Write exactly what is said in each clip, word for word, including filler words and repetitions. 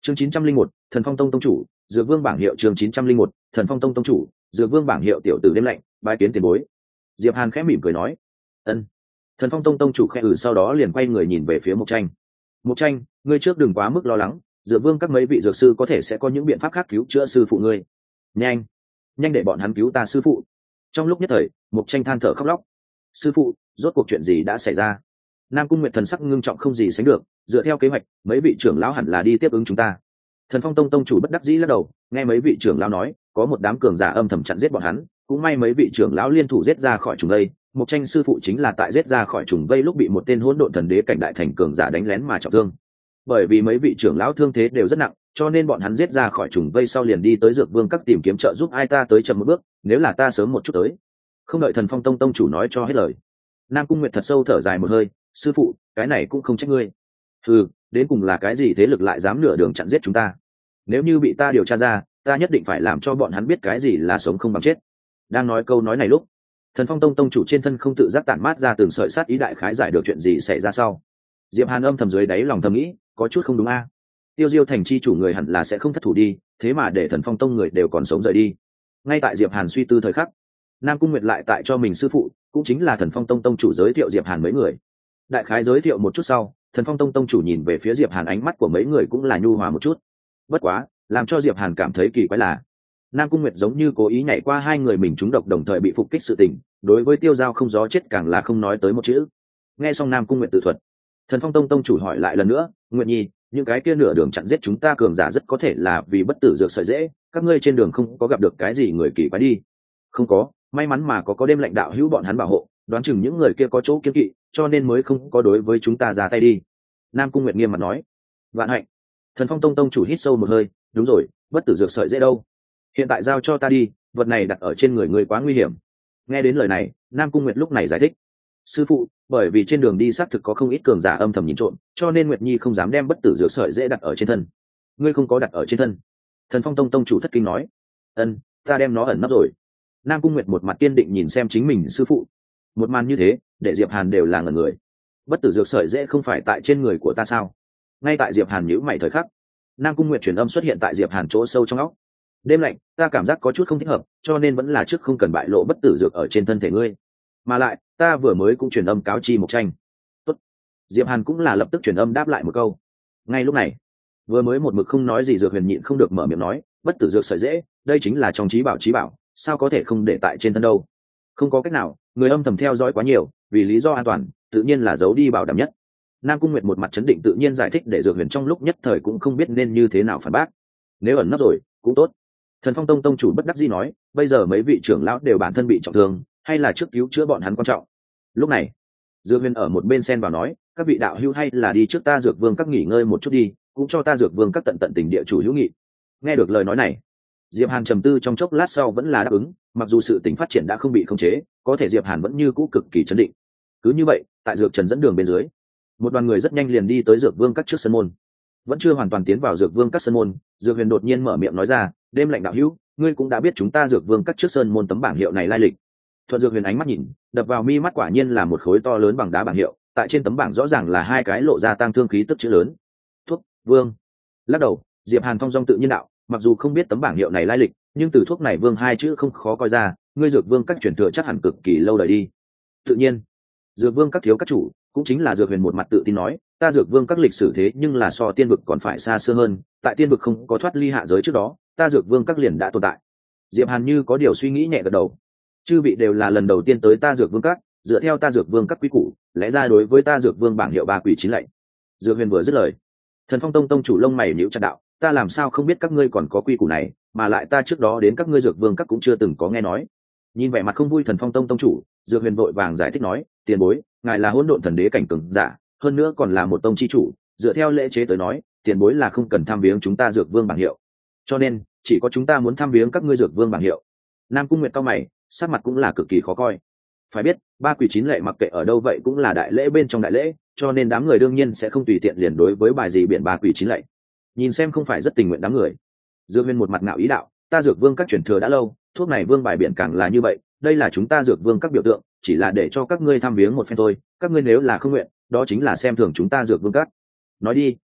chương chín trăm linh một thần phong tông tông chủ dược vương bảng hiệu. chương chín trăm linh một thần phong tông tông chủ dược vương bảng hiệu. Tiểu tử đêm lạnh bái kiến tiền bối. Diệp Hàn khẽ mỉm cười nói. Ân. Thần phong tông tông chủ khẽ ừ, sau đó liền quay người nhìn về phía Mộc Tranh. Mộc Tranh, ngươi trước đừng quá mức lo lắng, dược vương các mấy vị dược sư có thể sẽ có những biện pháp khác cứu chữa sư phụ ngươi. Nhanh, nhanh để bọn hắn cứu ta sư phụ. Trong lúc nhất thời, Mộc Tranh than thở khóc lóc. Sư phụ, rốt cuộc chuyện gì đã xảy ra? Nam Cung Nguyệt thần sắc ngưng trọng không gì sánh được, dựa theo kế hoạch, mấy vị trưởng lão hẳn là đi tiếp ứng chúng ta. Thần Phong Tông tông chủ bất đắc dĩ lắc đầu, nghe mấy vị trưởng lão nói, có một đám cường giả âm thầm chặn giết bọn hắn, cũng may mấy vị trưởng lão liên thủ giết ra khỏi trùng vây. Mộc Tranh sư phụ chính là tại giết ra khỏi trùng vây lúc bị một tên hỗn độn thần đế cảnh đại thành cường giả đánh lén mà trọng thương. Bởi vì mấy vị trưởng lão thương thế đều rất nặng, cho nên bọn hắn giết ra khỏi trùng vây sau liền đi tới dược vương các tìm kiếm trợ giúp. Ai ta tới chậm một bước, nếu là ta sớm một chút tới. Không đợi Thần Phong Tông tông chủ nói cho hết lời, Nam Cung Nguyệt thật sâu thở dài một hơi, sư phụ, cái này cũng không trách ngươi. Ừ, đến cùng là cái gì thế lực lại dám nửa đường chặn giết chúng ta? Nếu như bị ta điều tra ra, ta nhất định phải làm cho bọn hắn biết cái gì là sống không bằng chết. Đang nói câu nói này lúc, Thần Phong Tông tông chủ trên thân không tự giác tản mát ra từng sợi sát ý, đại khái giải được chuyện gì xảy ra sau. Diệp Hàn âm thầm dưới đáy lòng thầm nghĩ, có chút không đúng a. Tiêu Diêu thành chi chủ người hẳn là sẽ không thất thủ đi, thế mà để Thần Phong Tông người đều còn sống rời đi. Ngay tại Diệp Hàn suy tư thời khắc, Nam Cung Nguyệt lại tại cho mình sư phụ, cũng chính là Thần Phong Tông tông chủ giới thiệu Diệp Hàn mấy người. Đại khái giới thiệu một chút sau, Thần Phong Tông tông chủ nhìn về phía Diệp Hàn, ánh mắt của mấy người cũng là nhu hòa một chút. Bất quá, làm cho Diệp Hàn cảm thấy kỳ quái là, Nam Cung Nguyệt giống như cố ý nhảy qua hai người mình trúng độc đồng thời bị phục kích sự tình, đối với Tiêu Giao không gió chết càng là không nói tới một chữ. Nghe xong Nam Cung Nguyệt tự thuật, Thần Phong Tông tông chủ hỏi lại lần nữa, Nguyệt Nhi, những cái kia nửa đường chặn giết chúng ta cường giả rất có thể là vì bất tử dược sợi dễ, các ngươi trên đường không có gặp được cái gì người kỳ quái đi? Không có, may mắn mà có có đêm lãnh đạo hữu bọn hắn bảo hộ, đoán chừng những người kia có chỗ kiên kỵ, cho nên mới không có đối với chúng ta ra tay đi. Nam Cung Nguyệt nghiêm mặt nói. Vạn hạnh. Thần Phong Tông tông chủ hít sâu một hơi, đúng rồi, bất tử dược sợi dễ đâu? Hiện tại giao cho ta đi, vật này đặt ở trên người ngươi quá nguy hiểm. Nghe đến lời này, Nam Cung Nguyệt lúc này giải thích. Sư phụ, bởi vì trên đường đi xác thực có không ít cường giả âm thầm nhìn trộm, cho nên Nguyệt Nhi không dám đem bất tử dược sợi dễ đặt ở trên thân. Ngươi không có đặt ở trên thân? Thần Phong Tông tông chủ thất kinh nói. Ân, ta đem nó ẩn nấp rồi. Nam Cung Nguyệt một mặt kiên định nhìn xem chính mình sư phụ. Một màn như thế, để Diệp Hàn đều là ngẩn người. Bất tử dược sợi dễ không phải tại trên người của ta sao? Ngay tại Diệp Hàn nhíu mày thời khắc, Nam Cung Nguyệt truyền âm xuất hiện tại Diệp Hàn chỗ sâu trong óc. Đêm lạnh, ta cảm giác có chút không thích hợp, cho nên vẫn là trước không cần bại lộ bất tử dược ở trên thân thể ngươi. Mà lại, ta vừa mới cũng truyền âm cáo chi Mộc Tranh. Tốt. Diệp Hàn cũng là lập tức truyền âm đáp lại một câu. Ngay lúc này, vừa mới một mực không nói gì Dược Huyền nhịn không được mở miệng nói, bất tử dược sợi dễ, đây chính là trong trí bảo trí bảo, sao có thể không để tại trên thân đâu? Không có cách nào, người âm thầm theo dõi quá nhiều, vì lý do an toàn, tự nhiên là giấu đi bảo đảm nhất. Nam Cung Nguyệt một mặt chấn định tự nhiên giải thích để Dược Huyền trong lúc nhất thời cũng không biết nên như thế nào phản bác. Nếu ẩn nấp rồi, cũng tốt. Thần Phong Tông tông chủ bất đắc dĩ nói, bây giờ mấy vị trưởng lão đều bản thân bị trọng thương, hay là trước cứu chữa bọn hắn quan trọng. Lúc này, Dược Huyền ở một bên xen vào nói, các vị đạo hữu hay là đi trước ta Dược Vương các nghỉ ngơi một chút đi, cũng cho ta Dược Vương các tận tận tình địa chủ hữu nghị. Nghe được lời nói này, Diệp Hàn trầm tư trong chốc lát sau vẫn là đáp ứng, mặc dù sự tình phát triển đã không bị khống chế, có thể Diệp Hàn vẫn như cũ cực kỳ chấn định. Cứ như vậy, tại Dược Trần dẫn đường bên dưới, một đoàn người rất nhanh liền đi tới Dược Vương các trước sân môn. Vẫn chưa hoàn toàn tiến vào Dược Vương các sân môn, Dược Huyền đột nhiên mở miệng nói ra, đêm lạnh đạo hữu, ngươi cũng đã biết chúng ta Dược Vương các trước sơn môn tấm bảng hiệu này lai lịch. Thuận Dược Huyền ánh mắt nhìn, đập vào mi mắt quả nhiên là một khối to lớn bằng đá bảng hiệu, tại trên tấm bảng rõ ràng là hai cái lộ ra tang thương khí tức chữ lớn. Thuốc Vương. Lắc đầu, Diệp Hàn thong dong tự nhiên đạo, mặc dù không biết tấm bảng hiệu này lai lịch, nhưng từ thuốc này Vương hai chữ không khó coi ra, ngươi Dược Vương các truyền thừa chắc hẳn cực kỳ lâu đời đi. Tự nhiên, Dược Vương các thiếu các chủ, cũng chính là Dược Huyền một mặt tự tin nói, ta Dược Vương các lịch sử thế nhưng là so tiên vực còn phải xa xưa hơn, tại tiên vực không có thoát ly hạ giới trước đó, ta Dược Vương các liền đã tồn tại. Diệp Hàn như có điều suy nghĩ nhẹ gật đầu. Chư vị đều là lần đầu tiên tới ta Dược Vương các, dựa theo ta Dược Vương các quy củ, lẽ ra đối với ta Dược Vương bảng hiệu ba quỷ chín lạy. Dược Huyền vừa dứt lời, Thần Phong Tông tông chủ lông mày nhíu chặt đạo, ta làm sao không biết các ngươi còn có quy củ này, mà lại ta trước đó đến các ngươi Dược Vương các cũng chưa từng có nghe nói. Nhìn vẻ mặt không vui Thần Phong Tông tông chủ, Dược Huyền vội vàng giải thích nói, tiền bối, ngài là hỗn độn thần đế cảnh cường giả, hơn nữa còn là một tông chi chủ, dựa theo lễ chế tới nói, tiền bối là không cần tham viếng chúng ta Dược Vương bảng hiệu. Cho nên, chỉ có chúng ta muốn tham viếng các ngươi Dược Vương bảng hiệu. Nam Cung Nguyệt cao mày, sắc mặt cũng là cực kỳ khó coi. Phải biết, ba quỷ chín lệ mặc kệ ở đâu vậy cũng là đại lễ bên trong đại lễ, cho nên đám người đương nhiên sẽ không tùy tiện liền đối với bài gì biển ba quỷ chín lệ. Nhìn xem không phải rất tình nguyện đám người. Dược Huyền một mặt ngạo ý đạo, ta Dược Vương các truyền thừa đã lâu, thuốc này vương bài biển càng là như vậy, đây là chúng ta Dược Vương các biểu tượng, chỉ là để cho các ngươi tham viếng một phen thôi, các ngươi nếu là không nguyện, đó chính là xem thường chúng ta Dược Vương các. Nói đi,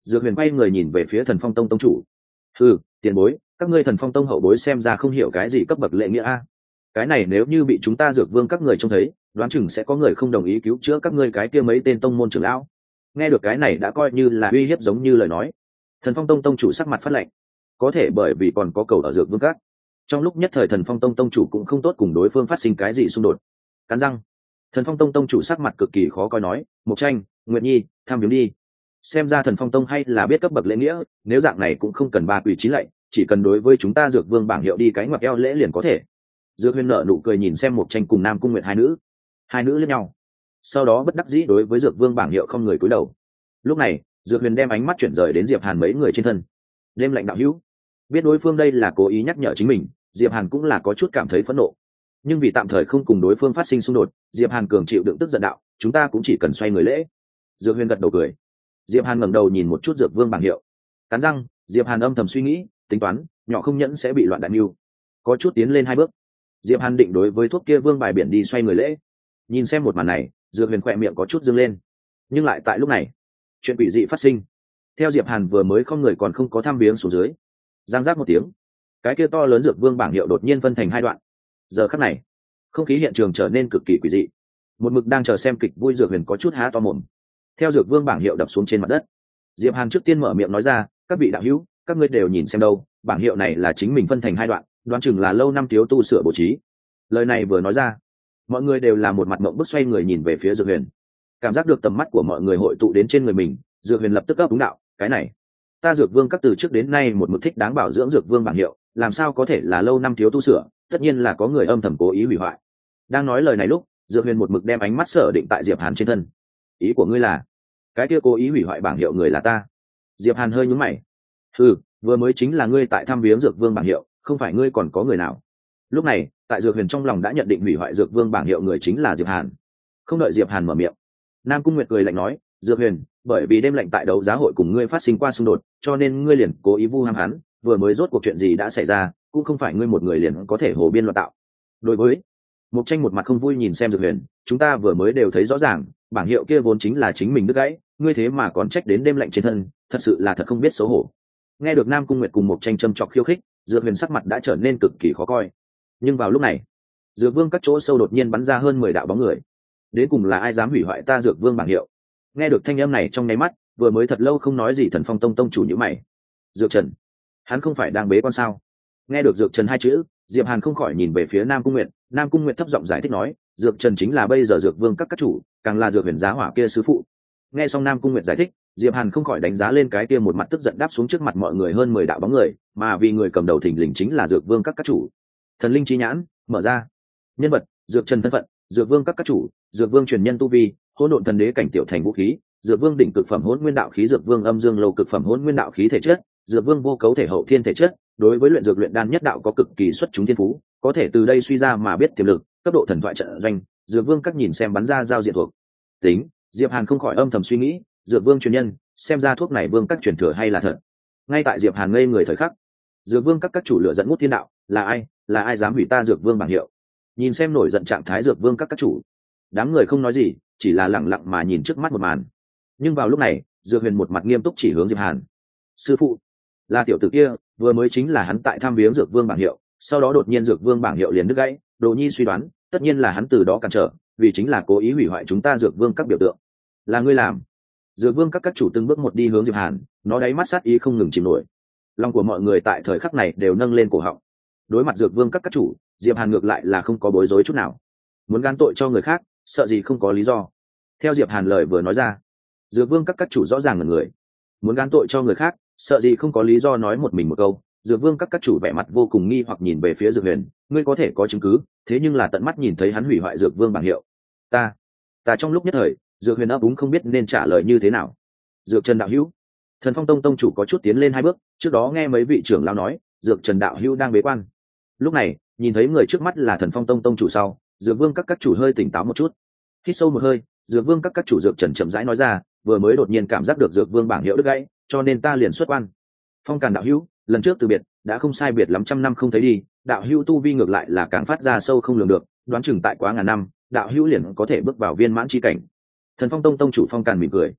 Dược Huyền quay người nhìn về phía Thần Phong Tông tông chủ. Ừ, tiền bối, các ngươi Thần Phong Tông hậu bối xem ra không hiểu cái gì cấp bậc lễ nghĩa a. Cái này nếu như bị chúng ta Dược Vương các người trông thấy, đoán chừng sẽ có người không đồng ý cứu chữa các ngươi cái kia mấy tên tông môn trưởng lão. Nghe được cái này đã coi như là uy hiếp giống như lời nói. Thần Phong Tông tông chủ sắc mặt phát lạnh. Có thể bởi vì còn có cầu ở Dược Vương các. Trong lúc nhất thời Thần Phong Tông tông chủ cũng không tốt cùng đối phương phát sinh cái gì xung đột. Cắn răng, Thần Phong Tông tông chủ sắc mặt cực kỳ khó coi nói, Mộc Tranh, Nguyệt Nhi, tham viếng đi. Xem ra Thần Phong Tông hay là biết cấp bậc lễ nghĩa, nếu dạng này cũng không cần ba quỷ chín lạy, chỉ cần đối với chúng ta Dược Vương bảng hiệu đi cái ngoặc eo lễ liền có thể. Dược Huyền nở nụ cười nhìn xem Mộc Tranh cùng Nam Cung Nguyệt hai nữ. Hai nữ liếc nhau, sau đó bất đắc dĩ đối với Dược Vương bảng hiệu không người cúi đầu. Lúc này, Dược Huyền đem ánh mắt chuyển rời đến Diệp Hàn mấy người trên thân. Đêm lạnh đạo hữu, biết đối phương đây là cố ý nhắc nhở chính mình, Diệp Hàn cũng là có chút cảm thấy phẫn nộ. Nhưng vì tạm thời không cùng đối phương phát sinh xung đột, Diệp Hàn cường chịu đựng tức giận đạo, chúng ta cũng chỉ cần xoay người lễ. Dược Huyền gật đầu cười. Diệp Hàn ngẩng đầu nhìn một chút Dược Vương bảng hiệu, cắn răng, Diệp Hàn âm thầm suy nghĩ, tính toán, nhỏ không nhẫn sẽ bị loạn đại mưu. Có chút tiến lên hai bước, Diệp Hàn định đối với thuốc kia vương bài biển đi xoay người lễ. Nhìn xem một màn này, Dược Huyền khỏe miệng có chút dương lên. Nhưng lại tại lúc này, chuyện quỷ dị phát sinh. Theo Diệp Hàn vừa mới không người còn không có tham viếng xuống dưới, giang giác một tiếng, cái kia to lớn Dược Vương bảng hiệu đột nhiên phân thành hai đoạn. Giờ khắc này, không khí hiện trường trở nên cực kỳ quỷ dị. Một mực đang chờ xem kịch vui Dược Huyền có chút há to mồm. Theo Dược Vương bảng hiệu đập xuống trên mặt đất, Diệp Hàn trước tiên mở miệng nói ra, các vị đạo hữu, các ngươi đều nhìn xem đâu, bảng hiệu này là chính mình phân thành hai đoạn, đoán chừng là lâu năm thiếu tu sửa bố trí. Lời này vừa nói ra, mọi người đều là một mặt mộng bức xoay người nhìn về phía Dược Huyền. Cảm giác được tầm mắt của mọi người hội tụ đến trên người mình, Dược Huyền lập tức ấp úng đạo, cái này, ta Dược Vương các từ trước đến nay một mực thích đáng bảo dưỡng Dược Vương bảng hiệu, làm sao có thể là lâu năm thiếu tu sửa, tất nhiên là có người âm thầm cố ý hủy hoại. Đang nói lời này lúc, Dược Huyền một mực đem ánh mắt sở định tại Diệp Hàn trên thân. Ý của ngươi là, cái kia cố ý hủy hoại bảng hiệu người là ta? Diệp Hàn hơi nhướng mày. Ừ, vừa mới chính là ngươi tại thăm viếng Dược Vương bảng hiệu, không phải ngươi còn có người nào? Lúc này, tại Dược Huyền trong lòng đã nhận định hủy hoại Dược Vương bảng hiệu người chính là Diệp Hàn. Không đợi Diệp Hàn mở miệng, Nam Cung Nguyệt cười lạnh nói, Dược Huyền, bởi vì đêm lạnh tại đấu giá hội cùng ngươi phát sinh qua xung đột, cho nên ngươi liền cố ý vu ham hắn, vừa mới rốt cuộc chuyện gì đã xảy ra, cũng không phải ngươi một người liền có thể hồ biên loạn tạo. Đối với Mộc Tranh một mặt không vui nhìn xem Dược Huyền, chúng ta vừa mới đều thấy rõ ràng, bảng hiệu kia vốn chính là chính mình đứt gãy, ngươi thế mà còn trách đến đêm lạnh trên thân, thật sự là thật không biết xấu hổ. Nghe được Nam Cung Nguyệt cùng Mộc Tranh châm chọc khiêu khích, Dược Huyền sắc mặt đã trở nên cực kỳ khó coi. Nhưng vào lúc này, Dược Vương các chỗ sâu đột nhiên bắn ra hơn mười đạo bóng người. Đến cùng là ai dám hủy hoại ta Dược Vương bảng hiệu? Nghe được thanh âm này trong nháy mắt, vừa mới thật lâu không nói gì Thần Phong Tông tông chủ nhíu mày. Dược Trần, hắn không phải đang bế quan sao? Nghe được Dược Trần hai chữ, Diệp Hàn không khỏi nhìn về phía Nam Cung Nguyệt. Nam Cung Nguyệt thấp giọng giải thích nói, Dược Trần chính là bây giờ Dược Vương các các chủ, càng là Dược Huyền giá hỏa kia sư phụ. Nghe xong Nam Cung Nguyệt giải thích, Diệp Hàn không khỏi đánh giá lên cái kia một mặt tức giận đáp xuống trước mặt mọi người hơn mười đạo bóng người, mà vì người cầm đầu thình lình chính là Dược Vương các các chủ. Thần linh chi nhãn mở ra, nhân vật, Dược Trần thân phận, Dược Vương các các chủ, Dược Vương truyền nhân tu vi, hỗn độn thần đế cảnh tiểu thành vũ khí, Dược Vương đỉnh cực phẩm hỗn nguyên đạo khí, Dược Vương âm dương lâu cực phẩm hỗn nguyên đạo khí thể chất, Dược Vương vô cấu thể hậu thiên thể chất, đối với luyện dược luyện đan nhất đạo có cực kỳ xuất chúng thiên phú, có thể từ đây suy ra mà biết tiềm lực, cấp độ thần thoại trận doanh, Dược Vương các nhìn xem bắn ra giao diện thuộc tính. Diệp Hàn không khỏi âm thầm suy nghĩ, Dược Vương truyền nhân, xem ra thuốc này Vương các truyền thừa hay là thật. Ngay tại Diệp Hàn ngây người thời khắc, Dược Vương các các chủ lửa giận ngút thiên đạo, là ai, là ai dám hủy ta Dược Vương bảng hiệu? Nhìn xem nổi giận trạng thái Dược Vương các các chủ, đám người không nói gì, chỉ là lặng lặng mà nhìn trước mắt một màn. Nhưng vào lúc này, Dược Huyền một mặt nghiêm túc chỉ hướng Diệp Hàn. Sư phụ, là tiểu tử kia, vừa mới chính là hắn tại thăm viếng Dược Vương bảng hiệu, sau đó đột nhiên Dược Vương bảng hiệu liền đứt gãy, Đồ Nhi suy đoán, tất nhiên là hắn từ đó cản trở, vì chính là cố ý hủy hoại chúng ta Dược Vương các biểu tượng. Là ngươi làm? Dược Vương các các chủ từng bước một đi hướng Diệp Hàn, nó đáy mắt sát ý không ngừng chìm nổi. Lòng của mọi người tại thời khắc này đều nâng lên cổ họng. Đối mặt Dược Vương các các chủ, Diệp Hàn ngược lại là không có bối rối chút nào. Muốn gán tội cho người khác, sợ gì không có lý do. Theo Diệp Hàn lời vừa nói ra, Dược Vương các các chủ rõ ràng là người. Muốn gán tội cho người khác, sợ gì không có lý do, nói một mình một câu. Dược Vương các các chủ vẻ mặt vô cùng nghi hoặc nhìn về phía Dược Huyền, ngươi có thể có chứng cứ, thế nhưng là tận mắt nhìn thấy hắn hủy hoại Dược Vương bảng hiệu. Ta, ta trong lúc nhất thời, Dược Huyền ấp úng không biết nên trả lời như thế nào. Dược Trần đạo hữu, Thần Phong Tông tông chủ có chút tiến lên hai bước, trước đó nghe mấy vị trưởng lão nói, Dược Trần đạo hữu đang bế quan. Lúc này, nhìn thấy người trước mắt là Thần Phong Tông tông chủ sau, Dược Vương các các chủ hơi tỉnh táo một chút. Hít sâu một hơi, Dược Vương các các chủ Dược Trần chậm rãi nói ra, vừa mới đột nhiên cảm giác được Dược Vương bảng hiệu đứt gãy, cho nên ta liền xuất quan. Phong Càn đạo hữu, lần trước từ biệt, đã không sai biệt lắm trăm năm không thấy đi, đạo hữu tu vi ngược lại là càng phát ra sâu không lường được, đoán chừng tại quá ngàn năm, đạo hữu liền có thể bước vào viên mãn chi cảnh. Thần Phong Tông tông chủ Phong Càn mỉm cười.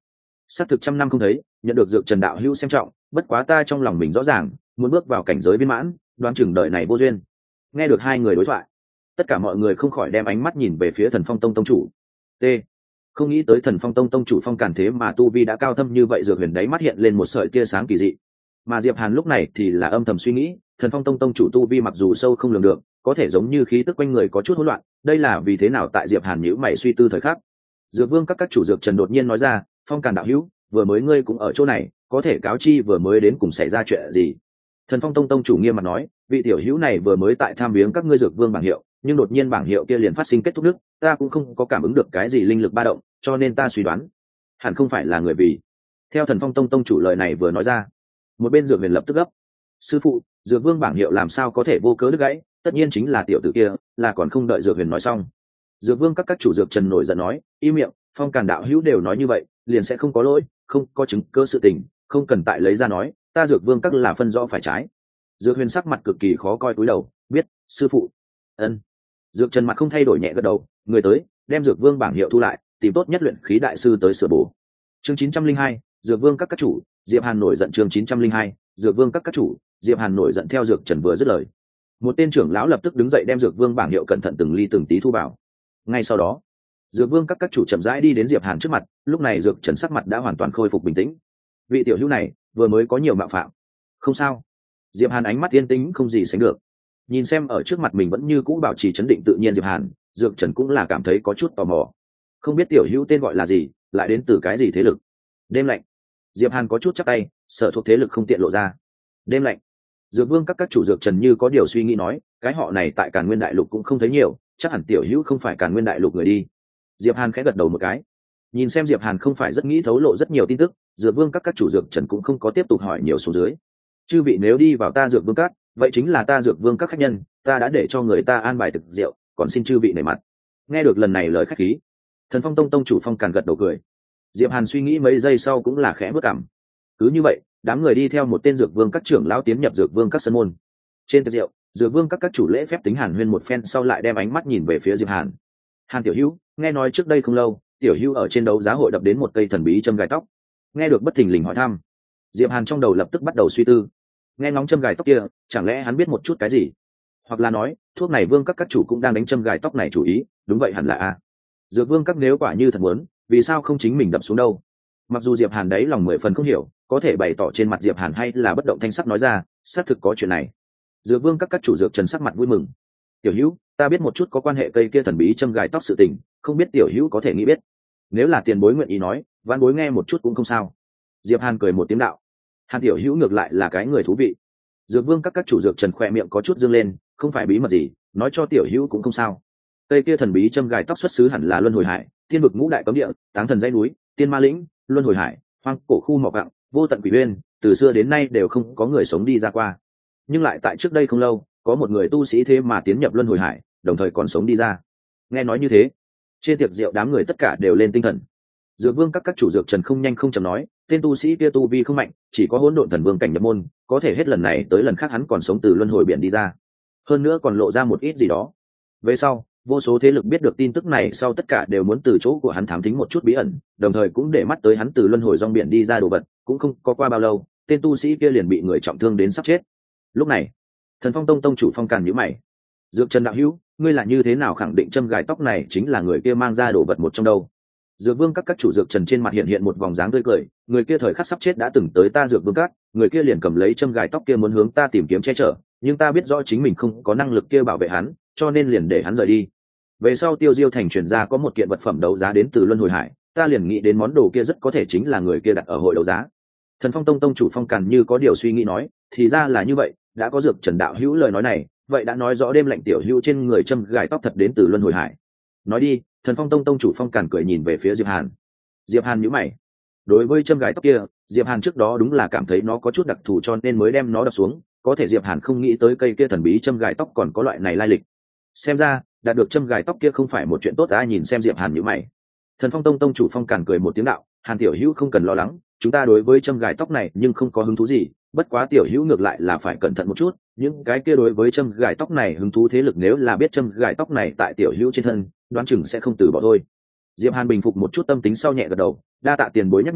xác thực trăm năm không thấy, nhận được dược trần đạo hữu xem trọng, bất quá ta trong lòng mình rõ ràng, muốn bước vào cảnh giới viên mãn, đoán chừng đời này vô duyên. Nghe được hai người đối thoại, tất cả mọi người không khỏi đem ánh mắt nhìn về phía Thần Phong Tông tông chủ. T. Không nghĩ tới Thần Phong Tông tông chủ Phong Càn thế mà tu vi đã cao thâm như vậy, Dược Huyền đáy mắt hiện lên một sợi tia sáng kỳ dị. Mà Diệp Hàn lúc này thì là âm thầm suy nghĩ, Thần Phong Tông tông chủ tu vi mặc dù sâu không lường được, có thể giống như khí tức quanh người có chút hỗn loạn, đây là vì thế nào? Tại Diệp Hàn nhíu mày suy tư thời khắc, Dược Vương các các chủ Dược Trần đột nhiên nói ra, Phong Càn đạo hữu, vừa mới ngươi cũng ở chỗ này, có thể cáo chi vừa mới đến cùng xảy ra chuyện gì? Thần Phong Tông tông chủ nghiêm mặt nói, vị tiểu hữu này vừa mới tại tham viếng các ngươi Dược Vương bảng hiệu, nhưng đột nhiên bảng hiệu kia liền phát sinh kết thúc đức, ta cũng không có cảm ứng được cái gì linh lực ba động, cho nên ta suy đoán, hẳn không phải là người vì. Theo Thần Phong Tông tông chủ lời này vừa nói ra, một bên Dược Huyền lập tức gấp, sư phụ, Dược Vương bảng hiệu làm sao có thể vô cớ đứt gãy, tất nhiên chính là tiểu tử kia, là còn không đợi Dược Huyền nói xong. Dược Vương các các chủ Dược Trần nổi giận nói, im miệng, Phong Càn đạo hữu đều nói như vậy, liền sẽ không có lỗi, không có chứng cứ sự tình, không cần tại lấy ra nói, ta Dược Vương các là phân rõ phải trái. Dược Huyền sắc mặt cực kỳ khó coi cúi đầu, biết, sư phụ. Ân. Dược Trần mặt không thay đổi nhẹ gật đầu, người tới, đem Dược Vương bảng hiệu thu lại, tìm tốt nhất luyện khí đại sư tới sửa bổ. Chương chín trăm linh hai, Dược Vương các các chủ, Diệp Hàn nổi giận. Chương chín trăm linh hai, Dược Vương các các chủ, Diệp Hàn nổi giận. Theo Dược Trần vừa dứt lời, một tên trưởng lão lập tức đứng dậy đem Dược Vương bảng hiệu cẩn thận từng ly từng tí thu vào. Ngay sau đó, Dược Vương các các chủ chậm rãi đi đến Diệp Hàn trước mặt, lúc này Dược Trần sắc mặt đã hoàn toàn khôi phục bình tĩnh. Vị tiểu hữu này vừa mới có nhiều mạo phạm. Không sao. Diệp Hàn ánh mắt yên tĩnh không gì sánh được. Nhìn xem ở trước mặt mình vẫn như cũ bảo trì trấn định tự nhiên Diệp Hàn, Dược Trần cũng là cảm thấy có chút tò mò. Không biết tiểu hữu tên gọi là gì, lại đến từ cái gì thế lực? Đêm lạnh. Diệp Hàn có chút chắp tay, sợ thuộc thế lực không tiện lộ ra. Đêm lạnh. Dược Vương các các chủ Dược Trần như có điều suy nghĩ nói, cái họ này tại Càn Nguyên Đại Lục cũng không thấy nhiều, chắc hẳn tiểu hữu không phải Càn Nguyên Đại Lục người đi. Diệp Hàn khẽ gật đầu một cái. Nhìn xem Diệp Hàn không phải rất nghĩ thấu lộ rất nhiều tin tức, Dược Vương các các chủ Dược Trần cũng không có tiếp tục hỏi nhiều xuống dưới. Chư vị nếu đi vào ta Dược Vương các, vậy chính là ta Dược Vương các khách nhân, ta đã để cho người ta an bài thực rượu, còn xin chư vị nể mặt. Nghe được lần này lời khách khí, Thần Phong Tông tông chủ Phong Càn gật đầu cười. Diệp Hàn suy nghĩ mấy giây sau cũng là khẽ bước cằm. Cứ như vậy, đám người đi theo một tên Dược Vương các trưởng lão tiến nhập Dược Vương các sân môn. Trên tiệc rượu, Dược Vương các các chủ lễ phép tính Hàn Huyên một phen sau lại đem ánh mắt nhìn về phía Diệp Hàn. Hàn tiểu hữu, nghe nói trước đây không lâu, tiểu hữu ở trên đấu giá hội đập đến một cây thần bí châm gài tóc. Nghe được bất thình lình hỏi thăm, Diệp Hàn trong đầu lập tức bắt đầu suy tư. Nghe ngóng châm gài tóc kia, chẳng lẽ hắn biết một chút cái gì? Hoặc là nói, thuốc này Vương các các chủ cũng đang đánh châm gài tóc này chủ ý, đúng vậy hẳn là a. Dược Vương các nếu quả như thật muốn, vì sao không chính mình đập xuống đâu? Mặc dù Diệp Hàn đấy lòng mười phần không hiểu, có thể bày tỏ trên mặt Diệp Hàn hay là bất động thanh sắc nói ra, xác thực có chuyện này. Dược Vương các các chủ Dược Trần sắc mặt vui mừng. Tiểu hữu, ta biết một chút có quan hệ cây kia thần bí châm gài tóc sự tình, không biết tiểu hữu có thể nghĩ biết. Nếu là tiền bối nguyện ý nói, vãn bối nghe một chút cũng không sao. Diệp Hàn cười một tiếng đạo. Hàn tiểu hữu ngược lại là cái người thú vị. Dược Vương các các chủ Dược Trần khỏe miệng có chút dương lên, không phải bí mật gì, nói cho tiểu hữu cũng không sao. Cây kia thần bí châm gài tóc xuất xứ hẳn là Luân Hồi Hải, Thiên vực ngũ đại cấm địa, Táng thần dãy núi, Tiên Ma lĩnh, Luân Hồi Hải, hoang cổ khu mỏ gặng, vô tận quỷ uyên, từ xưa đến nay đều không có người sống đi ra qua. Nhưng lại tại trước đây không lâu, có một người tu sĩ thế mà tiến nhập Luân Hồi Hải, đồng thời còn sống đi ra. Nghe nói như thế, trên tiệc rượu đám người tất cả đều lên tinh thần. Dược Vương các các chủ Dược Trần không nhanh không chậm nói, tên tu sĩ kia tu vi không mạnh, chỉ có hỗn độn thần vương cảnh nhập môn, có thể hết lần này tới lần khác hắn còn sống từ luân hồi biển đi ra, hơn nữa còn lộ ra một ít gì đó. Về sau, vô số thế lực biết được tin tức này sau tất cả đều muốn từ chỗ của hắn thám thính một chút bí ẩn, đồng thời cũng để mắt tới hắn từ luân hồi rong biển đi ra đồ vật. Cũng không có qua bao lâu, tên tu sĩ kia liền bị người trọng thương đến sắp chết. Lúc này, Thần Phong Tông tông chủ Phong Càn nhíu mày. Dược Trần đạo hữu, ngươi là như thế nào khẳng định châm gài tóc này chính là người kia mang ra đồ vật một trong đâu? Dược Vương các các chủ Dược Trần trên mặt hiện hiện một vòng dáng tươi cười, người kia thời khắc sắp chết đã từng tới ta Dược Vương các, người kia liền cầm lấy châm gài tóc kia muốn hướng ta tìm kiếm che chở, nhưng ta biết rõ chính mình không có năng lực kia bảo vệ hắn, cho nên liền để hắn rời đi. Về sau Tiêu Diêu thành truyền ra có một kiện vật phẩm đấu giá đến từ Luân Hồi Hải, ta liền nghĩ đến món đồ kia rất có thể chính là người kia đặt ở hội đấu giá. Thần Phong Tông tông chủ Phong Càn như có điều suy nghĩ nói, thì ra là như vậy, đã có Dược Trần đạo hữu lời nói này, vậy đã nói rõ đêm lạnh tiểu hữu trên người châm gài tóc thật đến từ Luân Hồi Hải. Nói đi. Thần Phong Tông tông chủ Phong Càn cười nhìn về phía Diệp Hàn. Diệp Hàn nhíu mày. Đối với châm gài tóc kia, Diệp Hàn trước đó đúng là cảm thấy nó có chút đặc thù cho nên mới đem nó đập xuống, có thể Diệp Hàn không nghĩ tới cây kia thần bí châm gài tóc còn có loại này lai lịch. Xem ra, đạt được châm gài tóc kia không phải một chuyện tốt. Ai nhìn xem Diệp Hàn nhíu mày. Thần Phong Tông tông chủ Phong Càn cười một tiếng đạo, Hàn tiểu hữu không cần lo lắng, chúng ta đối với châm gài tóc này nhưng không có hứng thú gì, bất quá tiểu hữu ngược lại là phải cẩn thận một chút, những cái kia đối với châm gài tóc này hứng thú thế lực nếu là biết châm gài tóc này tại tiểu hữu trên thân, đoán chừng sẽ không từ bỏ thôi. Diệp Hàn bình phục một chút tâm tính sau nhẹ gật đầu, đa tạ tiền bối nhắc nhở,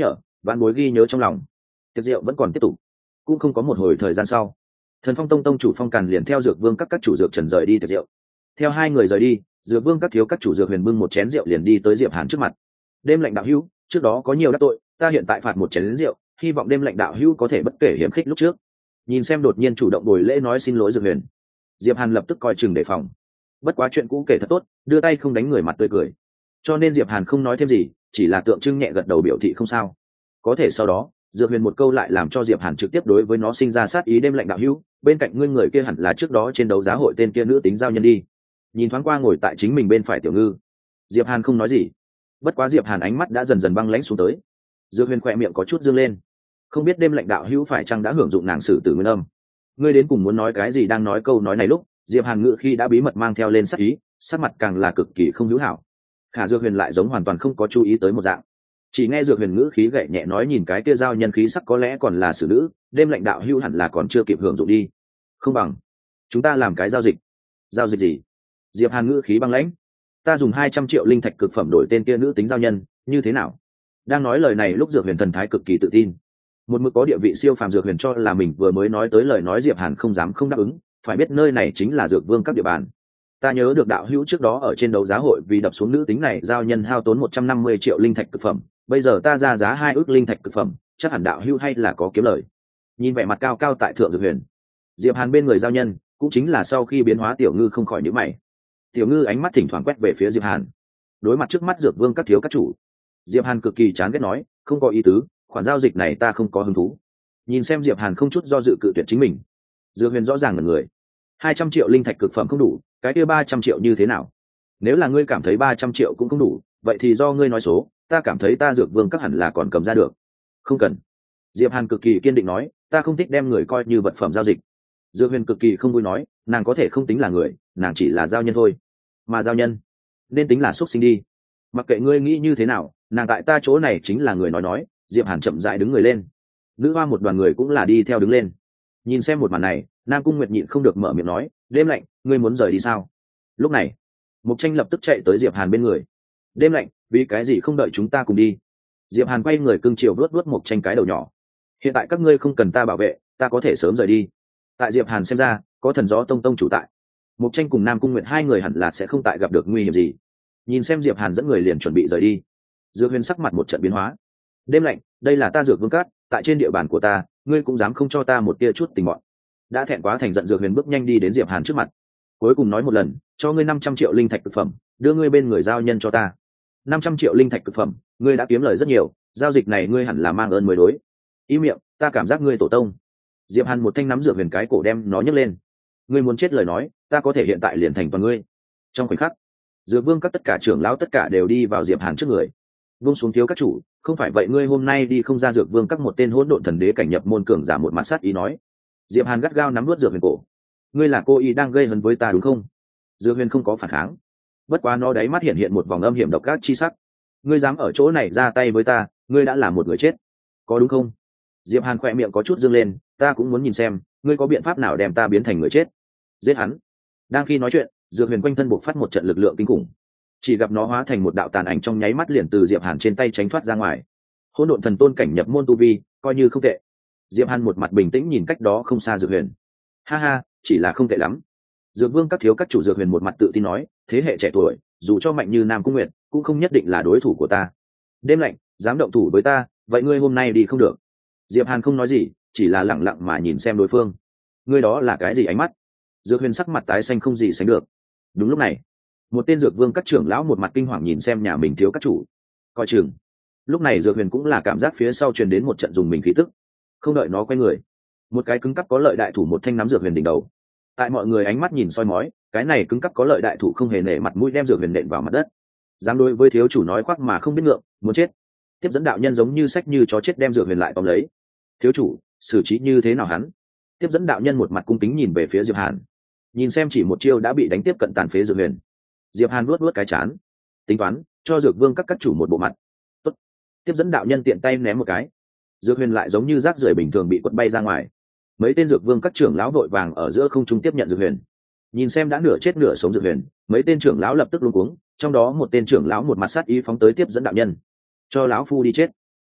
vạn bối ghi nhớ trong lòng. Tiệc rượu vẫn còn tiếp tục, cũng không có một hồi thời gian sau, Thần Phong Tông tông chủ Phong Càn liền theo Dược Vương các các chủ dược trần rời đi tiệc rượu. Theo hai người rời đi, Dược Vương các thiếu các chủ dược huyền bưng một chén rượu liền đi tới Diệp Hàn trước mặt. Đêm lệnh đạo hữu, trước đó có nhiều đắc tội, ta hiện tại phạt một chén rượu, hy vọng đêm lệnh đạo hữu có thể bất kể hiểm khích lúc trước. Nhìn xem đột nhiên chủ động bồi lễ nói xin lỗi Dược Huyền, Diệp Hàn lập tức coi chừng đề phòng. Bất quá chuyện cũ kể thật tốt, đưa tay không đánh người mặt tươi cười. Cho nên Diệp Hàn không nói thêm gì, chỉ là tượng trưng nhẹ gật đầu biểu thị không sao. Có thể sau đó, Dược Huyền một câu lại làm cho Diệp Hàn trực tiếp đối với nó sinh ra sát ý. Đêm lệnh đạo hữu, bên cạnh ngươi người kia hẳn là trước đó trên đấu giá hội tên kia nữ tính giao nhân đi. Nhìn thoáng qua ngồi tại chính mình bên phải Tiểu Ngư, Diệp Hàn không nói gì. Bất quá Diệp Hàn ánh mắt đã dần dần băng lãnh xuống tới. Dược Huyền khỏe miệng có chút dương lên, không biết đêm lệnh đạo hữu phải chăng đã hưởng dụng nàng sử tử nguyên âm. Ngươi đến cùng muốn nói cái gì? Đang nói câu nói này lúc, Diệp Hàn ngự khi đã bí mật mang theo lên sát ý, sắc mặt càng là cực kỳ không hữu hảo. Khả Dược Huyền lại giống hoàn toàn không có chú ý tới một dạng. Chỉ nghe Dược Huyền ngữ khí gậy nhẹ nói, nhìn cái kia giao nhân khí sắc có lẽ còn là xử nữ, đêm lệnh đạo hữu hẳn là còn chưa kịp hưởng dụng đi. Không bằng chúng ta làm cái giao dịch. Giao dịch gì? Diệp Hàn ngữ khí băng lãnh. Ta dùng hai trăm triệu linh thạch cực phẩm đổi tên kia nữ tính giao nhân, như thế nào? Đang nói lời này lúc Dược Huyền thần thái cực kỳ tự tin. Một mực có địa vị siêu phàm Dược Huyền cho là mình vừa mới nói tới lời nói Diệp Hàn không dám không đáp ứng, phải biết nơi này chính là Dược Vương các địa bàn. Ta nhớ được đạo hữu trước đó ở trên đấu giá hội vì đập xuống nữ tính này giao nhân hao tốn một trăm năm mươi triệu linh thạch cực phẩm, bây giờ ta ra giá hai ước linh thạch cực phẩm, chắc hẳn đạo hữu hay là có kiếm lời. Nhìn vẻ mặt cao cao tại thượng Dược Huyền, Diệp Hàn bên người giao nhân cũng chính là sau khi biến hóa Tiểu Ngư không khỏi nhíu mày. Tiểu Ngư ánh mắt thỉnh thoảng quét về phía Diệp Hàn. Đối mặt trước mắt Dược Vương các thiếu các chủ, Diệp Hàn cực kỳ chán ghét nói, không có ý tứ, khoản giao dịch này ta không có hứng thú. Nhìn xem Diệp Hàn không chút do dự cự tuyệt chính mình, Dược Huyền rõ ràng là người. hai trăm triệu linh thạch cực phẩm không đủ, cái kia ba trăm triệu như thế nào? Nếu là ngươi cảm thấy ba trăm triệu cũng không đủ, vậy thì do ngươi nói số, ta cảm thấy ta Dược Vương các hẳn là còn cầm ra được. Không cần. Diệp Hàn cực kỳ kiên định nói, ta không thích đem người coi như vật phẩm giao dịch. Dược Huyền cực kỳ không vui nói, nàng có thể không tính là người, nàng chỉ là giao nhân thôi. Mà giao nhân nên tính là xuất sinh đi. Mặc kệ ngươi nghĩ như thế nào, nàng tại ta chỗ này chính là người nói nói. Diệp Hàn chậm rãi đứng người lên. Nữ hoa một đoàn người cũng là đi theo đứng lên. Nhìn xem một màn này, Nam Cung Nguyệt nhịn không được mở miệng nói, đêm lạnh, ngươi muốn rời đi sao? Lúc này, Mục Tranh lập tức chạy tới Diệp Hàn bên người. Đêm lạnh, vì cái gì không đợi chúng ta cùng đi? Diệp Hàn quay người cưng chiều vuốt vuốt Mục Tranh cái đầu nhỏ. Hiện tại các ngươi không cần ta bảo vệ, ta có thể sớm rời đi. Tại Diệp Hàn xem ra, có Thần Gió Tông tông chủ tại, Mục Tranh cùng Nam Cung Nguyệt hai người hẳn là sẽ không tại gặp được nguy hiểm gì. Nhìn xem Diệp Hàn dẫn người liền chuẩn bị rời đi, Dược Huyền sắc mặt một trận biến hóa. Đêm lạnh, đây là ta Dược Vương Cát, tại trên địa bàn của ta, ngươi cũng dám không cho ta một tia chút tình mọn. Đã thẹn quá thành giận, Dược Huyền bước nhanh đi đến Diệp Hàn trước mặt. Cuối cùng nói một lần, cho ngươi năm trăm triệu linh thạch cực phẩm, đưa ngươi bên người giao nhân cho ta. năm trăm triệu linh thạch cực phẩm, ngươi đã kiếm lời rất nhiều, giao dịch này ngươi hẳn là mang ơn mới đối. Ý miệng, ta cảm giác ngươi tổ tông. Diệp Hàn một thanh nắm Dược Huyền cái cổ đem nó nhấc lên. Ngươi muốn chết lời nói, ta có thể hiện tại liền thành toàn ngươi. Trong khoảnh khắc, Dược Vương các tất cả trưởng lão tất cả đều đi vào Diệp Hàn trước người. Vung xuống thiếu các chủ, không phải vậy ngươi hôm nay đi không ra Dược Vương các một tên hỗn độn thần đế cảnh nhập môn cường giả một mặt sát ý nói. Diệp Hàn gắt gao nắm nuốt Dược Huyền cổ. Ngươi là cô ý đang gây hấn với ta đúng không? Dược Huyền không có phản kháng, bất quá nó đáy mắt hiện hiện một vòng âm hiểm độc ác chi sắc. Ngươi dám ở chỗ này ra tay với ta, ngươi đã là một người chết, có đúng không? Diệp Hàn khỏe miệng có chút dương lên, ta cũng muốn nhìn xem, ngươi có biện pháp nào đem ta biến thành người chết? Giết hắn! Đang khi nói chuyện, Dược Huyền quanh thân bộc phát một trận lực lượng kinh khủng. Chỉ gặp nó hóa thành một đạo tàn ảnh trong nháy mắt liền từ Diệp Hàn trên tay tránh thoát ra ngoài. Hỗn độn thần tôn cảnh nhập môn tu vi, coi như không tệ. Diệp Hàn một mặt bình tĩnh nhìn cách đó không xa Dược Huyền. Ha ha, chỉ là không tệ lắm. Dược Vương các thiếu các chủ Dược Huyền một mặt tự tin nói, thế hệ trẻ tuổi, dù cho mạnh như Nam Cung Nguyệt, cũng không nhất định là đối thủ của ta. Đêm lạnh, dám động thủ với ta, vậy ngươi hôm nay đi không được. Diệp Hàn không nói gì, chỉ là lặng lặng mà nhìn xem đối phương. Ngươi đó là cái gì ánh mắt? Dược Huyền sắc mặt tái xanh không gì sánh được. Đúng lúc này, một tên Dược Vương các trưởng lão một mặt kinh hoàng nhìn xem nhà mình thiếu các chủ. Coi chừng. Lúc này Dược Huyền cũng là cảm giác phía sau truyền đến một trận dùng mình khí tức. Không đợi nó quay người, một cái cứng cắp có lợi đại thủ một thanh nắm Dược Huyền đỉnh đầu. Tại mọi người ánh mắt nhìn soi mói, cái này cứng cắp có lợi đại thủ không hề nể mặt mũi đem Dược Huyền nện vào mặt đất. Dám đối với thiếu chủ nói khoác mà không biết ngượng, muốn chết. Tiếp dẫn đạo nhân giống như sách như chó chết đem Dược Huyền lại tóm lấy. Thiếu chủ, xử trí như thế nào hắn? Tiếp dẫn đạo nhân một mặt cung kính nhìn về phía Diệp Hàn. Nhìn xem chỉ một chiêu đã bị đánh tiếp cận tàn phế Dược Huyền. Diệp Hàn luốt luốt cái chán, tính toán cho Dược Vương các các chủ một bộ mặt. Tốt. Tiếp dẫn đạo nhân tiện tay ném một cái, Dược Huyền lại giống như rác rưởi bình thường bị quật bay ra ngoài. Mấy tên Dược Vương các trưởng lão vội vàng ở giữa không trung tiếp nhận Dược Huyền. Nhìn xem đã nửa chết nửa sống Dược Huyền, mấy tên trưởng lão lập tức luống cuống, trong đó một tên trưởng lão một mặt sát ý phóng tới tiếp dẫn đạo nhân. Cho lão phu đi chết.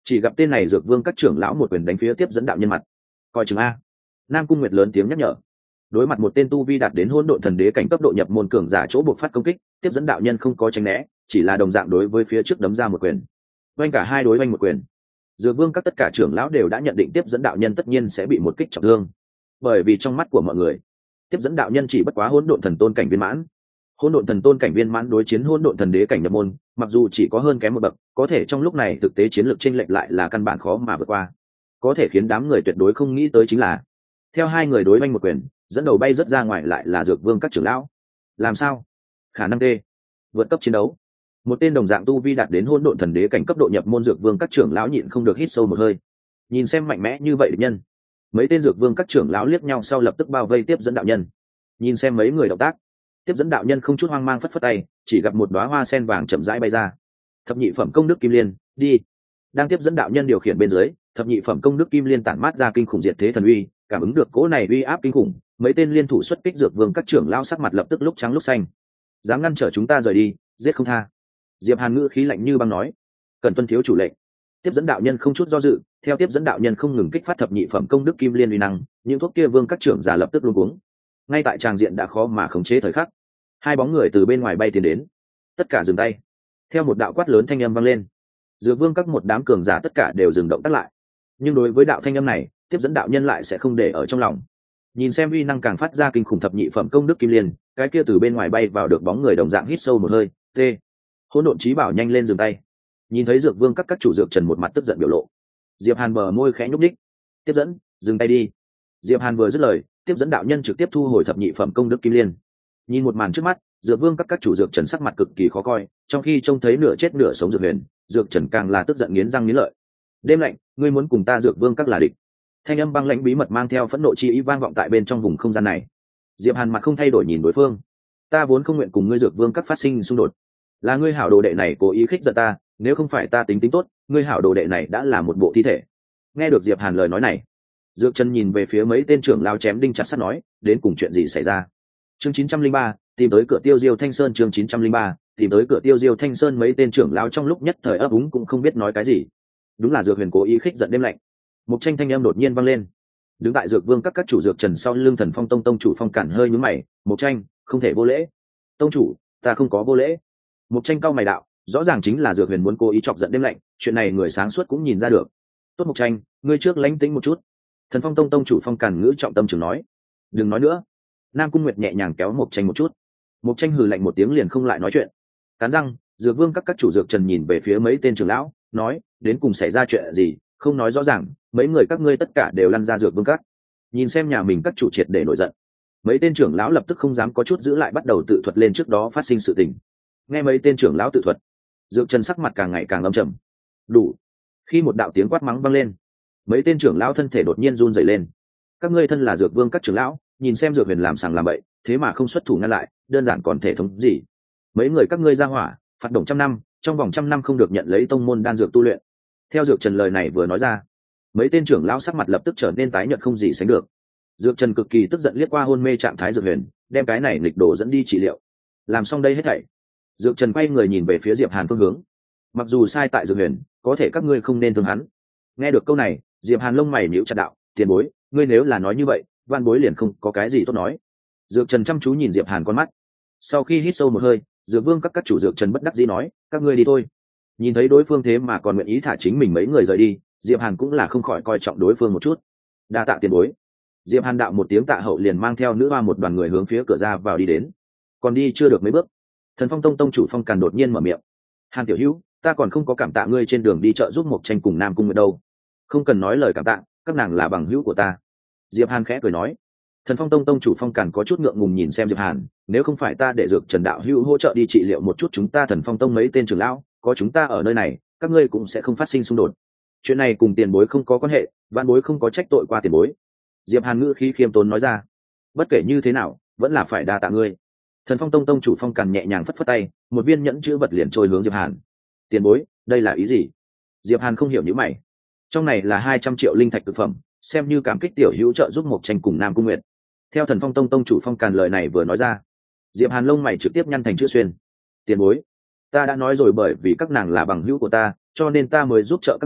chỉ gặp tên này dược vương các trưởng lão một quyền đánh phía tiếp dẫn đạo nhân mặt. Coi chừng a. Nam Cung Nguyệt lớn tiếng nhắc nhở. Đối mặt một tên tu vi đạt đến hỗn độn thần đế cảnh cấp độ nhập môn cường giả chỗ buộc phát công kích, tiếp dẫn đạo nhân không có tránh né, chỉ là đồng dạng đối với phía trước đấm ra một quyền. Oanh cả hai đối oanh một quyền. Dược vương các tất cả trưởng lão đều đã nhận định tiếp dẫn đạo nhân tất nhiên sẽ bị một kích trọng thương, bởi vì trong mắt của mọi người, tiếp dẫn đạo nhân chỉ bất quá hỗn độn thần tôn cảnh viên mãn. Hỗn độn thần tôn cảnh viên mãn đối chiến hỗn độn thần đế cảnh nhập môn, mặc dù chỉ có hơn kém một bậc, có thể trong lúc này thực tế chiến lược chênh lệch lại là căn bản khó mà vượt qua. Có thể khiến đám người tuyệt đối không nghĩ tới chính là, theo hai người đối oanh một quyền, dẫn đầu bay rất ra ngoài lại là dược vương các trưởng lão. Làm sao? Khả năng tê vượt cấp chiến đấu. Một tên đồng dạng tu vi đạt đến hỗn độn thần đế cảnh cấp độ nhập môn dược vương các trưởng lão nhịn không được hít sâu một hơi. Nhìn xem mạnh mẽ như vậy địch nhân, mấy tên dược vương các trưởng lão liếc nhau sau lập tức bao vây tiếp dẫn đạo nhân. Nhìn xem mấy người động tác, tiếp dẫn đạo nhân không chút hoang mang phất phất tay, chỉ gặp một đóa hoa sen vàng chậm rãi bay ra. Thập nhị phẩm công đức kim liên, đi. Đang tiếp dẫn đạo nhân điều khiển bên dưới, thập nhị phẩm công đức kim liên tản mát ra kinh khủng diệt thế thần uy, cảm ứng được cỗ này uy áp kinh khủng, mấy tên liên thủ xuất kích dược vương các trưởng lão sắc mặt lập tức lúc trắng lúc xanh. Dám ngăn trở chúng ta rời đi, giết không tha. Diệp Hàn ngữ khí lạnh như băng nói, cần tuân thiếu chủ lệnh. Tiếp dẫn đạo nhân không chút do dự, theo tiếp dẫn đạo nhân không ngừng kích phát thập nhị phẩm công đức kim liên uy năng, những thuốc kia vương các trưởng giả lập tức luống cuống. Ngay tại tràng diện đã khó mà khống chế thời khắc, hai bóng người từ bên ngoài bay tiến đến, tất cả dừng tay. Theo một đạo quát lớn thanh âm vang lên, dược vương các một đám cường giả tất cả đều dừng động tác lại. Nhưng đối với đạo thanh âm này, tiếp dẫn đạo nhân lại sẽ không để ở trong lòng. Nhìn xem uy năng càng phát ra kinh khủng thập nhị phẩm công đức kim liên, cái kia từ bên ngoài bay vào được bóng người đồng dạng hít sâu một hơi, tê. Hỗn độn chí bảo nhanh lên dừng tay. Nhìn thấy dược vương các các chủ dược trần một mặt tức giận biểu lộ, Diệp Hàn bờ môi khẽ nhúc nhích. Tiếp dẫn, dừng tay đi. Diệp Hàn vừa dứt lời, tiếp dẫn đạo nhân trực tiếp thu hồi thập nhị phẩm công đức kim liên. Nhìn một màn trước mắt, dược vương các các chủ dược trần sắc mặt cực kỳ khó coi, trong khi trông thấy nửa chết nửa sống dược huyền, dược trần càng là tức giận nghiến răng nghiến lợi. Đêm lạnh, ngươi muốn cùng ta dược vương các là địch. Thanh âm băng lãnh bí mật mang theo phẫn nộ chi ý vang vọng tại bên trong vùng không gian này. Diệp Hàn mặt không thay đổi nhìn đối phương. Ta vốn không nguyện cùng ngươi dược vương các phát sinh xung đột, là ngươi hảo đồ đệ này cố ý khích giận ta, nếu không phải ta tính tính tốt, ngươi hảo đồ đệ này đã là một bộ thi thể. Nghe được Diệp Hàn lời nói này, dược trần nhìn về phía mấy tên trưởng lao chém đinh chặt sắt nói, đến cùng chuyện gì xảy ra. Chương chín trăm linh ba, tìm tới cửa tiêu diêu thanh sơn. Chương chín trăm linh ba, tìm tới cửa tiêu diêu thanh sơn. Mấy tên trưởng lao trong lúc nhất thời ấp úng cũng không biết nói cái gì. Đúng là dược huyền cố ý khích giận đêm lạnh. Một tranh thanh âm đột nhiên vang lên. Đứng tại dược vương các các chủ dược trần sau lưng thần phong tông tông chủ phong cản hơi nhướng mày. Một tranh, không thể vô lễ. Tông chủ, ta không có vô lễ. Một tranh cao mày đạo, rõ ràng chính là dược huyền muốn cố ý chọc giận đêm lạnh, chuyện này người sáng suốt cũng nhìn ra được. Tốt một tranh, ngươi trước lánh tĩnh một chút. Thần phong tông tông chủ phong cản ngữ trọng tâm trường nói. Đừng nói nữa. Nam Cung Nguyệt nhẹ nhàng kéo một tranh một chút. Một tranh hừ lạnh một tiếng liền không lại nói chuyện. Cắn răng, dược vương các các chủ dược trần nhìn về phía mấy tên trưởng lão, nói, đến cùng xảy ra chuyện gì, không nói rõ ràng, mấy người các ngươi tất cả đều lăn ra dược vương các. Nhìn xem nhà mình các chủ triệt để nổi giận, mấy tên trưởng lão lập tức không dám có chút giữ lại, bắt đầu tự thuật lên trước đó phát sinh sự tình. Nghe mấy tên trưởng lão tự thuật, dược trần sắc mặt càng ngày càng âm trầm. Đủ. Khi một đạo tiếng quát mắng vang lên, mấy tên trưởng lão thân thể đột nhiên run rẩy lên. Các ngươi thân là dược vương các trưởng lão, nhìn xem dược huyền làm sàng làm bậy, thế mà không xuất thủ ngăn lại, đơn giản còn thể thống gì. Mấy người các ngươi ra hỏa, phạt đồng trăm năm, trong vòng trăm năm không được nhận lấy tông môn đan dược tu luyện. Theo dược trần lời này vừa nói ra, mấy tên trưởng lão sắc mặt lập tức trở nên tái nhợt không gì sánh được. Dược trần cực kỳ tức giận liếc qua hôn mê trạng thái dược huyền, đem cái này nghịch đồ dẫn đi trị liệu. Làm xong đây hết thảy, dược trần quay người nhìn về phía Diệp Hàn phương hướng. Mặc dù sai tại dược huyền, có thể các ngươi không nên thương hắn. Nghe được câu này, Diệp Hàn lông mày nhíu chặt đạo, tiền bối, ngươi nếu là nói như vậy, van bối liền không có cái gì tốt nói. Dược trần chăm chú nhìn Diệp Hàn con mắt, sau khi hít sâu một hơi, dược vương các các chủ dược trần bất đắc dĩ nói, các ngươi đi thôi. Nhìn thấy đối phương thế mà còn nguyện ý thả chính mình mấy người rời đi, Diệp Hàn cũng là không khỏi coi trọng đối phương một chút. Đa tạ tiền bối. Diệp Hàn đạo một tiếng tạ hậu liền mang theo nữ hoa một đoàn người hướng phía cửa ra vào đi đến. Còn đi chưa được mấy bước, thần phong tông tông chủ phong càn đột nhiên mở miệng. Hàn tiểu hữu, ta còn không có cảm tạ ngươi trên đường đi chợ giúp một tranh cùng Nam Cung Nguyệt đâu. Không cần nói lời cảm tạ, các nàng là bằng hữu của ta. Diệp Hàn khẽ cười nói. Thần phong tông tông chủ phong càn có chút ngượng ngùng nhìn xem Diệp Hàn, nếu không phải ta để dược trần đạo hữu hỗ trợ đi trị liệu một chút chúng ta thần phong tông mấy tên trưởng lão, có chúng ta ở nơi này, các ngươi cũng sẽ không phát sinh xung đột. Chuyện này cùng tiền bối không có quan hệ, vạn bối không có trách tội qua tiền bối. Diệp Hàn ngữ khí khiêm tốn nói ra. Bất kể như thế nào, vẫn là phải đa tạ ngươi. Thần phong tông tông chủ phong càn nhẹ nhàng phất phất tay, một viên nhẫn chữ vật liền trôi hướng Diệp Hàn. Tiền bối, đây là ý gì? Diệp Hàn không hiểu nhíu mày. Trong này là hai trăm triệu linh thạch thực phẩm, xem như cảm kích tiểu hữu trợ giúp một tranh cùng Nam Cung Nguyệt. Theo thần phong tông tông chủ phong càn lời này vừa nói ra, Diệp Hàn lông mày trực tiếp nhăn thành chữ xuyên. Tiền bối, ta đã nói rồi, bởi vì các nàng là bằng hữu của ta, cho nên ta mới giúp trợ các nàng,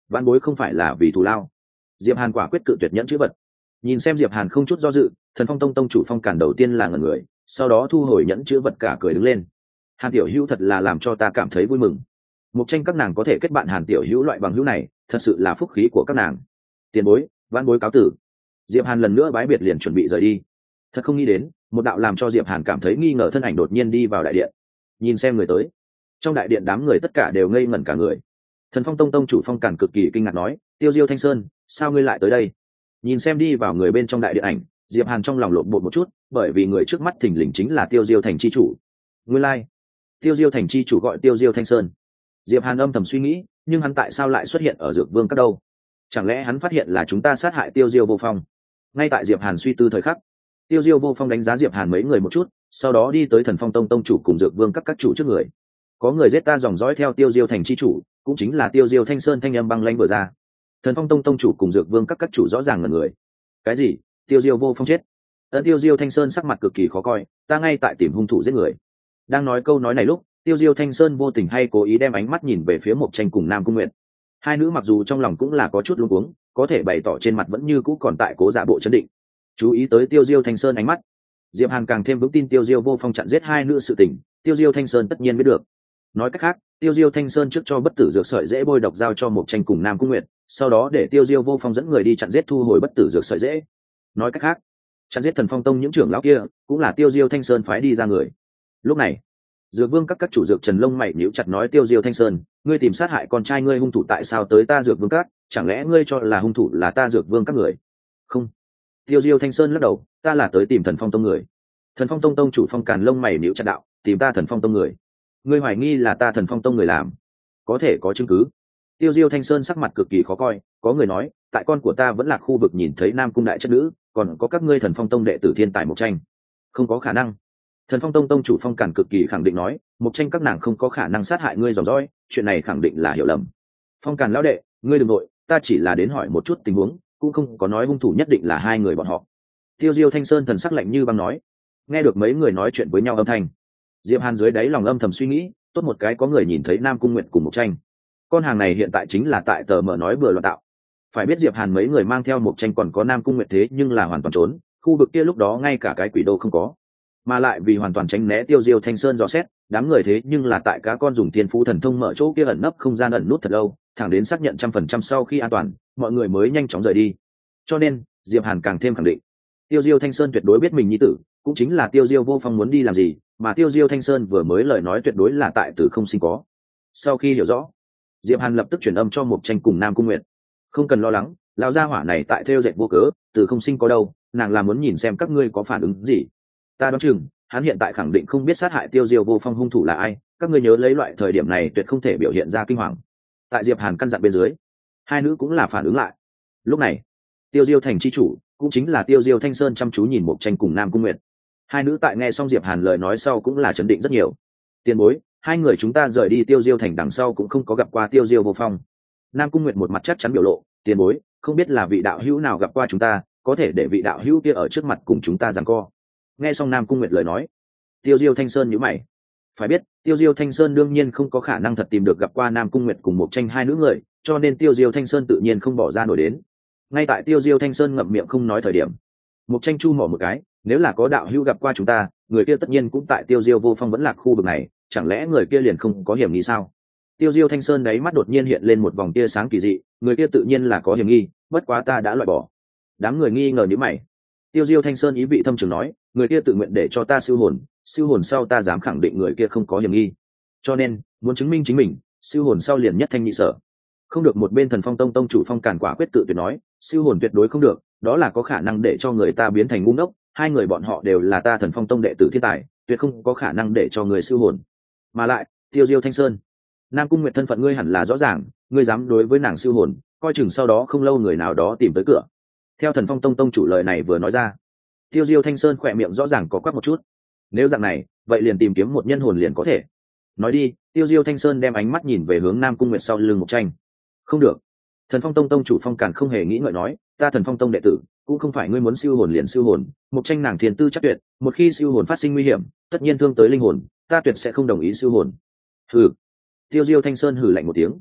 vãn bối không phải là vì thù lao. Diệp Hàn quả quyết cự tuyệt nhẫn chữ vật. Nhìn xem Diệp Hàn không chút do dự, Thần Phong tông tông chủ Phong Càn đầu tiên là ngẩn người, sau đó thu hồi nhẫn chữ vật cả cười đứng lên. Hàn tiểu hữu thật là làm cho ta cảm thấy vui mừng. Mục tranh các nàng có thể kết bạn Hàn tiểu hữu loại bằng hữu này, thật sự là phúc khí của các nàng. Tiền bối, vãn bối cáo tử. Diệp Hàn lần nữa bái biệt liền chuẩn bị rời đi. Thật không nghĩ đến, một đạo làm cho Diệp Hàn cảm thấy nghi ngờ thân ảnh đột nhiên đi vào đại điện. Nhìn xem người tới, trong đại điện đám người tất cả đều ngây ngẩn cả người. Thần Phong tông tông chủ Phong Càn cực kỳ kinh ngạc nói, Tiêu Diêu Thanh Sơn, sao ngươi lại tới đây? Nhìn xem đi vào người bên trong đại điện ảnh, Diệp Hàn trong lòng lộn bột một chút, bởi vì người trước mắt thình lình chính là Tiêu Diêu thành chi chủ. Nguyên lai, like. Tiêu Diêu thành chi chủ gọi Tiêu Diêu Thanh Sơn. Diệp Hàn âm thầm suy nghĩ, nhưng hắn tại sao lại xuất hiện ở Dược Vương các đâu? Chẳng lẽ hắn phát hiện là chúng ta sát hại Tiêu Diêu Vô Phong? Ngay tại Diệp Hàn suy tư thời khắc, Tiêu Diêu Vô Phong đánh giá Diệp Hàn mấy người một chút, sau đó đi tới Thần Phong tông tông chủ cùng Dược Vương các các chủ trước người. Có người giết ta dòng dõi theo Tiêu Diêu thành chi chủ, cũng chính là Tiêu Diêu Thanh Sơn thanh âm băng lãnh vừa ra. Thần Phong tông tông chủ cùng Dược Vương các các chủ rõ ràng là người. Cái gì? Tiêu Diêu Vô Phong chết? Ấn Tiêu Diêu Thanh Sơn sắc mặt cực kỳ khó coi, ta ngay tại tìm hung thủ giết người. Đang nói câu nói này lúc, Tiêu Diêu Thanh Sơn vô tình hay cố ý đem ánh mắt nhìn về phía Mộc Tranh cùng Nam Cung Nguyệt. Hai nữ mặc dù trong lòng cũng là có chút luống cuống, có thể bày tỏ trên mặt vẫn như cũ còn tại cố giả bộ chấn định. Chú ý tới Tiêu Diêu Thanh Sơn ánh mắt, Diệp Hàn càng thêm vững tin Tiêu Diêu Vô Phong chặn giết hai nữ sự tình, Tiêu Diêu Thanh Sơn tất nhiên biết được. Nói cách khác, Tiêu Diêu Thanh Sơn trước cho bất tử dược sợi dễ bôi độc giao cho Mộc Tranh cùng Nam Cung Nguyệt, sau đó để Tiêu Diêu Vô Phong dẫn người đi chặn giết thu hồi bất tử dược sợi dễ. Nói cách khác, chặn giết Thần Phong tông những trưởng lão kia cũng là Tiêu Diêu Thanh Sơn phái đi ra người. Lúc này, Dược Vương các các chủ dược Trần lông mày nhíu chặt nói, Tiêu Diêu Thanh Sơn, ngươi tìm sát hại con trai ngươi hung thủ tại sao tới ta Dược Vương các, chẳng lẽ ngươi cho là hung thủ là ta Dược Vương các người? Không. Tiêu Diêu Thanh Sơn lắc đầu, ta là tới tìm Thần Phong tông người. Thần Phong tông tông chủ Phong Càn lông mày nhíu chặt đạo, tìm ta Thần Phong tông người? Ngươi hoài nghi là ta Thần Phong tông người làm? Có thể có chứng cứ? Tiêu Diêu Thanh Sơn sắc mặt cực kỳ khó coi, có người nói, tại con của ta vẫn là khu vực nhìn thấy Nam cung đại chất nữ, còn có các ngươi Thần Phong tông đệ tử thiên tài Mộc Tranh. Không có khả năng. Thần Phong tông tông chủ Phong Càn cực kỳ khẳng định nói, Mộc Tranh các nàng không có khả năng sát hại ngươi dòng dõi, chuyện này khẳng định là hiểu lầm. Phong Càn lão đệ, ngươi đừng nội, ta chỉ là đến hỏi một chút tình huống, cũng không có nói hung thủ nhất định là hai người bọn họ. Tiêu Diêu Thanh Sơn thần sắc lạnh như băng nói. Nghe được mấy người nói chuyện với nhau âm thanh, Diệp Hàn dưới đáy lòng âm thầm suy nghĩ, tốt một cái có người nhìn thấy Nam Cung Nguyệt cùng Mộc Tranh. Con hàng này hiện tại chính là tại tờ mở nói bừa loạn tạo. Phải biết Diệp Hàn mấy người mang theo Mộc Tranh còn có Nam Cung Nguyệt thế nhưng là hoàn toàn trốn, khu vực kia lúc đó ngay cả cái quỷ đô không có. Mà lại vì hoàn toàn tránh né Tiêu Diêu Thanh Sơn dò xét, đám người thế nhưng là tại cá con dùng thiên phú thần thông mở chỗ kia ẩn nấp không gian ẩn nút thật lâu, thẳng đến xác nhận trăm phần trăm sau khi an toàn, mọi người mới nhanh chóng rời đi. Cho nên, Diệp Hàn càng thêm khẳng định, Tiêu Diêu Thanh Sơn tuyệt đối biết mình nhi tử, cũng chính là Tiêu Diêu Vô Phong muốn đi làm gì, mà Tiêu Diêu Thanh Sơn vừa mới lời nói tuyệt đối là tại tử không sinh có. Sau khi hiểu rõ, Diệp Hàn lập tức chuyển âm cho Mộc Tranh cùng Nam Cung Nguyệt. Không cần lo lắng, lão gia hỏa này tại theo dệt vô cớ, tử không sinh có đâu, nàng là muốn nhìn xem các ngươi có phản ứng gì. Ta đoán chừng, hắn hiện tại khẳng định không biết sát hại Tiêu Diêu Vô Phong hung thủ là ai, các ngươi nhớ lấy loại thời điểm này tuyệt không thể biểu hiện ra kinh hoàng. Tại Diệp Hàn căn dặn bên dưới, hai nữ cũng là phản ứng lại. Lúc này, Tiêu Diêu thành chi chủ, cũng chính là Tiêu Diêu Thanh Sơn chăm chú nhìn Mộc Tranh cùng Nam Cung Nguyệt. Hai nữ tại nghe xong Diệp Hàn lời nói sau cũng là chấn định rất nhiều. Tiền bối, hai người chúng ta rời đi Tiêu Diêu thành đằng sau cũng không có gặp qua Tiêu Diêu Vô Phong. Nam Cung Nguyệt một mặt chắc chắn biểu lộ, tiền bối, không biết là vị đạo hữu nào gặp qua chúng ta, có thể để vị đạo hữu kia ở trước mặt cùng chúng ta giằng co. Nghe xong Nam Cung Nguyệt lời nói, Tiêu Diêu Thanh Sơn nhíu mày. Phải biết, Tiêu Diêu Thanh Sơn đương nhiên không có khả năng thật tìm được gặp qua Nam Cung Nguyệt cùng Mộc Tranh hai nữ người, cho nên Tiêu Diêu Thanh Sơn tự nhiên không bỏ ra nổi đến. Ngay tại Tiêu Diêu Thanh Sơn ngậm miệng không nói thời điểm, Mộc Tranh chu mỏ một cái, nếu là có đạo hữu gặp qua chúng ta, người kia tất nhiên cũng tại Tiêu Diêu Vô Phong vẫn là khu vực này, chẳng lẽ người kia liền không có hiểm nghi sao? Tiêu Diêu Thanh Sơn đáy mắt đột nhiên hiện lên một vòng tia sáng kỳ dị, người kia tự nhiên là có hiểm nghi, bất quá ta đã loại bỏ. Đám người nghi ngờ nhíu mày. Tiêu Diêu Thanh Sơn ý vị thâm trường nói, người kia tự nguyện để cho ta siêu hồn, siêu hồn sau ta dám khẳng định người kia không có hiểm nghi. Cho nên, muốn chứng minh chính mình, siêu hồn sau liền nhất thanh nhị sở. Không được. Một bên Thần Phong tông tông chủ Phong Càn quả quyết tự tuyệt nói, siêu hồn tuyệt đối không được, đó là có khả năng để cho người ta biến thành ngu ngốc, hai người bọn họ đều là ta Thần Phong tông đệ tử thiên tài, tuyệt không có khả năng để cho người siêu hồn. Mà lại, Tiêu Diêu Thanh Sơn, Nam Cung Nguyệt thân phận ngươi hẳn là rõ ràng, ngươi dám đối với nàng siêu hồn, coi chừng sau đó không lâu người nào đó tìm tới cửa. Theo Thần Phong tông tông chủ lời này vừa nói ra, Tiêu Diêu Thanh Sơn khỏe miệng rõ ràng có quắc một chút. Nếu dạng này, vậy liền tìm kiếm một nhân hồn liền có thể. Nói đi, Tiêu Diêu Thanh Sơn đem ánh mắt nhìn về hướng Nam Cung Nguyệt sau lưng Mộc Tranh. Không được. Thần Phong tông tông chủ Phong Càn không hề nghĩ ngợi nói, ta Thần Phong tông đệ tử, cũng không phải ngươi muốn siêu hồn liền siêu hồn, Mộc Tranh nàng thiên tư chắc tuyệt, một khi siêu hồn phát sinh nguy hiểm, tất nhiên thương tới linh hồn, ta tuyệt sẽ không đồng ý siêu hồn. Hừ. Tiêu Diêu Thanh Sơn hừ lạnh một tiếng.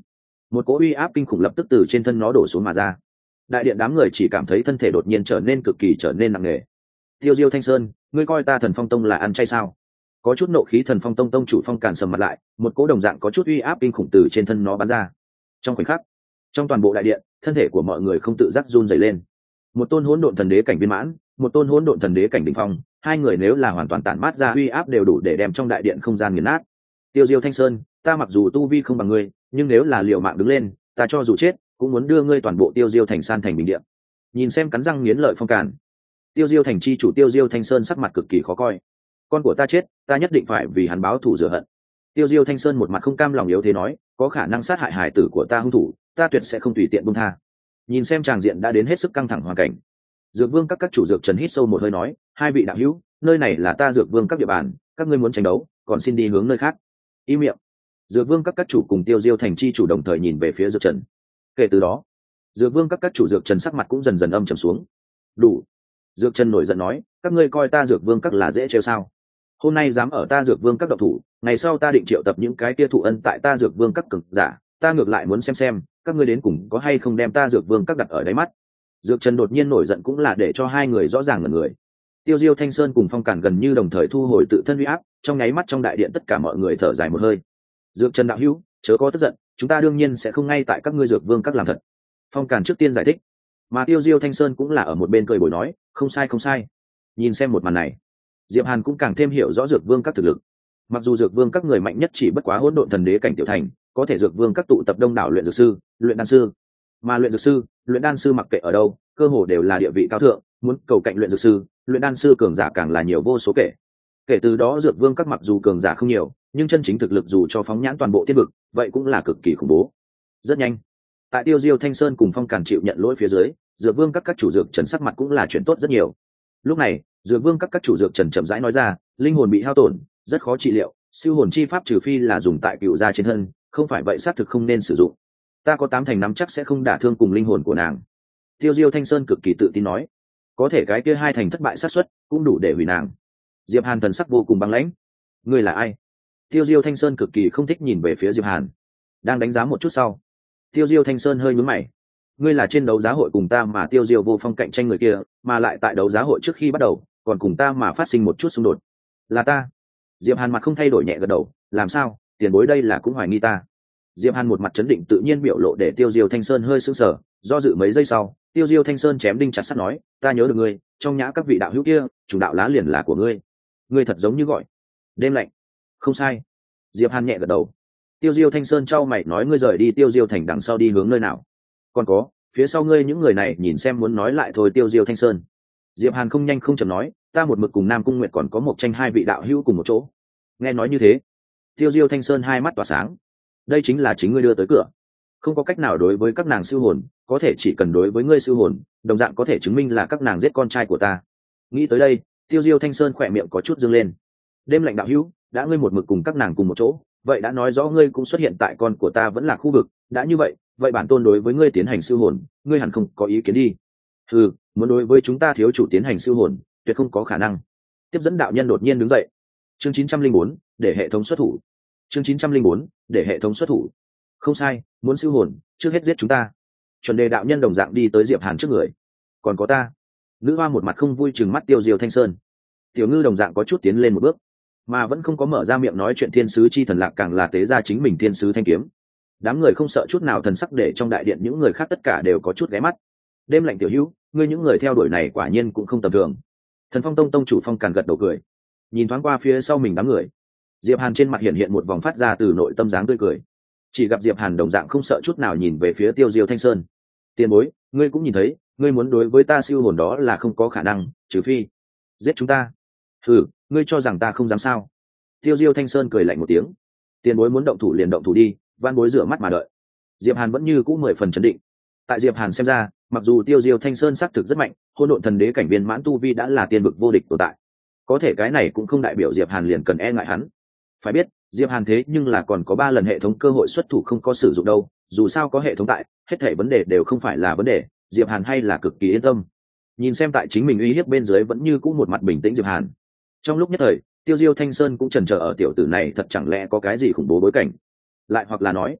một cỗ uy áp kinh khủng lập tức từ trên thân nó đổ xuống mà ra. Đại điện đám người chỉ cảm thấy thân thể đột nhiên trở nên cực kỳ trở nên nặng nề. Tiêu Diêu Thanh Sơn, ngươi coi ta Thần Phong Tông là ăn chay sao? Có chút nộ khí Thần Phong Tông tông chủ Phong Càn sầm mặt lại, một cỗ đồng dạng có chút uy áp kinh khủng từ trên thân nó bắn ra. Trong khoảnh khắc, trong toàn bộ đại điện, thân thể của mọi người không tự giác run rẩy lên. Một tôn hỗn độn thần đế cảnh viên mãn, một tôn hỗn độn thần đế cảnh đỉnh phong, hai người nếu là hoàn toàn tản mát ra uy áp đều đủ để đem trong đại điện không gian nghiền nát. Tiêu Diêu Thanh Sơn, ta mặc dù tu vi không bằng ngươi, nhưng nếu là liều mạng đứng lên, ta cho dù chết, cũng muốn đưa ngươi toàn bộ Tiêu Diêu thành san thành bình địa. Nhìn xem cắn răng nghiến lợi Phong Càn, Tiêu Diêu thành chi chủ Tiêu Diêu Thanh Sơn sắc mặt cực kỳ khó coi. Con của ta chết, ta nhất định phải vì hắn báo thù rửa hận. Tiêu Diêu Thanh Sơn một mặt không cam lòng yếu thế nói, có khả năng sát hại hải tử của ta hung thủ, ta tuyệt sẽ không tùy tiện buông tha. Nhìn xem tràng diện đã đến hết sức căng thẳng hoàn cảnh, Dược Vương các các chủ Dược Trần hít sâu một hơi nói, hai vị đạo hữu, nơi này là ta Dược Vương các địa bàn, các ngươi muốn tranh đấu, còn xin đi hướng nơi khác. Im miệng. Dược Vương các các chủ cùng Tiêu Diêu thành chi chủ đồng thời nhìn về phía Dược Trần. Kể từ đó, Dược Vương các các chủ Dược Trần sắc mặt cũng dần dần âm trầm xuống. Đủ. Dược Trần nổi giận nói, các ngươi coi ta Dược Vương các là dễ trêu sao? Hôm nay dám ở ta Dược Vương các độc thủ, ngày sau ta định triệu tập những cái kia thụ ân tại ta Dược Vương các cường giả, ta ngược lại muốn xem xem, các ngươi đến cùng có hay không đem ta Dược Vương các đặt ở đáy mắt. Dược Trần đột nhiên nổi giận cũng là để cho hai người rõ ràng là người. Tiêu Diêu Thanh Sơn cùng Phong Càn gần như đồng thời thu hồi tự thân uy áp, trong nháy mắt trong đại điện tất cả mọi người thở dài một hơi. Dược Trần đạo hữu, chớ có tức giận, chúng ta đương nhiên sẽ không ngay tại các ngươi Dược Vương các làm thật. Phong Càn trước tiên giải thích, mà Tiêu Diêu Thanh Sơn cũng là ở một bên cười bồi nói, không sai không sai. Nhìn xem một màn này, Diệp Hàn cũng càng thêm hiểu rõ Dược Vương các thực lực. Mặc dù Dược Vương các người mạnh nhất chỉ bất quá hỗn độn thần đế cảnh tiểu thành, có thể Dược Vương các tụ tập đông đảo luyện dược sư, luyện đan sư, mà luyện dược sư, luyện đan sư mặc kệ ở đâu, cơ hồ đều là địa vị cao thượng, muốn cầu cạnh luyện dược sư, luyện đan sư cường giả càng là nhiều vô số kể. Kể từ đó Dược Vương các mặc dù cường giả không nhiều, nhưng chân chính thực lực dù cho phóng nhãn toàn bộ tiên vực, vậy cũng là cực kỳ khủng bố. Rất nhanh, tại Tiêu Diêu Thanh Sơn cùng Phong Càn chịu nhận lỗi phía dưới, Dược Vương các các chủ dược Trần sắc mặt cũng là chuyện tốt rất nhiều. Lúc này, Dược Vương các các chủ dược Trần chậm rãi nói ra, linh hồn bị hao tổn, rất khó trị liệu, siêu hồn chi pháp trừ phi là dùng tại cựu gia trên thân, không phải vậy xác thực không nên sử dụng. Ta có tám thành nắm chắc sẽ không đả thương cùng linh hồn của nàng. Tiêu Diêu Thanh Sơn cực kỳ tự tin nói, có thể cái kia hai thành thất bại xác suất cũng đủ để hủy nàng. Diệp Hàn thần sắc vô cùng băng lãnh, ngươi là ai? Tiêu Diêu Thanh Sơn cực kỳ không thích nhìn về phía Diệp Hàn. Đang đánh giá một chút sau, Tiêu Diêu Thanh Sơn hơi nhướng mày, ngươi là trên đấu giá hội cùng ta mà Tiêu Diêu Vô Phong cạnh tranh người kia, mà lại tại đấu giá hội trước khi bắt đầu còn cùng ta mà phát sinh một chút xung đột. Là ta. Diệp Hàn mặt không thay đổi nhẹ gật đầu, làm sao, tiền bối đây là cũng hoài nghi ta. Diệp Hàn một mặt chấn định tự nhiên biểu lộ để Tiêu Diêu Thanh Sơn hơi sững sờ, do dự mấy giây sau, Tiêu Diêu Thanh Sơn chém đinh chặt sắt nói, ta nhớ được ngươi, trong nhã các vị đạo hữu kia, chủ đạo lá liền là của ngươi. Ngươi thật giống như gọi đêm lạnh. Không sai. Diệp Hàn nhẹ gật đầu. Tiêu Diêu Thanh Sơn trao mày nói, ngươi rời đi Tiêu Diêu thành đằng sau đi hướng nơi nào? Còn có, phía sau ngươi những người này nhìn xem muốn nói lại thôi. Tiêu Diêu Thanh Sơn. Diệp Hàn không nhanh không chậm nói, ta một mực cùng Nam Cung Nguyệt còn có một tranh hai vị đạo hữu cùng một chỗ. Nghe nói như thế, Tiêu Diêu Thanh Sơn hai mắt tỏa sáng. Đây chính là chính ngươi đưa tới cửa. Không có cách nào đối với các nàng siêu hồn, có thể chỉ cần đối với ngươi siêu hồn, đồng dạng có thể chứng minh là các nàng giết con trai của ta. Nghĩ tới đây, Tiêu Diêu Thanh Sơn khỏe miệng có chút dương lên. Đêm lạnh đạo hữu, đã ngươi một mực cùng các nàng cùng một chỗ, vậy đã nói rõ ngươi cũng xuất hiện tại con của ta vẫn là khu vực, đã như vậy, vậy bản tôn đối với ngươi tiến hành siêu hồn, ngươi hẳn không có ý kiến đi. Ừ, muốn đối với chúng ta thiếu chủ tiến hành siêu hồn, tuyệt không có khả năng. Tiếp dẫn đạo nhân đột nhiên đứng dậy. Chương chín trăm linh bốn, để hệ thống xuất thủ. Chương chín trăm linh bốn, để hệ thống xuất thủ. Không sai, muốn siêu hồn, trước hết giết chúng ta. Chuẩn đề đạo nhân đồng dạng đi tới Diệp Hàn trước người. Còn có ta. Nữ hoa một mặt không vui trừng mắt Tiêu Diêu Thanh Sơn. Tiểu ngư đồng dạng có chút tiến lên một bước, mà vẫn không có mở ra miệng nói chuyện. Thiên sứ chi thần lạc càng là tế ra chính mình thiên sứ thanh kiếm. Đám người không sợ chút nào thần sắc, để trong đại điện những người khác tất cả đều có chút ghé mắt. Đêm lạnh tiểu hữu, ngươi những người theo đuổi này quả nhiên cũng không tầm thường. Thần Phong Tông tông chủ Phong Càn gật đầu cười, nhìn thoáng qua phía sau mình đám người. Diệp Hàn trên mặt hiện hiện một vòng phát ra từ nội tâm dáng tươi cười. Chỉ gặp Diệp Hàn đồng dạng không sợ chút nào nhìn về phía Tiêu Diêu Thanh Sơn. Tiền bối, ngươi cũng nhìn thấy, ngươi muốn đối với ta siêu hồn đó là không có khả năng, trừ phi giết chúng ta. Ừ, ngươi cho rằng ta không dám sao? Tiêu Diêu Thanh Sơn cười lạnh một tiếng. Tiền bối muốn động thủ liền động thủ đi, van bối rửa mắt mà đợi. Diệp Hàn vẫn như cũ mười phần chấn định. Tại Diệp Hàn xem ra, mặc dù Tiêu Diêu Thanh Sơn xác thực rất mạnh, hỗn độn thần đế cảnh viên mãn tu vi đã là tiên vực vô địch tồn tại. Có thể cái này cũng không đại biểu Diệp Hàn liền cần e ngại hắn. Phải biết, Diệp Hàn thế nhưng là còn có ba lần hệ thống cơ hội xuất thủ không có sử dụng đâu, dù sao có hệ thống tại, hết thảy vấn đề đều không phải là vấn đề, Diệp Hàn hay là cực kỳ yên tâm. Nhìn xem tại chính mình uy hiếp bên dưới vẫn như cũ một mặt bình tĩnh Diệp Hàn. Trong lúc nhất thời, Tiêu Diêu Thanh Sơn cũng chần chờ ở tiểu tử này thật chẳng lẽ có cái gì khủng bố bối cảnh, lại hoặc là nói,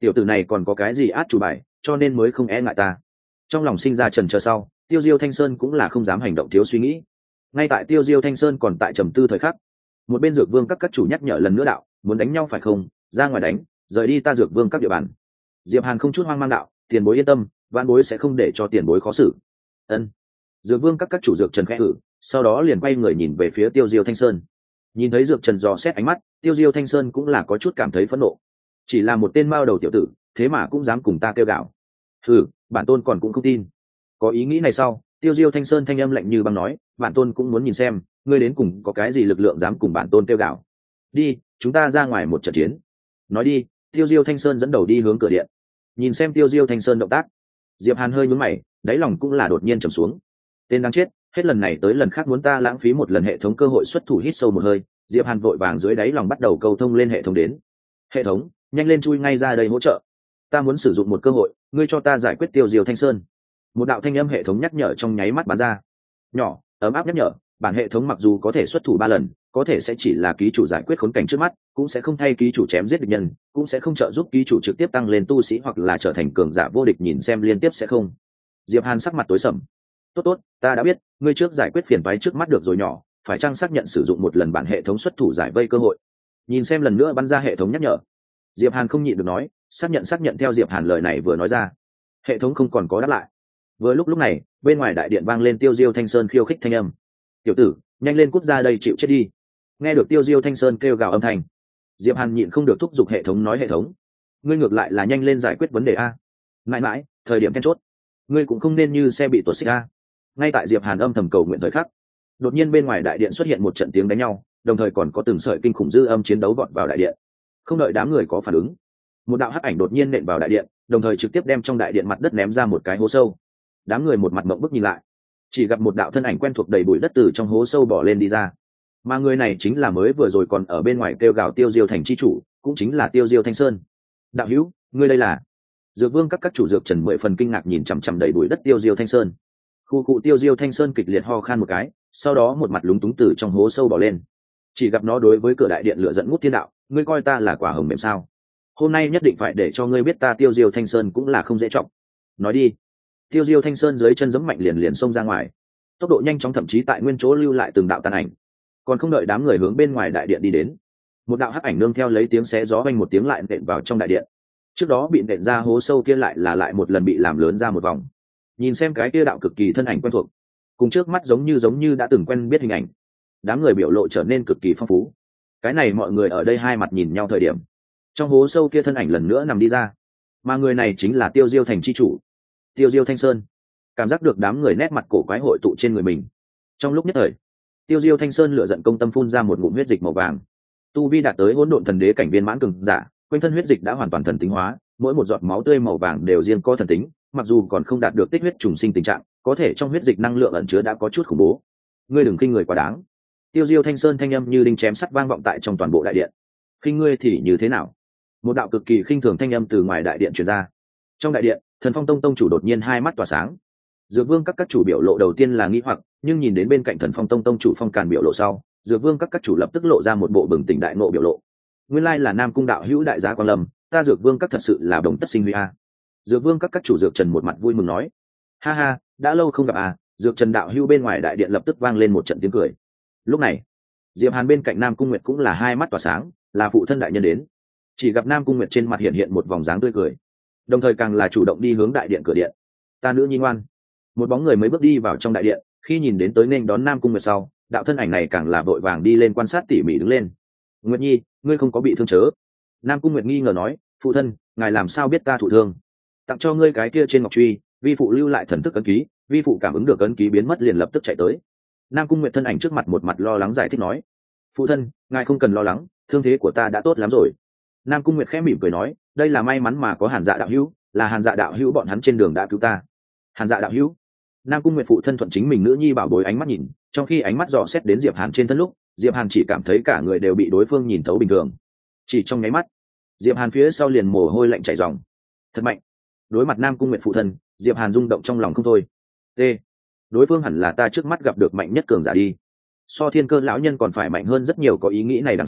tiểu tử này còn có cái gì át chủ bài, cho nên mới không e ngại ta. Trong lòng sinh ra chần chờ sau, Tiêu Diêu Thanh Sơn cũng là không dám hành động thiếu suy nghĩ. Ngay tại Tiêu Diêu Thanh Sơn còn tại trầm tư thời khắc, một bên Dược Vương các các chủ nhắc nhở lần nữa đạo, muốn đánh nhau phải không, ra ngoài đánh, rời đi ta Dược Vương các địa bàn. Diệp Hàn không chút hoang mang đạo, tiền bối yên tâm, vãn bối sẽ không để cho tiền bối khó xử. Ân. Dược Vương các các chủ Dược Trần khẽ hử, sau đó liền quay người nhìn về phía Tiêu Diêu Thanh Sơn. Nhìn thấy Dược Trần dò xét ánh mắt, Tiêu Diêu Thanh Sơn cũng là có chút cảm thấy phẫn nộ. Chỉ là một tên mao đầu tiểu tử, thế mà cũng dám cùng ta kêu gào. Hừ, bản tôn còn cũng không tin. Có ý nghĩ này sau, Tiêu Diêu Thanh Sơn thanh âm lạnh như băng nói, bản tôn cũng muốn nhìn xem, ngươi đến cùng có cái gì lực lượng dám cùng bản tôn kêu gào. Đi, chúng ta ra ngoài một trận chiến. Nói đi, Tiêu Diêu Thanh Sơn dẫn đầu đi hướng cửa điện. Nhìn xem Tiêu Diêu Thanh Sơn động tác, Diệp Hàn hơi nhướng mày, đáy lòng cũng là đột nhiên trầm xuống. Tên đáng chết, hết lần này tới lần khác muốn ta lãng phí một lần hệ thống cơ hội xuất thủ. Hít sâu một hơi, Diệp Hàn vội vàng dưới đáy lòng bắt đầu câu thông lên hệ thống đến. Hệ thống, nhanh lên chui ngay ra đây hỗ trợ. Ta muốn sử dụng một cơ hội, ngươi cho ta giải quyết Tiêu Diêu Thanh Sơn. Một đạo thanh âm hệ thống nhắc nhở trong nháy mắt bắn ra. Nhỏ, ấm áp nhắc nhở, bản hệ thống mặc dù có thể xuất thủ ba lần, có thể sẽ chỉ là ký chủ giải quyết khốn cảnh trước mắt, cũng sẽ không thay ký chủ chém giết địch nhân, cũng sẽ không trợ giúp ký chủ trực tiếp tăng lên tu sĩ hoặc là trở thành cường giả vô địch. Nhìn xem liên tiếp sẽ không. Diệp Hàn sắc mặt tối sầm. Tốt tốt, ta đã biết, ngươi trước giải quyết phiền toái trước mắt được rồi. Nhỏ, phải chăng xác nhận sử dụng một lần bản hệ thống xuất thủ giải vây cơ hội. Nhìn xem lần nữa bắn ra hệ thống nhắc nhở, Diệp Hàn không nhịn được nói, xác nhận xác nhận. Theo Diệp Hàn lời này vừa nói ra, hệ thống không còn có đáp lại. Vừa lúc lúc này, bên ngoài đại điện vang lên Tiêu Diêu Thanh Sơn khiêu khích thanh âm. Tiểu tử, nhanh lên cút ra đây chịu chết đi. Nghe được Tiêu Diêu Thanh Sơn kêu gào âm thanh, Diệp Hàn nhịn không được thúc giục hệ thống nói, hệ thống, ngươi ngược lại là nhanh lên giải quyết vấn đề a. Mãi mãi, thời điểm then chốt, ngươi cũng không nên như xe bị tuột xích a. Ngay tại Diệp Hàn âm thầm cầu nguyện thời khắc, đột nhiên bên ngoài đại điện xuất hiện một trận tiếng đánh nhau, đồng thời còn có từng sợi kinh khủng dư âm chiến đấu vọt vào đại điện. Không đợi đám người có phản ứng, một đạo hắc ảnh đột nhiên nện vào đại điện, đồng thời trực tiếp đem trong đại điện mặt đất ném ra một cái hố sâu. Đám người một mặt mộng bức nhìn lại, chỉ gặp một đạo thân ảnh quen thuộc đầy bụi đất từ trong hố sâu bỏ lên đi ra. Mà người này chính là mới vừa rồi còn ở bên ngoài kêu gào Tiêu Diêu thành chi chủ, cũng chính là Tiêu Diêu Thanh Sơn. Đạo hữu, ngươi đây là? Dược Vương các các chủ Dược Trần mười phần kinh ngạc nhìn chằm chằm đầy bụi đất Tiêu Diêu Thanh Sơn. Khu cụ Tiêu Diêu Thanh Sơn kịch liệt ho khan một cái, sau đó một mặt lúng túng từ trong hố sâu bỏ lên. Chỉ gặp nó đối với cửa đại điện lửa giận ngút thiên đạo, ngươi coi ta là quả hồng mềm sao? Hôm nay nhất định phải để cho ngươi biết ta Tiêu Diêu Thanh Sơn cũng là không dễ trọng. Nói đi. Tiêu Diêu Thanh Sơn dưới chân giẫm mạnh liền liền xông ra ngoài, tốc độ nhanh chóng, thậm chí tại nguyên chỗ lưu lại từng đạo tàn ảnh. Còn không đợi đám người hướng bên ngoài đại điện đi đến, một đạo hắc ảnh nương theo lấy tiếng xé gió vang một tiếng lại nện vào trong đại điện. Trước đó bị nện ra hố sâu kia lại là lại một lần bị làm lớn ra một vòng. Nhìn xem cái kia đạo cực kỳ thân ảnh quen thuộc, cùng trước mắt giống như giống như đã từng quen biết hình ảnh, đám người biểu lộ trở nên cực kỳ phong phú. Cái này mọi người ở đây hai mặt nhìn nhau thời điểm, trong hố sâu kia thân ảnh lần nữa nằm đi ra, mà người này chính là Tiêu Diêu thành chi chủ, Tiêu Diêu Thanh Sơn. Cảm giác được đám người nét mặt cổ quái hội tụ trên người mình, trong lúc nhất thời, Tiêu Diêu Thanh Sơn lựa giận công tâm phun ra một ngụm huyết dịch màu vàng. Tu vi đạt tới hỗn độn thần đế cảnh viên mãn cường giả, quanh thân huyết dịch đã hoàn toàn thần tính hóa, mỗi một giọt máu tươi màu vàng đều riêng có thần tính, mặc dù còn không đạt được tích huyết trùng sinh tình trạng, có thể trong huyết dịch năng lượng ẩn chứa đã có chút khủng bố. Ngươi đừng khinh người quá đáng. Tiêu Diêu Thanh Sơn thanh âm như đinh chém sắt vang vọng tại trong toàn bộ đại điện. Khinh ngươi thì như thế nào? Một đạo cực kỳ khinh thường thanh âm từ ngoài đại điện truyền ra. Trong đại điện, Thần Phong Tông tông chủ đột nhiên hai mắt tỏa sáng. Dược Vương các các chủ biểu lộ đầu tiên là nghi hoặc, nhưng nhìn đến bên cạnh Thần Phong Tông tông chủ Phong Càn biểu lộ sau, Dược Vương các các chủ lập tức lộ ra một bộ bừng tỉnh đại ngộ biểu lộ. Nguyên lai là Nam Cung đạo hữu đại giá Quang Lâm, ta Dược Vương các thật sự là đồng tất sinh huy a. Dược Vương các các chủ Dược Trần một mặt vui mừng nói, ha ha, đã lâu không gặp à. Dược Trần đạo hữu bên ngoài đại điện lập tức vang lên một trận tiếng cười. Lúc này, Diệp Hàn bên cạnh Nam Cung Nguyệt cũng là hai mắt tỏa sáng, là phụ thân đại nhân đến. Chỉ gặp Nam Cung Nguyệt trên mặt hiện hiện một vòng dáng tươi cười, đồng thời càng là chủ động đi hướng đại điện cửa điện. Ta nữ nhi ngoan. Một bóng người mới bước đi vào trong đại điện, khi nhìn đến tới nên đón Nam Cung Nguyệt sau, đạo thân ảnh này càng là vội vàng đi lên quan sát tỉ mỉ đứng lên. Nguyệt nhi, ngươi không có bị thương chớ? Nam Cung Nguyệt nghi ngờ nói, phụ thân, ngài làm sao biết ta thụ thương? Tặng cho ngươi cái kia trên ngọc truy, vi phụ lưu lại thần thức ấn ký, vi phụ cảm ứng được ấn ký biến mất liền lập tức chạy tới. Nam Cung Nguyệt thân ảnh trước mặt một mặt lo lắng giải thích nói, phụ thân, ngài không cần lo lắng, thương thế của ta đã tốt lắm rồi. Nam Cung Nguyệt khẽ mỉm cười nói, đây là may mắn mà có Hàn Dạ đạo hữu, là Hàn Dạ đạo hữu bọn hắn trên đường đã cứu ta. Hàn Dạ đạo hữu. Nam Cung Nguyệt phụ thân thuận chính mình nữ nhi bảo bối ánh mắt nhìn, trong khi ánh mắt dò xét đến Diệp Hàn trên thân lúc, Diệp Hàn chỉ cảm thấy cả người đều bị đối phương nhìn thấu bình thường. Chỉ trong nháy mắt, Diệp Hàn phía sau liền mồ hôi lạnh chảy ròng. Thật mạnh. Đối mặt Nam Cung Nguyệt phụ thân, Diệp Hàn rung động trong lòng không thôi. T. Đối phương hẳn là ta trước mắt gặp được mạnh nhất cường giả đi. So Thiên Cơ lão nhân còn phải mạnh hơn rất nhiều. Có ý nghĩ này đằng sau,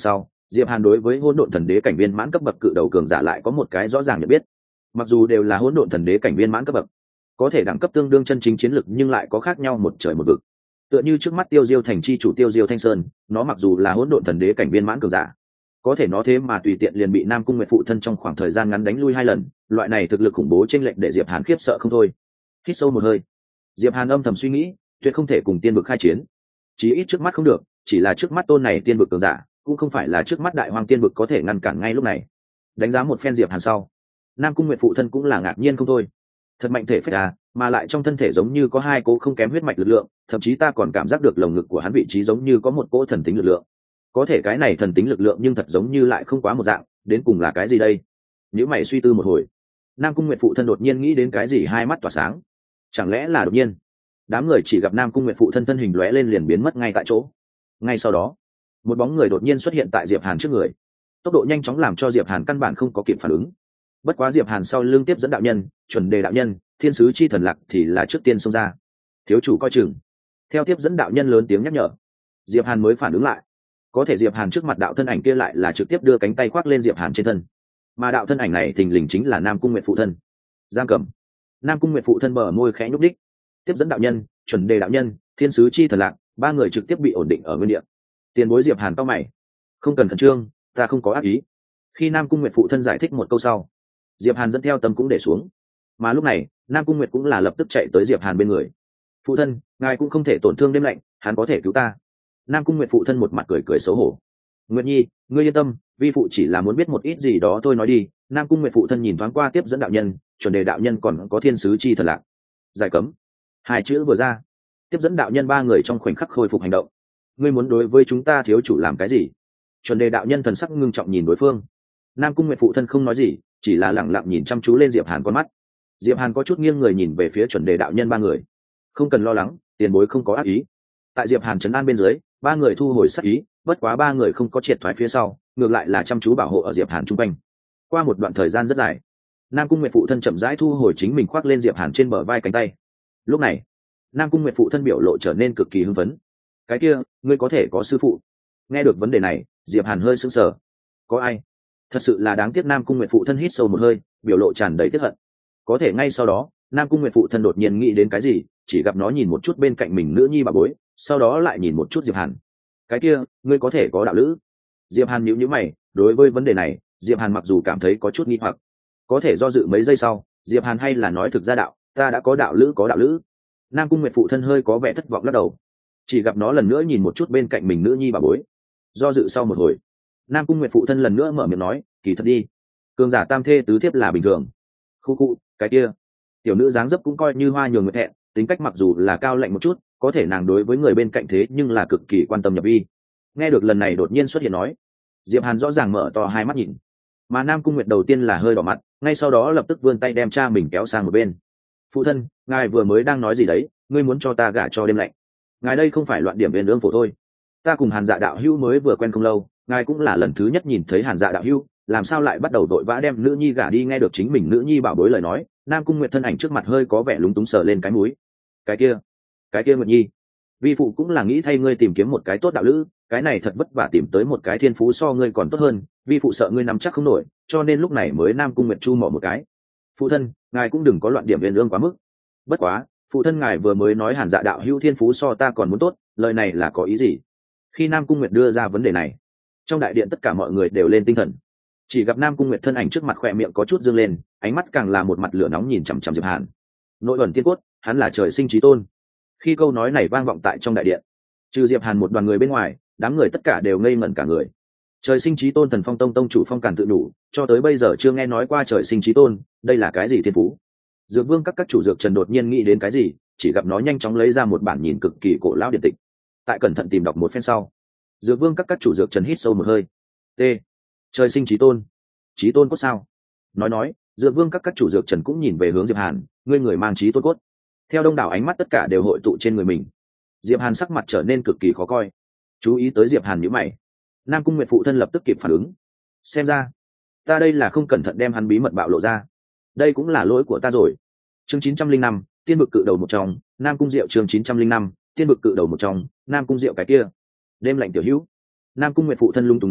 Diệp Hàn đối với hỗn độn thần đế cảnh viên mãn cấp bậc cự đầu cường giả lại có một cái rõ ràng nhận biết. Mặc dù đều là hỗn độn thần đế cảnh viên mãn cấp bậc, có thể đẳng cấp tương đương chân chính chiến lực nhưng lại có khác nhau một trời một vực. Tựa như trước mắt Tiêu Diêu thành chi chủ Tiêu Diêu Thanh Sơn, nó mặc dù là hỗn độn thần đế cảnh viên mãn cường giả, có thể nó thế mà tùy tiện liền bị Nam Cung Nguyệt phụ thân trong khoảng thời gian ngắn đánh lui hai lần, loại này thực lực khủng bố chênh lệch để Diệp Hàn khiếp sợ không thôi. Hít sâu một hơi, Diệp Hàn âm thầm suy nghĩ, tuyệt không thể cùng tiên vực khai chiến. Chí ít trước mắt không được, chỉ là trước mắt tôn này tiên vực cường giả, cũng không phải là trước mắt đại hoàng tiên vực có thể ngăn cản ngay lúc này. Đánh giá một phen Diệp Hàn sau, Nam Cung Nguyệt phụ thân cũng là ngạc nhiên không thôi. Thật mạnh thể phách à, mà lại trong thân thể giống như có hai cỗ không kém huyết mạch lực lượng, thậm chí ta còn cảm giác được lồng ngực của hắn vị trí giống như có một cỗ thần tính lực lượng. Có thể cái này thần tính lực lượng nhưng thật giống như lại không quá một dạng, đến cùng là cái gì đây? Nếu mày suy tư một hồi, Nam Cung Nguyệt phụ thân đột nhiên nghĩ đến cái gì, hai mắt tỏa sáng. Chẳng lẽ là đột nhiên? Đám người chỉ gặp Nam Cung Nguyệt phụ thân thân hình lóe lên liền biến mất ngay tại chỗ. Ngay sau đó, một bóng người đột nhiên xuất hiện tại Diệp Hàn trước người. Tốc độ nhanh chóng làm cho Diệp Hàn căn bản không có kịp phản ứng. Bất quá Diệp Hàn sau lưng tiếp dẫn đạo nhân, chuẩn đề đạo nhân, thiên sứ chi thần lạc thì là trước tiên xông ra. Thiếu chủ coi chừng. Theo tiếp dẫn đạo nhân lớn tiếng nhắc nhở, Diệp Hàn mới phản ứng lại. Có thể Diệp Hàn trước mặt đạo thân ảnh kia lại là trực tiếp đưa cánh tay khoác lên Diệp Hàn trên thân. Mà đạo thân ảnh này thình lình chính là Nam Cung Nguyệt phụ thân. Giang Cẩm. Nam Cung Nguyệt phụ thân bờ môi khẽ nhúc đích. Tiếp dẫn đạo nhân, chuẩn đề đạo nhân, thiên sứ chi thần lạc, ba người trực tiếp bị ổn định ở nguyên địa. Tiền bối Diệp Hàn cau mày. Không cần khẩn trương, ta không có ác ý. Khi Nam Cung Nguyệt phụ thân giải thích một câu sau, Diệp Hàn dẫn theo tâm cũng để xuống. Mà lúc này, Nam Cung Nguyệt cũng là lập tức chạy tới Diệp Hàn bên người. Phụ thân, ngài cũng không thể tổn thương đêm lạnh, hắn có thể cứu ta. Nam Cung Nguyệt phụ thân một mặt cười cười xấu hổ. Nguyệt Nhi, ngươi yên tâm, vi phụ chỉ là muốn biết một ít gì đó thôi, nói đi. Nam Cung Nguyệt phụ thân nhìn thoáng qua tiếp dẫn đạo nhân, chuẩn đề đạo nhân còn có thiên sứ chi thần lạc. Giải cấm. Hai chữ vừa ra, tiếp dẫn đạo nhân ba người trong khoảnh khắc khôi phục hành động. Ngươi muốn đối với chúng ta thiếu chủ làm cái gì? Chuẩn đề đạo nhân thần sắc ngưng trọng nhìn đối phương. Nam Cung Nguyệt phụ thân không nói gì, chỉ là lẳng lặng nhìn chăm chú lên Diệp Hàn con mắt. Diệp Hàn có chút nghiêng người nhìn về phía chuẩn đề đạo nhân ba người. Không cần lo lắng, tiền bối không có ác ý. Tại Diệp Hàn trấn an bên dưới, ba người thu hồi sát ý, bất quá ba người không có triệt thoái phía sau, ngược lại là chăm chú bảo hộ ở Diệp Hàn trung quanh. Qua một đoạn thời gian rất dài, Nam Cung Nguyệt phụ thân chậm rãi thu hồi chính mình khoác lên Diệp Hàn trên bờ vai cánh tay. Lúc này, Nam Cung Nguyệt phụ thân biểu lộ trở nên cực kỳ hưng phấn. Cái kia, ngươi có thể có sư phụ? Nghe được vấn đề này, Diệp Hàn hơi sững sờ. Có ai? Thật sự là đáng tiếc. Nam Cung Nguyệt phụ thân hít sâu một hơi, biểu lộ tràn đầy tiếc hận. Có thể ngay sau đó, Nam Cung Nguyệt phụ thân đột nhiên nghĩ đến cái gì, chỉ gặp nó nhìn một chút bên cạnh mình nữ nhi bà bối, sau đó lại nhìn một chút Diệp Hàn. Cái kia, ngươi có thể có đạo lữ? Diệp Hàn nhíu nhíu mày, đối với vấn đề này, Diệp Hàn mặc dù cảm thấy có chút nghi hoặc, có thể do dự mấy giây sau, Diệp Hàn hay là nói thực ra đạo, ta đã có đạo lữ có đạo lữ. Nam Cung Nguyệt phụ thân hơi có vẻ thất vọng lắc đầu, chỉ gặp nó lần nữa nhìn một chút bên cạnh mình nữ nhi bà bối. Do dự sau một hồi, Nam Cung Nguyệt phụ thân lần nữa mở miệng nói, kỳ thật đi, cường giả tam thê tứ thiếp là bình thường. Khu khu, cái kia, tiểu nữ dáng dấp cũng coi như hoa nhường nguyệt hẹn, tính cách mặc dù là cao lạnh một chút, có thể nàng đối với người bên cạnh thế nhưng là cực kỳ quan tâm nhập vi. Nghe được lần này đột nhiên xuất hiện nói, Diệp Hàn rõ ràng mở to hai mắt nhìn, mà Nam Cung Nguyệt đầu tiên là hơi đỏ mặt, ngay sau đó lập tức vươn tay đem cha mình kéo sang một bên. Phụ thân, ngài vừa mới đang nói gì đấy? Ngươi muốn cho ta gả cho đêm lạnh? Ngài đây không phải loạn điểm viên lương phổ thôi. Ta cùng Hàn Dạ đạo hữu mới vừa quen không lâu, ngài cũng là lần thứ nhất nhìn thấy Hàn Dạ đạo hữu, làm sao lại bắt đầu đội vã đem nữ nhi gả đi? Nghe được chính mình nữ nhi bảo bối lời nói, Nam Cung Nguyệt thân ảnh trước mặt hơi có vẻ lúng túng sờ lên cái mũi. Cái kia, cái kia Nguyệt Nhi, vi phụ cũng là nghĩ thay ngươi tìm kiếm một cái tốt đạo lữ, cái này thật vất vả tìm tới một cái thiên phú so ngươi còn tốt hơn, vi phụ sợ ngươi nắm chắc không nổi, cho nên lúc này mới Nam Cung Nguyệt chu mỏ một cái. Phụ thân, ngài cũng đừng có loạn điểm viên lương quá mức. Bất quá, phụ thân ngài vừa mới nói Hàn Dạ đạo hữu thiên phú so ta còn muốn tốt, lời này là có ý gì? Khi Nam Cung Nguyệt đưa ra vấn đề này, trong đại điện tất cả mọi người đều lên tinh thần. Chỉ gặp Nam Cung Nguyệt thân ảnh trước mặt khỏe miệng có chút dương lên, ánh mắt càng là một mặt lửa nóng nhìn chằm chằm Diệp Hàn. Nội ẩn tiên cốt, hắn là trời sinh chí tôn. Khi câu nói này vang vọng tại trong đại điện, trừ Diệp Hàn một đoàn người bên ngoài, đám người tất cả đều ngây ngẩn cả người. Trời sinh chí tôn Thần Phong Tông tông chủ Phong Càn tự đủ, cho tới bây giờ chưa nghe nói qua trời sinh chí tôn, đây là cái gì thiên phú? Dược Vương các các chủ dược Trần đột nhiên nghĩ đến cái gì, chỉ gặp nó nhanh chóng lấy ra một bản nhìn cực kỳ cổ lão điện tịch. Tại cẩn thận tìm đọc một phen sau, Dược Vương các các chủ dược Trần hít sâu một hơi. T. Trời sinh chí tôn. Chí tôn cốt sao? Nói nói, Dược Vương các các chủ dược Trần cũng nhìn về hướng Diệp Hàn, ngươi người mang chí tôn cốt. Theo đông đảo ánh mắt tất cả đều hội tụ trên người mình. Diệp Hàn sắc mặt trở nên cực kỳ khó coi. Chú ý tới Diệp Hàn nhíu mày, Nam Cung Nguyệt phụ thân lập tức kịp phản ứng. Xem ra, ta đây là không cẩn thận đem hắn bí mật bạo lộ ra. Đây cũng là lỗi của ta rồi. Chương chín trăm linh năm, tiên vực cự đầu một trong, Nam Cung Diệu. Chương chín trăm linh năm, tiên vực cự đầu một trong, Nam Cung Diệu. Cái kia, đêm lạnh tiểu hữu. Nam Cung Nguyệt phụ thân lung túng nói,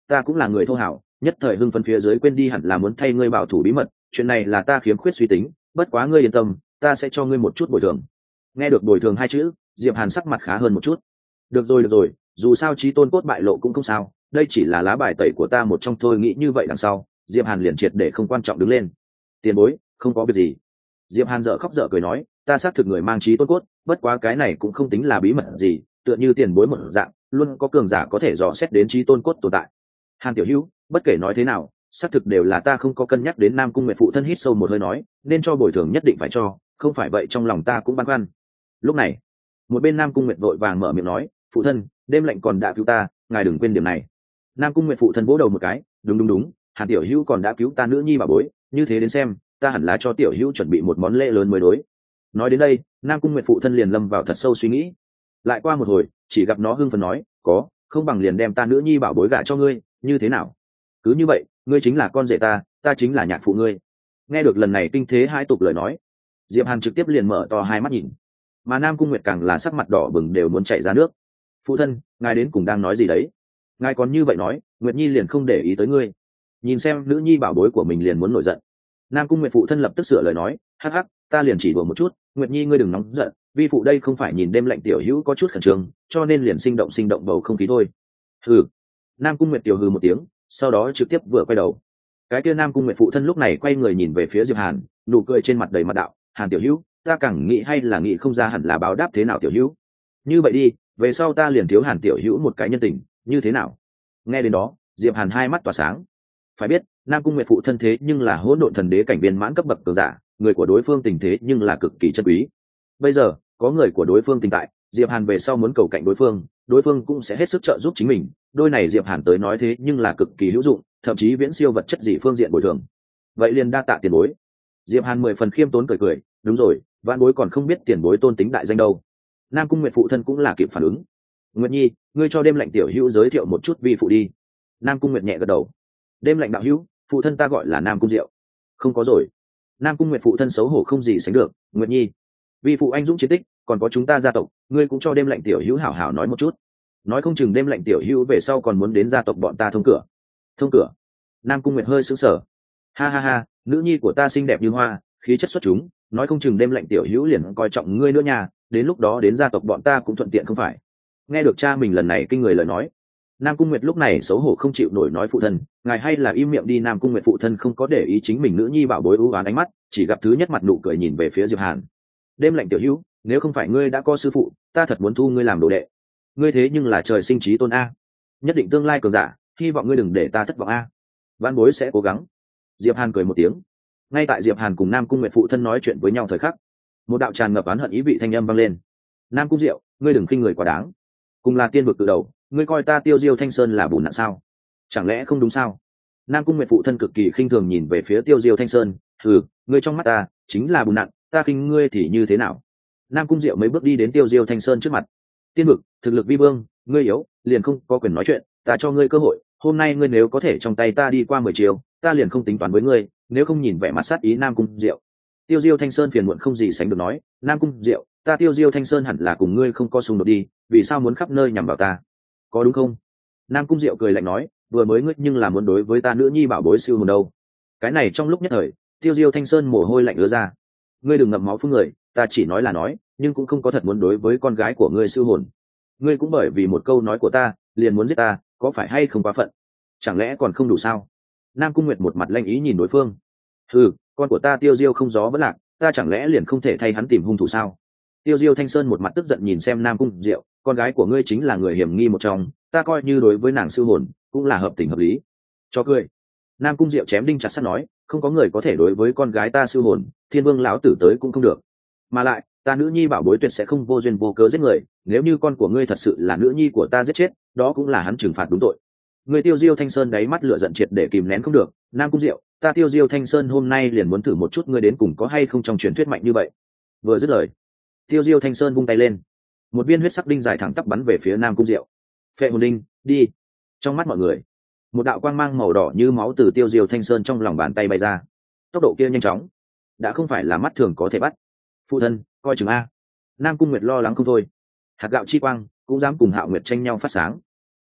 ta cũng là người thô hảo, nhất thời hưng phấn phía dưới quên đi hẳn là muốn thay ngươi bảo thủ bí mật, chuyện này là ta khiếm khuyết suy tính, bất quá ngươi yên tâm, ta sẽ cho ngươi một chút bồi thường. Nghe được bồi thường hai chữ, Diệp Hàn sắc mặt khá hơn một chút. Được rồi được rồi, dù sao chí tôn cốt bại lộ cũng không sao, đây chỉ là lá bài tẩy của ta một trong thôi, nghĩ như vậy đằng sau, Diệp Hàn liền triệt để không quan trọng đứng lên. Tiền bối, không có việc gì. Diệp Hàn dở khóc dở cười nói, ta xác thực người mang chí tôn cốt, bất quá cái này cũng không tính là bí mật gì, tựa như tiền bối một dạng, luôn có cường giả có thể dò xét đến chí tôn cốt tồn tại. Hàn tiểu hữu, bất kể nói thế nào, xác thực đều là ta không có cân nhắc đến Nam Cung Nguyệt phụ thân hít sâu một hơi nói, nên cho bồi thường nhất định phải cho, không phải vậy trong lòng ta cũng băn khoăn. Lúc này, một bên Nam Cung Nguyệt vội vàng mở miệng nói, phụ thân, đêm lạnh còn đã cứu ta, ngài đừng quên điểm này. Nam Cung Nguyệt phụ thân vỗ đầu một cái, đúng đúng đúng, Hàn tiểu hữu còn đã cứu ta nữ nhi bà bối, như thế đến xem, ta hẳn là cho tiểu hữu chuẩn bị một món lễ lớn mới đối. Nói đến đây, Nam Cung Nguyệt phụ thân liền lâm vào thật sâu suy nghĩ. Lại qua một hồi, chỉ gặp nó hưng phấn nói, có, không bằng liền đem ta nữ nhi bảo bối gả cho ngươi, như thế nào? Cứ như vậy, ngươi chính là con rể ta, ta chính là nhạc phụ ngươi. Nghe được lần này kinh thế hai tục lời nói, Diệp Hàn trực tiếp liền mở to hai mắt nhìn, mà Nam Cung Nguyệt càng là sắc mặt đỏ bừng đều muốn chảy ra nước. Phụ thân, ngài đến cùng đang nói gì đấy? Ngài còn như vậy nói, Nguyệt Nhi liền không để ý tới ngươi. Nhìn xem nữ nhi bảo bối của mình liền muốn nổi giận. Nam Cung Nguyệt phụ thân lập tức sửa lời nói, hắc hắc, ta liền chỉ đùa một chút, Nguyệt Nhi ngươi đừng nóng giận, vi phụ đây không phải nhìn đêm lạnh tiểu hữu có chút khẩn trương, cho nên liền sinh động sinh động bầu không khí thôi. Hừ. Nam Cung Nguyệt tiểu hừ một tiếng, sau đó trực tiếp vừa quay đầu. Cái kia Nam Cung Nguyệt phụ thân lúc này quay người nhìn về phía Diệp Hàn, nụ cười trên mặt đầy mặt đạo, Hàn tiểu hữu, ta càng nghĩ hay là nghĩ không ra hẳn là báo đáp thế nào tiểu hữu. Như vậy đi, về sau ta liền thiếu Hàn tiểu hữu một cái nhân tình, như thế nào? Nghe đến đó, Diệp Hàn hai mắt tỏa sáng. Phải biết, Nam Cung Nguyệt phụ thân thế nhưng là hỗn độn thần đế cảnh viên mãn cấp bậc cường giả, người của đối phương tình thế nhưng là cực kỳ chân quý. Bây giờ, có người của đối phương tình tại, Diệp Hàn về sau muốn cầu cạnh đối phương, đối phương cũng sẽ hết sức trợ giúp chính mình, đôi này Diệp Hàn tới nói thế nhưng là cực kỳ hữu dụng, thậm chí viễn siêu vật chất gì phương diện bồi thường. Vậy liền đa tạ tiền bối. Diệp Hàn mười phần khiêm tốn cười cười, đúng rồi, vạn bối còn không biết tiền bối tôn tính đại danh đâu. Nam Cung Nguyệt phụ thân cũng là kịp phản ứng. Nguyệt Nhi, ngươi cho đêm lạnh tiểu hữu giới thiệu một chút vi phụ đi. Nam Cung Nguyệt nhẹ gật đầu. Đêm lạnh đạo hữu, phụ thân ta gọi là Nam Cung Diệu. Không có rồi. Nam Cung Nguyệt phụ thân xấu hổ không gì sánh được. Nguyệt Nhi, vi phụ anh dũng chiến tích, còn có chúng ta gia tộc, ngươi cũng cho đêm lạnh tiểu hữu hảo hảo nói một chút. Nói không chừng đêm lạnh tiểu hữu về sau còn muốn đến gia tộc bọn ta thông cửa. Thông cửa? Nam Cung Nguyệt hơi sững sờ. Ha ha ha, nữ nhi của ta xinh đẹp như hoa, khí chất xuất chúng, nói không chừng đêm lạnh tiểu hữu liền coi trọng ngươi nữa nha, đến lúc đó đến gia tộc bọn ta cũng thuận tiện không phải? Nghe được cha mình lần này kinh người lời nói, Nam Cung Nguyệt lúc này xấu hổ không chịu nổi nói phụ thân, ngài hay là im miệng đi. Nam Cung Nguyệt phụ thân không có để ý chính mình nữ nhi bảo bối ưu ái ánh mắt, chỉ gặp thứ nhất mặt nụ cười nhìn về phía Diệp Hàn. Đêm lạnh tiểu hữu, nếu không phải ngươi đã có sư phụ, ta thật muốn thu ngươi làm đồ đệ. Ngươi thế nhưng là trời sinh trí tôn a, nhất định tương lai cường giả, hy vọng ngươi đừng để ta thất vọng a. Vãn bối sẽ cố gắng. Diệp Hàn cười một tiếng. Ngay tại Diệp Hàn cùng Nam Cung Nguyệt phụ thân nói chuyện với nhau thời khắc, một đạo tràn ngập oán hận ý vị thanh âm vang lên. Nam Cung Diệu, ngươi đừng khinh người quá đáng. Cùng là tiên vực từ đầu, ngươi coi ta Tiêu Diêu Thanh Sơn là bùn nạn sao? Chẳng lẽ không đúng sao? Nam Cung Nguyệt phụ thân cực kỳ khinh thường nhìn về phía Tiêu Diêu Thanh Sơn, "Hừ, ngươi trong mắt ta chính là bùn nạn, ta khinh ngươi thì như thế nào?" Nam Cung Diệu mấy bước đi đến Tiêu Diêu Thanh Sơn trước mặt. "Tiên vực, thực lực vi vương, ngươi yếu, liền không có quyền nói chuyện, ta cho ngươi cơ hội, hôm nay ngươi nếu có thể trong tay ta đi qua mười chiều, ta liền không tính toán với ngươi, nếu không." Nhìn vẻ mặt sát ý Nam Cung Diệu, Tiêu Diêu Thanh Sơn phiền muộn không gì sánh được nói, "Nam Cung Diệu, ta Tiêu Diêu Thanh Sơn hẳn là cùng ngươi không có xung đột đi, vì sao muốn khắp nơi nhằm vào ta? Có đúng không?" Nam Cung Diệu cười lạnh nói, "Vừa mới ngươi nhưng là muốn đối với ta nữ nhi bảo bối siêu hồn đâu." Cái này trong lúc nhất thời, Tiêu Diêu Thanh Sơn mồ hôi lạnh ứa ra. "Ngươi đừng ngậm máu phun người, ta chỉ nói là nói, nhưng cũng không có thật muốn đối với con gái của ngươi siêu hồn. Ngươi cũng bởi vì một câu nói của ta, liền muốn giết ta, có phải hay không quá phận? Chẳng lẽ còn không đủ sao?" Nam Cung Nguyệt một mặt lanh ý nhìn đối phương. "Ừ, con của ta Tiêu Diêu không gió vẫn lạc, ta chẳng lẽ liền không thể thay hắn tìm hung thủ sao?" Tiêu Diêu Thanh Sơn một mặt tức giận nhìn xem Nam Cung Diệu, "Con gái của ngươi chính là người hiểm nghi một trong, ta coi như đối với nàng siêu hồn cũng là hợp tình hợp lý." Cho cười. Nam Cung Diệu chém đinh chặt sắt nói, "Không có người có thể đối với con gái ta siêu hồn, Thiên Vương lão tử tới cũng không được. Mà lại, ta nữ nhi bảo bối tuyệt sẽ không vô duyên vô cớ giết người, nếu như con của ngươi thật sự là nữ nhi của ta giết chết, đó cũng là hắn trừng phạt đúng tội." Người Tiêu Diêu Thanh Sơn đáy mắt lửa giận triệt để kìm nén không được, "Nam Cung Diệu, ta Tiêu Diêu Thanh Sơn hôm nay liền muốn thử một chút ngươi đến cùng có hay không trong truyền thuyết mạnh như vậy." Vừa dứt lời, Tiêu Diêu Thanh Sơn vung tay lên, một viên huyết sắc đinh dài thẳng tắp bắn về phía Nam Cung Diệu. "Phệ hồn đinh, đi!" Trong mắt mọi người, một đạo quang mang màu đỏ như máu từ Tiêu Diêu Thanh Sơn trong lòng bàn tay bay ra, tốc độ kia nhanh chóng, đã không phải là mắt thường có thể bắt. "Phụ thân, coi chừng a!" Nam Cung Nguyệt lo lắng không thôi. Hạt gạo chi quang cũng dám cùng Hạo Nguyệt tranh nhau phát sáng.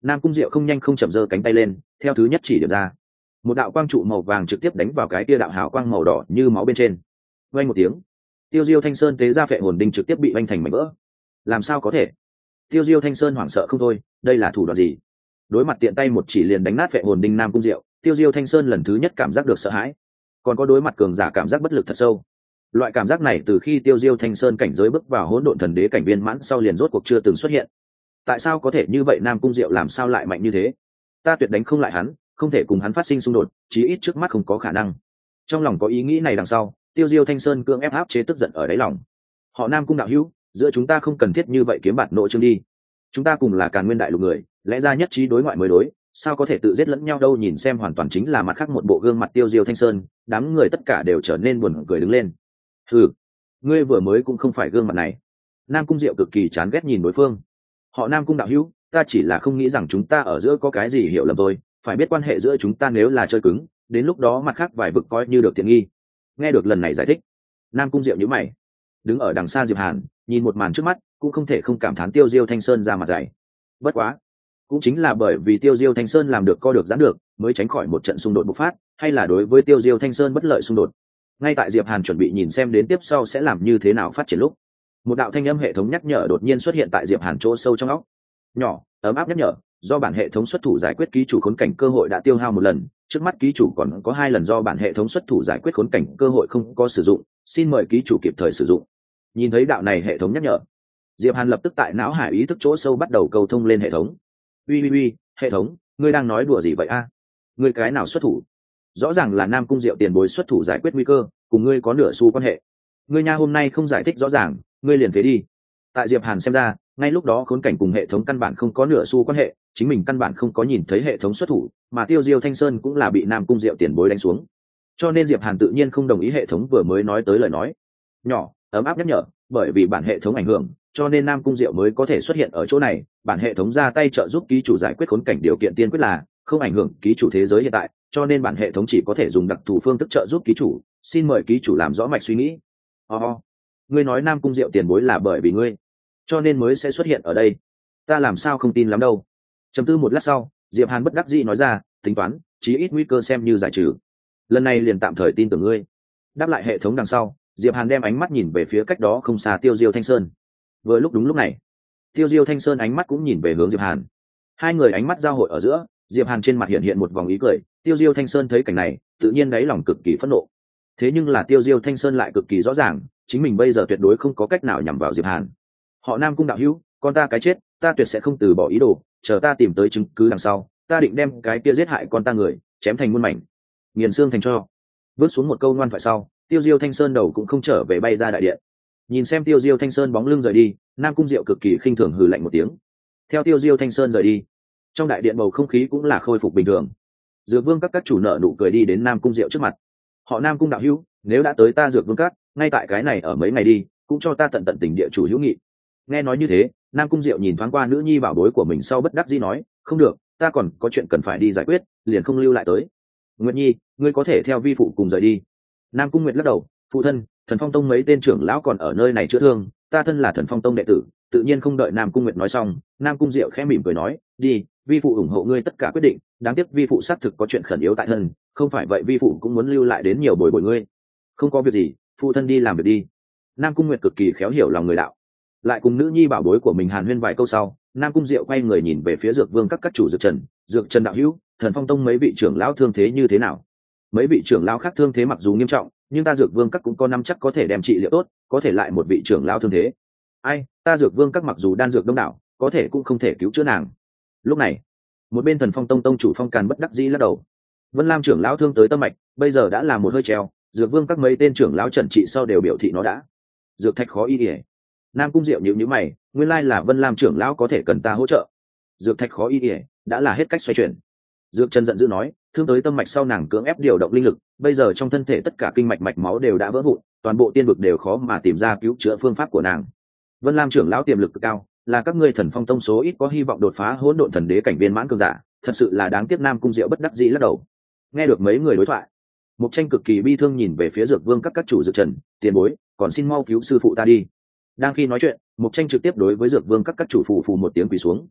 Nam Cung Diệu không nhanh không chậm giơ cánh tay lên, theo thứ nhất chỉ điểm ra, một đạo quang trụ màu vàng trực tiếp đánh vào cái kia đạo hào quang màu đỏ như máu bên trên. Vang một tiếng, Tiêu Diêu Thanh Sơn tế ra phệ hồn đinh trực tiếp bị vanh thành mảnh vỡ. Làm sao có thể? Tiêu Diêu Thanh Sơn hoảng sợ không thôi, đây là thủ đoạn gì? Đối mặt tiện tay một chỉ liền đánh nát phệ hồn đinh Nam Cung Diệu, Tiêu Diêu Thanh Sơn lần thứ nhất cảm giác được sợ hãi, còn có đối mặt cường giả cảm giác bất lực thật sâu. Loại cảm giác này từ khi Tiêu Diêu Thanh Sơn cảnh giới bước vào hỗn độn thần đế cảnh viên mãn sau liền rốt cuộc chưa từng xuất hiện. Tại sao có thể như vậy? Nam Cung Diệu làm sao lại mạnh như thế? Ta tuyệt đánh không lại hắn, không thể cùng hắn phát sinh xung đột, chí ít trước mắt không có khả năng. Trong lòng có ý nghĩ này đằng sau, Tiêu Diêu Thanh Sơn cưỡng ép áp chế tức giận ở đáy lòng. Họ Nam Cung đạo hữu, giữa chúng ta không cần thiết như vậy kiếm bạt nội chương đi. Chúng ta cùng là Càn Nguyên đại lục người, lẽ ra nhất trí đối ngoại mới đối, sao có thể tự giết lẫn nhau đâu? Nhìn xem hoàn toàn chính là mặt khác một bộ gương mặt Tiêu Diêu Thanh Sơn, đám người tất cả đều trở nên buồn cười đứng lên. Hừ, ngươi vừa mới cũng không phải gương mặt này. Nam Cung Diệu cực kỳ chán ghét nhìn đối phương. Họ Nam Cung đạo hữu, ta chỉ là không nghĩ rằng chúng ta ở giữa có cái gì hiểu lầm thôi, phải biết quan hệ giữa chúng ta nếu là chơi cứng, đến lúc đó mặt khác vài vực coi như được tiện nghi. Nghe được lần này giải thích, Nam Cung Diệu nhíu mày, đứng ở đằng xa Diệp Hàn, nhìn một màn trước mắt, cũng không thể không cảm thán Tiêu Diêu Thanh Sơn ra mặt dày. Bất quá, cũng chính là bởi vì Tiêu Diêu Thanh Sơn làm được co được giãn được, mới tránh khỏi một trận xung đột bộc phát, hay là đối với Tiêu Diêu Thanh Sơn bất lợi xung đột. Ngay tại Diệp Hàn chuẩn bị nhìn xem đến tiếp sau sẽ làm như thế nào phát triển lúc, một đạo thanh âm hệ thống nhắc nhở đột nhiên xuất hiện tại Diệp Hàn chỗ sâu trong óc. Nhỏ, ấm áp nhắc nhở, do bản hệ thống xuất thủ giải quyết ký chủ khốn cảnh cơ hội đã tiêu hao một lần, trước mắt ký chủ còn có hai lần do bản hệ thống xuất thủ giải quyết khốn cảnh cơ hội không có sử dụng, xin mời ký chủ kịp thời sử dụng. Nhìn thấy đạo này hệ thống nhắc nhở, Diệp Hàn lập tức tại não hải ý thức chỗ sâu bắt đầu cầu thông lên hệ thống. Uy uy uy, hệ thống, ngươi đang nói đùa gì vậy a? À? Ngươi cái nào xuất thủ? Rõ ràng là Nam Cung Diệu tiền bối xuất thủ giải quyết nguy cơ, cùng ngươi có nửa xu quan hệ. Ngươi nha hôm nay không giải thích rõ ràng, ngươi liền phế đi. Tại Diệp Hàn xem ra, ngay lúc đó khốn cảnh cùng hệ thống căn bản không có nửa xu quan hệ, chính mình căn bản không có nhìn thấy hệ thống xuất thủ, mà Tiêu Diêu Thanh Sơn cũng là bị Nam Cung Diệu tiền bối đánh xuống. Cho nên Diệp Hàn tự nhiên không đồng ý hệ thống vừa mới nói tới lời nói. Nhỏ, ấm áp nhắc nhở, bởi vì bản hệ thống ảnh hưởng, cho nên Nam Cung Diệu mới có thể xuất hiện ở chỗ này, bản hệ thống ra tay trợ giúp ký chủ giải quyết khốn cảnh điều kiện tiên quyết là không ảnh hưởng ký chủ thế giới hiện tại, cho nên bản hệ thống chỉ có thể dùng đặc thù phương thức trợ giúp ký chủ, xin mời ký chủ làm rõ mạch suy nghĩ. Oh, oh. Ngươi nói Nam Cung Diệu tiền bối là bởi vì ngươi, cho nên mới sẽ xuất hiện ở đây. Ta làm sao không tin lắm đâu. Trầm tư một lát sau, Diệp Hàn bất đắc dĩ nói ra, tính toán, chí ít nguy cơ xem như giải trừ. Lần này liền tạm thời tin tưởng ngươi. Đáp lại hệ thống đằng sau, Diệp Hàn đem ánh mắt nhìn về phía cách đó không xa Tiêu Diêu Thanh Sơn. Vừa lúc đúng lúc này, Tiêu Diêu Thanh Sơn ánh mắt cũng nhìn về hướng Diệp Hàn. Hai người ánh mắt giao hội ở giữa, Diệp Hàn trên mặt hiện hiện một vòng ý cười. Tiêu Diêu Thanh Sơn thấy cảnh này, tự nhiên đáy lòng cực kỳ phẫn nộ. Thế nhưng là Tiêu Diêu Thanh Sơn lại cực kỳ rõ ràng, chính mình bây giờ tuyệt đối không có cách nào nhằm vào Diệp Hàn. Họ Nam Cung đạo hữu, con ta cái chết, ta tuyệt sẽ không từ bỏ ý đồ, chờ ta tìm tới chứng cứ đằng sau, ta định đem cái kia giết hại con ta người chém thành muôn mảnh, nghiền xương thành tro. Vớt xuống một câu ngoan thoại sau, Tiêu Diêu Thanh Sơn đầu cũng không trở về bay ra đại điện. Nhìn xem Tiêu Diêu Thanh Sơn bóng lưng rời đi, Nam Cung Diệu cực kỳ khinh thường hừ lạnh một tiếng. Theo Tiêu Diêu Thanh Sơn rời đi, trong đại điện bầu không khí cũng là khôi phục bình thường. Dược Vương các các chủ nợ nụ cười đi đến Nam Cung Diệu trước mặt. Họ Nam Cung đạo hữu, nếu đã tới ta Dược Vương các, ngay tại cái này ở mấy ngày đi, cũng cho ta tận tận tình địa chủ hữu nghị. Nghe nói như thế, Nam Cung Diệu nhìn thoáng qua nữ nhi bảo bối của mình sau bất đắc dĩ nói, không được, ta còn có chuyện cần phải đi giải quyết, liền không lưu lại tới. Nguyệt Nhi, ngươi có thể theo vi phụ cùng rời đi. Nam Cung Nguyệt lắc đầu, phụ thân, Thần Phong Tông mấy tên trưởng lão còn ở nơi này chữa thương, ta thân là Thần Phong Tông đệ tử, tự nhiên không đợi Nam Cung Nguyệt nói xong, Nam Cung Diệu khẽ mỉm cười nói, đi, vi phụ ủng hộ ngươi tất cả quyết định, đáng tiếc vi phụ xác thực có chuyện khẩn yếu tại thân, không phải vậy vi phụ cũng muốn lưu lại đến nhiều bồi bồi ngươi. Không có việc gì, phụ thân đi làm việc đi. Nam Cung Nguyệt cực kỳ khéo hiểu lòng người đạo. Lại cùng nữ nhi bảo bối của mình hàn huyên vài câu sau, Nam Cung Diệu quay người nhìn về phía Dược Vương các các chủ Dược Trần, Dược Trần đạo hữu, Thần Phong Tông mấy vị trưởng lão thương thế như thế nào? Mấy vị trưởng lão khác thương thế mặc dù nghiêm trọng, nhưng ta Dược Vương các cũng có năm chắc có thể đem trị liệu tốt, có thể lại một vị trưởng lão thương thế. Ai, ta Dược Vương các mặc dù đan dược đông đảo, có thể cũng không thể cứu chữa nàng. Lúc này, một bên Thần Phong Tông tông chủ Phong Càn bất đắc dĩ lắc đầu. Vân Lam trưởng lão thương tới tâm mạch, bây giờ đã là một hơi treo, Dược Vương các mấy tên trưởng lão trần trị sau đều biểu thị nó đã dược thạch khó y ỉa. Nam Cung Diệu nhíu nhíu mày, nguyên lai là Vân Lam trưởng lão có thể cần ta hỗ trợ. Dược thạch khó y ỉa, đã là hết cách xoay chuyển. Dược Trần giận dữ nói, thương tới tâm mạch sau nàng cưỡng ép điều động linh lực, bây giờ trong thân thể tất cả kinh mạch mạch máu đều đã vỡ vụn, toàn bộ tiên vực đều khó mà tìm ra cứu chữa phương pháp của nàng. Vân Lam trưởng lão tiềm lực cực cao, là các ngươi Thần Phong Tông số ít có hy vọng đột phá hỗn độn thần đế cảnh viên mãn cường giả, thật sự là đáng tiếc. Nam Cung Diệu bất đắc dĩ lắc đầu. Nghe được mấy người đối thoại, Mục Tranh cực kỳ bi thương nhìn về phía Dược Vương các các chủ Dược Trần, tiền bối, còn xin mau cứu sư phụ ta đi. Đang khi nói chuyện, Mục Tranh trực tiếp đối với Dược Vương các các chủ phù phù một tiếng quỳ xuống.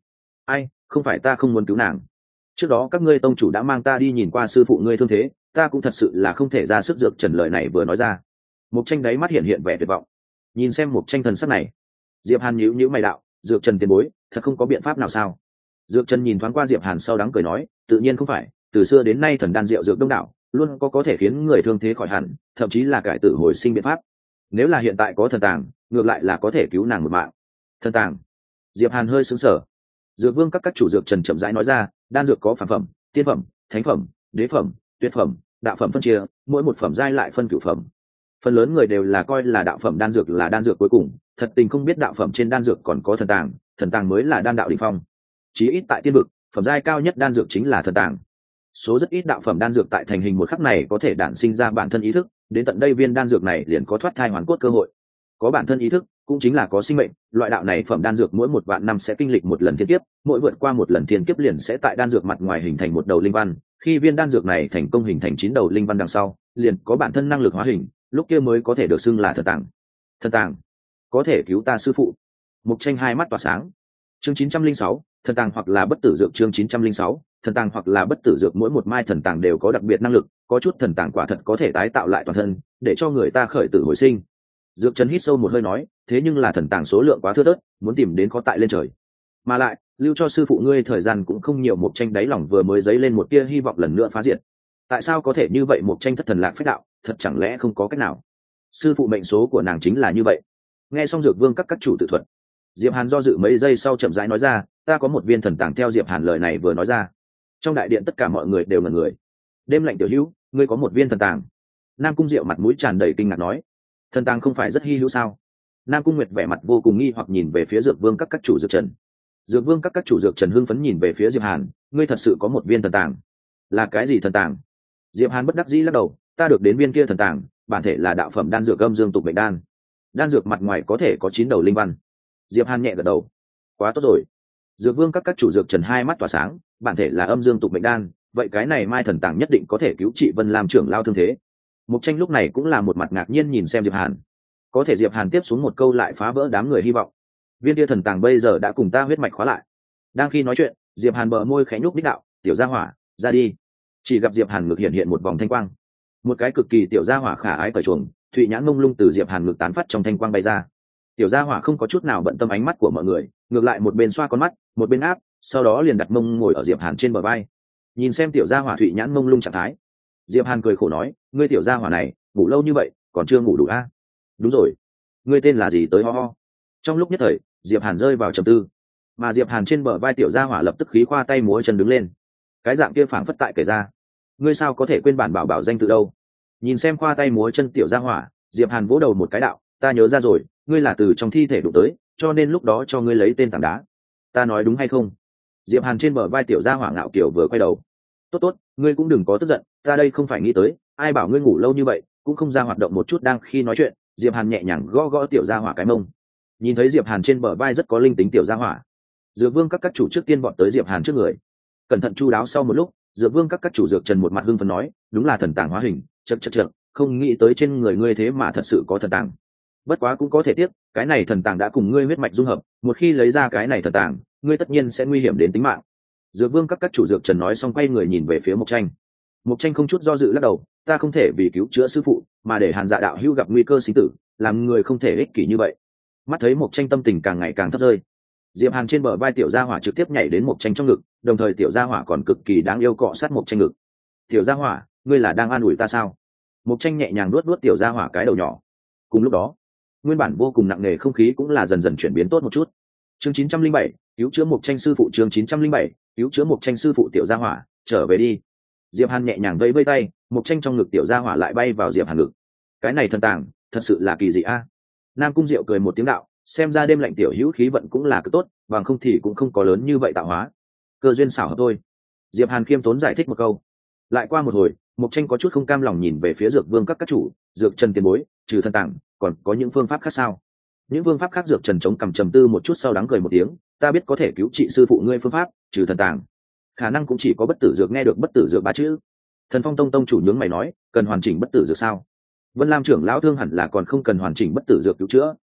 ai, không phải ta không muốn cứu nàng, trước đó các ngươi tông chủ đã mang ta đi nhìn qua sư phụ ngươi thương thế, ta cũng thật sự là không thể ra sức. Dược trần lời này vừa nói ra, Mục Tranh đáy mắt hiện hiện vẻ tuyệt vọng. Nhìn xem Mục Tranh thần sắc này, Diệp Hàn nhíu nhíu mày đạo, Dược Trần tiền bối, thật không có biện pháp nào sao? Dược Trần nhìn thoáng qua Diệp Hàn sau đắng cười nói, tự nhiên không phải, từ xưa đến nay thần đan rượu dược đông đảo, luôn có có thể khiến người thương thế khỏi hẳn, thậm chí là cải tử hồi sinh biện pháp. Nếu là hiện tại có thần tàng, ngược lại là có thể cứu nàng một mạng. Thần tàng? Diệp Hàn hơi sững sờ. Dược Vương các các chủ Dược Trần chậm rãi nói ra, đan dược có phàm phẩm, tiên phẩm, thánh phẩm, đế phẩm, tuyệt phẩm, đạo phẩm phân chia, mỗi một phẩm giai lại phân cửu phẩm. Phần lớn người đều là coi là đạo phẩm đan dược là đan dược cuối cùng, thật tình không biết đạo phẩm trên đan dược còn có thần tàng, thần tàng mới là đan đạo đỉnh phong. Chí ít tại tiên vực, phẩm giai cao nhất đan dược chính là thần tàng. Số rất ít đạo phẩm đan dược tại thành hình một khắc này có thể đản sinh ra bản thân ý thức, đến tận đây viên đan dược này liền có thoát thai hoàn cốt cơ hội. Có bản thân ý thức, cũng chính là có sinh mệnh, loại đạo này phẩm đan dược mỗi một vạn năm sẽ kinh lịch một lần thiên kiếp, mỗi vượt qua một lần thiên kiếp liền sẽ tại đan dược mặt ngoài hình thành một đầu linh văn, khi viên đan dược này thành công hình thành chín đầu linh văn đằng sau, liền có bản thân năng lực hóa hình, lúc kia mới có thể được xưng là thần tàng. Thần tàng có thể cứu ta sư phụ. Mục Tranh hai mắt tỏa sáng. Chương chín trăm linh sáu, thần tàng hoặc là bất tử dược. Chương chín trăm linh sáu, thần tàng hoặc là bất tử dược. Mỗi một mai thần tàng đều có đặc biệt năng lực, có chút thần tàng quả thật có thể tái tạo lại toàn thân, để cho người ta khởi tử hồi sinh. Dược Trần hít sâu một hơi nói, thế nhưng là thần tàng số lượng quá thưa thớt, muốn tìm đến khó tại lên trời. Mà lại, lưu cho sư phụ ngươi thời gian cũng không nhiều. Mục Tranh đáy lòng vừa mới dấy lên một tia hy vọng lần nữa phá diệt. Tại sao có thể như vậy? Mục Tranh thất thần lạc phách đạo, thật chẳng lẽ không có cách nào? Sư phụ mệnh số của nàng chính là như vậy. Nghe xong Dược Vương các các chủ tự thuật, Diệp Hàn do dự mấy giây sau chậm rãi nói ra, ta có một viên thần tàng. Theo Diệp Hàn lời này vừa nói ra, trong đại điện tất cả mọi người đều ngẩn người. Đêm Lạnh tiểu hữu, ngươi có một viên thần tàng? Nam Cung Diệu mặt mũi tràn đầy kinh ngạc nói, thần tàng không phải rất hi hữu sao? Nam Cung Nguyệt vẻ mặt vô cùng nghi hoặc nhìn về phía Dược Vương các các chủ Dược Trần. Dược Vương các các chủ Dược Trần hưng phấn nhìn về phía Diệp Hàn, ngươi thật sự có một viên thần tàng? Là cái gì thần tàng? Diệp Hàn bất đắc dĩ lắc đầu, ta được đến viên kia thần tàng, bản thể là đạo phẩm đan dược âm dương tục mệnh đan. Đan dược mặt ngoài có thể có chín đầu linh văn. Diệp Hàn nhẹ gật đầu, quá tốt rồi. Dược Vương các các chủ Dược Trần hai mắt tỏa sáng, bản thể là âm dương tục mệnh đan, vậy cái này mai thần tàng nhất định có thể cứu trị Vân Lam trưởng lao thương thế. Mục Tranh lúc này cũng là một mặt ngạc nhiên nhìn xem Diệp Hàn. Có thể Diệp Hàn tiếp xuống một câu lại phá vỡ đám người hy vọng. Viên kia thần tàng bây giờ đã cùng ta huyết mạch khóa lại. Đang khi nói chuyện, Diệp Hàn bờ môi khẽ nhúc nhích đạo, tiểu gia hỏa, ra đi. Chỉ gặp Diệp Hàn ngực hiện hiện một vòng thanh quang, một cái cực kỳ tiểu gia hỏa khả ái cởi chuồng, thụy nhãn mông lung từ Diệp Hàn ngực tán phát trong thanh quang bay ra. Tiểu gia hỏa không có chút nào bận tâm ánh mắt của mọi người, ngược lại một bên xoa con mắt, một bên áp, sau đó liền đặt mông ngồi ở Diệp Hàn trên bờ vai. Nhìn xem tiểu gia hỏa thụy nhãn mông lung trạng thái, Diệp Hàn cười khổ nói, ngươi tiểu gia hỏa này ngủ lâu như vậy còn chưa ngủ đủ a? À? Đúng rồi, ngươi tên là gì tới ho ho? Trong lúc nhất thời, Diệp Hàn rơi vào trầm tư, mà Diệp Hàn trên bờ vai tiểu gia hỏa lập tức khí khoa tay múa chân đứng lên, cái dạng kia phảng phất tại kể ra, ngươi sao có thể quên bản bảo bảo danh tự đâu? Nhìn xem khoa tay múa chân tiểu gia hỏa, Diệp Hàn vỗ đầu một cái đạo, ta nhớ ra rồi, ngươi là từ trong thi thể đụng tới, cho nên lúc đó cho ngươi lấy tên tảng đá. Ta nói đúng hay không? Diệp Hàn trên bờ vai tiểu gia hỏa ngạo kiều vừa quay đầu, tốt tốt, ngươi cũng đừng có tức giận, ta đây không phải nghĩ tới, ai bảo ngươi ngủ lâu như vậy cũng không ra hoạt động một chút. Đang khi nói chuyện, Diệp Hàn nhẹ nhàng gõ gõ tiểu gia hỏa cái mông. Nhìn thấy Diệp Hàn trên bờ vai rất có linh tính tiểu gia hỏa, Dược Vương các các chủ trước tiên bọn tới Diệp Hàn trước người, cẩn thận chu đáo sau một lúc, Dược Vương các các chủ Dược Trần một mặt hưng phấn nói, đúng là thần tàng hóa hình, chậc chậc chậc, không nghĩ tới trên người ngươi thế mà thật sự có thần tàng. Bất quá cũng có thể tiếc, cái này thần tàng đã cùng ngươi huyết mạch dung hợp, một khi lấy ra cái này thần tàng, ngươi tất nhiên sẽ nguy hiểm đến tính mạng. Dược Vương các các chủ Dược Trần nói xong quay người nhìn về phía Mục Tranh. Mục Tranh không chút do dự lắc đầu, ta không thể vì cứu chữa sư phụ mà để Hàn Dạ đạo hữu gặp nguy cơ sinh tử, làm người không thể ích kỷ như vậy. Mắt thấy Mục Tranh tâm tình càng ngày càng thấp rơi, Diệp Hàn trên bờ vai tiểu gia hỏa trực tiếp nhảy đến Mục Tranh trong ngực, đồng thời tiểu gia hỏa còn cực kỳ đáng yêu cọ sát Mục Tranh ngực. Tiểu gia hỏa, ngươi là đang an ủi ta sao? Mục Tranh nhẹ nhàng nuốt nuốt tiểu gia hỏa cái đầu nhỏ. Cùng lúc đó, nguyên bản vô cùng nặng nề không khí cũng là dần dần chuyển biến tốt một chút. Chương chín trăm linh bảy, cứu chữa Mục Tranh sư phụ. Chương chín trăm linh bảy, cứu chữa Mục Tranh sư phụ. Tiểu gia hỏa, trở về đi. Diệp Hàn nhẹ nhàng vẫy vẫy tay, Mục Tranh trong ngực tiểu gia hỏa lại bay vào Diệp Hàn ngực. Cái này thần tàng, thật sự là kỳ dị a. Nam Cung Diệu cười một tiếng đạo, xem ra Đêm Lạnh tiểu hữu khí vận cũng là cực tốt, bằng không thì cũng không có lớn như vậy tạo hóa. Cơ duyên xảo hợp thôi. Diệp Hàn khiêm tốn giải thích một câu. Lại qua một hồi, Mục Tranh có chút không cam lòng nhìn về phía Dược Vương các các chủ, Dược Trần tiền bối, trừ thần tàng, còn có những phương pháp khác sao? Những phương pháp khác? Dược Trần chống cằm trầm tư một chút sau đắng cười một tiếng, ta biết có thể cứu trị sư phụ ngươi phương pháp, trừ thần tàng, khả năng cũng chỉ có bất tử dược. Nghe được bất tử dược ba chữ, Thần Phong Tông tông chủ nhướng mày nói, cần hoàn chỉnh bất tử dược sao? Vân Lam trưởng lão thương hẳn là còn không cần hoàn chỉnh bất tử dược cứu chữa,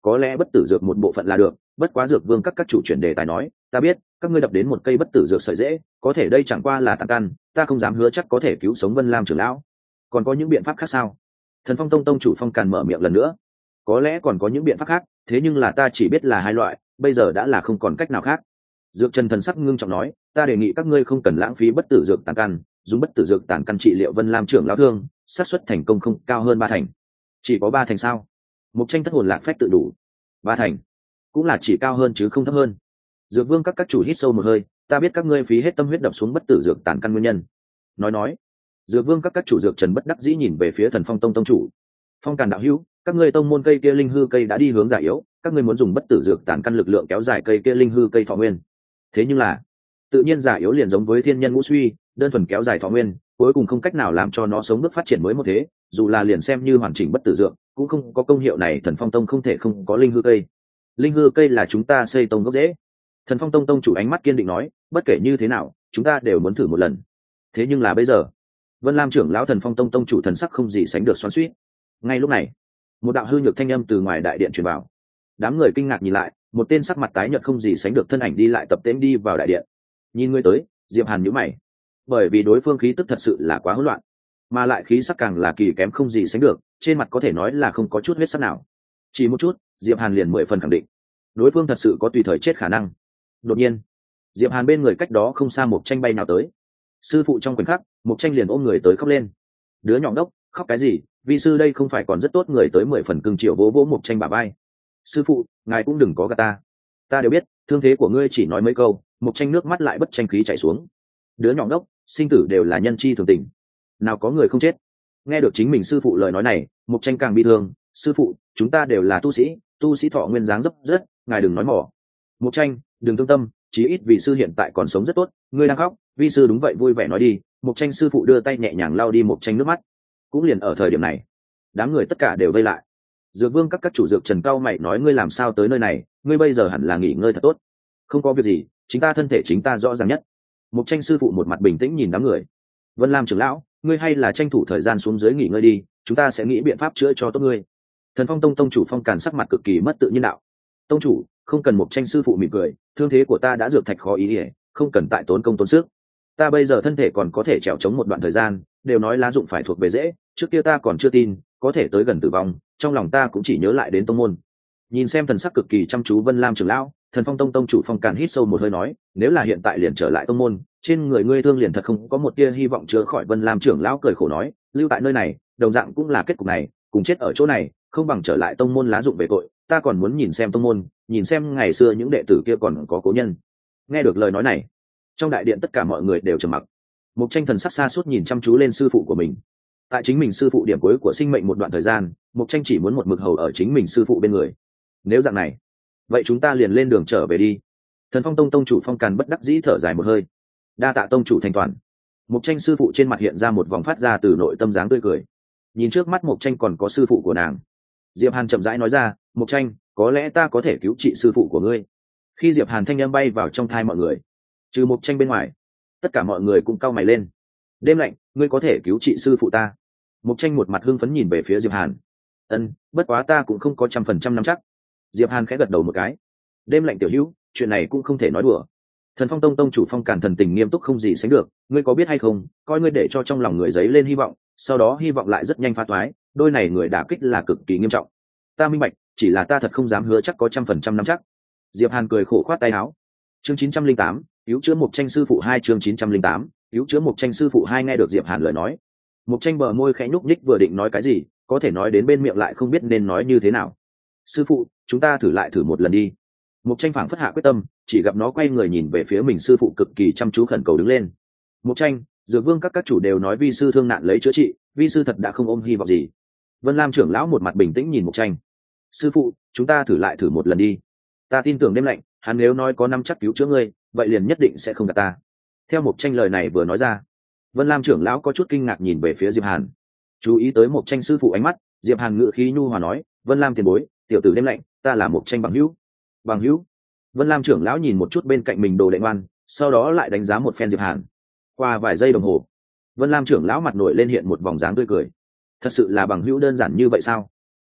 có lẽ bất tử dược một bộ phận là được, bất quá dược vương các các chủ chuyển đề tài nói, ta biết các ngươi đập đến một cây bất tử dược sợi dễ, có thể đây chẳng qua là tàn căn, ta không dám hứa chắc có thể cứu sống Vân Lam trưởng lão. Còn có những biện pháp khác sao? Thần Phong tông tông chủ Phong Càn mở miệng lần nữa. Có lẽ còn có những biện pháp khác, thế nhưng là ta chỉ biết là hai loại, bây giờ đã là không còn cách nào khác. Dược Trần thần sắc ngưng trọng nói, ta đề nghị các ngươi không cần lãng phí bất tử dược tàn căn, dùng bất tử dược tàn căn trị liệu Vân Lam trưởng lão thương, xác suất thành công không cao hơn ba thành. Chỉ có ba thành sao? Mục Tranh thất hồn lạc phách tự đủ. Ba thành, cũng là chỉ cao hơn chứ không thấp hơn. Dược Vương các các chủ hít sâu một hơi, ta biết các ngươi phí hết tâm huyết đập xuống bất tử dược tàn căn nguyên nhân. Nói nói, Dược Vương các các chủ Dược Trần bất đắc dĩ nhìn về phía Thần Phong tông tông chủ. Phong Càn đạo hữu, các ngươi tông môn cây kia linh hư cây đã đi hướng già yếu, các ngươi muốn dùng bất tử dược tàn căn lực lượng kéo dài cây kia linh hư cây thọ nguyên. Thế nhưng là, tự nhiên già yếu liền giống với thiên nhân ngũ suy, đơn thuần kéo dài thọ nguyên, cuối cùng không cách nào làm cho nó sống bước phát triển mới một thế, dù là liền xem như hoàn chỉnh bất tử dược, cũng không có công hiệu này. Thần Phong tông không thể không có linh hư cây. Linh hư cây là chúng ta xây tông gốc rễ. Thần Phong tông tông chủ ánh mắt kiên định nói, bất kể như thế nào, chúng ta đều muốn thử một lần. Thế nhưng là bây giờ, Vân Lam trưởng lão Thần Phong tông tông chủ thần sắc không gì sánh được xoắn xuýt. Ngay lúc này, một đạo hư nhược thanh âm từ ngoài đại điện truyền vào. Đám người kinh ngạc nhìn lại, một tên sắc mặt tái nhợt không gì sánh được thân ảnh đi lại tập tễnh đi vào đại điện. Nhìn người tới, Diệp Hàn nhíu mày, bởi vì đối phương khí tức thật sự là quá hỗn loạn, mà lại khí sắc càng là kỳ kém không gì sánh được, trên mặt có thể nói là không có chút huyết sắc nào. Chỉ một chút, Diệp Hàn liền mười phần khẳng định, đối phương thật sự có tùy thời chết khả năng. Đột nhiên, Diệp Hàn bên người cách đó không xa một tranh bay nào tới. Sư phụ trong khoảnh khắc, một tranh liền ôm người tới khóc lên. Đứa nhỏ đốc, khóc cái gì, vi sư đây không phải còn rất tốt. Người tới mười phần cưng chiều vỗ vỗ một tranh bả vai. Sư phụ, ngài cũng đừng có gạt ta, ta đều biết thương thế của ngươi, chỉ nói mấy câu. Một tranh nước mắt lại bất tranh khí chảy xuống. Đứa nhỏ đốc, sinh tử đều là nhân chi thường tình, nào có người không chết. Nghe được chính mình sư phụ lời nói này, một tranh càng bi thương. Sư phụ, chúng ta đều là tu sĩ, tu sĩ thọ nguyên dáng dấp rất, ngài đừng nói mỏ. Một tranh, đừng thương tâm, chí ít vì sư hiện tại còn sống rất tốt. Ngươi đang khóc, vi sư đúng vậy vui vẻ nói đi. Một tranh sư phụ đưa tay nhẹ nhàng lau đi một tranh nước mắt. Cũng liền ở thời điểm này, đám người tất cả đều vây lại. Dược Vương các các chủ Dược Trần cao mày nói, ngươi làm sao tới nơi này, ngươi bây giờ hẳn là nghỉ ngơi thật tốt. Không có việc gì, chính ta thân thể chính ta rõ ràng nhất. Một tranh sư phụ một mặt bình tĩnh nhìn đám người. Vân Lam trưởng lão, ngươi hay là tranh thủ thời gian xuống dưới nghỉ ngơi đi, chúng ta sẽ nghĩ biện pháp chữa cho tốt ngươi. Thần Phong tông tông chủ Phong Càn sắc mặt cực kỳ mất tự nhiên đạo. Tông chủ, không cần. Một tranh sư phụ mỉm cười, thương thế của ta đã dược thạch khó ý ỉa, không cần tại tốn công tốn sức. Ta bây giờ thân thể còn có thể trèo chống một đoạn thời gian, đều nói lá dụng phải thuộc về dễ, trước kia ta còn chưa tin có thể tới gần tử vong, trong lòng ta cũng chỉ nhớ lại đến tông môn. Nhìn xem thần sắc cực kỳ chăm chú Vân Lam trưởng lão, Thần Phong tông tông chủ Phong Càn hít sâu một hơi nói, nếu là hiện tại liền trở lại tông môn, trên người ngươi thương liền thật không có một tia hy vọng chữa khỏi. Vân Lam trưởng lão cười khổ nói, lưu tại nơi này đồng dạng cũng là kết cục này, cùng chết ở chỗ này không bằng trở lại tông môn lá dụng về tội. Ta còn muốn nhìn xem tông môn, nhìn xem ngày xưa những đệ tử kia còn có cố nhân. Nghe được lời nói này, trong đại điện tất cả mọi người đều trầm mặc. Một tranh thần sắc xa suốt nhìn chăm chú lên sư phụ của mình. Tại chính mình sư phụ điểm cuối của sinh mệnh một đoạn thời gian, Một tranh chỉ muốn một mực hầu ở chính mình sư phụ bên người. Nếu dạng này, vậy chúng ta liền lên đường trở về đi. Thần Phong tông tông chủ Phong Càn bất đắc dĩ thở dài một hơi. Đa tạ tông chủ thành toàn. Một tranh sư phụ trên mặt hiện ra một vòng phát ra từ nội tâm dáng tươi cười. Nhìn trước mắt Một tranh còn có sư phụ của nàng, Diệp Hàn chậm rãi nói ra, Một tranh, có lẽ ta có thể cứu trị sư phụ của ngươi. Khi Diệp Hàn thanh âm bay vào trong thai mọi người, trừ Một tranh bên ngoài, tất cả mọi người cũng cau mày lên. Đêm lạnh, ngươi có thể cứu trị sư phụ ta? Một tranh một mặt hưng phấn nhìn về phía Diệp Hàn. Ân, bất quá ta cũng không có trăm phần trăm nắm chắc. Diệp Hàn khẽ gật đầu một cái. Đêm lạnh tiểu hữu, chuyện này cũng không thể nói đùa. Thần Phong tông tông chủ Phong Càn thần tình nghiêm túc không gì sánh được, ngươi có biết hay không, coi ngươi để cho trong lòng người giấy lên hy vọng, sau đó hy vọng lại rất nhanh phá toái, đôi này người đả kích là cực kỳ nghiêm trọng. Ta minh bạch, chỉ là ta thật không dám hứa chắc có trăm phần trăm nắm chắc. Diệp Hàn cười khổ khoát tay áo. Chương chín trăm linh tám, cứu chữa Một tranh sư phụ hai. Chương chín trăm linh tám, cứu chữa Một tranh sư phụ hai. Nghe được Diệp Hàn lời nói, Một tranh bờ môi khẽ nhúc nhích, vừa định nói cái gì, có thể nói đến bên miệng lại không biết nên nói như thế nào. Sư phụ, chúng ta thử lại thử một lần đi. Một tranh phảng phất hạ quyết tâm, chỉ gặp nó quay người nhìn về phía mình sư phụ cực kỳ chăm chú khẩn cầu đứng lên. Một tranh, Dược Vương các các chủ đều nói vi sư thương nạn lấy chữa trị, vi sư thật đã không ôm hy vọng gì. Vân Lam trưởng lão một mặt bình tĩnh nhìn Một tranh. Sư phụ, chúng ta thử lại thử một lần đi. Ta tin tưởng Đêm lạnh, hắn nếu nói có năm chắc cứu chữa ngươi, vậy liền nhất định sẽ không gạt ta. Theo Một tranh lời này vừa nói ra, Vân Lam trưởng lão có chút kinh ngạc nhìn về phía Diệp Hàn. Chú ý tới Một tranh sư phụ ánh mắt, Diệp Hàn ngự khí nhu hòa nói, Vân Lam tiền bối, tiểu tử Đêm lạnh, ta là Một tranh bằng hữu. Bằng hữu? Vân Lam trưởng lão nhìn một chút bên cạnh mình đồ đệ ngoan, sau đó lại đánh giá một phen Diệp Hàn. Qua vài giây đồng hồ, Vân Lam trưởng lão mặt nổi lên hiện một vòng dáng tươi cười. Thật sự là bằng hữu đơn giản như vậy sao?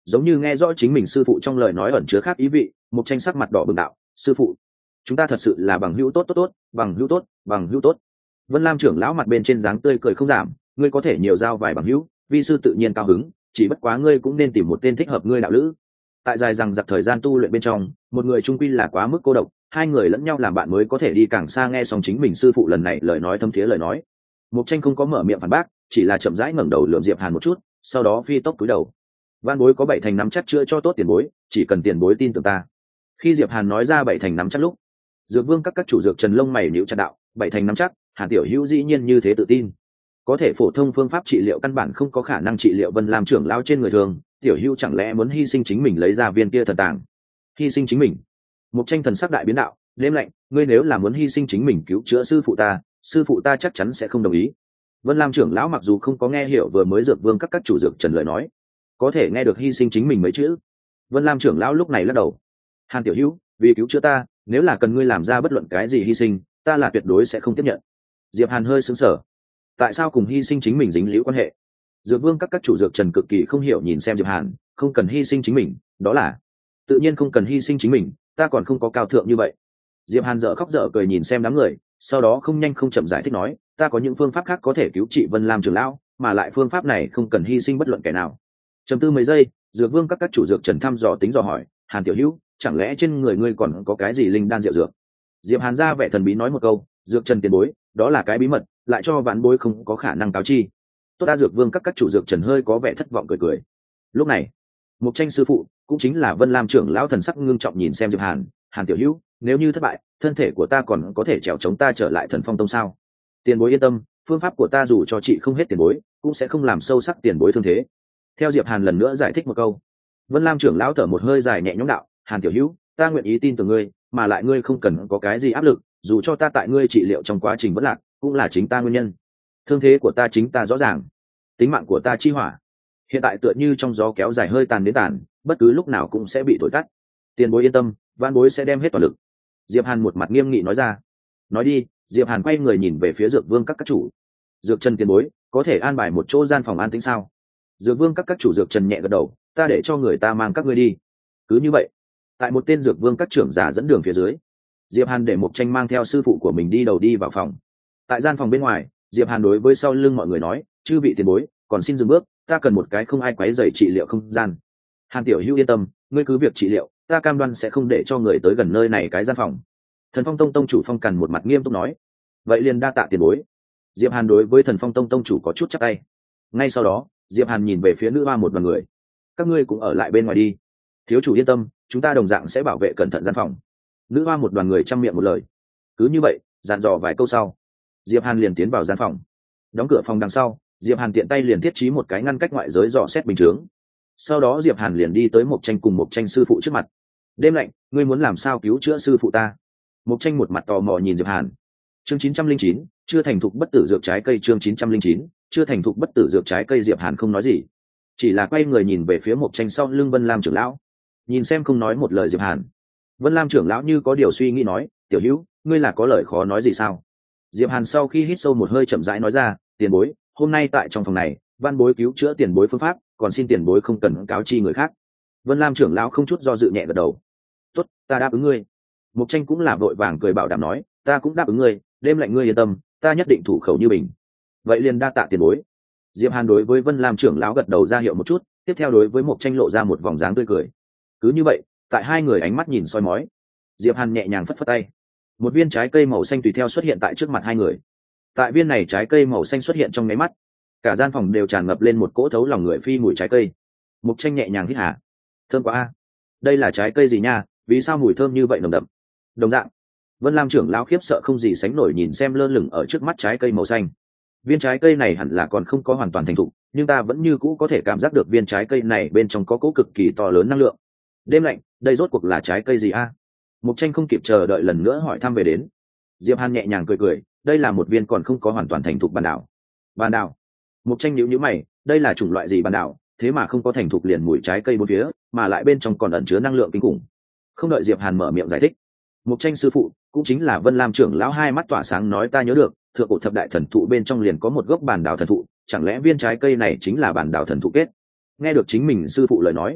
giống như nghe rõ chính mình sư phụ trong lời nói ẩn chứa khác ý vị. Mục Tranh sắc mặt đỏ bừng đạo: sư phụ, chúng ta thật sự là bằng hữu tốt tốt tốt, bằng hữu tốt, bằng hữu tốt. Vân Lam trưởng lão mặt bên trên dáng tươi cười không giảm: ngươi có thể nhiều giao vài bằng hữu, vi sư tự nhiên cao hứng, chỉ bất quá ngươi cũng nên tìm một tên thích hợp ngươi đạo lữ. Tại dài rằng giặc thời gian tu luyện bên trong, một người trung quy là quá mức cô độc, hai người lẫn nhau làm bạn mới có thể đi càng xa. Nghe xong chính mình sư phụ lần này lời nói thâm thiế lời nói, Mục Tranh không có mở miệng phản bác, chỉ là chậm rãi ngẩng đầu lườm Diệp Hàn một chút, sau đó phi tốc cúi đầu. Van bối có bảy thành nắm chắc chữa cho tốt tiền bối, chỉ cần tiền bối tin tưởng ta. Khi Diệp Hàn nói ra bảy thành nắm chắc lúc, Dược Vương các các chủ dược Trần lông mày nhíu chặt đạo: bảy thành nắm chắc? Hàn tiểu hữu dĩ nhiên như thế tự tin. Có thể phổ thông phương pháp trị liệu căn bản không có khả năng trị liệu Vân Lam trưởng lão trên người thường, tiểu hữu chẳng lẽ muốn hy sinh chính mình lấy ra viên kia thần tàng? Hy sinh chính mình? Mục Tranh thần sắc đại biến đạo: đêm lạnh, ngươi nếu là muốn hy sinh chính mình cứu chữa sư phụ ta, sư phụ ta chắc chắn sẽ không đồng ý. Vân Lam trưởng lão mặc dù không có nghe hiểu vừa mới Dược Vương các các chủ dược Trần lời nói, có thể nghe được hy sinh chính mình mấy chữ. Vân Lam trưởng lão lúc này lắc đầu: Hàn tiểu hữu, vì cứu chữa ta, nếu là cần ngươi làm ra bất luận cái gì hy sinh, ta là tuyệt đối sẽ không tiếp nhận. Diệp Hàn hơi sững sờ, tại sao cùng hy sinh chính mình dính liễu quan hệ? Dược Vương các các chủ dược Trần cực kỳ không hiểu nhìn xem Diệp Hàn: không cần hy sinh chính mình, đó là tự nhiên không cần hy sinh chính mình, ta còn không có cao thượng như vậy. Diệp Hàn dở khóc dở cười nhìn xem đám người, sau đó không nhanh không chậm giải thích nói: ta có những phương pháp khác có thể cứu trị Vân Lam trưởng lão, mà lại phương pháp này không cần hy sinh bất luận kẻ nào. Trầm tư mấy giây, Dược Vương các các chủ dược Trần thăm dò tính dò hỏi: Hàn tiểu hữu, chẳng lẽ trên người ngươi còn có cái gì linh đan diệu dược? Diệp Hàn ra vẻ thần bí nói một câu: dược Trần tiền bối, đó là cái bí mật, lại cho vãn bối không có khả năng cáo chi. Tốt đã. Dược Vương các các chủ dược Trần hơi có vẻ thất vọng cười cười. Lúc này, Mục Tranh sư phụ, cũng chính là Vân Lam trưởng lão thần sắc ngưng trọng nhìn xem Diệp Hàn: Hàn tiểu hữu, nếu như thất bại, thân thể của ta còn có thể trèo chống ta trở lại Thần Phong tông sao? Tiền bối yên tâm, phương pháp của ta dù cho trị không hết tiền bối, cũng sẽ không làm sâu sắc tiền bối thương thế. Theo Diệp Hàn lần nữa giải thích một câu, Vân Lam trưởng lão thở một hơi dài nhẹ nhõm đạo: Hàn tiểu hữu, ta nguyện ý tin tưởng ngươi, mà lại ngươi không cần có cái gì áp lực, dù cho ta tại ngươi trị liệu trong quá trình bất lạc, cũng là chính ta nguyên nhân. Thương thế của ta chính ta rõ ràng, tính mạng của ta chi hỏa, hiện tại tựa như trong gió kéo dài hơi tàn đến tàn, bất cứ lúc nào cũng sẽ bị thổi tắt. Tiền bối yên tâm, vãn bối sẽ đem hết toàn lực. Diệp Hàn một mặt nghiêm nghị nói ra. Nói đi, Diệp Hàn quay người nhìn về phía Dược Vương các các chủ. Dược Trần tiền bối, có thể an bài một chỗ gian phòng an tĩnh sao? Dược Vương các các chủ dược Trần nhẹ gật đầu: ta để cho người ta mang các ngươi đi. Cứ như vậy, tại một tên Dược Vương các trưởng giả dẫn đường phía dưới, Diệp Hàn để Mục Tranh mang theo sư phụ của mình đi đầu đi vào phòng. Tại gian phòng bên ngoài, Diệp Hàn đối với sau lưng mọi người nói: chư vị tiền bối, còn xin dừng bước, ta cần một cái không ai quấy rầy trị liệu không gian. Hàn tiểu hữu yên tâm, ngươi cứ việc trị liệu, ta cam đoan sẽ không để cho người tới gần nơi này cái gian phòng. Thần Phong tông tông chủ Phong Cằn một mặt nghiêm túc nói. Vậy liền đa tạ tiền bối. Diệp Hàn đối với Thần Phong tông tông chủ có chút chắp tay. Ngay sau đó, Diệp Hàn nhìn về phía nữ hoa một đoàn người: các ngươi cũng ở lại bên ngoài đi, thiếu chủ yên tâm, chúng ta đồng dạng sẽ bảo vệ cẩn thận gian phòng. Nữ hoa một đoàn người chăm miệng một lời. Cứ như vậy, dặn dò vài câu sau, Diệp Hàn liền tiến vào gian phòng. Đóng cửa phòng đằng sau, Diệp Hàn tiện tay liền thiết trí một cái ngăn cách ngoại giới dò xét bình chướng. Sau đó Diệp Hàn liền đi tới Mục Tranh cùng Mục Tranh sư phụ trước mặt. Đêm lạnh, ngươi muốn làm sao cứu chữa sư phụ ta? Mục Tranh một mặt tò mò nhìn Diệp Hàn. Chương chín trăm linh chín, chưa thành thục bất tử dược trái cây. Chương chín trăm linh chín, chưa thành thục bất tử dược trái cây. Diệp Hàn không nói gì, chỉ là quay người nhìn về phía Mục Tranh sau lưng Vân Lam trưởng lão. Nhìn xem không nói một lời Diệp Hàn, Vân Lam trưởng lão như có điều suy nghĩ nói: tiểu hữu, ngươi là có lời khó nói gì sao? Diệp Hàn sau khi hít sâu một hơi chậm rãi nói ra: tiền bối, hôm nay tại trong phòng này, văn bối cứu chữa tiền bối phương pháp, còn xin tiền bối không cần cáo chi người khác. Vân Lam trưởng lão không chút do dự nhẹ gật đầu: tốt, ta đáp ứng ngươi. Mục Tranh cũng là vội vàng cười bảo đảm nói: ta cũng đáp ứng ngươi, đêm lạnh ngươi yên tâm, ta nhất định thủ khẩu như bình. Vậy liền đa tạ tiền bối. Diệp Hàn đối với Vân Lam trưởng lão gật đầu ra hiệu một chút, tiếp theo đối với Mục Tranh lộ ra một vòng dáng tươi cười. Cứ như vậy, tại hai người ánh mắt nhìn soi mói, Diệp Hàn nhẹ nhàng phất phất tay, một viên trái cây màu xanh tùy theo xuất hiện tại trước mặt hai người. Tại viên này trái cây màu xanh xuất hiện trong nháy mắt, cả gian phòng đều tràn ngập lên một cỗ thấu lòng người phi mùi trái cây. Mục Tranh nhẹ nhàng hít hà: thơm quá a, đây là trái cây gì nha, vì sao mùi thơm như vậy nồng đậm? Đồng dạng, Vân Lam trưởng lão khiếp sợ không gì sánh nổi nhìn xem lơ lửng ở trước mắt trái cây màu xanh. Viên trái cây này hẳn là còn không có hoàn toàn thành thục, nhưng ta vẫn như cũ có thể cảm giác được viên trái cây này bên trong có cỗ cực kỳ to lớn năng lượng. Đêm lạnh, đây rốt cuộc là trái cây gì a? Mục Tranh không kịp chờ đợi lần nữa hỏi thăm về đến. Diệp Hàn nhẹ nhàng cười cười: đây là một viên còn không có hoàn toàn thành thục bản đảo. Bản đảo? Mục Tranh nhíu nhíu mày: đây là chủng loại gì bản đảo, thế mà không có thành thục liền mùi trái cây bốn phía, mà lại bên trong còn ẩn chứa năng lượng kinh khủng. Không đợi Diệp Hàn mở miệng giải thích, Mục Tranh sư phụ, cũng chính là Vân Lam trưởng lão hai mắt tỏa sáng nói: ta nhớ được, thượng cổ thập đại thần thụ bên trong liền có một gốc bản đảo thần thụ, chẳng lẽ viên trái cây này chính là bản đảo thần thụ kết? Nghe được chính mình sư phụ lời nói,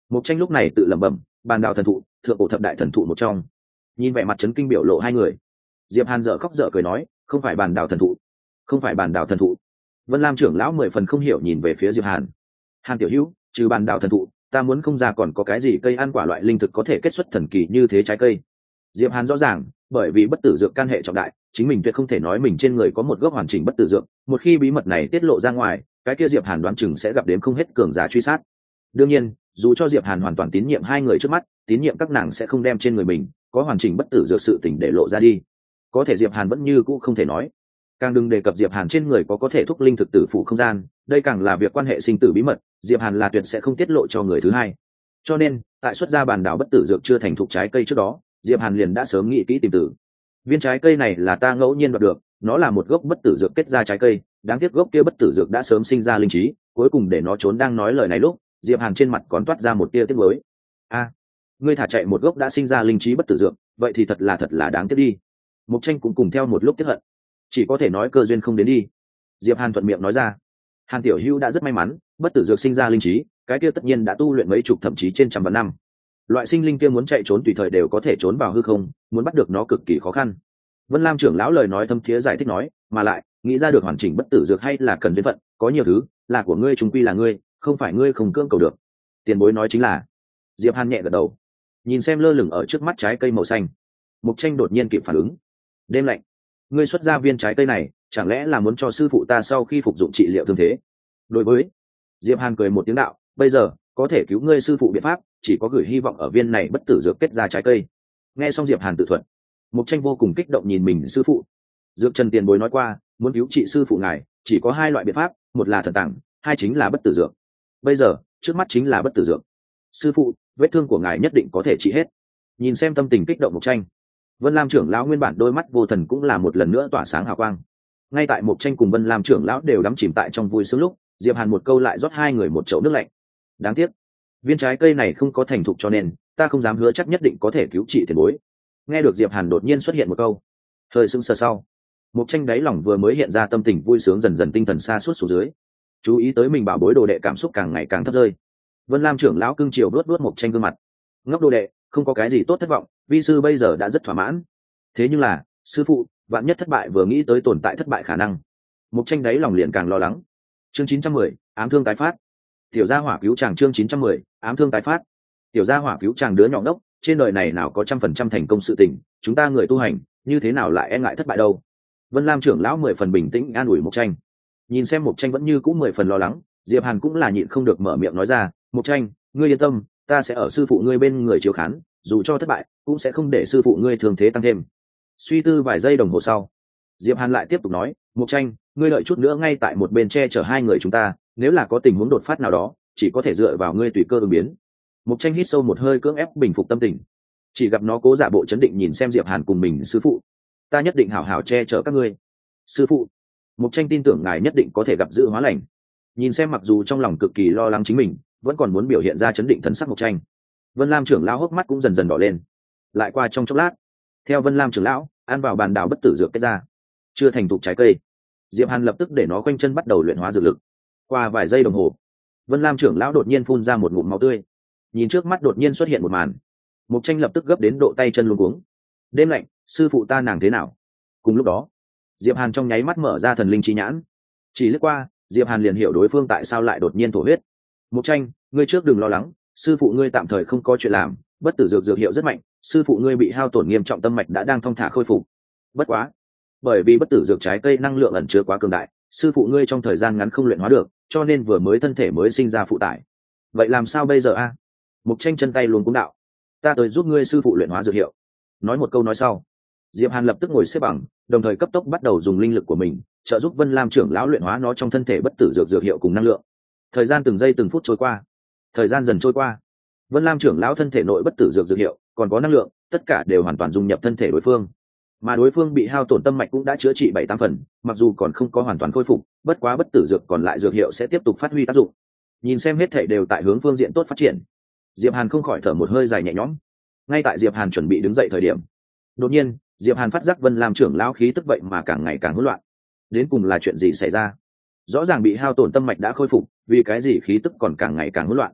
Mục Tranh lúc này tự lẩm bẩm, bàn đào thần thụ, thượng cổ thập đại thần thụ một trong. Nhìn vẻ mặt chấn kinh biểu lộ hai người, Diệp Hàn dở khóc dở cười nói, không phải bàn đào thần thụ, không phải bàn đào thần thụ. Vân Lam trưởng lão mười phần không hiểu nhìn về phía Diệp Hàn. Hàn tiểu hữu, trừ bàn đào thần thụ, ta muốn không ra còn có cái gì cây ăn quả loại linh thực có thể kết xuất thần kỳ như thế trái cây. Diệp Hàn rõ ràng, bởi vì bất tử dược can hệ trọng đại, chính mình tuyệt không thể nói mình trên người có một gốc hoàn chỉnh bất tử dược, một khi bí mật này tiết lộ ra ngoài, cái kia Diệp Hàn đoán chừng sẽ gặp đến không hết cường giả truy sát. Đương nhiên, dù cho Diệp Hàn hoàn toàn tín nhiệm hai người trước mắt, tín nhiệm các nàng sẽ không đem trên người mình có hoàn chỉnh bất tử dược sự tình để lộ ra đi. Có thể Diệp Hàn vẫn như cũ không thể nói. Càng đừng đề cập Diệp Hàn trên người có có thể thúc linh thực tử phụ không gian, đây càng là việc quan hệ sinh tử bí mật, Diệp Hàn là tuyệt sẽ không tiết lộ cho người thứ hai. Cho nên, tại xuất ra bàn đảo bất tử dược chưa thành thục trái cây trước đó, Diệp Hàn liền đã sớm nghĩ kỹ tìm tử. Viên trái cây này là ta ngẫu nhiên đoạt được, nó là một gốc bất tử dược kết ra trái cây, đáng tiếc gốc kia bất tử dược đã sớm sinh ra linh trí, cuối cùng để nó trốn đang nói lời này lúc, Diệp Hàn trên mặt còn toát ra một tia tiếc nuối. A, ngươi thả chạy một gốc đã sinh ra linh trí bất tử dược, vậy thì thật là thật là đáng tiếc đi. Mục Tranh cũng cùng theo một lúc tiếc hận, chỉ có thể nói cơ duyên không đến đi. Diệp Hàn thuận miệng nói ra, Hàn tiểu hữu đã rất may mắn, bất tử dược sinh ra linh trí, cái kia tất nhiên đã tu luyện mấy chục thậm chí trên trăm vạn năm. Loại sinh linh kia muốn chạy trốn tùy thời đều có thể trốn vào hư không, muốn bắt được nó cực kỳ khó khăn. Vân Lam trưởng lão lời nói thâm thiế giải thích nói, mà lại nghĩ ra được hoàn chỉnh bất tử dược hay là cần duyên phận, có nhiều thứ là của ngươi chúng quy là ngươi, không phải ngươi không cưỡng cầu được. Tiền bối nói chính là. Diệp Hàn nhẹ gật đầu, nhìn xem lơ lửng ở trước mắt trái cây màu xanh. Mục Tranh đột nhiên kịp phản ứng. Đêm lạnh, ngươi xuất ra viên trái cây này, chẳng lẽ là muốn cho sư phụ ta sau khi phục dụng trị liệu thương thế? Đối với Diệp Hàn cười một tiếng đạo, bây giờ có thể cứu ngươi sư phụ biện pháp, chỉ có gửi hy vọng ở viên này bất tử dược kết ra trái cây. Nghe xong Diệp Hàn tự thuận, Mục Tranh vô cùng kích động nhìn mình sư phụ. Dược Trần tiền bối nói qua, muốn cứu trị sư phụ ngài, chỉ có hai loại biện pháp, một là thần tàng, hai chính là bất tử dược. Bây giờ, trước mắt chính là bất tử dược. Sư phụ, vết thương của ngài nhất định có thể trị hết. Nhìn xem tâm tình kích động Mục Tranh, Vân Lam trưởng lão nguyên bản đôi mắt vô thần cũng là một lần nữa tỏa sáng hào quang. Ngay tại Mục Tranh cùng Vân Lam trưởng lão đều đắm chìm tại trong vui sướng lúc, Diệp Hàn một câu lại rót hai người một chậu nước lạnh. Đáng tiếc, viên trái cây này không có thành thục cho nên ta không dám hứa chắc nhất định có thể cứu trị tiền bối. Nghe được Diệp Hàn đột nhiên xuất hiện một câu, hơi sững sờ sau, Mục Tranh đáy lòng vừa mới hiện ra tâm tình vui sướng dần dần tinh thần xa suốt xuống dưới, chú ý tới mình bảo bối đồ đệ cảm xúc càng ngày càng thấp rơi. Vân Lam trưởng lão cưng chiều đuốt đuốt Mục Tranh gương mặt, ngốc đồ đệ, không có cái gì tốt thất vọng, vi sư bây giờ đã rất thỏa mãn. Thế nhưng là, sư phụ, vạn nhất thất bại vừa nghĩ tới tồn tại thất bại khả năng. Mục Tranh đáy lòng liền càng lo lắng. Chương chín trăm mười, ám thương tái phát. Tiểu gia hỏa cứu chàng chương chín trăm mười, ám thương tái phát. Tiểu gia hỏa cứu chàng đứa nhỏ đốc, trên đời này nào có trăm phần trăm thành công sự tình, chúng ta người tu hành, như thế nào lại e ngại thất bại đâu. Vân Lam trưởng lão mười phần bình tĩnh an ủi Mục Tranh. Nhìn xem Mục Tranh vẫn như cũ mười phần lo lắng, Diệp Hàn cũng là nhịn không được mở miệng nói ra, Mục Tranh, ngươi yên tâm, ta sẽ ở sư phụ ngươi bên người chiếu khán, dù cho thất bại, cũng sẽ không để sư phụ ngươi thương thế tăng thêm. Suy tư vài giây đồng hồ sau, Diệp Hàn lại tiếp tục nói, Mục Tranh, ngươi đợi chút nữa ngay tại một bên che chở hai người chúng ta, nếu là có tình huống đột phát nào đó, chỉ có thể dựa vào ngươi tùy cơ ứng biến. Mục Tranh hít sâu một hơi cưỡng ép bình phục tâm tình, chỉ gặp nó cố giả bộ chấn định nhìn xem Diệp Hàn cùng mình sư phụ, ta nhất định hảo hảo che chở các ngươi. Sư phụ, Mục Tranh tin tưởng ngài nhất định có thể gặp dự hóa lành. Nhìn xem mặc dù trong lòng cực kỳ lo lắng chính mình, vẫn còn muốn biểu hiện ra chấn định thần sắc Mục Tranh. Vân Lam trưởng lão hốc mắt cũng dần dần đỏ lên. Lại qua trong chốc lát, theo Vân Lam trưởng lão ăn vào bàn đào bất tử dược kết ra, chưa thành thục trái cây, Diệp Hàn lập tức để nó quanh chân bắt đầu luyện hóa dược lực. Qua vài giây đồng hồ, Vân Lam trưởng lão đột nhiên phun ra một ngụm máu tươi. Nhìn trước mắt đột nhiên xuất hiện một màn, Mục Tranh lập tức gấp đến độ tay chân luống cuống. Đêm lạnh, sư phụ ta nàng thế nào? Cùng lúc đó, Diệp Hàn trong nháy mắt mở ra thần linh chi nhãn, chỉ lướt qua, Diệp Hàn liền hiểu đối phương tại sao lại đột nhiên thổ huyết. Mục Tranh, ngươi trước đừng lo lắng, sư phụ ngươi tạm thời không có chuyện làm, bất tử dược dược hiệu rất mạnh, sư phụ ngươi bị hao tổn nghiêm trọng tâm mạch đã đang thong thả khôi phục. Bất quá, bởi vì bất tử dược trái cây năng lượng ẩn chứa quá cường đại, sư phụ ngươi trong thời gian ngắn không luyện hóa được, cho nên vừa mới thân thể mới sinh ra phụ tải. Vậy làm sao bây giờ a? À? Mục Tranh chân tay luống cuống đạo, ta tới giúp ngươi sư phụ luyện hóa dược hiệu. Nói một câu nói sau, Diệp Hàn lập tức ngồi xếp bằng, đồng thời cấp tốc bắt đầu dùng linh lực của mình trợ giúp Vân Lam trưởng lão luyện hóa nó trong thân thể bất tử dược dược hiệu cùng năng lượng. Thời gian từng giây từng phút trôi qua, thời gian dần trôi qua, Vân Lam trưởng lão thân thể nội bất tử dược dược hiệu còn có năng lượng, tất cả đều hoàn toàn dung nhập thân thể đối phương. Mà đối phương bị hao tổn tâm mạch cũng đã chữa trị bảy tám phần, mặc dù còn không có hoàn toàn khôi phục, bất quá bất tử dược còn lại dược hiệu sẽ tiếp tục phát huy tác dụng. Nhìn xem hết thảy đều tại hướng phương diện tốt phát triển, Diệp Hàn không khỏi thở một hơi dài nhẹ nhõm. Ngay tại Diệp Hàn chuẩn bị đứng dậy thời điểm, đột nhiên, Diệp Hàn phát giác Vân Lam trưởng lão khí tức vậy mà càng ngày càng hỗn loạn. Đến cùng là chuyện gì xảy ra? Rõ ràng bị hao tổn tâm mạch đã khôi phục, vì cái gì khí tức còn càng ngày càng hỗn loạn?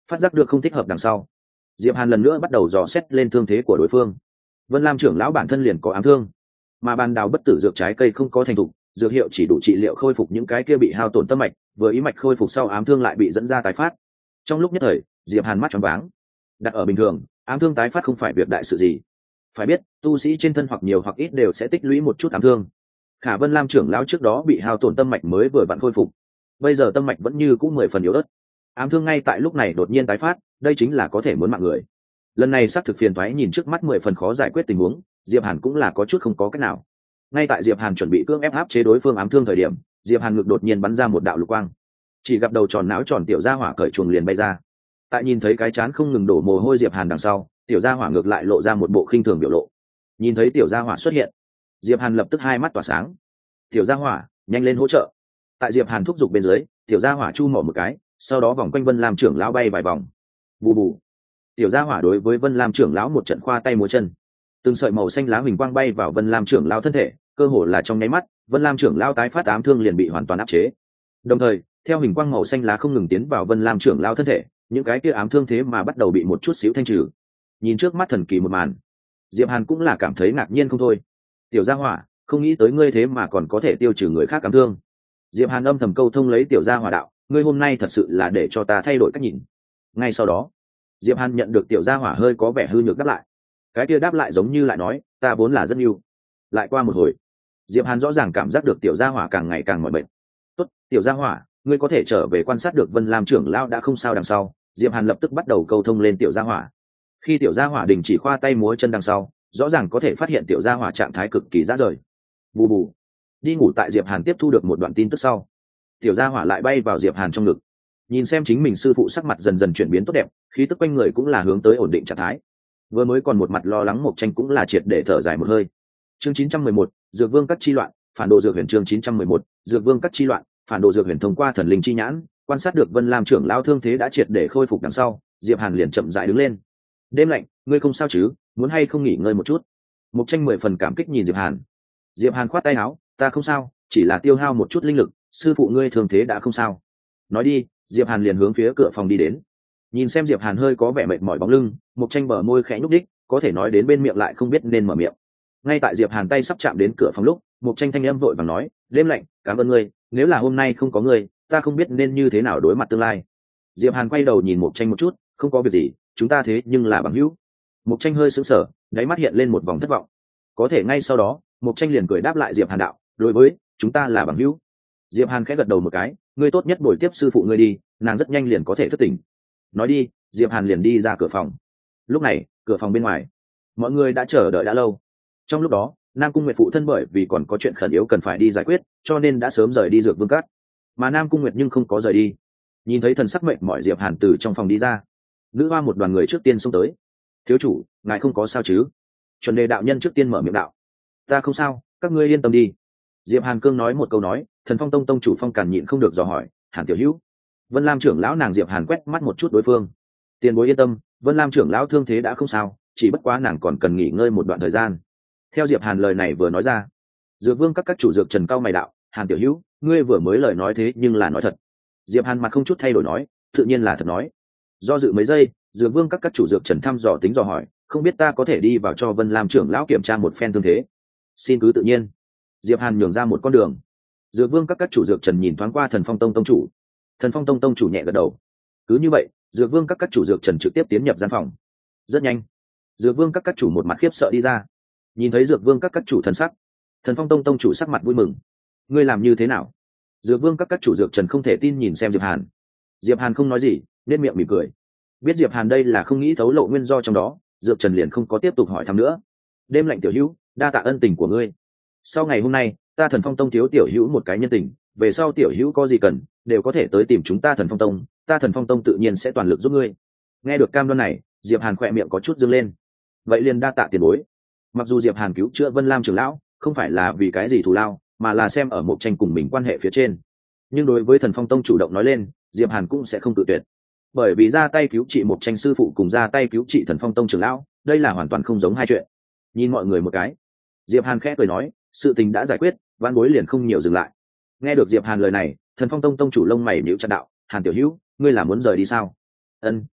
Phát giác được không thích hợp đằng sau, diệp hàn lần nữa bắt đầu dò xét lên thương thế của đối phương. Vân Lam trưởng lão bản thân liền có ám thương, mà bàn đào bất tử dược trái cây không có thành thục, dược hiệu chỉ đủ trị liệu khôi phục những cái kia bị hao tổn tâm mạch, vừa ý mạch khôi phục sau ám thương lại bị dẫn ra tái phát. Trong lúc nhất thời, diệp hàn mắt tròn váng. Đặt ở bình thường, ám thương tái phát không phải việc đại sự gì. Phải biết, tu sĩ trên thân hoặc nhiều hoặc ít đều sẽ tích lũy một chút ám thương. Khả Vân Lam trưởng lão trước đó bị hao tổn tâm mạch mới vừa vặn khôi phục, bây giờ tâm mạch vẫn như cũ mười phần yếu ớt. Ám thương ngay tại lúc này đột nhiên tái phát, đây chính là có thể muốn mạng người. Lần này xác thực phiền toái, nhìn trước mắt mười phần khó giải quyết tình huống, diệp hàn cũng là có chút không có cách nào. Ngay tại diệp hàn chuẩn bị cưỡng ép áp chế đối phương ám thương thời điểm, diệp hàn ngực đột nhiên bắn ra một đạo lục quang, chỉ gặp đầu tròn não tròn tiểu gia hỏa cởi chuồng liền bay ra. Tại nhìn thấy cái chán không ngừng đổ mồ hôi diệp hàn đằng sau, tiểu gia hỏa ngược lại lộ ra một bộ khinh thường biểu lộ. Nhìn thấy tiểu gia hỏa xuất hiện, diệp hàn lập tức hai mắt tỏa sáng. Tiểu gia hỏa, nhanh lên hỗ trợ. Tại diệp hàn thúc giục bên dưới, tiểu gia hỏa chu mỏ một cái, sau đó vòng quanh Vân Lam trưởng lão bay vài vòng. Bù bù. Tiểu gia hỏa đối với Vân Lam trưởng lão một trận khoa tay múa chân, từng sợi màu xanh lá huỳnh quang bay vào Vân Lam trưởng lão thân thể, cơ hồ là trong nháy mắt, Vân Lam trưởng lão tái phát ám thương liền bị hoàn toàn áp chế. Đồng thời, theo huỳnh quang màu xanh lá không ngừng tiến vào Vân Lam trưởng lão thân thể, những cái kia ám thương thế mà bắt đầu bị một chút xíu thanh trừ. Nhìn trước mắt thần kỳ một màn, diệp hàn cũng là cảm thấy ngạc nhiên không thôi. Tiểu gia hỏa, không nghĩ tới ngươi thế mà còn có thể tiêu trừ người khác ám thương. Diệp hàn âm thầm câu thông lấy tiểu gia hỏa đạo, ngươi hôm nay thật sự là để cho ta thay đổi cách nhìn. Ngay sau đó, diệp hàn nhận được tiểu gia hỏa hơi có vẻ hư nhược đáp lại. Cái kia đáp lại giống như lại nói, ta vốn là rất yêu. Lại qua một hồi, diệp hàn rõ ràng cảm giác được tiểu gia hỏa càng ngày càng mỏi mệt. Tốt, tiểu gia hỏa, ngươi có thể trở về quan sát được Vân Lam trưởng lão đã không sao đằng sau, diệp hàn lập tức bắt đầu câu thông lên tiểu gia hỏa. Khi tiểu gia hỏa đình chỉ khoa tay múa chân đằng sau, rõ ràng có thể phát hiện tiểu gia hỏa trạng thái cực kỳ rã rời. Bù bù. Đi ngủ. Tại diệp hàn tiếp thu được một đoạn tin tức sau, tiểu gia hỏa lại bay vào diệp hàn trong ngực, nhìn xem chính mình sư phụ sắc mặt dần dần chuyển biến tốt đẹp, khí tức quanh người cũng là hướng tới ổn định trạng thái. Vừa mới còn một mặt lo lắng Mộc Tranh cũng là triệt để thở dài một hơi. Chương chín trăm mười một, Dược Vương các chi loạn, phản đồ dược huyền. Chương chín trăm mười một, Dược Vương các chi loạn, phản đồ dược huyền. Thông qua thần linh chi nhãn, quan sát được Vân Lam trưởng lão thương thế đã triệt để khôi phục đằng sau, diệp hàn liền chậm rãi đứng lên. Đêm lạnh, ngươi không sao chứ, muốn hay không nghỉ ngơi một chút? Mộc Tranh mười phần cảm kích nhìn diệp hàn. Diệp hàn khoát tay áo, ta không sao, chỉ là tiêu hao một chút linh lực, sư phụ ngươi thương thế đã không sao. Nói đi, diệp hàn liền hướng phía cửa phòng đi đến. Nhìn xem diệp hàn hơi có vẻ mệt mỏi bóng lưng, Mộc Tranh bờ môi khẽ nhúc đích, có thể nói đến bên miệng lại không biết nên mở miệng. Ngay tại diệp hàn tay sắp chạm đến cửa phòng lúc, Mộc Tranh thanh âm vội vàng nói, đêm lạnh, cảm ơn ngươi, nếu là hôm nay không có ngươi, ta không biết nên như thế nào đối mặt tương lai. Diệp hàn quay đầu nhìn Mộc Tranh một chút, không có việc gì, chúng ta thế nhưng là bằng hữu. Mộc Tranh hơi sững sờ, đáy mắt hiện lên một vòng thất vọng. Có thể ngay sau đó, Mộc Tranh liền cười đáp lại diệp hàn đạo, đối với chúng ta là bằng hữu. Diệp hàn khẽ gật đầu một cái, ngươi tốt nhất bồi tiếp sư phụ ngươi đi, nàng rất nhanh liền có thể thức tỉnh. Nói đi, diệp hàn liền đi ra cửa phòng. Lúc này, cửa phòng bên ngoài, mọi người đã chờ đợi đã lâu. Trong lúc đó, Nam Cung Nguyệt phụ thân bởi vì còn có chuyện khẩn yếu cần phải đi giải quyết, cho nên đã sớm rời đi Dược Vương Các. Mà Nam Cung Nguyệt nhưng không có rời đi. Nhìn thấy thần sắc mệt mỏi diệp hàn từ trong phòng đi ra, nữ hoa một đoàn người trước tiên xông tới. Thiếu chủ, ngài không có sao chứ? Chuẩn đề đạo nhân trước tiên mở miệng đạo. Ta không sao, các ngươi yên tâm đi. Diệp Hàn Cương nói một câu nói, Thần Phong Tông tông chủ Phong Càn nhịn không được dò hỏi, Hàn tiểu hữu. Vân Lam trưởng lão nàng Diệp Hàn quét mắt một chút đối phương. Tiền bối yên tâm, Vân Lam trưởng lão thương thế đã không sao, chỉ bất quá nàng còn cần nghỉ ngơi một đoạn thời gian. Theo Diệp Hàn lời này vừa nói ra, Dược Vương các các chủ dược trần cao mày đạo, Hàn tiểu hữu, ngươi vừa mới lời nói thế nhưng là nói thật. Diệp Hàn mặt không chút thay đổi nói, tự nhiên là thật nói. Do dự mấy giây, Dược Vương các các chủ dược trần thăm dò tính dò hỏi, không biết ta có thể đi vào cho Vân Lam trưởng lão kiểm tra một phen thương thế? Xin cứ tự nhiên. Diệp Hàn nhường ra một con đường. Dược Vương các các chủ dược trần nhìn thoáng qua Thần Phong Tông tông chủ. Thần Phong Tông tông chủ nhẹ gật đầu. Cứ như vậy, Dược Vương các các chủ dược trần trực tiếp tiến nhập gian phòng. Rất nhanh, Dược Vương các các chủ một mặt khiếp sợ đi ra. Nhìn thấy Dược Vương các các chủ thần sắc, Thần Phong Tông tông chủ sắc mặt vui mừng. Ngươi làm như thế nào? Dược Vương các các chủ dược trần không thể tin nhìn xem Diệp Hàn. Diệp Hàn không nói gì, nên miệng mỉm cười. Biết Diệp Hàn đây là không nghĩ thấu lộ nguyên do trong đó, dược trần liền không có tiếp tục hỏi thăm nữa. Đêm lạnh tiểu hữu, đa tạ ân tình của ngươi. Sau ngày hôm nay, ta Thần Phong Tông thiếu tiểu hữu một cái nhân tình, về sau tiểu hữu có gì cần đều có thể tới tìm chúng ta Thần Phong Tông, ta Thần Phong Tông tự nhiên sẽ toàn lực giúp ngươi. Nghe được cam đoan này, Diệp Hàn khỏe miệng có chút dương lên. Vậy liền đa tạ tiền bối. Mặc dù Diệp Hàn cứu chữa Vân Lam trưởng lão không phải là vì cái gì thù lao, mà là xem ở Mộc Tranh cùng mình quan hệ phía trên, nhưng đối với Thần Phong Tông chủ động nói lên, Diệp Hàn cũng sẽ không tự tuyệt. Bởi vì ra tay cứu trị Mộc Tranh sư phụ cùng ra tay cứu trị Thần Phong Tông trưởng lão, đây là hoàn toàn không giống hai chuyện. Nhìn mọi người một cái, Diệp Hàn khẽ cười nói, sự tình đã giải quyết, vãn bối liền không nhiều dừng lại. Nghe được Diệp Hàn lời này, Thần Phong Tông tông chủ lông mày nhíu chặt đạo, Hàn tiểu hữu, ngươi là muốn rời đi sao? Ân,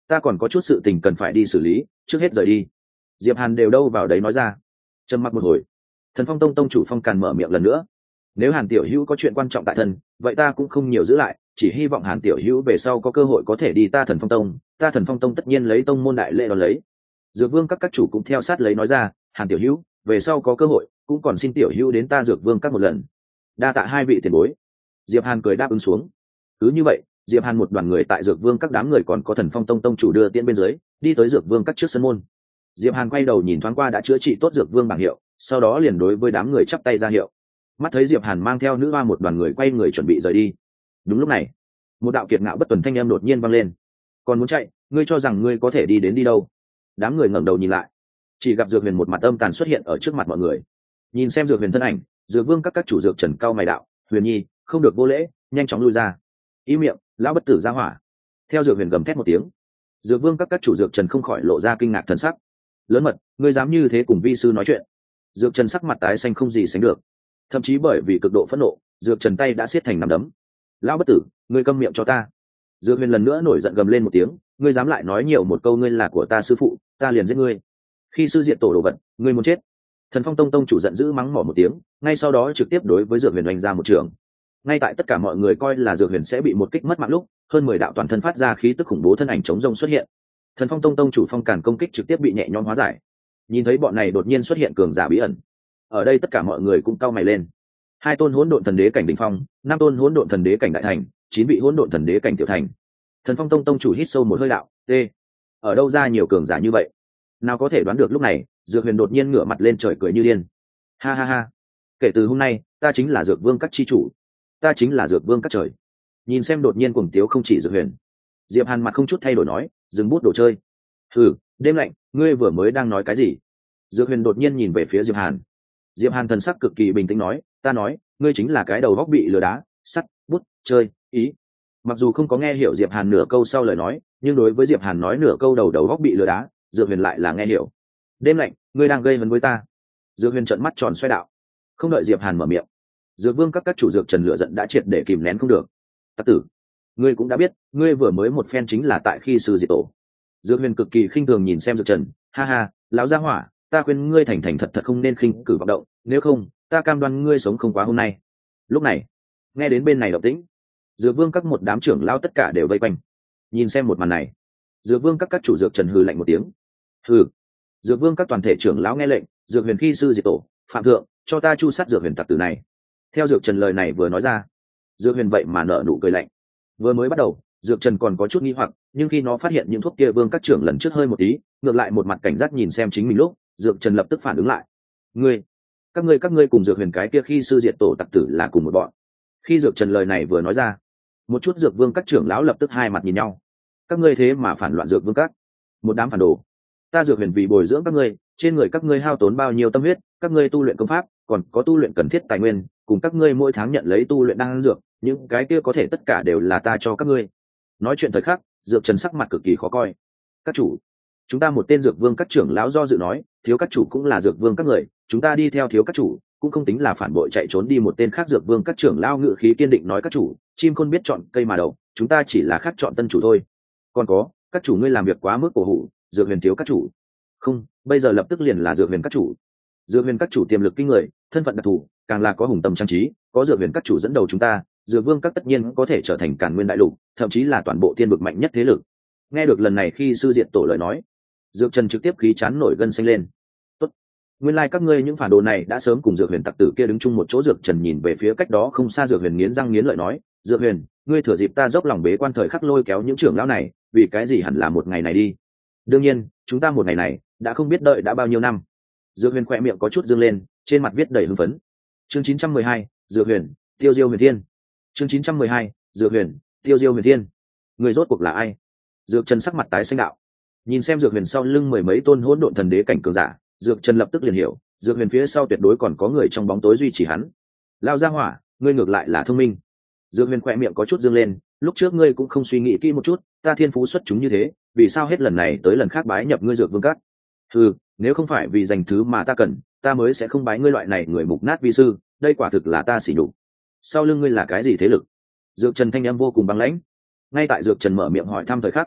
ta còn có chút sự tình cần phải đi xử lý, trước hết rời đi. Diệp Hàn đều đâu vào đấy nói ra. Trầm mặc một hồi, Thần Phong Tông tông chủ Phong Càn mở miệng lần nữa. Nếu Hàn tiểu hữu có chuyện quan trọng tại thân, vậy ta cũng không nhiều giữ lại, chỉ hy vọng Hàn tiểu hữu về sau có cơ hội có thể đi ta Thần Phong Tông, ta Thần Phong Tông tất nhiên lấy tông môn đại lễ đón lấy. Dược Vương các các chủ cũng theo sát lấy nói ra, Hàn tiểu hữu, về sau có cơ hội, cũng còn xin tiểu hữu đến ta Dược Vương các một lần. Đa tạ hai vị tiền bối. Diệp Hàn cười đáp ứng xuống. Cứ như vậy, Diệp Hàn một đoàn người tại Dược Vương các đám người còn có Thần Phong Tông tông chủ đưa tiễn bên dưới, đi tới Dược Vương các trước sân môn. Diệp Hàn quay đầu nhìn thoáng qua đã chữa trị tốt Dược Vương bảng hiệu, sau đó liền đối với đám người chắp tay ra hiệu. Mắt thấy Diệp Hàn mang theo nữ hoa một đoàn người quay người chuẩn bị rời đi. Đúng lúc này, một đạo kiệt ngạo bất tuần thanh âm đột nhiên vang lên. Còn muốn chạy, ngươi cho rằng ngươi có thể đi đến đi đâu? Đám người ngẩng đầu nhìn lại, chỉ gặp Dược Huyền một mặt âm tàn xuất hiện ở trước mặt mọi người. Nhìn xem Dược Huyền thân ảnh, Dược Vương các các chủ Dược Trần cao mày đạo, Huyền Nhi, không được vô lễ, nhanh chóng lui ra. Ý miệng, lão bất tử ra hỏa. Theo Dược Huyền gầm thét một tiếng, Dược Vương các các chủ Dược Trần không khỏi lộ ra kinh ngạc thần sắc. Lớn mật, ngươi dám như thế cùng vi sư nói chuyện? Dược Trần sắc mặt tái xanh không gì sánh được, thậm chí bởi vì cực độ phẫn nộ, Dược Trần tay đã siết thành nắm đấm. Lão bất tử, ngươi câm miệng cho ta. Dược Huyền lần nữa nổi giận gầm lên một tiếng, ngươi dám lại nói nhiều một câu ngươi là của ta sư phụ, ta liền giết ngươi. Khi sư diệt tổ đồ vật, ngươi muốn chết. Thần Phong Tông tông chủ giận dữ mắng mỏ một tiếng, ngay sau đó trực tiếp đối với Dược Huyền oanh ra một trường. Ngay tại tất cả mọi người coi là Dược Huyền sẽ bị một kích mất mạng lúc, hơn mười đạo toàn thân phát ra khí tức khủng bố thân ảnh chống rông xuất hiện. Thần Phong Tông tông chủ Phong Càn công kích trực tiếp bị nhẹ nhõm hóa giải. Nhìn thấy bọn này đột nhiên xuất hiện cường giả bí ẩn, ở đây tất cả mọi người cũng cau mày lên. Hai tôn hỗn độn thần đế cảnh đỉnh phong, năm tôn hỗn độn thần đế cảnh đại thành, chín vị hỗn độn thần đế cảnh tiểu thành. Thần Phong Tông tông chủ hít sâu một hơi đạo, "T, ở đâu ra nhiều cường giả như vậy?" Nào có thể đoán được lúc này, Dược Huyền đột nhiên ngửa mặt lên trời cười như điên. "Ha ha ha, kể từ hôm nay, ta chính là Dược Vương các chi chủ, ta chính là Dược Vương các trời." Nhìn xem đột nhiên cuồng tiếu không chỉ Dược Huyền, Diệp Hàn mặt không chút thay đổi nói, "Dừng bút đồ chơi." "Hừ, đêm lạnh, ngươi vừa mới đang nói cái gì?" Dược Huyền đột nhiên nhìn về phía Diệp Hàn. Diệp Hàn thần sắc cực kỳ bình tĩnh nói, "Ta nói, ngươi chính là cái đầu góc bị lừa đá, sắt, bút, chơi, ý." Mặc dù không có nghe hiểu Diệp Hàn nửa câu sau lời nói, nhưng đối với Diệp Hàn nói nửa câu đầu đầu góc bị lừa đá, Dược Huyền lại là nghe hiểu. "Đêm lạnh, ngươi đang gây hấn với ta." Dược Huyền trợn mắt tròn xoay đạo. Không đợi Diệp Hàn mở miệng, Dược Vương các các chủ Dược Trần lửa giận đã triệt để kìm nén không được. "Tặc tử, ngươi cũng đã biết, ngươi vừa mới một phen chính là tại khi sư diệt tổ." Dược Huyền cực kỳ khinh thường nhìn xem Dược Trần, "Ha ha, lão gia hỏa, ta khuyên ngươi thành thành thật thật không nên khinh cử vọng động, nếu không, ta cam đoan ngươi sống không quá hôm nay." Lúc này, nghe đến bên này động tĩnh, Dược Vương các một đám trưởng lão tất cả đều vây quanh. Nhìn xem một màn này, Dược Vương các các chủ Dược Trần hừ lạnh một tiếng. "Hừ." Dược Vương các toàn thể trưởng lão nghe lệnh, Dược Huyền khi sư diệt tổ, phạm thượng, cho ta chu sát Dược Huyền tặc tử này. Theo Dược Trần lời này vừa nói ra, Dược Huyền vậy mà nở nụ cười lạnh. Vừa mới bắt đầu, Dược Trần còn có chút nghi hoặc, nhưng khi nó phát hiện những thuốc kia Vương các trưởng lần trước hơi một tí, ngược lại một mặt cảnh giác nhìn xem chính mình lúc, Dược Trần lập tức phản ứng lại. "Ngươi, các ngươi các ngươi cùng Dược Huyền cái kia khi sư diệt tổ tặc tử là cùng một bọn." Khi Dược Trần lời này vừa nói ra, một chút Dược Vương các trưởng lão lập tức hai mặt nhìn nhau. "Các ngươi thế mà phản loạn Dược Vương các, một đám phản đồ. Ta Dược Huyền vì bồi dưỡng các ngươi, trên người các ngươi hao tốn bao nhiêu tâm huyết, các ngươi tu luyện công pháp, còn có tu luyện cần thiết tài nguyên, cùng các ngươi mỗi tháng nhận lấy tu luyện đan dược, những cái kia có thể tất cả đều là ta cho các ngươi." Nói chuyện thời khắc, Dược Trần sắc mặt cực kỳ khó coi. "Các chủ, chúng ta một tên Dược Vương các trưởng lão do dự nói, thiếu các chủ cũng là Dược Vương các người, chúng ta đi theo thiếu các chủ, cũng không tính là phản bội chạy trốn đi." Một tên khác Dược Vương các trưởng lão ngự khí kiên định nói, "Các chủ, chim khôn biết chọn cây mà đậu, chúng ta chỉ là khác chọn tân chủ thôi. Còn có, các chủ ngươi làm việc quá mức cổ hủ, Dược Huyền thiếu các chủ." "Không, bây giờ lập tức liền là Dược Huyền các chủ." Dược Huyền các chủ tiềm lực kinh người, thân phận đặc thù, càng là có hùng tâm trang trí, có Dược Huyền các chủ dẫn đầu chúng ta, Dược Vương các tất nhiên có thể trở thành Càn Nguyên đại lục, thậm chí là toàn bộ tiên vực mạnh nhất thế lực. Nghe được lần này khi sư diệt tổ lời nói, Dược Trần trực tiếp khí chán nổi gân xanh lên. "Tốt, nguyên lai like các ngươi những phản đồ này đã sớm cùng Dược Huyền tặc tử kia đứng chung một chỗ." Dược Trần nhìn về phía cách đó không xa Dược Huyền nghiến răng nghiến lợi nói, "Dược Huyền, ngươi thừa dịp ta dốc lòng bế quan thời khắc lôi kéo những trưởng lão này, vì cái gì hẳn là một ngày này đi. Đương nhiên, chúng ta một ngày này đã không biết đợi đã bao nhiêu năm." Dược Huyền khỏe miệng có chút dương lên, trên mặt viết đầy hưng phấn. Chương chín trăm mười hai, Dược Huyền, Tiêu Diêu Huyền Thiên. Chương chín trăm mười hai, Dược Huyền, Tiêu Diêu Huyền Thiên. Người rốt cuộc là ai? Dược Trần sắc mặt tái xanh đạo. Nhìn xem Dược Huyền sau lưng mười mấy tôn hỗn độn thần đế cảnh cường giả, Dược Trần lập tức liền hiểu, Dược Huyền phía sau tuyệt đối còn có người trong bóng tối duy trì hắn. Lao ra hỏa, ngươi ngược lại là thông minh. Dược Huyền khỏe miệng có chút dương lên, lúc trước ngươi cũng không suy nghĩ kỹ một chút, ta thiên phú xuất chúng như thế, vì sao hết lần này tới lần khác bái nhập ngươi Dược Vương các? Ừ, nếu không phải vì dành thứ mà ta cần, ta mới sẽ không bái ngươi loại này người mục nát vi sư, đây quả thực là ta xỉ nhục. Sau lưng ngươi là cái gì thế lực? Dược Trần thanh âm vô cùng băng lãnh. Ngay tại Dược Trần mở miệng hỏi thăm thời khắc,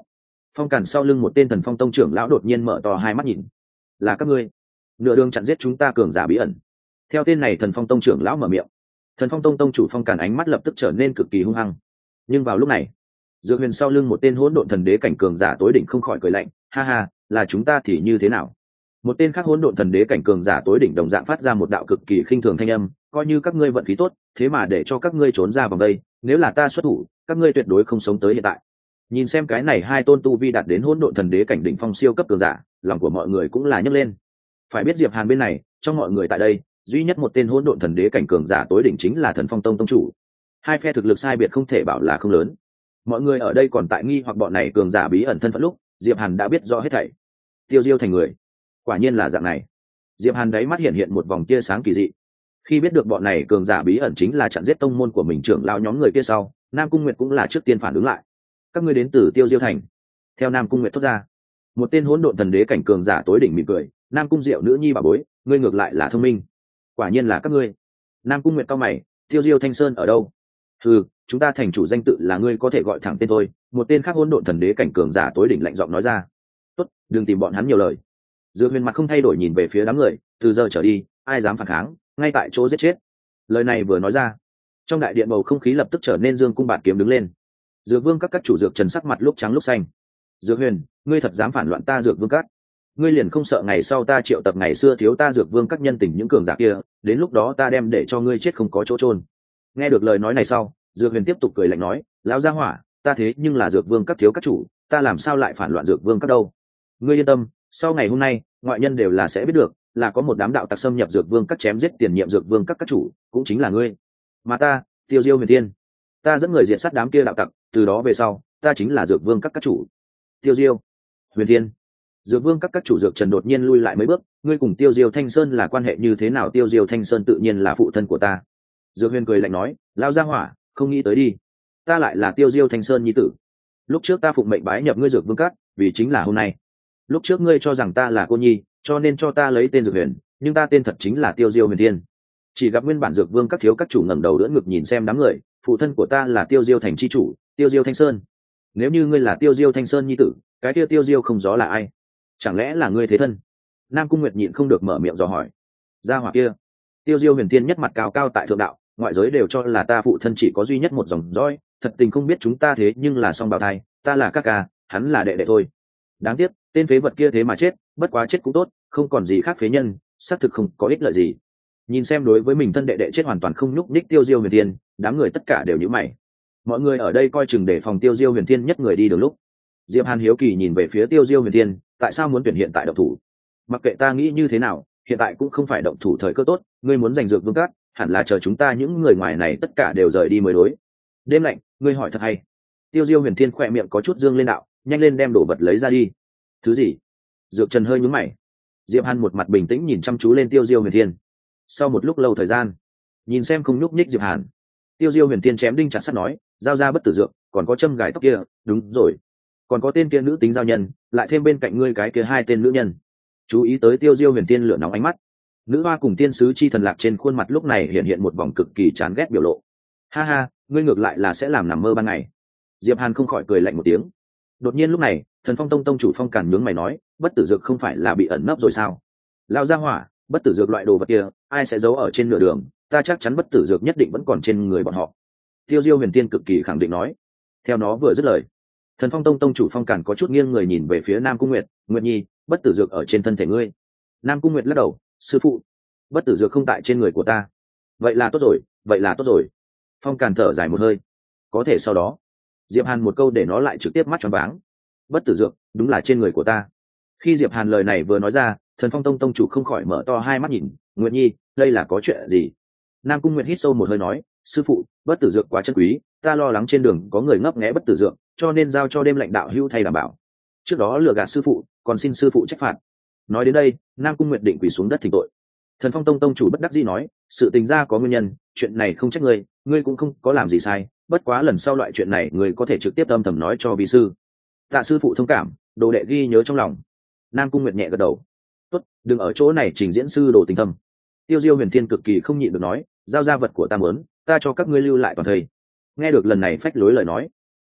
Phong Càn sau lưng một tên Thần Phong tông trưởng lão đột nhiên mở to hai mắt nhìn. Là các ngươi nửa đường chặn giết chúng ta cường giả bí ẩn. Theo tên này Thần Phong tông trưởng lão mở miệng, Thần Phong tông tông chủ Phong Càn ánh mắt lập tức trở nên cực kỳ hung hăng. Nhưng vào lúc này, Dược Huyền sau lưng một tên hỗn độn thần đế cảnh cường giả tối đỉnh không khỏi cười lạnh, ha ha, là chúng ta thì như thế nào? Một tên khác hỗn độn thần đế cảnh cường giả tối đỉnh đồng dạng phát ra một đạo cực kỳ khinh thường thanh âm, coi như các ngươi vận khí tốt, thế mà để cho các ngươi trốn ra vòng đây, nếu là ta xuất thủ, các ngươi tuyệt đối không sống tới hiện tại. Nhìn xem cái này hai tôn tu vi đạt đến hỗn độn thần đế cảnh đỉnh phong siêu cấp cường giả, lòng của mọi người cũng là nhấc lên. Phải biết Diệp Hàn bên này, trong mọi người tại đây, duy nhất một tên hỗn độn thần đế cảnh cường giả tối đỉnh chính là Thần Phong tông tông chủ. Hai phe thực lực sai biệt không thể bảo là không lớn. Mọi người ở đây còn tại nghi hoặc bọn này cường giả bí ẩn thân phận lúc, Diệp Hàn đã biết rõ hết thảy. Tiêu diêu thành người, quả nhiên là dạng này. Diệp Hàn đáy mắt hiện hiện một vòng tia sáng kỳ dị. Khi biết được bọn này cường giả bí ẩn chính là chặn giết tông môn của mình trưởng lão nhóm người kia sau, Nam Cung Nguyệt cũng là trước tiên phản ứng lại. Các ngươi đến từ Tiêu Diêu thành. Theo Nam Cung Nguyệt thốt ra, một tên hỗn độn thần đế cảnh cường giả tối đỉnh mỉm cười, Nam Cung Diệu nữ nhi bà bối, ngươi ngược lại là thông minh. Quả nhiên là các ngươi. Nam Cung Nguyệt cao mày, Tiêu Diêu Thanh Sơn ở đâu? Ừ, chúng ta thành chủ danh tự là ngươi có thể gọi thẳng tên tôi. Một tên khác hỗn độn thần đế cảnh cường giả tối đỉnh lạnh giọng nói ra. Tốt, đừng tìm bọn hắn nhiều lời. Dược Huyền mặt không thay đổi nhìn về phía đám người, từ giờ trở đi, ai dám phản kháng, ngay tại chỗ giết chết. Lời này vừa nói ra, trong đại điện bầu không khí lập tức trở nên dương cung bạt kiếm đứng lên. Dược Vương các các chủ dược trần sắc mặt lúc trắng lúc xanh. Dược Huyền, ngươi thật dám phản loạn ta Dược Vương các? Ngươi liền không sợ ngày sau ta triệu tập ngày xưa thiếu ta Dược Vương các nhân tình những cường giả kia, đến lúc đó ta đem để cho ngươi chết không có chỗ trôn. Nghe được lời nói này sau, Dược Huyền tiếp tục cười lạnh nói, lão gia hỏa, ta thế nhưng là Dược Vương các thiếu các chủ, ta làm sao lại phản loạn Dược Vương các đâu? Ngươi yên tâm, sau ngày hôm nay, ngoại nhân đều là sẽ biết được, là có một đám đạo tặc xâm nhập Dược Vương các chém giết tiền nhiệm Dược Vương các các chủ, cũng chính là ngươi. Mà ta, Tiêu Diêu Huyền Tiên, ta dẫn người diệt sát đám kia đạo tặc, từ đó về sau, ta chính là Dược Vương các các chủ. Tiêu Diêu, Huyền Tiên, Dược Vương các các chủ Dược Trần đột nhiên lui lại mấy bước, ngươi cùng Tiêu Diêu Thanh Sơn là quan hệ như thế nào? Tiêu Diêu Thanh Sơn tự nhiên là phụ thân của ta. Dược Huyền cười lạnh nói, lao ra hỏa, không nghĩ tới đi, ta lại là Tiêu Diêu Thanh Sơn nhi tử. Lúc trước ta phụng mệnh bái nhập ngươi Dược Vương các, vì chính là hôm nay. Lúc trước ngươi cho rằng ta là cô nhi, cho nên cho ta lấy tên Dược Huyền, nhưng ta tên thật chính là Tiêu Diêu Huyền Tiên. Chỉ gặp nguyên bản Dược Vương các thiếu các chủ ngẩng đầu đỡ ngực nhìn xem đám người, phụ thân của ta là Tiêu Diêu thành chi chủ, Tiêu Diêu Thanh Sơn. Nếu như ngươi là Tiêu Diêu Thanh Sơn nhi tử, cái kia Tiêu Diêu không gió là ai? Chẳng lẽ là ngươi thế thân? Nam Cung Nguyệt nhịn không được mở miệng dò hỏi. Gia hỏa kia, Tiêu Diêu Huyền Tiên nhất mặt cao cao tại thượng đạo, ngoại giới đều cho là ta phụ thân chỉ có duy nhất một dòng dõi, thật tình không biết chúng ta thế nhưng là song bào thai, ta là ca ca, hắn là đệ đệ thôi. Đáng tiếc, tên phế vật kia thế mà chết, bất quá chết cũng tốt, không còn gì khác phế nhân, xác thực không có ích lợi gì. Nhìn xem đối với mình thân đệ đệ chết hoàn toàn không nhúc nhích Tiêu Diêu Huyền Tiên, đám người tất cả đều nhíu mày. Mọi người ở đây coi chừng để phòng Tiêu Diêu Huyền Tiên nhất người đi đường lúc. Diệp Hàn hiếu kỳ nhìn về phía Tiêu Diêu Huyền Tiên, tại sao muốn tuyển hiện tại động thủ? Mặc kệ ta nghĩ như thế nào, hiện tại cũng không phải động thủ thời cơ tốt, ngươi muốn giành Dược Vương các, hẳn là chờ chúng ta những người ngoài này tất cả đều rời đi mới đối. Đêm lạnh, ngươi hỏi thật hay. Tiêu Diêu Huyền Thiên khỏe miệng có chút dương lên đạo, nhanh lên đem đồ vật lấy ra đi. Thứ gì? Dược Trần hơi nhướng mày. Diệp Hàn một mặt bình tĩnh nhìn chăm chú lên Tiêu Diêu Huyền Thiên. Sau một lúc lâu thời gian, nhìn xem không nhúc nhích Diệp Hàn, Tiêu Diêu Huyền Thiên chém đinh chặt sắt nói, giao ra bất tử dược, còn có châm gài tóc kia, đúng rồi, còn có tên kia nữ tính giao nhân, lại thêm bên cạnh ngươi cái kia hai tên nữ nhân. Chú ý tới Tiêu Diêu Huyền Thiên lửa nóng ánh mắt, nữ hoa cùng tiên sứ chi thần lạc trên khuôn mặt lúc này hiện hiện một vòng cực kỳ chán ghét biểu lộ. Ha ha, ngươi ngược lại là sẽ làm nằm mơ ban ngày. Diệp Hàn không khỏi cười lạnh một tiếng. Đột nhiên lúc này, Thần Phong tông tông chủ Phong Càn nhướng mày nói, bất tử dược không phải là bị ẩn nấp rồi sao? Lão gia hỏa, bất tử dược loại đồ vật kia, ai sẽ giấu ở trên nửa đường? Ta chắc chắn bất tử dược nhất định vẫn còn trên người bọn họ. Tiêu Diêu Huyền Tiên cực kỳ khẳng định nói. Theo nó vừa dứt lời, Thần Phong tông tông chủ Phong Càn có chút nghiêng người nhìn về phía Nam Cung Nguyệt, Nguyệt Nhi, bất tử dược ở trên thân thể ngươi. Nam Cung Nguyệt lắc đầu, sư phụ, bất tử dược không tại trên người của ta. Vậy là tốt rồi, vậy là tốt rồi. Phong Càn thở dài một hơi. Có thể sau đó, Diệp Hàn một câu để nó lại trực tiếp mắt tròn váng. Bất tử dược, đúng là trên người của ta. Khi Diệp Hàn lời này vừa nói ra, Thần Phong tông tông chủ không khỏi mở to hai mắt nhìn, Nguyệt Nhi, đây là có chuyện gì? Nam Cung Nguyệt hít sâu một hơi nói, sư phụ, bất tử dược quá chân quý, ta lo lắng trên đường có người ngấp nghé bất tử dược, cho nên giao cho đêm lãnh đạo hưu thay đảm bảo. Trước đó lừa gạt sư phụ, còn xin sư phụ trách phạt. Nói đến đây, Nam Cung Nguyệt định quỳ xuống đất thỉnh tội. Thần Phong tông tông chủ bất đắc dĩ nói, sự tình ra có nguyên nhân, chuyện này không trách ngươi, ngươi cũng không có làm gì sai, bất quá lần sau loại chuyện này ngươi có thể trực tiếp âm thầm nói cho vi sư. Tạ sư phụ thông cảm, đồ đệ ghi nhớ trong lòng. Nam Cung Nguyệt nhẹ gật đầu. Tốt, đừng ở chỗ này trình diễn sư đồ tình thâm. Tiêu Diêu Huyền Thiên cực kỳ không nhịn được nói, giao ra vật của ta muốn, ta cho các ngươi lưu lại toàn thây. Nghe được lần này phách lối lời nói,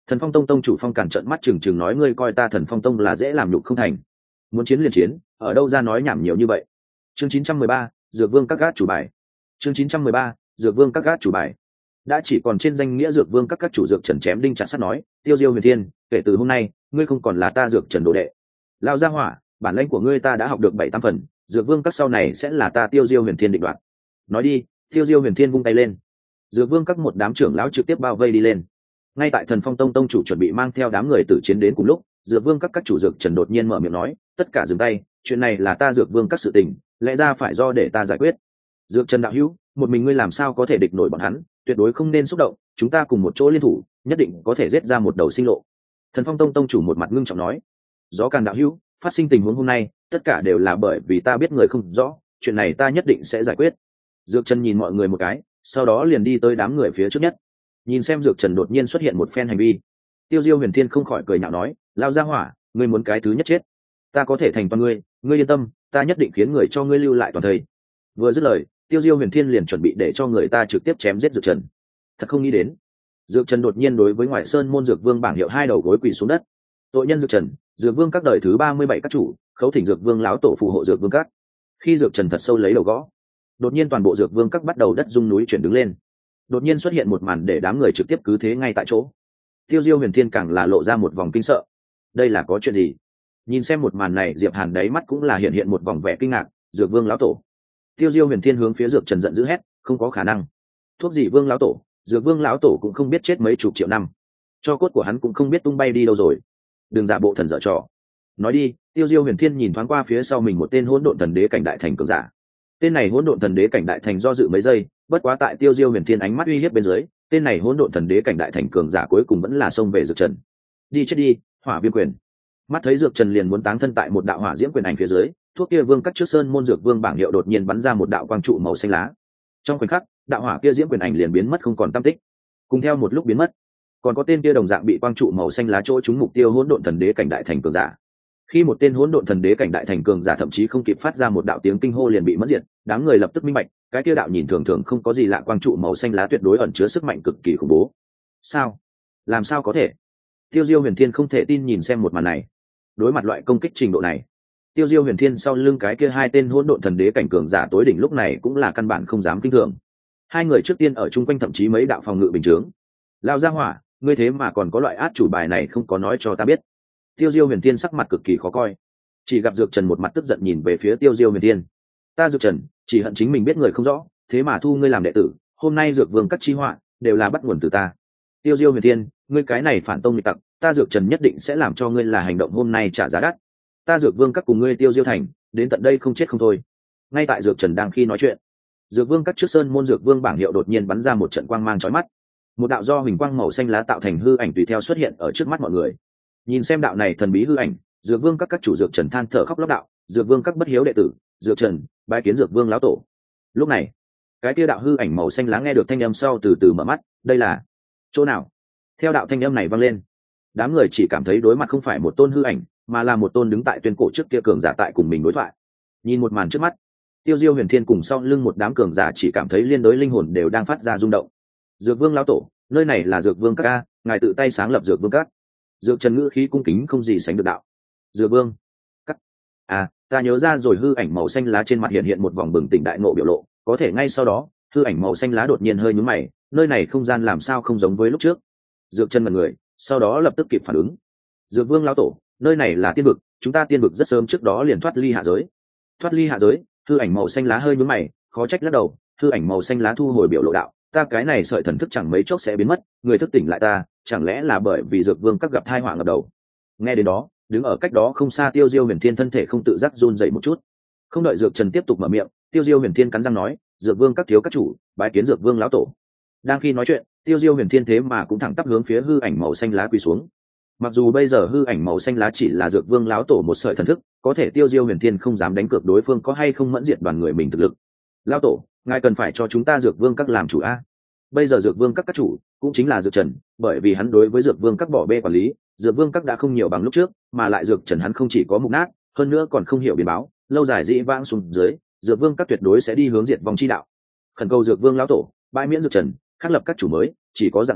Thần Phong Tông tông chủ Phong Càn trợn mắt trừng trừng nói, ngươi coi ta Thần Phong Tông là dễ làm nhục không thành? Muốn chiến liền chiến, ở đâu ra nói nhảm nhiều như vậy? Chương chín trăm mười ba, Dược Vương các gác chủ bài. Chương chín trăm mười ba, Dược Vương các gác chủ bài. Đã chỉ còn trên danh nghĩa Dược Vương các các chủ Dược Trần chém đinh chặt sắt nói, Tiêu Diêu Huyền Thiên, kể từ hôm nay, ngươi không còn là ta Dược Trần đồ đệ. Lao ra hỏa, bản lĩnh của ngươi ta đã học được bảy tám phần, Dược Vương các sau này sẽ là ta Tiêu Diêu Huyền Thiên định đoạt. Nói đi. Tiêu Diêu Huyền Thiên vung tay lên, Dược Vương các một đám trưởng lão trực tiếp bao vây đi lên. Ngay tại Thần Phong Tông tông chủ chuẩn bị mang theo đám người tử chiến đến cùng lúc, Dược Vương các các chủ Dược Trần đột nhiên mở miệng nói, tất cả dừng tay, chuyện này là ta Dược Vương các sự tình, lẽ ra phải do để ta giải quyết. Dược Trần đạo hữu, một mình ngươi làm sao có thể địch nổi bọn hắn, tuyệt đối không nên xúc động, chúng ta cùng một chỗ liên thủ, nhất định có thể giết ra một đầu sinh lộ. Thần Phong Tông tông chủ một mặt ngưng trọng nói, Gió Càn đạo hữu, phát sinh tình huống hôm nay, tất cả đều là bởi vì ta biết người không rõ, chuyện này ta nhất định sẽ giải quyết. Dược Trần nhìn mọi người một cái, sau đó liền đi tới đám người phía trước nhất. Nhìn xem Dược Trần đột nhiên xuất hiện một phen hành vi, Tiêu Diêu Huyền Thiên không khỏi cười nhạo nói, lao ra hỏa, ngươi muốn cái thứ nhất chết, ta có thể thành toàn ngươi, ngươi yên tâm, ta nhất định khiến người cho ngươi lưu lại toàn thây. Vừa dứt lời, Tiêu Diêu Huyền Thiên liền chuẩn bị để cho người ta trực tiếp chém giết Dược Trần. Thật không nghĩ đến, Dược Trần đột nhiên đối với Ngoại Sơn môn Dược Vương bảng hiệu hai đầu gối quỳ xuống đất. Tội nhân Dược Trần, Dược Vương các đời thứ ba mươi bảy các chủ, khấu thỉnh Dược Vương lão tổ phù hộ Dược Vương các. Khi Dược Trần thật sâu lấy đầu gõ, đột nhiên toàn bộ Dược Vương các bắt đầu đất rung núi chuyển đứng lên. Đột nhiên xuất hiện một màn để đám người trực tiếp cứ thế ngay tại chỗ. Tiêu Diêu Huyền Thiên càng là lộ ra một vòng kinh sợ. Đây là có chuyện gì? Nhìn xem một màn này, Diệp Hàn đáy mắt cũng là hiện hiện một vòng vẻ kinh ngạc. Dược Vương lão tổ. Tiêu Diêu Huyền Thiên hướng phía Dược Trần giận dữ hét, không có khả năng. Thuốc gì Vương lão tổ, Dược Vương lão tổ cũng không biết chết mấy chục triệu năm, cho cốt của hắn cũng không biết tung bay đi đâu rồi. Đừng giả bộ thần dở trò. Nói đi. Tiêu Diêu Huyền Thiên nhìn thoáng qua phía sau mình một tên hỗn độn thần đế cảnh đại thành cường giả. Tên này hỗn độn thần đế cảnh đại thành do dự mấy giây, bất quá tại Tiêu Diêu Huyền Thiên ánh mắt uy hiếp bên dưới, tên này hỗn độn thần đế cảnh đại thành cường giả cuối cùng vẫn là xông về Dược Trần. Đi chết đi, Hỏa Viêm quyền. Mắt thấy Dược Trần liền muốn táng thân tại một đạo hỏa diễm quyền ảnh phía dưới, thuốc kia vương cắt trước sơn môn Dược Vương bảng hiệu đột nhiên bắn ra một đạo quang trụ màu xanh lá. Trong khoảnh khắc, đạo hỏa kia diễm quyền ảnh liền biến mất không còn tăm tích. Cùng theo một lúc biến mất, còn có tên kia đồng dạng bị quang trụ màu xanh lá chỗ trúng mục tiêu hỗn độn thần đế cảnh đại thành cường giả. Khi một tên hỗn độn thần đế cảnh đại thành cường giả thậm chí không kịp phát ra một đạo tiếng kinh hô liền bị mất diệt, đám người lập tức minh bạch, cái kia đạo nhìn thường thường không có gì lạ quang trụ màu xanh lá tuyệt đối ẩn chứa sức mạnh cực kỳ khủng bố. Sao? Làm sao có thể? Tiêu Diêu Huyền Thiên không thể tin nhìn xem một màn này. Đối mặt loại công kích trình độ này, Tiêu Diêu Huyền Thiên sau lưng cái kia hai tên hỗn độn thần đế cảnh cường giả tối đỉnh lúc này cũng là căn bản không dám kinh thường. Hai người trước tiên ở chung quanh thậm chí mấy đạo phòng ngự bình chướng. Lao ra hỏa, ngươi thế mà còn có loại át chủ bài này không có nói cho ta biết. Tiêu Diêu Huyền Thiên sắc mặt cực kỳ khó coi, chỉ gặp Dược Trần một mặt tức giận nhìn về phía Tiêu Diêu Huyền Thiên. Ta Dược Trần, chỉ hận chính mình biết người không rõ, thế mà thu ngươi làm đệ tử, hôm nay Dược Vương các chi họa đều là bắt nguồn từ ta. Tiêu Diêu Huyền Thiên, ngươi cái này phản tông nghịch tặc, ta Dược Trần nhất định sẽ làm cho ngươi là hành động hôm nay trả giá đắt. Ta Dược Vương các cùng ngươi Tiêu Diêu thành, đến tận đây không chết không thôi. Ngay tại Dược Trần đang khi nói chuyện, Dược Vương các trước sơn môn Dược Vương bảng hiệu đột nhiên bắn ra một trận quang mang chói mắt. Một đạo do huỳnh quang màu xanh lá tạo thành hư ảnh tùy theo xuất hiện ở trước mắt mọi người. Nhìn xem đạo này thần bí hư ảnh, Dược Vương các các chủ Dược Trần than thở khóc lóc đạo, Dược Vương các bất hiếu đệ tử, Dược Trần, bái kiến Dược Vương lão tổ. Lúc này, cái kia đạo hư ảnh màu xanh lá nghe được thanh âm sau từ từ mở mắt, đây là chỗ nào? Theo đạo thanh âm này vang lên, đám người chỉ cảm thấy đối mặt không phải một tôn hư ảnh, mà là một tôn đứng tại tuyên cổ trước kia cường giả tại cùng mình đối thoại. Nhìn một màn trước mắt, Tiêu Diêu Huyền Thiên cùng sau lưng một đám cường giả chỉ cảm thấy liên đối linh hồn đều đang phát ra rung động. Dược Vương lão tổ, nơi này là Dược Vương các a, ngài tự tay sáng lập Dược Vương các. Dược Trần ngữ khí cung kính không gì sánh được đạo. Dược Vương các, à, ta nhớ ra rồi. Hư ảnh màu xanh lá trên mặt hiện hiện một vòng bừng tỉnh đại ngộ biểu lộ, có thể ngay sau đó, hư ảnh màu xanh lá đột nhiên hơi nhướng mày, nơi này không gian làm sao không giống với lúc trước. Dược Trần mật người, sau đó lập tức kịp phản ứng. Dược Vương lão tổ, nơi này là tiên vực, chúng ta tiên vực rất sớm trước đó liền thoát ly hạ giới. Thoát ly hạ giới? Hư ảnh màu xanh lá hơi nhướng mày, khó trách lắc đầu. Hư ảnh màu xanh lá thu hồi biểu lộ đạo, ta cái này sợi thần thức chẳng mấy chốc sẽ biến mất, người thức tỉnh lại ta, chẳng lẽ là bởi vì Dược Vương các gặp tai họa ngập đầu? Nghe đến đó, đứng ở cách đó không xa Tiêu Diêu Huyền Thiên thân thể không tự giác run dậy một chút. Không đợi Dược Trần tiếp tục mở miệng, Tiêu Diêu Huyền Thiên cắn răng nói, Dược Vương các thiếu các chủ, bái kiến Dược Vương lão tổ. Đang khi nói chuyện, Tiêu Diêu Huyền Thiên thế mà cũng thẳng tắp hướng phía hư ảnh màu xanh lá quỳ xuống. Mặc dù bây giờ hư ảnh màu xanh lá chỉ là Dược Vương lão tổ một sợi thần thức, có thể Tiêu Diêu Huyền Thiên không dám đánh cược đối phương có hay không mẫn diệt đoàn người mình thực lực. Lão tổ, ngài cần phải cho chúng ta Dược Vương các làm chủ a. Bây giờ Dược Vương các các chủ cũng chính là Dược Trần, bởi vì hắn đối với Dược Vương các bỏ bê quản lý, Dược Vương các đã không nhiều bằng lúc trước, mà lại Dược Trần hắn không chỉ có mục nát, hơn nữa còn không hiểu biến báo, lâu dài dĩ vãng xuống dưới, Dược Vương các tuyệt đối sẽ đi hướng diệt vong chi đạo. Khẩn cầu Dược Vương lão tổ, bãi miễn Dược Trần, khắc lập các chủ mới, chỉ có dạng này,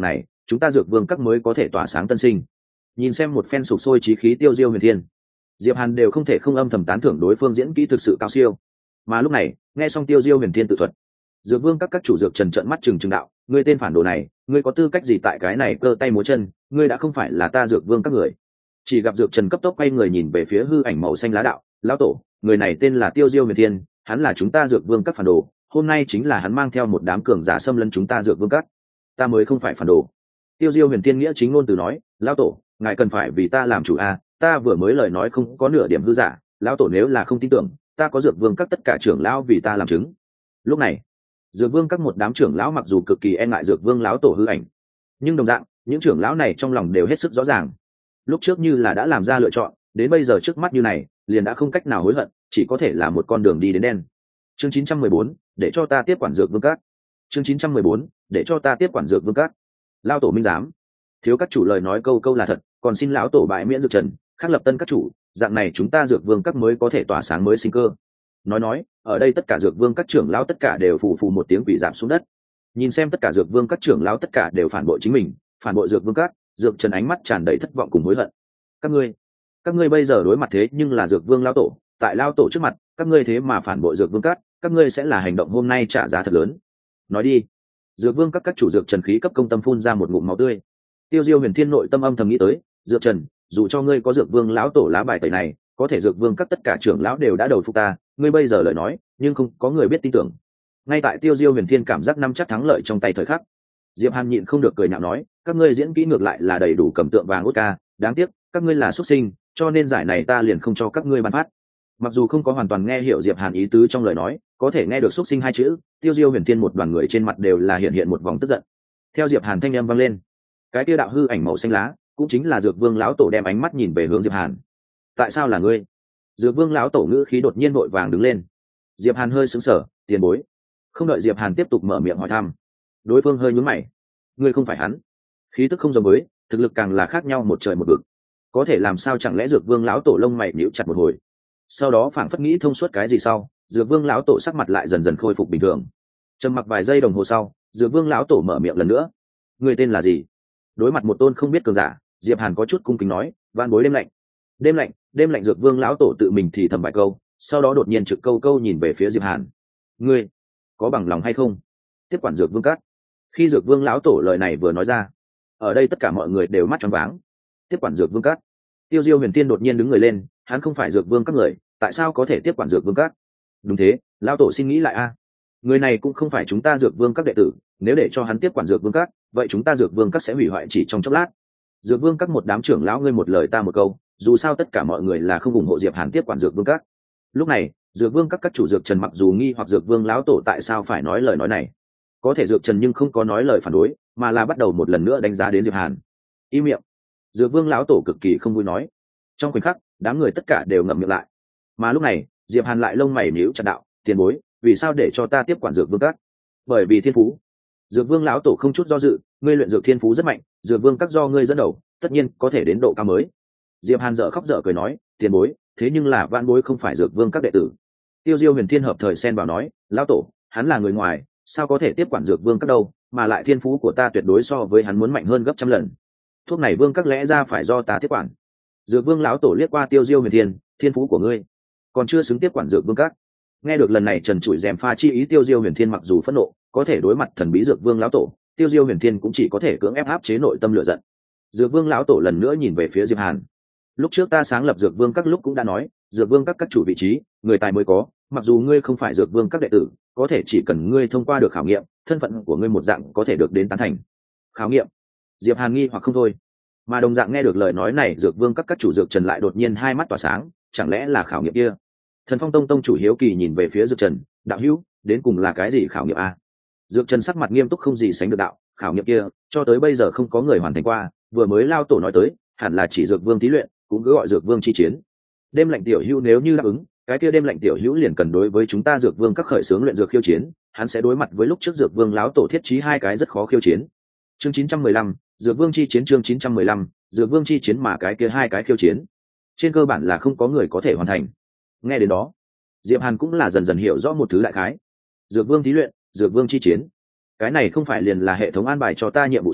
chúng ta dược vương các mới có thể tỏa sáng tân sinh. Nhìn xem một phen sục sôi trí khí Tiêu Diêu Huyền Thiên, Diệp Hàn đều không thể không âm thầm tán thưởng đối phương diễn kỹ thực sự cao siêu. Mà lúc này nghe xong Tiêu Diêu Huyền Thiên tự thuật, dược vương các các chủ dược trần trợn mắt trừng trừng đạo, ngươi tên phản đồ này, ngươi có tư cách gì tại cái này cơ tay múa chân, ngươi đã không phải là ta dược vương các người. Chỉ gặp dược trần cấp tốc quay người nhìn về phía hư ảnh màu xanh lá đạo, lão tổ, người này tên là Tiêu Diêu Huyền Thiên, hắn là chúng ta dược vương các phản đồ, hôm nay chính là hắn mang theo một đám cường giả xâm lấn chúng ta dược vương các, ta mới không phải phản đồ. Tiêu Diêu Huyền Thiên nghĩa chính ngôn từ nói, lão tổ, ngài cần phải vì ta làm chủ a, ta vừa mới lời nói không có nửa điểm hư giả, lão tổ nếu là không tin tưởng, ta có dược vương các tất cả trưởng lão vì ta làm chứng. Lúc này dược vương các một đám trưởng lão mặc dù cực kỳ e ngại dược vương lão tổ hư ảnh, nhưng đồng dạng những trưởng lão này trong lòng đều hết sức rõ ràng, lúc trước như là đã làm ra lựa chọn, đến bây giờ trước mắt như này liền đã không cách nào hối hận, chỉ có thể là một con đường đi đến đen. Chương chín trăm mười bốn, để cho ta tiếp quản dược vương các. Chương chín trăm mười bốn, để cho ta tiếp quản dược vương các. Lão tổ minh giám, thiếu các chủ lời nói câu câu là thật, còn xin lão tổ bãi miễn dược trần, khắc lập tân các chủ, dạng này chúng ta dược vương các mới có thể tỏa sáng mới sinh cơ. Nói nói ở đây tất cả dược vương các trưởng lão tất cả đều phù phù một tiếng quỷ giảm xuống đất. Nhìn xem tất cả dược vương các trưởng lão tất cả đều phản bội chính mình, phản bội dược vương các, dược trần ánh mắt tràn đầy thất vọng cùng hối hận. Các ngươi các ngươi bây giờ đối mặt thế nhưng là dược vương lão tổ, tại lão tổ trước mặt các ngươi thế mà phản bội dược vương các, các ngươi sẽ là hành động hôm nay trả giá thật lớn. Nói đi. Dược vương các các chủ dược trần khí cấp công tâm phun ra một ngụm máu tươi. Tiêu Diêu Huyền Thiên nội tâm âm thầm nghĩ tới, dược trần, dù cho ngươi có dược vương lão tổ lá bài tẩy này, có thể dược vương các tất cả trưởng lão đều đã đầu phục ta, ngươi bây giờ lời nói nhưng không có người biết tin tưởng. Ngay tại Tiêu Diêu Huyền Thiên cảm giác năm chắc thắng lợi trong tay thời khắc, Diệp Hàn nhịn không được cười nhạo nói, các ngươi diễn kỹ ngược lại là đầy đủ cầm tượng vàng Oscar, đáng tiếc các ngươi là xuất sinh, cho nên giải này ta liền không cho các ngươi ban phát. Mặc dù không có hoàn toàn nghe hiểu Diệp Hàn ý tứ trong lời nói, có thể nghe được xuất sinh hai chữ, Tiêu Diêu Huyền Thiên một đoàn người trên mặt đều là hiện hiện một vòng tức giận. Theo Diệp Hàn thanh âm vang lên, cái kia đạo hư ảnh màu xanh lá cũng chính là dược vương lão tổ đem ánh mắt nhìn về hướng Diệp Hàn. Tại sao là ngươi? Dược vương lão tổ ngữ khí đột nhiên vội vàng đứng lên. Diệp Hàn hơi sững sờ, tiền bối. Không đợi Diệp Hàn tiếp tục mở miệng hỏi thăm, đối phương hơi nhướng mày. Ngươi không phải hắn. Khí tức không giống với, thực lực càng là khác nhau một trời một vực. Có thể làm sao chẳng lẽ dược vương lão tổ lông mày nhíu chặt một hồi. Sau đó phảng phất nghĩ thông suốt cái gì sau, dược vương lão tổ sắc mặt lại dần dần khôi phục bình thường. Trầm mặc vài giây đồng hồ sau, dược vương lão tổ mở miệng lần nữa. Ngươi tên là gì? Đối mặt một tôn không biết cường giả, Diệp Hàn có chút cung kính nói, van bối đêm lạnh. Đêm lạnh, đêm lạnh dược vương lão tổ tự mình thì thầm vài câu, sau đó đột nhiên trực câu câu nhìn về phía Diệp Hàn. Ngươi có bằng lòng hay không tiếp quản dược vương các? Khi dược vương lão tổ lời này vừa nói ra, ở đây tất cả mọi người đều mắt tròn váng. Tiếp quản dược vương các? Tiêu Diêu Huyền Tiên đột nhiên đứng người lên, hắn không phải dược vương các người, tại sao có thể tiếp quản dược vương các? Đúng thế, lão tổ xin nghĩ lại a. Người này cũng không phải chúng ta dược vương các đệ tử, nếu để cho hắn tiếp quản dược vương các, vậy chúng ta dược vương các sẽ hủy hoại chỉ trong chốc lát. Dược vương các một đám trưởng lão ngươi một lời ta một câu, dù sao tất cả mọi người là không ủng hộ Diệp Hàn tiếp quản dược vương các. Lúc này dược vương các các chủ dược trần mặc dù nghi hoặc dược vương lão tổ tại sao phải nói lời nói này, có thể dược trần nhưng không có nói lời phản đối, mà là bắt đầu một lần nữa đánh giá đến Diệp Hàn. Im miệng. Dược vương lão tổ cực kỳ không vui nói. Trong khoảnh khắc đám người tất cả đều ngậm miệng lại. Mà lúc này Diệp Hàn lại lông mày nhíu chặt đạo, tiền bối, vì sao để cho ta tiếp quản dược vương các? Bởi vì thiên phú. Dược vương lão tổ không chút do dự, ngươi luyện dược thiên phú rất mạnh, dược vương các do ngươi dẫn đầu, tất nhiên có thể đến độ cao mới. Diệp Hàn dở khóc dở cười nói, tiền bối, thế nhưng là vạn bối không phải dược vương các đệ tử. Tiêu Diêu Huyền Thiên hợp thời xen vào nói, lão tổ, hắn là người ngoài, sao có thể tiếp quản dược vương các đâu, mà lại thiên phú của ta tuyệt đối so với hắn muốn mạnh hơn gấp trăm lần. Thuốc này vương các lẽ ra phải do ta tiếp quản. Dược vương lão tổ liếc qua Tiêu Diêu Huyền Thiên, thiên phú của ngươi còn chưa xứng tiếp quản dược vương các. Nghe được lần này trần trụi dèm pha chi ý, Tiêu Diêu Huyền Thiên mặc dù phẫn nộ, có thể đối mặt thần bí dược vương lão tổ, Tiêu Diêu Huyền Thiên cũng chỉ có thể cưỡng ép áp chế nội tâm lửa giận. Dược vương lão tổ lần nữa nhìn về phía Diệp Hàn. Lúc trước ta sáng lập dược vương các lúc cũng đã nói, dược vương các các chủ vị trí, người tài mới có, mặc dù ngươi không phải dược vương các đệ tử, có thể chỉ cần ngươi thông qua được khảo nghiệm, thân phận của ngươi một dạng có thể được đến tán thành. Khảo nghiệm? Diệp Hàn nghi hoặc không thôi. Mà đồng dạng nghe được lời nói này, dược vương các các chủ dược trần lại đột nhiên hai mắt tỏa sáng, chẳng lẽ là khảo nghiệm kia? Thần Phong Tông tông chủ hiếu kỳ nhìn về phía dược trần, đạo hữu, đến cùng là cái gì khảo nghiệm a? Dược trần sắc mặt nghiêm túc không gì sánh được đạo, khảo nghiệm kia, cho tới bây giờ không có người hoàn thành qua, vừa mới lao tổ nói tới, hẳn là chỉ dược vương thí luyện, cũng cứ gọi dược vương chi chiến. Đêm lạnh tiểu hữu nếu như đáp ứng, cái kia đêm lạnh tiểu hữu liền cần đối với chúng ta dược vương các khởi xướng luyện dược khiêu chiến, hắn sẽ đối mặt với lúc trước dược vương láo tổ thiết trí hai cái rất khó khiêu chiến. Chương chín trăm mười lăm, dược vương chi chiến. Chương chín trăm mười lăm, dược vương chi chiến. Mà cái kia hai cái khiêu chiến, trên cơ bản là không có người có thể hoàn thành. Nghe đến đó, Diệp Hàn cũng là dần dần hiểu rõ một thứ đại khái. Dược vương thí luyện, dược vương chi chiến, cái này không phải liền là hệ thống an bài cho ta nhiệm vụ sao?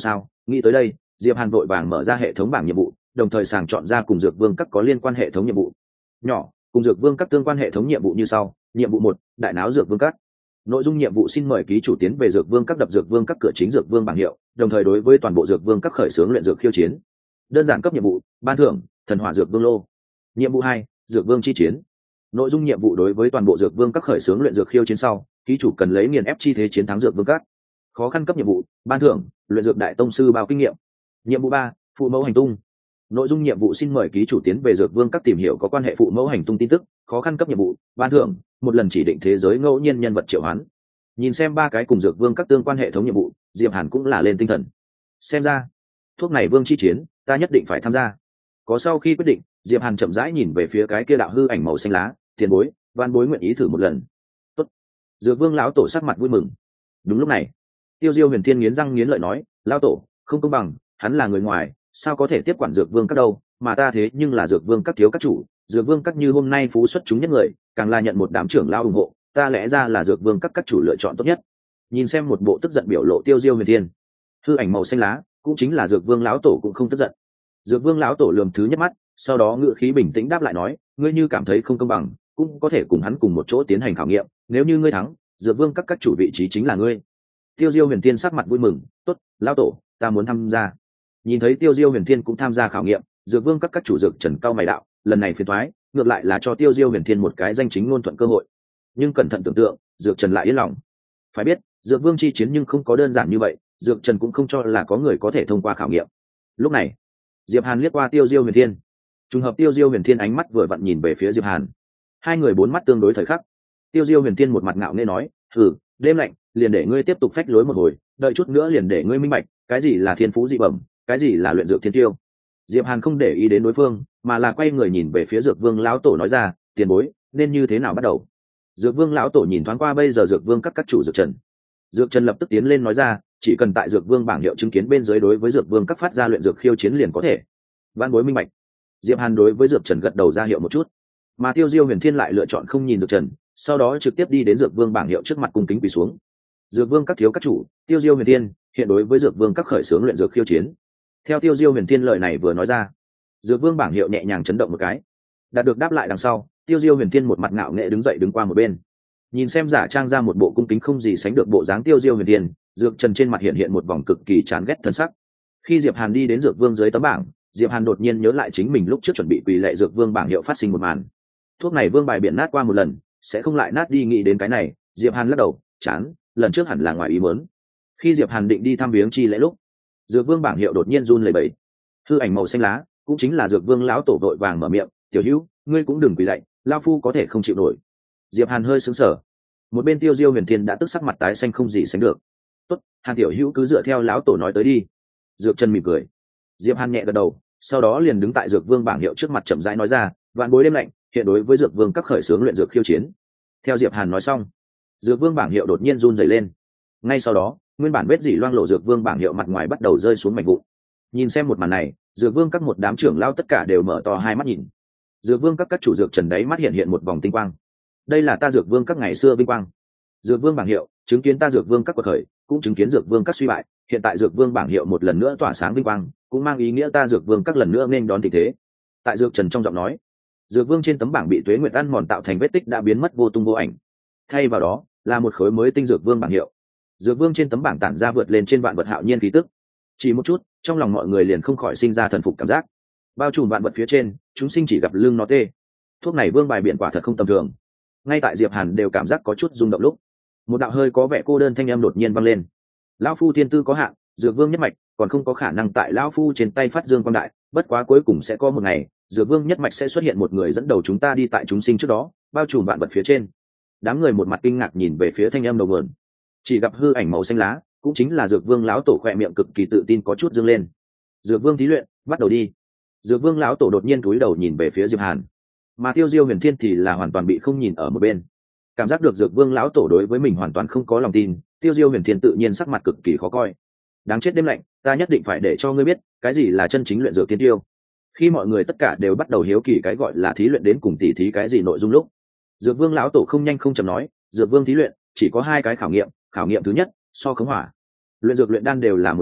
Nghĩ tới đây, Diệp Hàn vội vàng mở ra hệ thống bảng nhiệm vụ, đồng thời sàng chọn ra cùng dược vương các có liên quan hệ thống nhiệm vụ nhỏ, cùng dược vương các tương quan hệ thống nhiệm vụ như sau. Nhiệm vụ một, đại náo dược vương các. Nội dung nhiệm vụ: xin mời ký chủ tiến về dược vương các, đập dược vương các cửa chính dược vương bảng hiệu, đồng thời đối với toàn bộ dược vương các khởi xướng luyện dược khiêu chiến. Đơn giản cấp nhiệm vụ, ban thưởng thần hỏa dược vương lô. Nhiệm vụ hai, dược vương chi chiến. Nội dung nhiệm vụ: đối với toàn bộ dược vương các khởi xướng luyện dược khiêu chiến sau, ký chủ cần lấy nghiền ép chi thế chiến thắng dược vương các. Khó khăn cấp nhiệm vụ, ban thưởng luyện dược đại tông sư bao kinh nghiệm. Nhiệm vụ ba, phụ mẫu hành tung. Nội dung nhiệm vụ: xin mời ký chủ tiến về dược vương các tìm hiểu có quan hệ phụ mẫu hành tung tin tức. Khó khăn cấp nhiệm vụ, ban thưởng một lần chỉ định thế giới ngẫu nhiên nhân vật triệu hoán. Nhìn xem ba cái cùng dược vương các tương quan hệ thống nhiệm vụ, Diệp Hàn cũng là lên tinh thần. Xem ra thuốc này vương chi chiến ta nhất định phải tham gia. Có sau khi quyết định, Diệp Hàn chậm rãi nhìn về phía cái kia đạo hư ảnh màu xanh lá. Tiền bối, van bối nguyện ý thử một lần. Tốt. Dược vương lão tổ sắc mặt vui mừng. Đúng lúc này, Tiêu Diêu Huyền Thiên nghiến răng nghiến lợi nói: lão tổ, không công bằng, hắn là người ngoài, sao có thể tiếp quản dược vương các đâu, mà ta thế nhưng là dược vương các thiếu các chủ, dược vương các như hôm nay phú xuất chúng nhất người, càng là nhận một đám trưởng lao ủng hộ, ta lẽ ra là dược vương các các chủ lựa chọn tốt nhất. Nhìn xem một bộ tức giận biểu lộ Tiêu Diêu Huyền Thiên, hư ảnh màu xanh lá cũng chính là dược vương lão tổ cũng không tức giận. Dược vương lão tổ lườm thứ nhất mắt, sau đó ngựa khí bình tĩnh đáp lại nói: ngươi như cảm thấy không công bằng, cũng có thể cùng hắn cùng một chỗ tiến hành khảo nghiệm, nếu như ngươi thắng, dược vương các các chủ vị trí chính là ngươi. Tiêu Diêu Huyền Thiên sắc mặt vui mừng: tốt, lão tổ, ta muốn tham gia. Nhìn thấy Tiêu Diêu Huyền Thiên cũng tham gia khảo nghiệm, dược vương các các chủ dược trần cao mày đạo: lần này phiền toái, ngược lại là cho Tiêu Diêu Huyền Thiên một cái danh chính ngôn thuận cơ hội. Nhưng cẩn thận tưởng tượng, dược trần lại yên lòng. Phải biết, dược vương chi chiến nhưng không có đơn giản như vậy, dược trần cũng không cho là có người có thể thông qua khảo nghiệm. Lúc này, Diệp Hàn liếc qua Tiêu Diêu Huyền Thiên, trùng hợp Tiêu Diêu Huyền Thiên ánh mắt vừa vặn nhìn về phía Diệp Hàn, hai người bốn mắt tương đối thời khắc. Tiêu Diêu Huyền Thiên một mặt ngạo nghễ nói: hừ, đêm lạnh, liền để ngươi tiếp tục phách lối một hồi, đợi chút nữa liền để ngươi minh bạch cái gì là thiên phú dị bẩm, cái gì là luyện dược thiên tiêu. Diệp Hàn không để ý đến đối phương, mà là quay người nhìn về phía Dược Vương lão tổ nói ra: tiền bối, nên như thế nào bắt đầu? Dược Vương lão tổ nhìn thoáng qua bây giờ Dược Vương các các chủ Dược Trần. Dược Trần lập tức tiến lên nói ra: chỉ cần tại Dược Vương bảng hiệu chứng kiến bên dưới đối với Dược Vương các phát ra luyện dược khiêu chiến liền có thể. Vạn bối minh bạch. Diệp Hàn đối với Dược Trần gật đầu ra hiệu một chút, mà Tiêu Diêu Huyền Thiên lại lựa chọn không nhìn Dược Trần, sau đó trực tiếp đi đến Dược Vương bảng hiệu trước mặt cung kính quỳ xuống. Dược Vương các thiếu các chủ, Tiêu Diêu Huyền Thiên, hiện đối với Dược Vương các khởi xướng luyện dược khiêu chiến. Theo Tiêu Diêu Huyền Thiên lời này vừa nói ra, Dược Vương bảng hiệu nhẹ nhàng chấn động một cái. Đạt được đáp lại đằng sau, Tiêu Diêu Huyền Thiên một mặt ngạo nghễ đứng dậy đứng qua một bên. Nhìn xem giả trang ra một bộ cung kính không gì sánh được bộ dáng Tiêu Diêu Huyền Thiên, Dược Trần trên mặt hiện hiện một vòng cực kỳ chán ghét thân sắc. Khi Diệp Hàn đi đến Dược Vương dưới tấm bảng, Diệp Hàn đột nhiên nhớ lại chính mình lúc trước chuẩn bị quỳ lệ Dược Vương bảng hiệu phát sinh một màn. Thuốc này vương bài biển nát qua một lần, sẽ không lại nát đi. Nghĩ đến cái này, Diệp Hàn lắc đầu, chán, lần trước hẳn là ngoài ý muốn. Khi Diệp Hàn định đi thăm viếng chi lễ lúc, Dược Vương bảng hiệu đột nhiên run lẩy bẩy. Hư ảnh màu xanh lá, cũng chính là Dược Vương lão tổ vội vàng mở miệng: "Tiểu Hữu, ngươi cũng đừng quỳ lạy, lão phu có thể không chịu nổi." Diệp Hàn hơi sững sờ. Một bên Tiêu Diêu Huyền Thiên đã tức sắc mặt tái xanh không gì sánh được. "Tốt, Hàn tiểu hữu cứ dựa theo lão tổ nói tới đi." Dược Trần mỉm cười. Diệp Hàn nhẹ gật đầu, sau đó liền đứng tại Dược Vương bảng hiệu trước mặt chậm rãi nói ra: "Vạn bối đêm lạnh, hiện đối với Dược Vương các khởi xướng luyện dược khiêu chiến." Theo Diệp Hàn nói xong, Dược Vương bảng hiệu đột nhiên run rẩy lên. Ngay sau đó, nguyên bản vết dỉ loang lộ Dược Vương bảng hiệu mặt ngoài bắt đầu rơi xuống mảnh vụn. Nhìn xem một màn này, Dược Vương các một đám trưởng lao tất cả đều mở to hai mắt nhìn. Dược Vương các các chủ Dược Trần đấy mắt hiện hiện một vòng tinh quang. Đây là ta Dược Vương các ngày xưa vinh quang. Dược Vương bảng hiệu, chứng kiến ta Dược Vương các quật khởi, cũng chứng kiến Dược Vương các suy bại, hiện tại Dược Vương bảng hiệu một lần nữa tỏa sáng vinh quang, cũng mang ý nghĩa ta Dược Vương các lần nữa nên đón tình thế. Tại Dược Trần trong giọng nói, Dược Vương trên tấm bảng bị Tuế Nguyệt ăn mòn tạo thành vết tích đã biến mất vô tung vô ảnh. Thay vào đó, là một khối mới tinh Dược Vương bảng hiệu. Dược Vương trên tấm bảng tản ra vượt lên trên vạn vật hạo nhiên khí tức. Chỉ một chút, trong lòng mọi người liền không khỏi sinh ra thần phục cảm giác. Bao trùm vạn vật phía trên, chúng sinh chỉ gặp lưng nó tê. Thuốc này vương bài biện quả thật không tầm thường. Ngay tại Diệp Hàn đều cảm giác có chút rung động lúc, một đạo hơi có vẻ cô đơn thanh âm đột nhiên vang lên. Lão phu thiên tư có hạn, Dược Vương nhất mạch còn không có khả năng tại lão phu trên tay phát dương quang đại, bất quá cuối cùng sẽ có một ngày, Dược Vương nhất mạch sẽ xuất hiện một người dẫn đầu chúng ta đi tại chúng sinh trước đó, bao trùm vạn vật phía trên. Đám người một mặt kinh ngạc nhìn về phía thanh âm đầu nguồn. Chỉ gặp hư ảnh màu xanh lá, cũng chính là Dược Vương lão tổ khỏe miệng cực kỳ tự tin có chút dương lên. Dược Vương thí luyện, bắt đầu đi. Dược Vương lão tổ đột nhiên cúi đầu nhìn về phía Diệp Hàn, mà Tiêu Diêu Huyền Thiên thì là hoàn toàn bị không nhìn ở một bên. Cảm giác được Dược Vương lão tổ đối với mình hoàn toàn không có lòng tin, Tiêu Diêu Huyền Thiên tự nhiên sắc mặt cực kỳ khó coi. Đáng chết đêm lạnh, ta nhất định phải để cho ngươi biết, cái gì là chân chính luyện dược tiên tiêu. Khi mọi người tất cả đều bắt đầu hiếu kỳ cái gọi là thí luyện đến cùng tỉ thí cái gì nội dung lúc, Dược Vương lão tổ không nhanh không chậm nói: Dược Vương thí luyện chỉ có hai cái khảo nghiệm, khảo nghiệm thứ nhất, so khống hỏa. Luyện dược luyện đan đều là một đạo,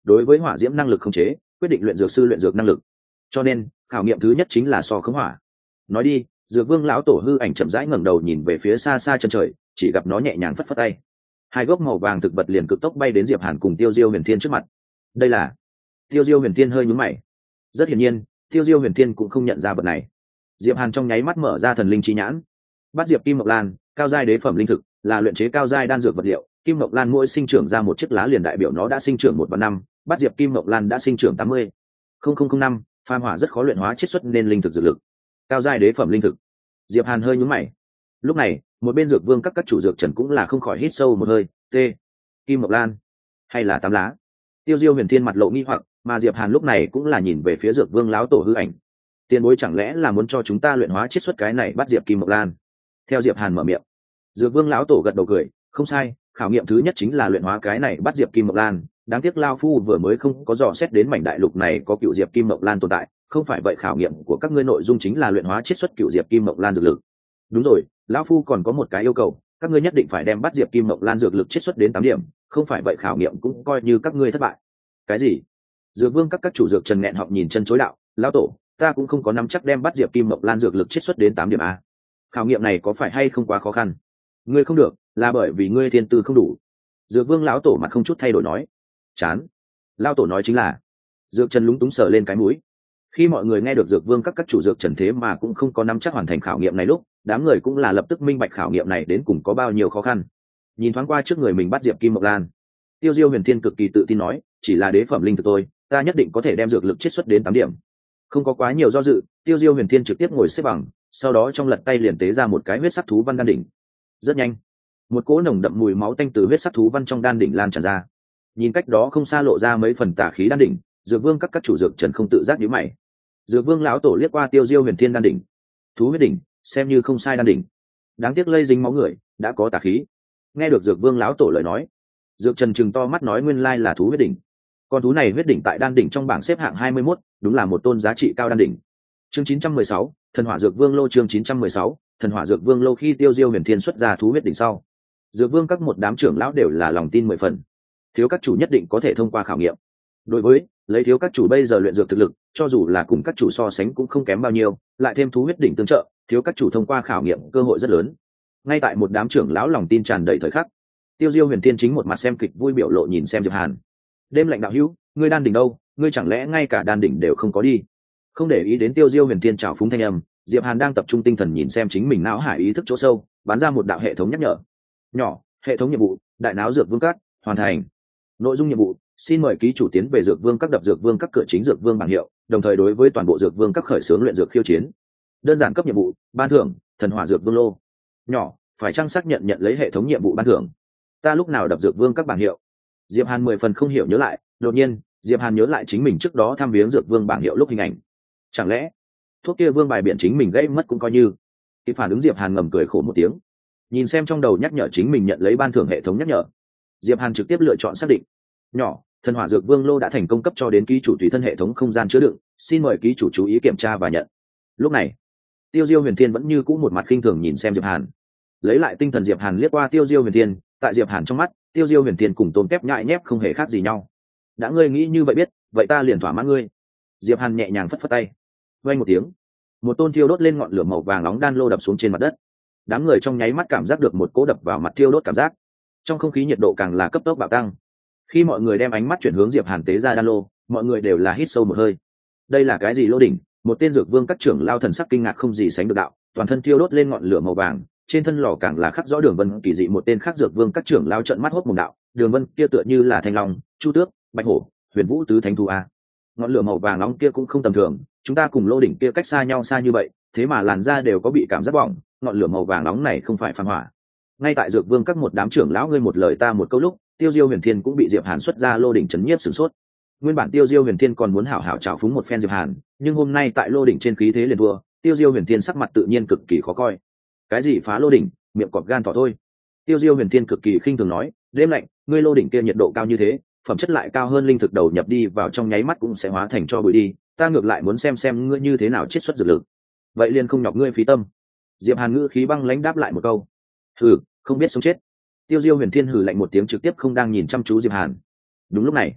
đối với hỏa diễm năng lực khống chế quyết định luyện dược sư luyện dược năng lực, cho nên khảo nghiệm thứ nhất chính là so khống hỏa. Nói đi, dược vương lão tổ hư ảnh chậm rãi ngẩng đầu nhìn về phía xa xa chân trời, chỉ gặp nó nhẹ nhàng phất phất tay, hai gốc màu vàng thực vật liền cực tốc bay đến Diệp Hàn cùng Tiêu Diêu Huyền Thiên trước mặt. Đây là... Tiêu Diêu Huyền Thiên hơi nhướng mày. Rất hiển nhiên, Tiêu Diêu Huyền Thiên cũng không nhận ra vật này. Diệp Hàn trong nháy mắt mở ra thần linh chi nhãn. Bát diệp kim mộc lan, cao giai đế phẩm linh thực, là luyện chế cao giai đan dược vật liệu. Kim mộc lan mỗi sinh trưởng ra một chiếc lá liền đại biểu nó đã sinh trưởng một vạn năm. Bát diệp kim mộc lan đã sinh trưởng tám mươi không không không năm, phàm hỏa rất khó luyện hóa chiết xuất nên linh thực dược lực. Cao giai đế phẩm linh thực. Diệp Hàn hơi nhướng mày. Lúc này, một bên dược vương các các chủ dược trần cũng là không khỏi hít sâu một hơi. T. Kim mộc lan, hay là tám lá? Tiêu Diêu Huyền Thiên mặt lộ nghi hoặc, mà Diệp Hàn lúc này cũng là nhìn về phía dược vương lão tổ hư ảnh. Tiền bối chẳng lẽ là muốn cho chúng ta luyện hóa chiết xuất cái này bắt diệp kim mộc lan? Theo Diệp Hàn mở miệng, dược vương lão tổ gật đầu cười, không sai, khảo nghiệm thứ nhất chính là luyện hóa cái này bắt diệp kim mộc lan. Đáng tiếc lao phu vừa mới không có dò xét đến mảnh đại lục này có cựu diệp kim mộc lan tồn tại, không phải vậy khảo nghiệm của các ngươi nội dung chính là luyện hóa chiết xuất cựu diệp kim mộc lan dược lực. Đúng rồi, lão phu còn có một cái yêu cầu, các ngươi nhất định phải đem bắt diệp kim mộc lan dược lực chiết xuất đến tám điểm, không phải vậy khảo nghiệm cũng coi như các ngươi thất bại. Cái gì? Dược vương các các chủ dược trần nghẹn họng nhìn chân chối đạo, lão tổ, ta cũng không có nắm chắc đem bắt diệp kim mộc lan dược lực chiết xuất đến tám điểm a. Khảo nghiệm này có phải hay không quá khó khăn? Ngươi không được, là bởi vì ngươi thiên tư không đủ. Dược vương lão tổ mặt không chút thay đổi nói. Chán. Lão tổ nói chính là. Dược trần lúng túng sờ lên cái mũi. Khi mọi người nghe được dược vương các các chủ dược trần thế mà cũng không có nắm chắc hoàn thành khảo nghiệm này lúc, đám người cũng là lập tức minh bạch khảo nghiệm này đến cùng có bao nhiêu khó khăn. Nhìn thoáng qua trước người mình bắt diệp kim mộc lan, Tiêu Diêu Huyền Thiên cực kỳ tự tin nói, chỉ là đế phẩm linh thực tôi, ta nhất định có thể đem dược lực chiết xuất đến tám điểm. Không có quá nhiều do dự, Tiêu Diêu Huyền Thiên trực tiếp ngồi xếp bằng, sau đó trong lật tay liền tế ra một cái huyết sắc thú văn đan đỉnh. Rất nhanh, một cỗ nồng đậm mùi máu tanh từ huyết sắc thú văn trong đan đỉnh lan tràn ra. Nhìn cách đó không xa lộ ra mấy phần tà khí đan đỉnh, Dược Vương các các chủ dược trần không tự giác nhíu mày. Dược Vương lão tổ liếc qua Tiêu Diêu Huyền Thiên đan đỉnh, thú huyết đỉnh, xem như không sai đan đỉnh. Đáng tiếc lây dính máu người, đã có tà khí. Nghe được Dược Vương lão tổ lời nói, Dược Trần trừng to mắt nói nguyên lai là thú huyết đỉnh. Con thú này huyết đỉnh tại đan đỉnh trong bảng xếp hạng hai mươi mốt, đúng là một tôn giá trị cao đan đỉnh. Chương chín trăm mười sáu, Thần Hỏa Dược Vương Lô chương chín trăm mười sáu, Thần Hỏa Dược Vương Lô khi Tiêu Diêu Huyền Thiên xuất ra thú huyết đỉnh sau, Dược Vương các một đám trưởng lão đều là lòng tin mười phần. Thiếu các chủ nhất định có thể thông qua khảo nghiệm. Đối với lấy thiếu các chủ bây giờ luyện dược thực lực, cho dù là cùng các chủ so sánh cũng không kém bao nhiêu, lại thêm thú huyết đỉnh tương trợ, thiếu các chủ thông qua khảo nghiệm cơ hội rất lớn. Ngay tại một đám trưởng lão lòng tin tràn đầy thời khắc, Tiêu Diêu Huyền Thiên chính một mặt xem kịch vui biểu lộ nhìn xem Diệp Hàn. Đêm lạnh đạo hữu, ngươi đan đỉnh đâu, ngươi chẳng lẽ ngay cả đan đỉnh đều không có đi? Không để ý đến Tiêu Diêu Huyền Thiên trào phúng thanh âm, Diệp Hàn đang tập trung tinh thần nhìn xem chính mình não hải ý thức chỗ sâu, bắn ra một đạo hệ thống nhắc nhở. Nhỏ, hệ thống nhiệm vụ, đại náo dược vương các, hoàn thành. Nội dung nhiệm vụ, xin mời ký chủ tiến về dược vương các đập dược vương các cửa chính dược vương bảng hiệu, đồng thời đối với toàn bộ dược vương các khởi xướng luyện dược khiêu chiến. Đơn giản cấp nhiệm vụ, ban thưởng, thần hỏa dược vương lô. Nhỏ, phải chăng xác nhận nhận lấy hệ thống nhiệm vụ ban thưởng? Ta lúc nào đập dược vương các bảng hiệu? Diệp Hàn mười phần không hiểu nhớ lại, đột nhiên, Diệp Hàn nhớ lại chính mình trước đó thăm viếng dược vương bảng hiệu lúc hình ảnh. Chẳng lẽ, thuốc kia vương bài biển chính mình gây mất cũng coi như. Khi phản ứng Diệp Hàn ngầm cười khổ một tiếng. Nhìn xem trong đầu nhắc nhở chính mình nhận lấy ban thưởng hệ thống nhắc nhở, Diệp Hàn trực tiếp lựa chọn xác định. Nhỏ, thần hỏa dược vương lô đã thành công cấp cho đến ký chủ tùy thân hệ thống không gian chứa đựng, xin mời ký chủ chú ý kiểm tra và nhận. Lúc này, Tiêu Diêu Huyền Thiên vẫn như cũ một mặt khinh thường nhìn xem Diệp Hàn. Lấy lại tinh thần Diệp Hàn liếc qua Tiêu Diêu Huyền Thiên, tại Diệp Hàn trong mắt, Tiêu Diêu Huyền Thiên cùng Tôn Kép nhại nhép không hề khác gì nhau. Đã ngươi nghĩ như vậy biết, vậy ta liền thỏa mãn ngươi. Diệp Hàn nhẹ nhàng phất phất tay. Vang một tiếng, một tôn thiêu đốt lên ngọn lửa màu vàng nóng đan lô đập xuống trên mặt đất. Đám người trong nháy mắt cảm giác được một cỗ đập vào mặt thiêu đốt cảm giác. Trong không khí nhiệt độ càng là cấp tốc bạo tăng. Khi mọi người đem ánh mắt chuyển hướng Diệp Hàn tế ra đan lô, mọi người đều là hít sâu một hơi. Đây là cái gì lô đỉnh? Một tên dược vương các trưởng lao thần sắc kinh ngạc không gì sánh được đạo, toàn thân thiêu đốt lên ngọn lửa màu vàng, trên thân lò càng là khắc rõ đường vân kỳ dị một tên khác dược vương các trưởng lao trợn mắt hốt mồm đạo, đường vân kia tựa như là thanh long, chu tước, bạch hổ, huyền vũ tứ thánh thú a. Ngọn lửa màu vàng nóng kia cũng không tầm thường, chúng ta cùng lô đỉnh kia cách xa nhau xa như vậy, thế mà làn da đều có bị cảm giác bỏng, ngọn lửa màu vàng nóng này không phải phản hỏa. Ngay tại dược vương các một đám trưởng lão ngươi một lời ta một câu lúc, Tiêu Diêu Huyền Thiên cũng bị Diệp Hàn xuất ra lô đỉnh chấn nhiếp sửng sốt. Nguyên bản Tiêu Diêu Huyền Thiên còn muốn hảo hảo trào phúng một phen Diệp Hàn, nhưng hôm nay tại lô đỉnh trên khí thế liền thua, Tiêu Diêu Huyền Thiên sắc mặt tự nhiên cực kỳ khó coi. Cái gì phá lô đỉnh, miệng cọp gan thỏ thôi. Tiêu Diêu Huyền Thiên cực kỳ khinh thường nói, đêm lạnh, ngươi lô đỉnh kia nhiệt độ cao như thế, phẩm chất lại cao hơn linh thực đầu nhập đi vào trong nháy mắt cũng sẽ hóa thành cho bụi đi, ta ngược lại muốn xem xem ngươi như thế nào chiết xuất dược lực. Vậy liền không nhọc ngươi phí tâm. Diệp Hàn ngữ khí băng lãnh đáp lại một câu. Hừ, không biết sống chết. Tiêu Diêu Huyền Thiên hừ lạnh một tiếng trực tiếp không đang nhìn chăm chú Diệp Hàn. Đúng lúc này,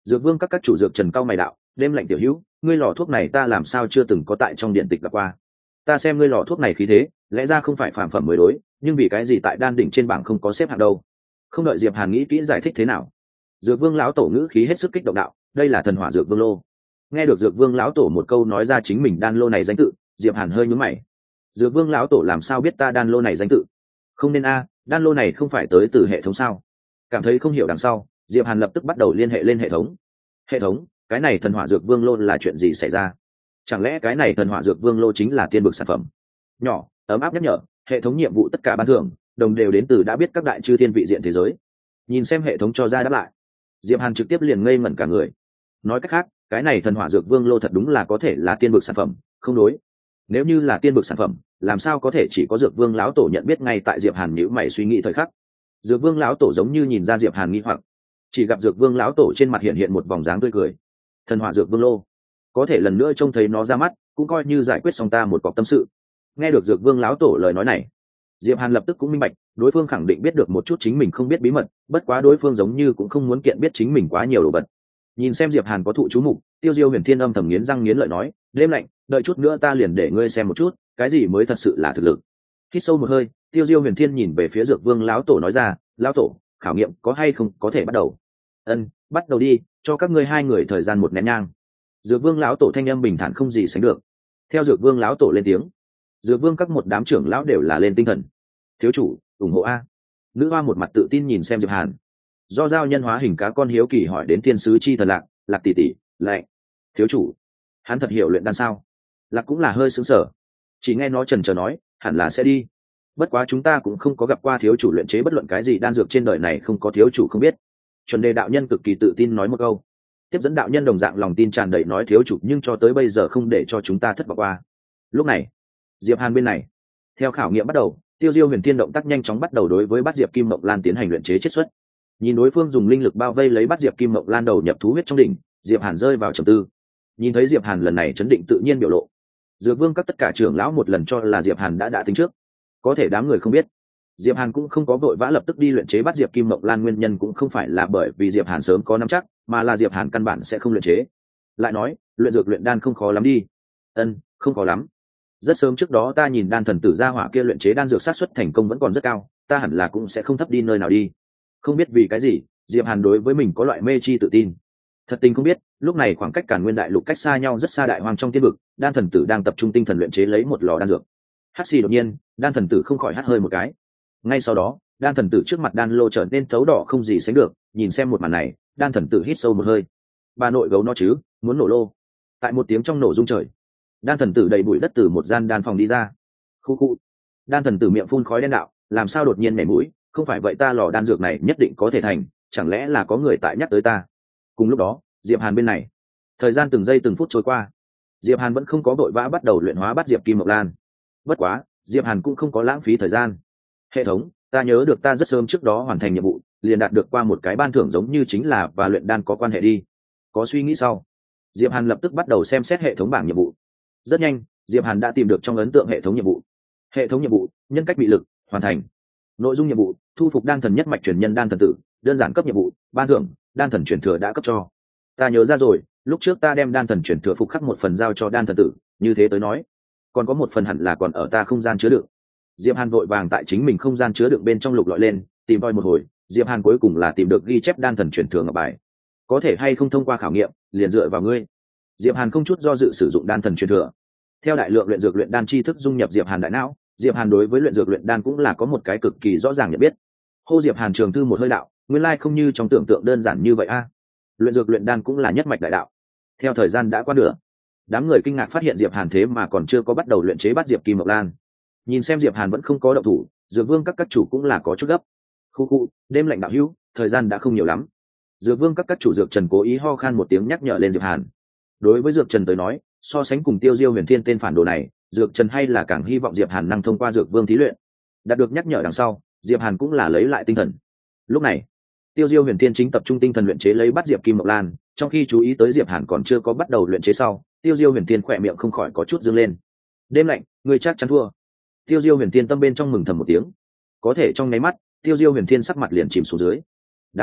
Dược vương các các chủ dược trần cao mày đạo, đêm lạnh tiểu hữu, ngươi lò thuốc này ta làm sao chưa từng có tại trong điện tịch gặp qua. Ta xem ngươi lò thuốc này khí thế, lẽ ra không phải phàm phẩm mới đối, nhưng vì cái gì tại đan đỉnh trên bảng không có xếp hạng đâu? Không đợi Diệp Hàn nghĩ kỹ giải thích thế nào, Dược Vương lão tổ ngữ khí hết sức kích động đạo, đây là thần hỏa dược vương lô. Nghe được Dược Vương lão tổ một câu nói ra chính mình đan lô này danh tự, Diệp Hàn hơi nhướng mày. Dược Vương lão tổ làm sao biết ta đan lô này danh tự? Không nên a, đan lô này không phải tới từ hệ thống sao? Cảm thấy không hiểu đằng sau, Diệp Hàn lập tức bắt đầu liên hệ lên hệ thống. Hệ thống, cái này thần hỏa dược vương lô là chuyện gì xảy ra? Chẳng lẽ cái này thần hỏa dược vương lô chính là tiên bực sản phẩm? Nhỏ, ấm áp nhắc nhở, hệ thống nhiệm vụ tất cả ban thưởng đồng đều đến từ đã biết các đại chư thiên vị diện thế giới. Nhìn xem hệ thống cho ra đáp lại, Diệp Hàn trực tiếp liền ngây ngẩn cả người. Nói cách khác, cái này thần hỏa dược vương lô thật đúng là có thể là tiên bực sản phẩm, không đối. Nếu như là tiên bực sản phẩm, làm sao có thể chỉ có dược vương lão tổ nhận biết ngay tại Diệp Hàn nhíu mày suy nghĩ thời khắc. Dược vương lão tổ giống như nhìn ra Diệp Hàn nghi hoặc, chỉ gặp dược vương lão tổ trên mặt hiện hiện một vòng dáng tươi cười. Thần hỏa dược vương lô, có thể lần nữa trông thấy nó ra mắt, cũng coi như giải quyết xong ta một cọc tâm sự. Nghe được dược vương lão tổ lời nói này, Diệp Hàn lập tức cũng minh bạch, đối phương khẳng định biết được một chút chính mình không biết bí mật, bất quá đối phương giống như cũng không muốn kiện biết chính mình quá nhiều đồ vật. Nhìn xem Diệp Hàn có thụ chú mục, Tiêu Diêu Huyền Thiên âm thầm nghiến răng nghiến lợi nói, đêm lạnh, đợi chút nữa ta liền để ngươi xem một chút, cái gì mới thật sự là thực lực. Hít sâu một hơi, Tiêu Diêu Huyền Thiên nhìn về phía Dược Vương lão tổ nói ra, lão tổ, khảo nghiệm có hay không có thể bắt đầu. Ân, bắt đầu đi, cho các ngươi hai người thời gian một nén nhang. Dược Vương lão tổ thanh âm bình thản không gì sánh được. Theo Dược Vương lão tổ lên tiếng, Dược Vương các một đám trưởng lão đều là lên tinh thần. Thiếu chủ, ủng hộ a. Nữ hoa một mặt tự tin nhìn xem Diệp Hàn. Do giao nhân hóa hình cá con hiếu kỳ hỏi đến thiên sứ chi thần Lạc, Lạc tỷ tỷ, lạnh. Thiếu chủ, hắn thật hiểu luyện đan sao? Lạc cũng là hơi sững sờ. Chỉ nghe nó chần chờ nói, hẳn là sẽ đi. Bất quá chúng ta cũng không có gặp qua thiếu chủ luyện chế bất luận cái gì đan dược trên đời này không có thiếu chủ không biết. Chuẩn đề đạo nhân cực kỳ tự tin nói một câu. Tiếp dẫn đạo nhân đồng dạng lòng tin tràn đầy nói thiếu chủ nhưng cho tới bây giờ không để cho chúng ta thất vọng qua. Lúc này, Diệp Hàn bên này, theo khảo nghiệm bắt đầu, Tiêu Diêu Huyền Thiên động tác nhanh chóng bắt đầu đối với Bát Diệp Kim Mộng Lan tiến hành luyện chế chiết xuất. Nhìn đối phương dùng linh lực bao vây lấy Bát Diệp Kim Mộng Lan đầu nhập thú huyết trong đỉnh, Diệp Hàn rơi vào trầm tư. Nhìn thấy Diệp Hàn lần này chấn định tự nhiên biểu lộ, Dược Vương các tất cả trưởng lão một lần cho là Diệp Hàn đã đã tính trước. Có thể đám người không biết, Diệp Hàn cũng không có vội vã lập tức đi luyện chế Bát Diệp Kim Mộng Lan, nguyên nhân cũng không phải là bởi vì Diệp Hàn sớm có nắm chắc, mà là Diệp Hàn căn bản sẽ không luyện chế. Lại nói, luyện dược luyện đan không khó lắm đi. Ân, không khó lắm. Rất sớm trước đó ta nhìn đan thần tử gia hỏa kia luyện chế đan dược sát suất thành công vẫn còn rất cao, ta hẳn là cũng sẽ không thấp đi nơi nào đi. Không biết vì cái gì, Diệp Hàn đối với mình có loại mê chi tự tin. Thật tình không biết, lúc này khoảng cách Càn Nguyên đại lục cách xa nhau rất xa đại hoang trong tiên vực, đan thần tử đang tập trung tinh thần luyện chế lấy một lò đan dược. Hắc xì đột nhiên, đan thần tử không khỏi hắt hơi một cái. Ngay sau đó, đan thần tử trước mặt đan lô trở nên thấu đỏ không gì sánh được, nhìn xem một màn này, đan thần tử hít sâu một hơi. Bà nội gấu nó chứ, muốn nổ lô. Tại một tiếng trong nổ rung trời, đan thần tử đầy bụi đất từ một gian đan phòng đi ra. Khu khu. Đan thần tử miệng phun khói đen đạo, làm sao đột nhiên nhảy mũi, không phải vậy ta lò đan dược này nhất định có thể thành, chẳng lẽ là có người tại nhắc tới ta. Cùng lúc đó, Diệp Hàn bên này, thời gian từng giây từng phút trôi qua, Diệp Hàn vẫn không có vội vã bắt đầu luyện hóa Bát Diệp Kim Mộng Lan. Bất quá, Diệp Hàn cũng không có lãng phí thời gian. Hệ thống, ta nhớ được ta rất sớm trước đó hoàn thành nhiệm vụ, liền đạt được qua một cái ban thưởng giống như chính là và luyện đan có quan hệ đi. Có suy nghĩ sau, Diệp Hàn lập tức bắt đầu xem xét hệ thống bảng nhiệm vụ. Rất nhanh, Diệp Hàn đã tìm được trong ấn tượng hệ thống nhiệm vụ. Hệ thống nhiệm vụ, nhân cách bị lực, hoàn thành. Nội dung nhiệm vụ, thu phục đan thần nhất mạch truyền nhân đan thần tử, đơn giản cấp nhiệm vụ, ban thưởng, đan thần truyền thừa đã cấp cho. Ta nhớ ra rồi, lúc trước ta đem đan thần truyền thừa phục khắc một phần giao cho đan thần tử, như thế tới nói, còn có một phần hẳn là còn ở ta không gian chứa đựng. Diệp Hàn vội vàng tại chính mình không gian chứa đựng bên trong lục lọi lên, tìm tòi một hồi, Diệp Hàn cuối cùng là tìm được ghi chép đan thần truyền thừa ngọc bài. Có thể hay không thông qua khảo nghiệm, liền dựa vào ngươi. Diệp Hàn không chút do dự sử dụng đan thần truyền thừa. Theo đại lượng luyện dược luyện đan tri thức dung nhập Diệp Hàn đại não, Diệp Hàn đối với luyện dược luyện đan cũng là có một cái cực kỳ rõ ràng nhận biết. Hô Diệp Hàn trường thư một hơi đạo, nguyên lai không như trong tưởng tượng đơn giản như vậy a. Luyện dược luyện đan cũng là nhất mạch đại đạo. Theo thời gian đã qua nửa, đám người kinh ngạc phát hiện Diệp Hàn thế mà còn chưa có bắt đầu luyện chế Bát Diệp Kim Mộng Lan. Nhìn xem Diệp Hàn vẫn không có động thủ, Dược Vương các các chủ cũng là có chút gấp. Khu khu, đêm lạnh đạo hữu, thời gian đã không nhiều lắm. Dược Vương các các chủ Dược Trần cố ý ho khan một tiếng nhắc nhở lên Diệp Hàn. Đối với Dược Trần tới nói, so sánh cùng Tiêu Diêu Huyền Thiên tên phản đồ này, Dược Trần hay là càng hy vọng Diệp Hàn năng thông qua Dược Vương thí luyện. Đạt được nhắc nhở đằng sau, Diệp Hàn cũng là lấy lại tinh thần. Lúc này, Tiêu Diêu Huyền Thiên chính tập trung tinh thần luyện chế lấy Bát Diệp Kim Mộng Lan, trong khi chú ý tới Diệp Hàn còn chưa có bắt đầu luyện chế sau, Tiêu Diêu Huyền Thiên khỏe miệng không khỏi có chút dương lên. Đêm lạnh, người chắc chắn thua. Tiêu Diêu Huyền Thiên tâm bên trong mừng thầm một tiếng. Có thể trong nháy mắt, Tiêu Diêu Huyền Thiên sắc mặt liền chìm xuống dưới. Đáng chết,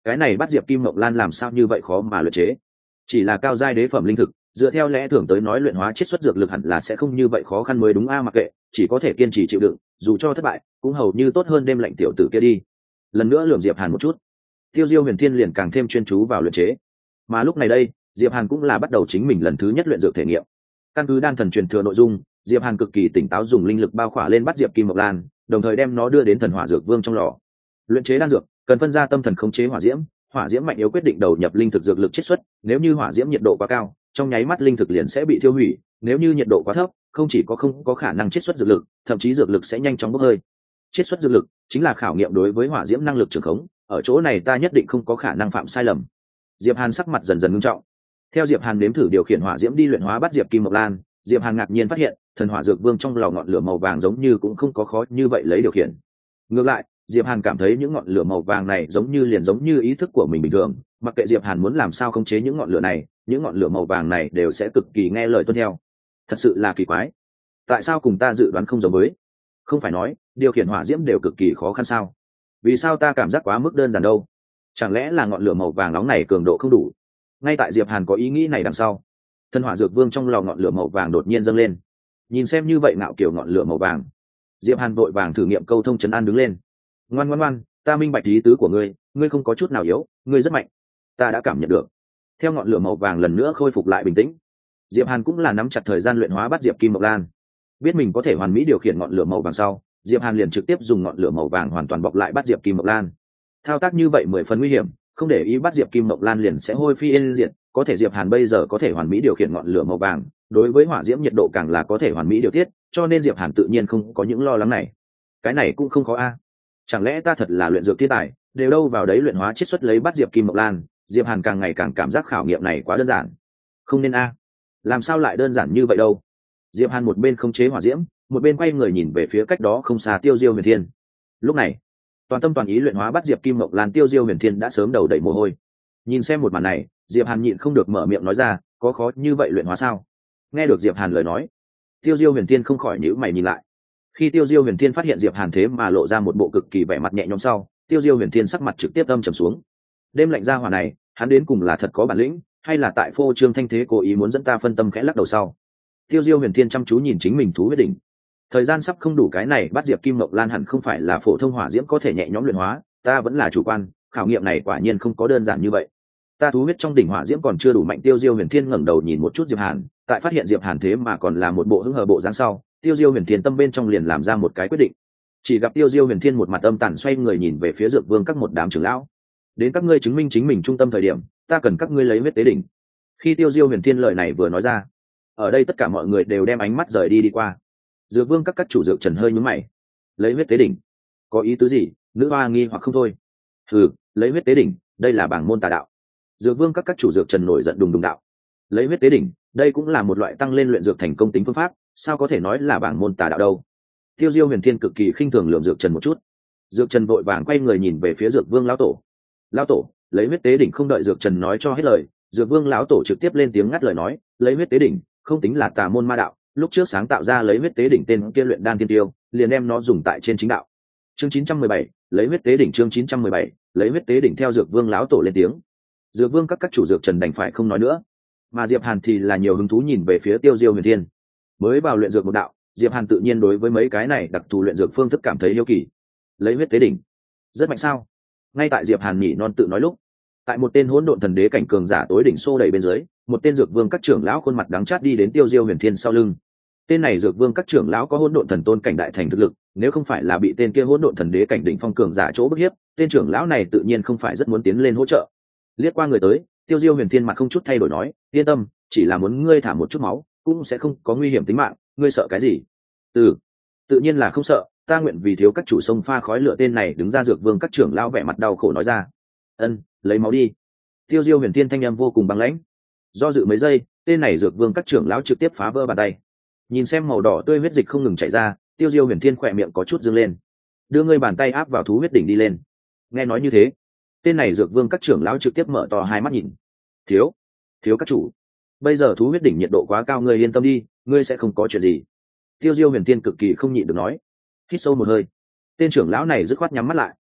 cái này bắt diệp kim mộng lan làm sao như vậy khó mà luyện chế? Chỉ là cao giai đế phẩm linh thực, dựa theo lẽ thường tới nói luyện hóa chiết xuất dược lực hẳn là sẽ không như vậy khó khăn mới đúng a, mặc kệ, chỉ có thể kiên trì chịu đựng, dù cho thất bại cũng hầu như tốt hơn đêm lạnh tiểu tử kia đi. Lần nữa lườm Diệp Hàn một chút, Tiêu Diêu Huyền Thiên liền càng thêm chuyên chú vào luyện chế. Mà lúc này đây, Diệp Hàn cũng là bắt đầu chính mình lần thứ nhất luyện dược thể nghiệm. Căn cứ đan thần truyền thừa nội dung, Diệp Hàn cực kỳ tỉnh táo dùng linh lực bao khỏa lên bắt diệp kim mộc lan, đồng thời đem nó đưa đến thần hỏa dược vương trong lò. Luyện chế đan dược cần phân ra tâm thần khống chế hỏa diễm, hỏa diễm mạnh yếu quyết định đầu nhập linh thực dược lực chiết xuất, nếu như hỏa diễm nhiệt độ quá cao, trong nháy mắt linh thực liền sẽ bị thiêu hủy, nếu như nhiệt độ quá thấp, không chỉ có không có khả năng chiết xuất dược lực, thậm chí dược lực sẽ nhanh chóng bốc hơi. Chiết xuất dược lực chính là khảo nghiệm đối với hỏa diễm năng lực trường khống, ở chỗ này ta nhất định không có khả năng phạm sai lầm. Diệp Hàn sắc mặt dần dần nghiêm trọng. Theo Diệp Hàn nếm thử điều khiển hỏa diễm đi luyện hóa bắt diệp kim mộc lan, Diệp Hàn ngạc nhiên phát hiện, thần hỏa dược vương trong lò ngọn lửa màu vàng giống như cũng không có khó như vậy lấy điều khiển. Ngược lại, Diệp Hàn cảm thấy những ngọn lửa màu vàng này giống như liền giống như ý thức của mình bình thường, mặc kệ Diệp Hàn muốn làm sao khống chế những ngọn lửa này, những ngọn lửa màu vàng này đều sẽ cực kỳ nghe lời tuân theo. Thật sự là kỳ quái. Tại sao cùng ta dự đoán không giống với? Không phải nói, điều khiển hỏa diễm đều cực kỳ khó khăn sao? Vì sao ta cảm giác quá mức đơn giản đâu? Chẳng lẽ là ngọn lửa màu vàng nóng này cường độ không đủ? Ngay tại Diệp Hàn có ý nghĩ này đằng sau, thần hỏa dược vương trong lò ngọn lửa màu vàng đột nhiên dâng lên. Nhìn xem như vậy ngạo kiểu ngọn lửa màu vàng, Diệp Hàn vội vàng thử nghiệm câu thông trấn an đứng lên. Ngoan ngoan ngoan, ta minh bạch ý tứ của ngươi, ngươi không có chút nào yếu, ngươi rất mạnh, ta đã cảm nhận được. Theo ngọn lửa màu vàng lần nữa khôi phục lại bình tĩnh, Diệp Hàn cũng là nắm chặt thời gian luyện hóa bắt diệp kim mộc lan. Biết mình có thể hoàn mỹ điều khiển ngọn lửa màu vàng sau, Diệp Hàn liền trực tiếp dùng ngọn lửa màu vàng hoàn toàn bọc lại bắt diệp kim mộc lan. Thao tác như vậy mười phần nguy hiểm, không để ý bắt diệp kim mộc lan liền sẽ hôi phi yên diệt. Có thể Diệp Hàn bây giờ có thể hoàn mỹ điều khiển ngọn lửa màu vàng, đối với hỏa diễm nhiệt độ càng là có thể hoàn mỹ điều tiết, cho nên Diệp Hàn tự nhiên không có những lo lắng này. Cái này cũng không khó a. Chẳng lẽ ta thật là luyện dược thiên tài, đều đâu vào đấy luyện hóa chiết xuất lấy bắt diệp kim mộc lan? Diệp Hàn càng ngày càng cảm giác khảo nghiệm này quá đơn giản. Không nên a. Làm sao lại đơn giản như vậy đâu? Diệp Hàn một bên khống chế hỏa diễm, một bên quay người nhìn về phía cách đó không xa Tiêu Diêu Huyền Thiên. Lúc này, toàn tâm toàn ý luyện hóa bắt diệp kim mộc lan Tiêu Diêu Huyền Thiên đã sớm đầu đầy mồ hôi. Nhìn xem một màn này, Diệp Hàn nhịn không được mở miệng nói ra, có khó như vậy luyện hóa sao? Nghe được Diệp Hàn lời nói, Tiêu Diêu Huyền Thiên không khỏi nhíu mày nhìn lại. Khi Tiêu Diêu Huyền Thiên phát hiện Diệp Hàn thế mà lộ ra một bộ cực kỳ vẻ mặt nhẹ nhõm sau, Tiêu Diêu Huyền Thiên sắc mặt trực tiếp âm trầm xuống. Đêm lạnh ra hỏa này, hắn đến cùng là thật có bản lĩnh, hay là tại phô trương thanh thế cố ý muốn dẫn ta phân tâm khẽ lắc đầu sau. Tiêu Diêu Huyền Thiên chăm chú nhìn chính mình thú huyết đỉnh. Thời gian sắp không đủ, cái này bắt diệp kim mộc lan hẳn không phải là phổ thông hỏa diễm có thể nhẹ nhõm luyện hóa, ta vẫn là chủ quan, khảo nghiệm này quả nhiên không có đơn giản như vậy. Ta thú huyết trong đỉnh hỏa diễm còn chưa đủ mạnh. Tiêu Diêu Huyền Thiên ngẩng đầu nhìn một chút Diệp Hàn, tại phát hiện Diệp Hàn thế mà còn là một bộ hứng hờ bộ dáng sau, Tiêu Diêu Huyền Thiên tâm bên trong liền làm ra một cái quyết định. Chỉ gặp Tiêu Diêu Huyền Thiên một mặt âm tàn xoay người nhìn về phía Dược Vương các một đám trưởng lão. Đến các ngươi chứng minh chính mình trung tâm thời điểm, ta cần các ngươi lấy huyết tế đỉnh. Khi Tiêu Diêu Huyền Thiên lời này vừa nói ra, ở đây tất cả mọi người đều đem ánh mắt rời đi đi qua. Dược Vương các các chủ dược trần hơi nhướng mày. Lấy huyết tế đỉnh? Có ý tứ gì? Nữ hoa nghi hoặc không thôi. Hừ, lấy huyết tế đỉnh, đây là bảng môn tà đạo. Dược Vương các các chủ dược trần nổi giận đùng đùng đạo. Lấy huyết tế đỉnh, đây cũng là một loại tăng lên luyện dược thành công tính phương pháp, sao có thể nói là bảng môn tà đạo đâu? Tiêu Diêu Huyền Thiên cực kỳ khinh thường lườm dược trần một chút. Dược trần vội vàng quay người nhìn về phía Dược Vương lão tổ. Lão tổ, lấy huyết tế đỉnh. Không đợi Dược trần nói cho hết lời, Dược Vương lão tổ trực tiếp lên tiếng ngắt lời nói, lấy huyết tế đỉnh không tính là tà môn ma đạo, lúc trước sáng tạo ra lấy huyết tế đỉnh tên kia luyện đan tiên tiêu, liền đem nó dùng tại trên chính đạo. Chương chín trăm mười bảy, lấy huyết tế đỉnh. Chương chín trăm mười bảy, lấy huyết tế đỉnh. Theo Dược Vương lão tổ lên tiếng, Dược Vương các các chủ dược trần đành phải không nói nữa, mà Diệp Hàn thì là nhiều hứng thú nhìn về phía Tiêu Diêu Huyền Thiên. Mới vào luyện dược một đạo, Diệp Hàn tự nhiên đối với mấy cái này đặc thù luyện dược phương thức cảm thấy hiếu kỳ. Lấy huyết tế đỉnh, rất mạnh sao? Ngay tại Diệp Hàn nhỉ non tự nói lúc, tại một tên hỗn độn thần đế cảnh cường giả tối đỉnh xô đẩy bên dưới, một tên Dược Vương các trưởng lão khuôn mặt đắng chát đi đến Tiêu Diêu Huyền Thiên sau lưng. Tên này Dược Vương các trưởng lão có hỗn độn thần tôn cảnh đại thành thực lực, nếu không phải là bị tên kia hỗn độn thần đế cảnh đỉnh phong cường giả chỗ bức hiếp, tên trưởng lão này tự nhiên không phải rất muốn tiến lên hỗ trợ. Liếc qua người tới, Tiêu Diêu Huyền Thiên mặt không chút thay đổi nói, yên tâm, chỉ là muốn ngươi thả một chút máu, cũng sẽ không có nguy hiểm tính mạng, ngươi sợ cái gì? Ừ, tự nhiên là không sợ, ta nguyện vì thiếu các chủ sông pha khói lửa. Tên này đứng ra Dược Vương các trưởng lão vẻ mặt đau khổ nói ra. Ân, lấy máu đi. Tiêu Diêu Huyền Thiên thanh âm vô cùng băng lãnh. Do dự mấy giây, tên này Dược Vương các trưởng lão trực tiếp phá vỡ bàn tay. Nhìn xem màu đỏ tươi huyết dịch không ngừng chảy ra, Tiêu Diêu Huyền Thiên khỏe miệng có chút dương lên. Đưa ngươi bàn tay áp vào thú huyết đỉnh đi lên. Nghe nói như thế, tên này Dược Vương các trưởng lão trực tiếp mở to hai mắt nhìn. Thiếu, thiếu các chủ, bây giờ thú huyết đỉnh nhiệt độ quá cao, ngươi yên tâm đi, ngươi sẽ không có chuyện gì. Tiêu Diêu Huyền Thiên cực kỳ không nhịn được nói. Hít sâu một hơi, tên trưởng lão này dứt khoát nhắm mắt lại.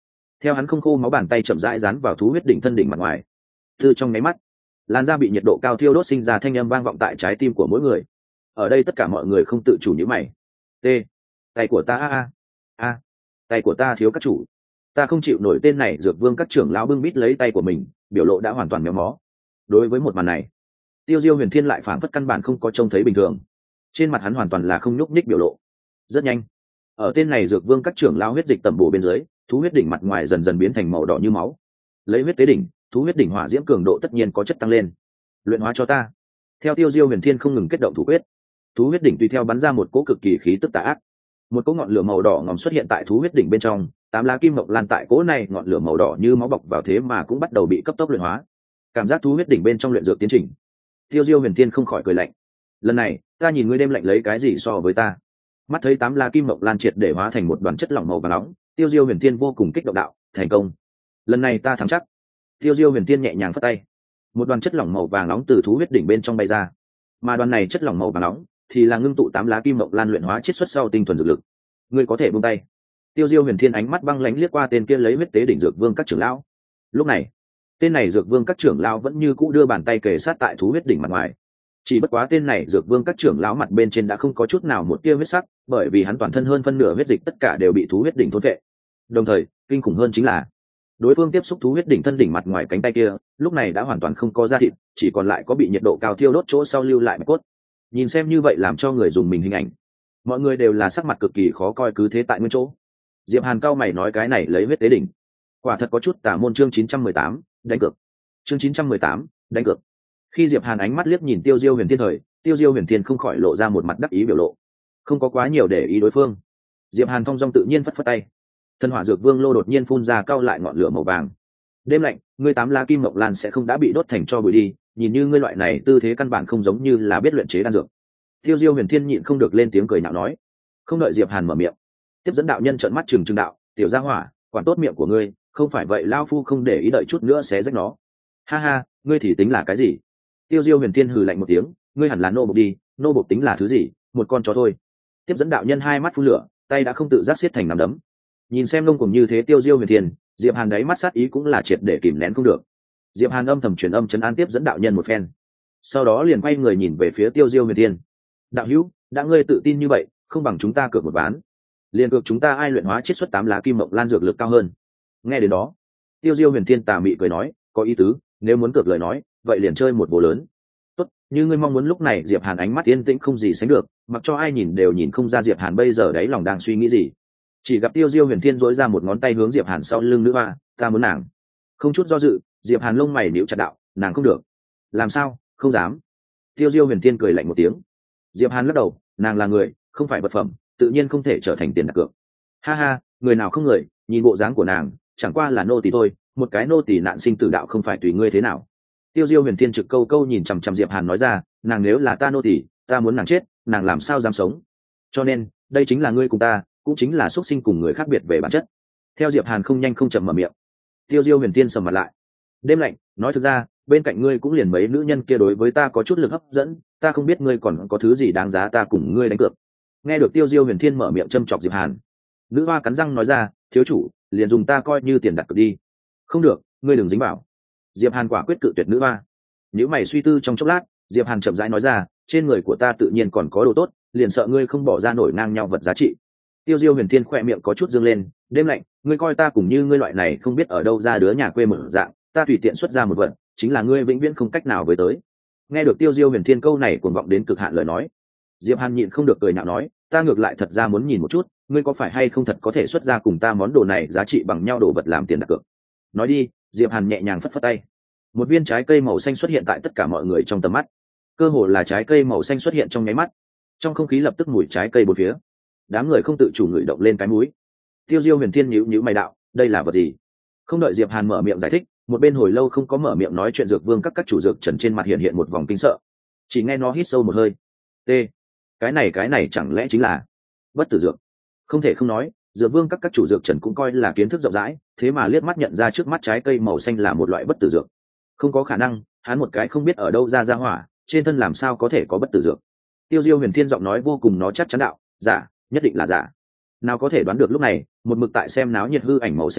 theo hắn không khô máu bàn tay chậm rãi dán vào thú huyết đỉnh thân đỉnh mặt ngoài. Từ trong nháy mắt, làn da bị nhiệt độ cao thiêu đốt sinh ra thanh âm vang vọng tại trái tim của mỗi người. Ở đây tất cả mọi người không tự chủ nhíu mày. T, tay của ta a a a, tay của ta thiếu các chủ, ta không chịu nổi. Tên này dược vương các trưởng lão bưng bít lấy tay của mình, biểu lộ đã hoàn toàn méo mó. Đối với một màn này, Tiêu Diêu Huyền Thiên lại phảng phất căn bản không có trông thấy bình thường, trên mặt hắn hoàn toàn là không nhúc nhích biểu lộ. Rất nhanh, ở tên này dược vương các trưởng lão huyết dịch tẩm bổ bên dưới, thú huyết đỉnh mặt ngoài dần dần biến thành màu đỏ như máu. Lấy huyết tế đỉnh, thú huyết đỉnh hỏa diễm cường độ tất nhiên có chất tăng lên. Luyện hóa cho ta. Theo Tiêu Diêu Huyền Thiên không ngừng kết động thủ quyết, thú huyết đỉnh tùy theo bắn ra một cỗ cực kỳ khí tức tà ác. Một cỗ ngọn lửa màu đỏ ngòm xuất hiện tại thú huyết đỉnh bên trong, tám lá kim mộc lan tại cỗ này ngọn lửa màu đỏ như máu bọc vào thế mà cũng bắt đầu bị cấp tốc luyện hóa. Cảm giác thú huyết đỉnh bên trong luyện dược tiến trình, Tiêu Diêu Huyền Thiên không khỏi cười lạnh. Lần này, ta nhìn ngươi đêm lạnh lấy cái gì so với ta? Mắt thấy tám lá kim mộc lan triệt để hóa thành một đoàn chất lỏng màu vàng nóng, Tiêu Diêu Huyền Thiên vô cùng kích động đạo, thành công. Lần này ta thắng chắc. Tiêu Diêu Huyền Thiên nhẹ nhàng phất tay, một đoàn chất lỏng màu vàng nóng từ thú huyết đỉnh bên trong bay ra, mà đoàn này chất lỏng màu vàng nóng thì là ngưng tụ tám lá kim mộc lan luyện hóa chiết xuất sau tinh thuần dược lực. Ngươi có thể buông tay. Tiêu Diêu Huyền Thiên ánh mắt băng lãnh liếc qua tên kia lấy huyết tế đỉnh dược vương các trưởng lão. Lúc này, tên này dược vương các trưởng lão vẫn như cũ đưa bàn tay kề sát tại thú huyết đỉnh mặt ngoài. Chỉ bất quá tên này dược vương các trưởng lão mặt bên trên đã không có chút nào một tia huyết sắc, bởi vì hắn toàn thân hơn phân nửa huyết dịch tất cả đều bị thú huyết đỉnh thôn phệ. Đồng thời, kinh khủng hơn chính là đối phương tiếp xúc thú huyết đỉnh thân đỉnh mặt ngoài cánh tay kia, lúc này đã hoàn toàn không có da thịt, chỉ còn lại có bị nhiệt độ cao thiêu đốt chỗ sau lưu lại mạch cốt. Nhìn xem như vậy làm cho người dùng mình hình ảnh, mọi người đều là sắc mặt cực kỳ khó coi cứ thế tại nguyên chỗ. Diệp Hàn cao mày nói cái này lấy huyết tế đỉnh, quả thật có chút tà môn. Chương chín trăm mười tám, đánh cược. Chương chín trăm mười tám, đánh cược. Khi Diệp Hàn ánh mắt liếc nhìn Tiêu Diêu Huyền Thiên thời, Tiêu Diêu Huyền Thiên không khỏi lộ ra một mặt đắc ý biểu lộ, không có quá nhiều để ý đối phương. Diệp Hàn thong dong tự nhiên phất phất tay, thần hỏa dược vương lô đột nhiên phun ra cao lại ngọn lửa màu vàng. Đêm lạnh, ngươi tám lá kim mộc lan sẽ không đã bị đốt thành cho bụi đi, nhìn như ngươi loại này tư thế căn bản không giống như là biết luyện chế đan dược. Tiêu Diêu Huyền Thiên nhịn không được lên tiếng cười nhạo nói. Không đợi Diệp Hàn mở miệng, tiếp dẫn đạo nhân trợn mắt trừng trừng đạo, tiểu gia hỏa, quản tốt miệng của ngươi, không phải vậy lao phu không để ý đợi chút nữa xé rách nó. Ha ha, ngươi thì tính là cái gì? Tiêu Diêu Huyền Thiên hừ lạnh một tiếng, ngươi hẳn là nô bộc đi, nô bộc tính là thứ gì, một con chó thôi. Tiếp dẫn đạo nhân hai mắt phun lửa, tay đã không tự giác siết thành nắm đấm. Nhìn xem ngông cuồng như thế Tiêu Diêu Huyền Thiên, Diệp Hàn đáy mắt sát ý cũng là triệt để kìm nén không được. Diệp Hàn âm thầm truyền âm trấn an tiếp dẫn đạo nhân một phen, sau đó liền quay người nhìn về phía Tiêu Diêu Huyền Thiên. Đạo hữu, đã ngươi tự tin như vậy, không bằng chúng ta cược một ván. Liền cược chúng ta ai luyện hóa chiết xuất tám lá kim mộc lan dược lực cao hơn. Nghe đến đó, Tiêu Diêu Huyền Thiên tà mị cười nói, có ý tứ, nếu muốn cược lời nói, vậy liền chơi một vố lớn. Tốt, như ngươi mong muốn. Lúc này Diệp Hàn ánh mắt yên tĩnh không gì sánh được, mặc cho ai nhìn đều nhìn không ra Diệp Hàn bây giờ đáy lòng đang suy nghĩ gì. Chỉ gặp Tiêu Diêu Huyền Thiên duỗi ra một ngón tay hướng Diệp Hàn sau lưng nữ hoa, ta muốn nàng. Không chút do dự, Diệp Hàn lông mày nhíu chặt đạo, nàng không được. Làm sao, không dám. Tiêu Diêu Huyền Thiên cười lạnh một tiếng. Diệp Hàn lắc đầu, nàng là người, không phải vật phẩm, tự nhiên không thể trở thành tiền đặt cược. Ha ha, người nào không người, nhìn bộ dáng của nàng, chẳng qua là nô tỳ thôi, một cái nô tỳ nạn sinh tử đạo không phải tùy ngươi thế nào. Tiêu Diêu Huyền Thiên trực câu câu nhìn chằm chằm Diệp Hàn nói ra, nàng nếu là ta nô tỳ, ta muốn nàng chết, nàng làm sao dám sống. Cho nên, đây chính là ngươi cùng ta, cũng chính là xuất sinh cùng người khác biệt về bản chất. Theo Diệp Hàn không nhanh không chậm mở miệng, Tiêu Diêu Huyền Thiên sầm mặt lại. Đêm lạnh, nói thực ra, bên cạnh ngươi cũng liền mấy nữ nhân kia đối với ta có chút lực hấp dẫn, ta không biết ngươi còn có thứ gì đáng giá ta cùng ngươi đánh cược. Nghe được Tiêu Diêu Huyền Thiên mở miệng châm chọc Diệp Hàn, nữ hoa cắn răng nói ra, thiếu chủ, liền dùng ta coi như tiền đặt cược đi. Không được, ngươi đừng dính vào. Diệp Hàn quả quyết cự tuyệt nữ hoa. Nếu mày suy tư trong chốc lát, Diệp Hàn chậm rãi nói ra, trên người của ta tự nhiên còn có đồ tốt, liền sợ ngươi không bỏ ra nổi ngang nhau vật giá trị. Tiêu Diêu Huyền Thiên khỏe miệng có chút dương lên, đêm lạnh, ngươi coi ta cùng như ngươi loại này không biết ở đâu ra đứa nhà quê mở dạng, ta tùy tiện xuất ra một vật, chính là ngươi vĩnh viễn không cách nào với tới. Nghe được Tiêu Diêu Huyền Thiên câu này cuồng vọng đến cực hạn lời nói, Diệp Hàn nhịn không được cười nhạo nói, ta ngược lại thật ra muốn nhìn một chút, ngươi có phải hay không thật có thể xuất ra cùng ta món đồ này giá trị bằng nhau đồ vật làm tiền đặt cược. Nói đi. Diệp Hàn nhẹ nhàng phất phất tay, một viên trái cây màu xanh xuất hiện tại tất cả mọi người trong tầm mắt. Cơ hồ là trái cây màu xanh xuất hiện trong nháy mắt, trong không khí lập tức mùi trái cây bốn phía, đám người không tự chủ ngửi động lên cái mũi. Tiêu Diêu Huyền Thiên nhíu nhíu mày đạo, đây là vật gì? Không đợi Diệp Hàn mở miệng giải thích, một bên hồi lâu không có mở miệng nói chuyện dược vương các các chủ dược trần trên mặt hiện hiện một vòng kinh sợ. Chỉ nghe nó hít sâu một hơi, t, cái này cái này chẳng lẽ chính là bất tử dược? Không thể không nói, dược vương các các chủ dược trần cũng coi là kiến thức rộng rãi, thế mà liếc mắt nhận ra trước mắt trái cây màu xanh là một loại bất tử dược. Không có khả năng, hắn một cái không biết ở đâu ra ra hỏa, trên thân làm sao có thể có bất tử dược? Tiêu Diêu Huyền Thiên giọng nói vô cùng nó chắc chắn đạo, giả, nhất định là giả. Nào có thể đoán được lúc này, một mực tại xem náo nhiệt hư ảnh màu xanh lá,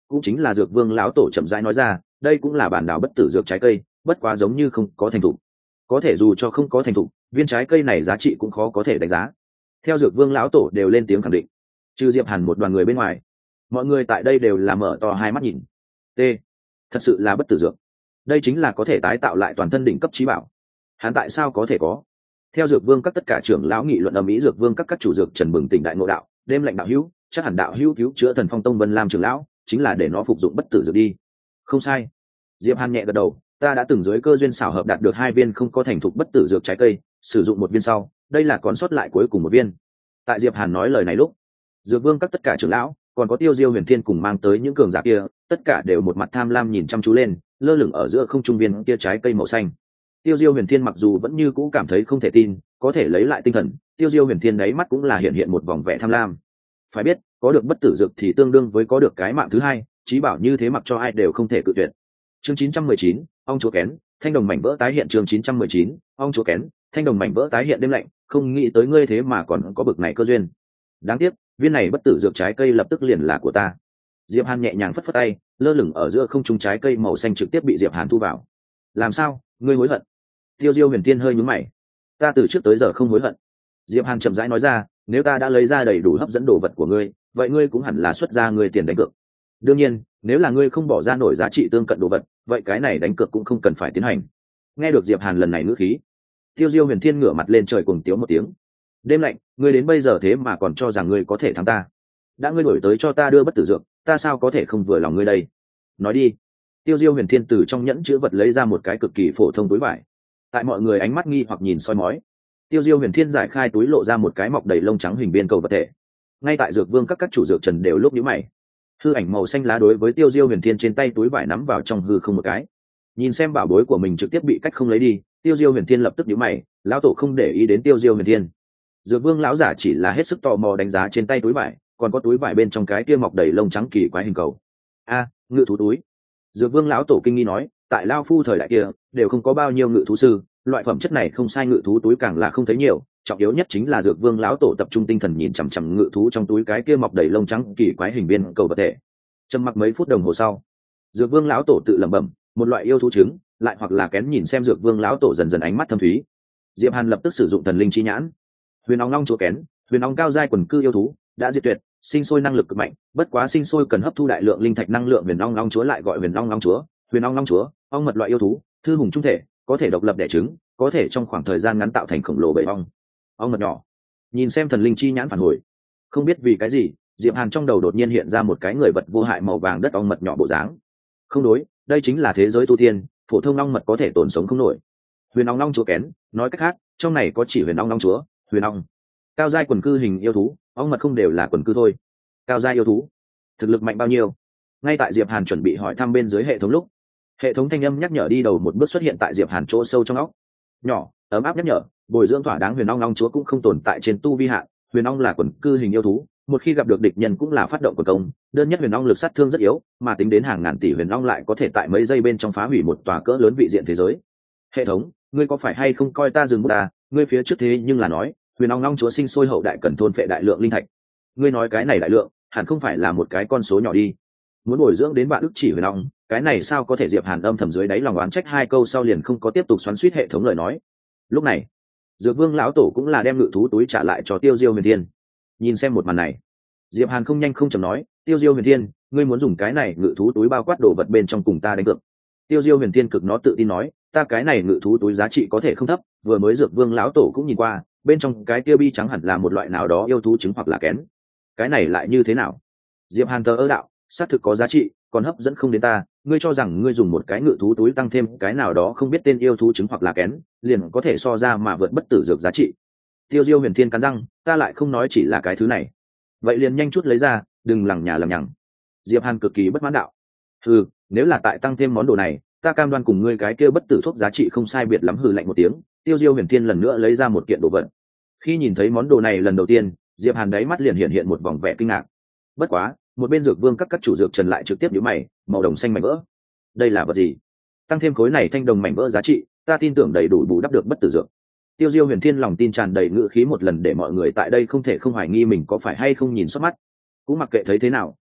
cũng chính là dược vương lão tổ chậm rãi nói ra, đây cũng là bản đảo bất tử dược trái cây, bất quá giống như không có thành thục. Có thể dù cho không có thành thục, viên trái cây này giá trị cũng khó có thể đánh giá. Theo dược vương lão tổ đều lên tiếng khẳng định. Trừ Diệp Hàn một đoàn người bên ngoài, mọi người tại đây đều là mở to hai mắt nhìn. T, thật sự là bất tử dược. Đây chính là có thể tái tạo lại toàn thân đỉnh cấp trí bảo. Hắn tại sao có thể có? Theo dược vương các tất cả trưởng lão nghị luận ầm ĩ, dược vương các các chủ dược Trần Bừng tỉnh đại ngộ đạo, đêm lạnh đạo hữu, chắc hẳn đạo hữu cứu chữa Thần Phong Tông Vân Lam trưởng lão, chính là để nó phục dụng bất tử dược đi. Không sai. Diệp Hàn nhẹ gật đầu, ta đã từng dưới cơ duyên xảo hợp đạt được hai viên không có thành thục bất tử dược trái cây, sử dụng một viên sau, đây là còn sót lại cuối cùng một viên. Tại Diệp Hàn nói lời này lúc, dược vương các tất cả trưởng lão, còn có Tiêu Diêu Huyền Thiên cùng mang tới những cường giả kia, tất cả đều một mặt tham lam nhìn chăm chú lên, lơ lửng ở giữa không trung viên kia trái cây màu xanh. Tiêu Diêu Huyền Thiên mặc dù vẫn như cũ cảm thấy không thể tin, có thể lấy lại tinh thần, Tiêu Diêu Huyền Thiên đáy mắt cũng là hiện hiện một vòng vẻ tham lam. Phải biết, có được bất tử dược thì tương đương với có được cái mạng thứ hai, chí bảo như thế mặc cho ai đều không thể cự tuyệt. Chương chín trăm mười chín, ong chúa kén, thanh đồng mảnh vỡ tái hiện. Chương chín trăm mười chín, ong chúa kén, thanh đồng mảnh vỡ tái hiện. Đêm lạnh, không nghĩ tới ngươi thế mà còn có bực này cơ duyên. Đáng tiếc, viên này bất tử dược trái cây lập tức liền là của ta. Diệp Hàn nhẹ nhàng phất phất tay, lơ lửng ở giữa không trung trái cây màu xanh trực tiếp bị Diệp Hàn thu vào. Làm sao, ngươi hối hận? Tiêu Diêu Huyền Tiên hơi nhướng mày. Ta từ trước tới giờ không hối hận. Diệp Hàn chậm rãi nói ra, nếu ta đã lấy ra đầy đủ hấp dẫn đồ vật của ngươi, vậy ngươi cũng hẳn là xuất ra ngươi tiền đánh cược. Đương nhiên, nếu là ngươi không bỏ ra nổi giá trị tương cận đồ vật, vậy cái này đánh cược cũng không cần phải tiến hành. Nghe được Diệp Hàn lần này ngữ khí, Tiêu Diêu Huyền Thiên ngửa mặt lên trời cuồng tiếu một tiếng. Đêm lạnh, ngươi đến bây giờ thế mà còn cho rằng ngươi có thể thắng ta? Đã ngươi đổi tới cho ta đưa bất tử dược, ta sao có thể không vừa lòng ngươi đây? Nói đi. Tiêu Diêu Huyền Thiên từ trong nhẫn chứa vật lấy ra một cái cực kỳ phổ thông túi vải. Tại mọi người ánh mắt nghi hoặc nhìn soi mói, Tiêu Diêu Huyền Thiên giải khai túi lộ ra một cái mọc đầy lông trắng hình viên cầu vật thể. Ngay tại dược vương các các chủ dược Trần đều lúc nhíu mày. Hư ảnh màu xanh lá đối với Tiêu Diêu Huyền Thiên trên tay túi vải nắm vào trong hư không một cái. Nhìn xem bảo bối của mình trực tiếp bị cách không lấy đi, Tiêu Diêu Huyền Thiên lập tức nhíu mày, lão tổ không để ý đến Tiêu Diêu Huyền Thiên. Dược vương lão giả chỉ là hết sức tò mò đánh giá trên tay túi vải, còn có túi vải bên trong cái kia mọc đầy lông trắng kỳ quái hình cầu. A, ngự thú túi. Dược vương lão tổ kinh nghi nói, tại lao phu thời đại kia đều không có bao nhiêu ngự thú sư, loại phẩm chất này không sai ngự thú túi càng là không thấy nhiều, trọng yếu nhất chính là dược vương lão tổ tập trung tinh thần nhìn chằm chằm ngự thú trong túi cái kia mọc đầy lông trắng kỳ quái hình viên cầu vật thể. Trầm mặc mấy phút đồng hồ sau, dược vương lão tổ tự lẩm bẩm, một loại yêu thú trứng, lại hoặc là kén. Nhìn xem dược vương lão tổ dần dần ánh mắt thâm thúy, Diệp Hàn lập tức sử dụng thần linh chi nhãn. Huyền ong long chúa kén, huyền ong cao giai quần cư yêu thú, đã diệt tuyệt, sinh sôi năng lực cực mạnh, bất quá sinh sôi cần hấp thu đại lượng linh thạch năng lượng. Huyền ong long chúa lại gọi huyền ong long chúa, huyền ong long chúa, ong mật loại yêu thú, thư hùng trung thể, có thể độc lập đẻ trứng, có thể trong khoảng thời gian ngắn tạo thành khổng lồ bầy ong. Ong mật nhỏ. Nhìn xem thần linh chi nhãn phản hồi, không biết vì cái gì, Diệp Hàn trong đầu đột nhiên hiện ra một cái người vật vô hại màu vàng đất ong mật nhỏ bộ dáng. Không đối, đây chính là thế giới tu tiên, phổ thông ong mật có thể tồn sống không nổi. Huyền ong long chúa kén, nói cách khác, trong này có chỉ huyền ong long chúa, huyền ong cao giai quần cư hình yêu thú, ong mật không đều là quần cư thôi. Cao giai yêu thú, thực lực mạnh bao nhiêu? Ngay tại Diệp Hàn chuẩn bị hỏi thăm bên dưới hệ thống lúc, hệ thống thanh âm nhắc nhở đi đầu một bước xuất hiện tại Diệp Hàn chỗ sâu trong óc. Nhỏ, ấm áp nhắc nhở, bồi dưỡng thỏa đáng huyền ong long chúa cũng không tồn tại trên tu vi hạn. Huyền ong là quần cư hình yêu thú, một khi gặp được địch nhân cũng là phát động quần công, đơn nhất huyền ong lực sát thương rất yếu, mà tính đến hàng ngàn tỷ huyền ong lại có thể tại mấy giây bên trong phá hủy một tòa cỡ lớn vị diện thế giới. Hệ thống, ngươi có phải hay không coi ta dừng bút ta? Ngươi phía trước thế nhưng là nói huyền ong long chúa sinh sôi hậu đại cần thôn phệ đại lượng linh thạch. Ngươi nói cái này đại lượng, hẳn không phải là một cái con số nhỏ đi. Muốn bồi dưỡng đến bạn ức chỉ huyền ong, cái này sao có thể? Diệp Hàn âm thầm dưới đáy lòng oán trách hai câu sau liền không có tiếp tục xoắn xuýt hệ thống lời nói. Lúc này, Dược Vương lão tổ cũng là đem ngự thú túi trả lại cho Tiêu Diêu Huyền Thiên. Nhìn xem một màn này, Diệp Hàn không nhanh không chậm nói, Tiêu Diêu Huyền Thiên, ngươi muốn dùng cái này ngự thú túi bao quát đồ vật bên trong cùng ta đánh cược. Tiêu Diêu Huyền Thiên cực nó tự tin nói, ta cái này ngự thú túi giá trị có thể không thấp, vừa mới Dược Vương lão tổ cũng nhìn qua, bên trong cái kia bi trắng hẳn là một loại nào đó yêu thú trứng hoặc là kén. Cái này lại như thế nào? Diệp Hàn thờ ơ đạo, xác thực có giá trị, còn hấp dẫn không đến ta. Ngươi cho rằng ngươi dùng một cái ngự thú túi tăng thêm cái nào đó không biết tên yêu thú trứng hoặc là kén, liền có thể so ra mà vượt bất tử dược giá trị? Tiêu Diêu Huyền Thiên cắn răng, ta lại không nói chỉ là cái thứ này. Vậy liền nhanh chút lấy ra, đừng lằng nhà lằng nhằng. Diệp Hàn cực kỳ bất mãn đạo. Hừ, nếu là tại tăng thêm món đồ này, ta cam đoan cùng ngươi cái kia bất tử thuốc giá trị không sai biệt lắm. Hừ lạnh một tiếng, Tiêu Diêu Huyền Thiên lần nữa lấy ra một kiện đồ vật. Khi nhìn thấy món đồ này lần đầu tiên, Diệp Hàn đáy mắt liền hiện hiện một vòng vẻ kinh ngạc. Bất quá, một bên Dược Vương các các chủ dược Trần lại trực tiếp nhíu mày, màu đồng xanh mảnh vỡ. Đây là vật gì? Tăng thêm khối này thanh đồng mảnh vỡ giá trị, ta tin tưởng đầy đủ bù đắp được bất tử dược. Tiêu Diêu Huyền Thiên lòng tin tràn đầy ngữ khí một lần để mọi người tại đây không thể không hoài nghi mình có phải hay không nhìn xuất mắt. Cũng mặc kệ thấy thế nào,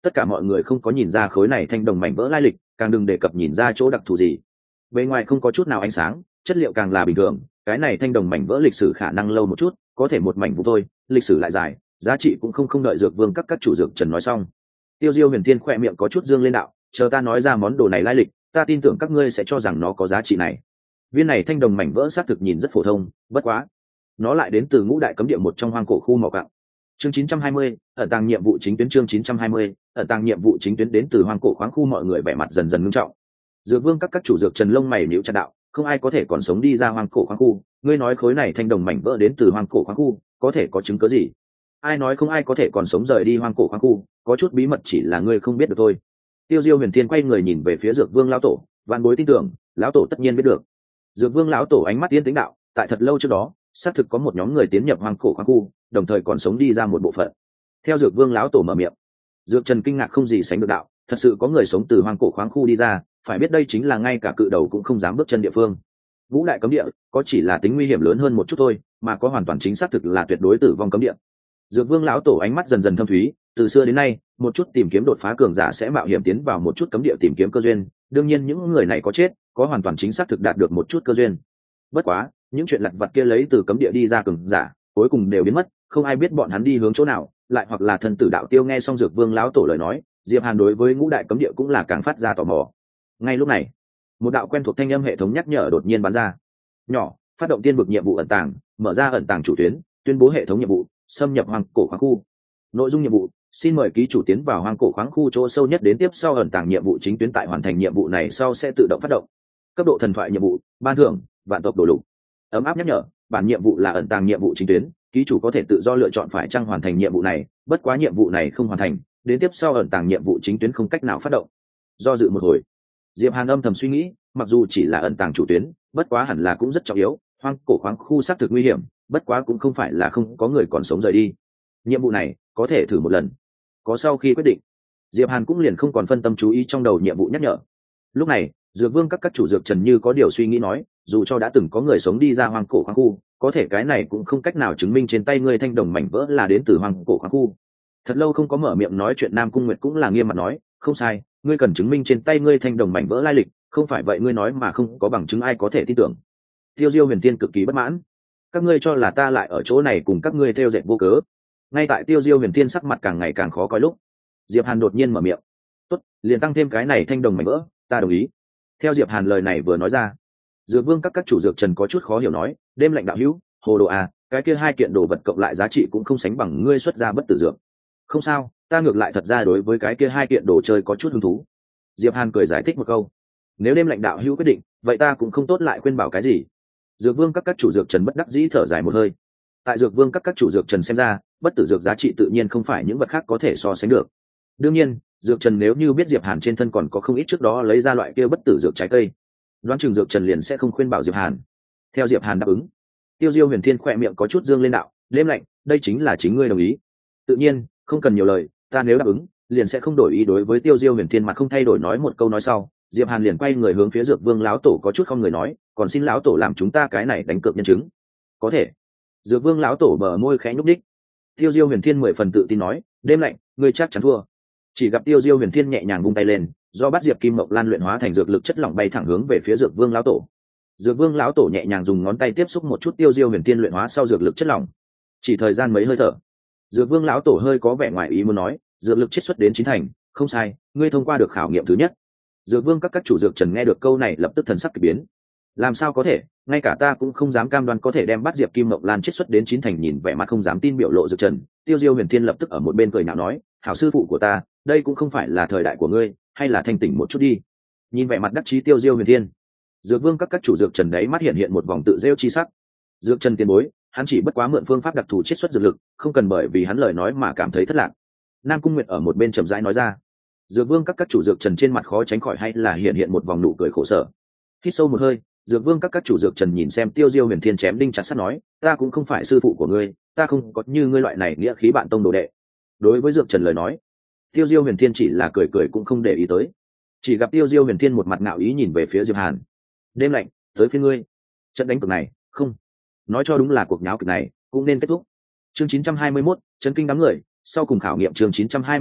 tất cả mọi người không có nhìn ra khối này thanh đồng mảnh vỡ lai lịch, càng đừng đề cập nhìn ra chỗ đặc thù gì. Bên ngoài không có chút nào ánh sáng, chất liệu càng là bình thường, cái này thanh đồng mảnh vỡ lịch sử khả năng lâu một chút, có thể một mảnh vụ thôi, lịch sử lại dài, giá trị cũng không không đợi dược vương các các chủ dược trần nói xong. Tiêu Diêu Huyền Thiên khỏe miệng có chút dương lên đạo, chờ ta nói ra món đồ này lai lịch, ta tin tưởng các ngươi sẽ cho rằng nó có giá trị này. Viên này thanh đồng mảnh vỡ xác thực nhìn rất phổ thông, bất quá, nó lại đến từ ngũ đại cấm địa một trong hoang cổ khu mỏ quặng. Chương chín trăm hai mươi, ẩn tàng nhiệm vụ chính tuyến chương chín trăm hai mươi, ẩn tàng nhiệm vụ chính tuyến đến từ hoang cổ khoáng khu, mọi người vẻ mặt dần dần nghiêm trọng. Dược Vương các các chủ dược trần lông mày nhíu chặt đạo, không ai có thể còn sống đi ra hoang cổ khoáng khu, ngươi nói khối này thanh đồng mảnh vỡ đến từ hoang cổ khoáng khu, có thể có chứng cứ gì? Ai nói không ai có thể còn sống rời đi hoang cổ khoáng khu, có chút bí mật chỉ là ngươi không biết được thôi. Tiêu Diêu Huyền Thiên quay người nhìn về phía Dược Vương lão tổ, vạn bối tin tưởng, lão tổ tất nhiên biết được. Dược Vương lão tổ ánh mắt yên tĩnh đạo, tại thật lâu trước đó, xác thực có một nhóm người tiến nhập hoang cổ khoáng khu, đồng thời còn sống đi ra một bộ phận. Theo Dược Vương lão tổ mở miệng, Dược Trần kinh ngạc không gì sánh được đạo, thật sự có người sống từ hoang cổ khoáng khu đi ra, phải biết đây chính là ngay cả cự đầu cũng không dám bước chân địa phương. Vũ đại cấm địa, có chỉ là tính nguy hiểm lớn hơn một chút thôi, mà có hoàn toàn chính xác thực là tuyệt đối tử vong cấm địa. Dược Vương lão tổ ánh mắt dần dần thâm thúy, từ xưa đến nay, một chút tìm kiếm đột phá cường giả sẽ mạo hiểm tiến vào một chút cấm địa tìm kiếm cơ duyên, đương nhiên những người này có chết, có hoàn toàn chính xác thực đạt được một chút cơ duyên. Bất quá, những chuyện lặt vặt kia lấy từ cấm địa đi ra cường giả, cuối cùng đều biến mất, không ai biết bọn hắn đi hướng chỗ nào, lại hoặc là thần tử đạo tiêu. Nghe xong Dược Vương lão tổ lời nói, Diệp Hàn đối với ngũ đại cấm địa cũng là càng phát ra tò mò. Ngay lúc này, một đạo quen thuộc thanh âm hệ thống nhắc nhở đột nhiên bắn ra. Nhỏ, phát động tiên vực nhiệm vụ ẩn tàng, mở ra ẩn tàng chủ tuyến, tuyên bố hệ thống nhiệm vụ, xâm nhập hoang cổ khoáng khu. Nội dung nhiệm vụ, xin mời ký chủ tiến vào hoang cổ khoáng khu chỗ sâu nhất đến tiếp sau ẩn tàng nhiệm vụ chính tuyến, tại hoàn thành nhiệm vụ này sau sẽ tự động phát động. Cấp độ thần thoại nhiệm vụ, ban thưởng, vạn tộc đồ lục. Ấm áp nhắc nhở, bản nhiệm vụ là ẩn tàng nhiệm vụ chính tuyến, ký chủ có thể tự do lựa chọn phải chăng hoàn thành nhiệm vụ này, bất quá nhiệm vụ này không hoàn thành, đến tiếp sau ẩn tàng nhiệm vụ chính tuyến không cách nào phát động. Do dự một hồi, Diệp Hàn âm thầm suy nghĩ, mặc dù chỉ là ẩn tàng chủ tuyến, bất quá hẳn là cũng rất trọng yếu, hoang cổ khoáng khu xác thực nguy hiểm, bất quá cũng không phải là không có người còn sống rời đi. Nhiệm vụ này có thể thử một lần. Có sau khi quyết định, Diệp Hàn cũng liền không còn phân tâm chú ý trong đầu nhiệm vụ nhắc nhở. Lúc này, Dược Vương các các chủ dược trần như có điều suy nghĩ nói, dù cho đã từng có người sống đi ra hoang cổ khoáng khu, có thể cái này cũng không cách nào chứng minh trên tay ngươi thanh đồng mảnh vỡ là đến từ hoang cổ khoáng khu. Thật lâu không có mở miệng nói chuyện Nam Cung Nguyệt cũng là nghiêm mặt nói, không sai, ngươi cần chứng minh trên tay ngươi thanh đồng mảnh vỡ lai lịch, không phải vậy ngươi nói mà không có bằng chứng ai có thể tin tưởng. Tiêu Diêu Huyền Tiên cực kỳ bất mãn, các ngươi cho là ta lại ở chỗ này cùng các ngươi theo dệt vô cớ. Ngay tại Tiêu Diêu Huyền Tiên sắc mặt càng ngày càng khó coi lúc, Diệp Hàn đột nhiên mở miệng, tốt, liền tăng thêm cái này thanh đồng mảnh vỡ, ta đồng ý. Theo Diệp Hàn lời này vừa nói ra, Dược Vương các các chủ dược trần có chút khó hiểu nói, đêm lạnh đạo hữu, hồ đồ à, cái kia hai kiện đồ vật cộng lại giá trị cũng không sánh bằng ngươi xuất ra bất tử dược. Không sao, ta ngược lại thật ra đối với cái kia hai kiện đồ chơi có chút hứng thú. Diệp Hàn cười giải thích một câu, nếu đêm lạnh đạo hữu quyết định, vậy ta cũng không tốt lại khuyên bảo cái gì. Dược Vương các các chủ dược trần bất đắc dĩ thở dài một hơi. Tại Dược Vương các các chủ dược trần xem ra, bất tử dược giá trị tự nhiên không phải những vật khác có thể so sánh được. Đương nhiên, dược trần nếu như biết Diệp Hàn trên thân còn có không ít trước đó lấy ra loại kia bất tử dược trái cây, đoán chừng dược trần liền sẽ không khuyên bảo Diệp Hàn. Theo Diệp Hàn đáp ứng, Tiêu Diêu Huyền Thiên khỏe miệng có chút dương lên đạo, đêm lạnh, đây chính là chính ngươi đồng ý. Tự nhiên, không cần nhiều lời, ta nếu đáp ứng, liền sẽ không đổi ý. Đối với Tiêu Diêu Huyền Thiên mặt không thay đổi nói một câu nói sau, Diệp Hàn liền quay người hướng phía Dược Vương lão tổ có chút không người nói, còn xin lão tổ làm chúng ta cái này đánh cược nhân chứng. Có thể. Dược Vương lão tổ bờ môi khẽ nhúc nhích. Tiêu Diêu Huyền Thiên mười phần tự tin nói, đêm lạnh, ngươi chắc chắn thua. Chỉ gặp Tiêu Diêu Huyền Thiên nhẹ nhàng vung tay lên, do bát diệp kim mộc lan luyện hóa thành dược lực chất lỏng bay thẳng hướng về phía Dược Vương lão tổ. Dược Vương lão tổ nhẹ nhàng dùng ngón tay tiếp xúc một chút Tiêu Diêu Huyền Thiên luyện hóa sau dược lực chất lỏng. Chỉ thời gian mấy hơi thở, Dược Vương lão tổ hơi có vẻ ngoài ý muốn nói, dược lực chiết xuất đến chín thành, không sai, ngươi thông qua được khảo nghiệm thứ nhất. Dược Vương các các chủ dược trần nghe được câu này lập tức thần sắc kỳ biến. Làm sao có thể, ngay cả ta cũng không dám cam đoan có thể đem bát diệp kim mộc lan chiết xuất đến chín thành. Nhìn vẻ mặt không dám tin biểu lộ dược trần, Tiêu Diêu Huyền Thiên lập tức ở một bên cười nhạo nói, hảo sư phụ của ta, đây cũng không phải là thời đại của ngươi, hay là thanh tỉnh một chút đi. Nhìn vẻ mặt đắc chí Tiêu Diêu Huyền Thiên, Dược Vương các các chủ dược trần đấy mắt hiện hiện một vòng tự rêu chi sắc. Dược trần tiền bối, hắn chỉ bất quá mượn phương pháp đặc thù chiết xuất dược lực, không cần bởi vì hắn lời nói mà cảm thấy thất lạc. Nam Cung Nguyệt ở một bên chậm rãi nói ra. Dược Vương các các chủ dược trần trên mặt khó tránh khỏi hay là hiện hiện một vòng nụ cười khổ sở. Hít sâu một hơi, Dược Vương các các chủ dược trần nhìn xem Tiêu Diêu Huyền Thiên chém đinh chặt sắt nói, ta cũng không phải sư phụ của ngươi, ta không có như ngươi loại này nghĩa khí bạn tông đồ đệ. Đối với dược trần lời nói, Tiêu Diêu Huyền Thiên chỉ là cười cười cũng không để ý tới. Chỉ gặp Tiêu Diêu Huyền Thiên một mặt ngạo ý nhìn về phía Diệp Hàn. Đêm lạnh, tới phía ngươi. Trận đánh cược này, không, nói cho đúng là cuộc nháo kịch này cũng nên kết thúc. Chương chín trăm hai mươi mốt, chấn kinh đám người, sau cùng khảo nghiệm chương chín trăm hai mươi mốt,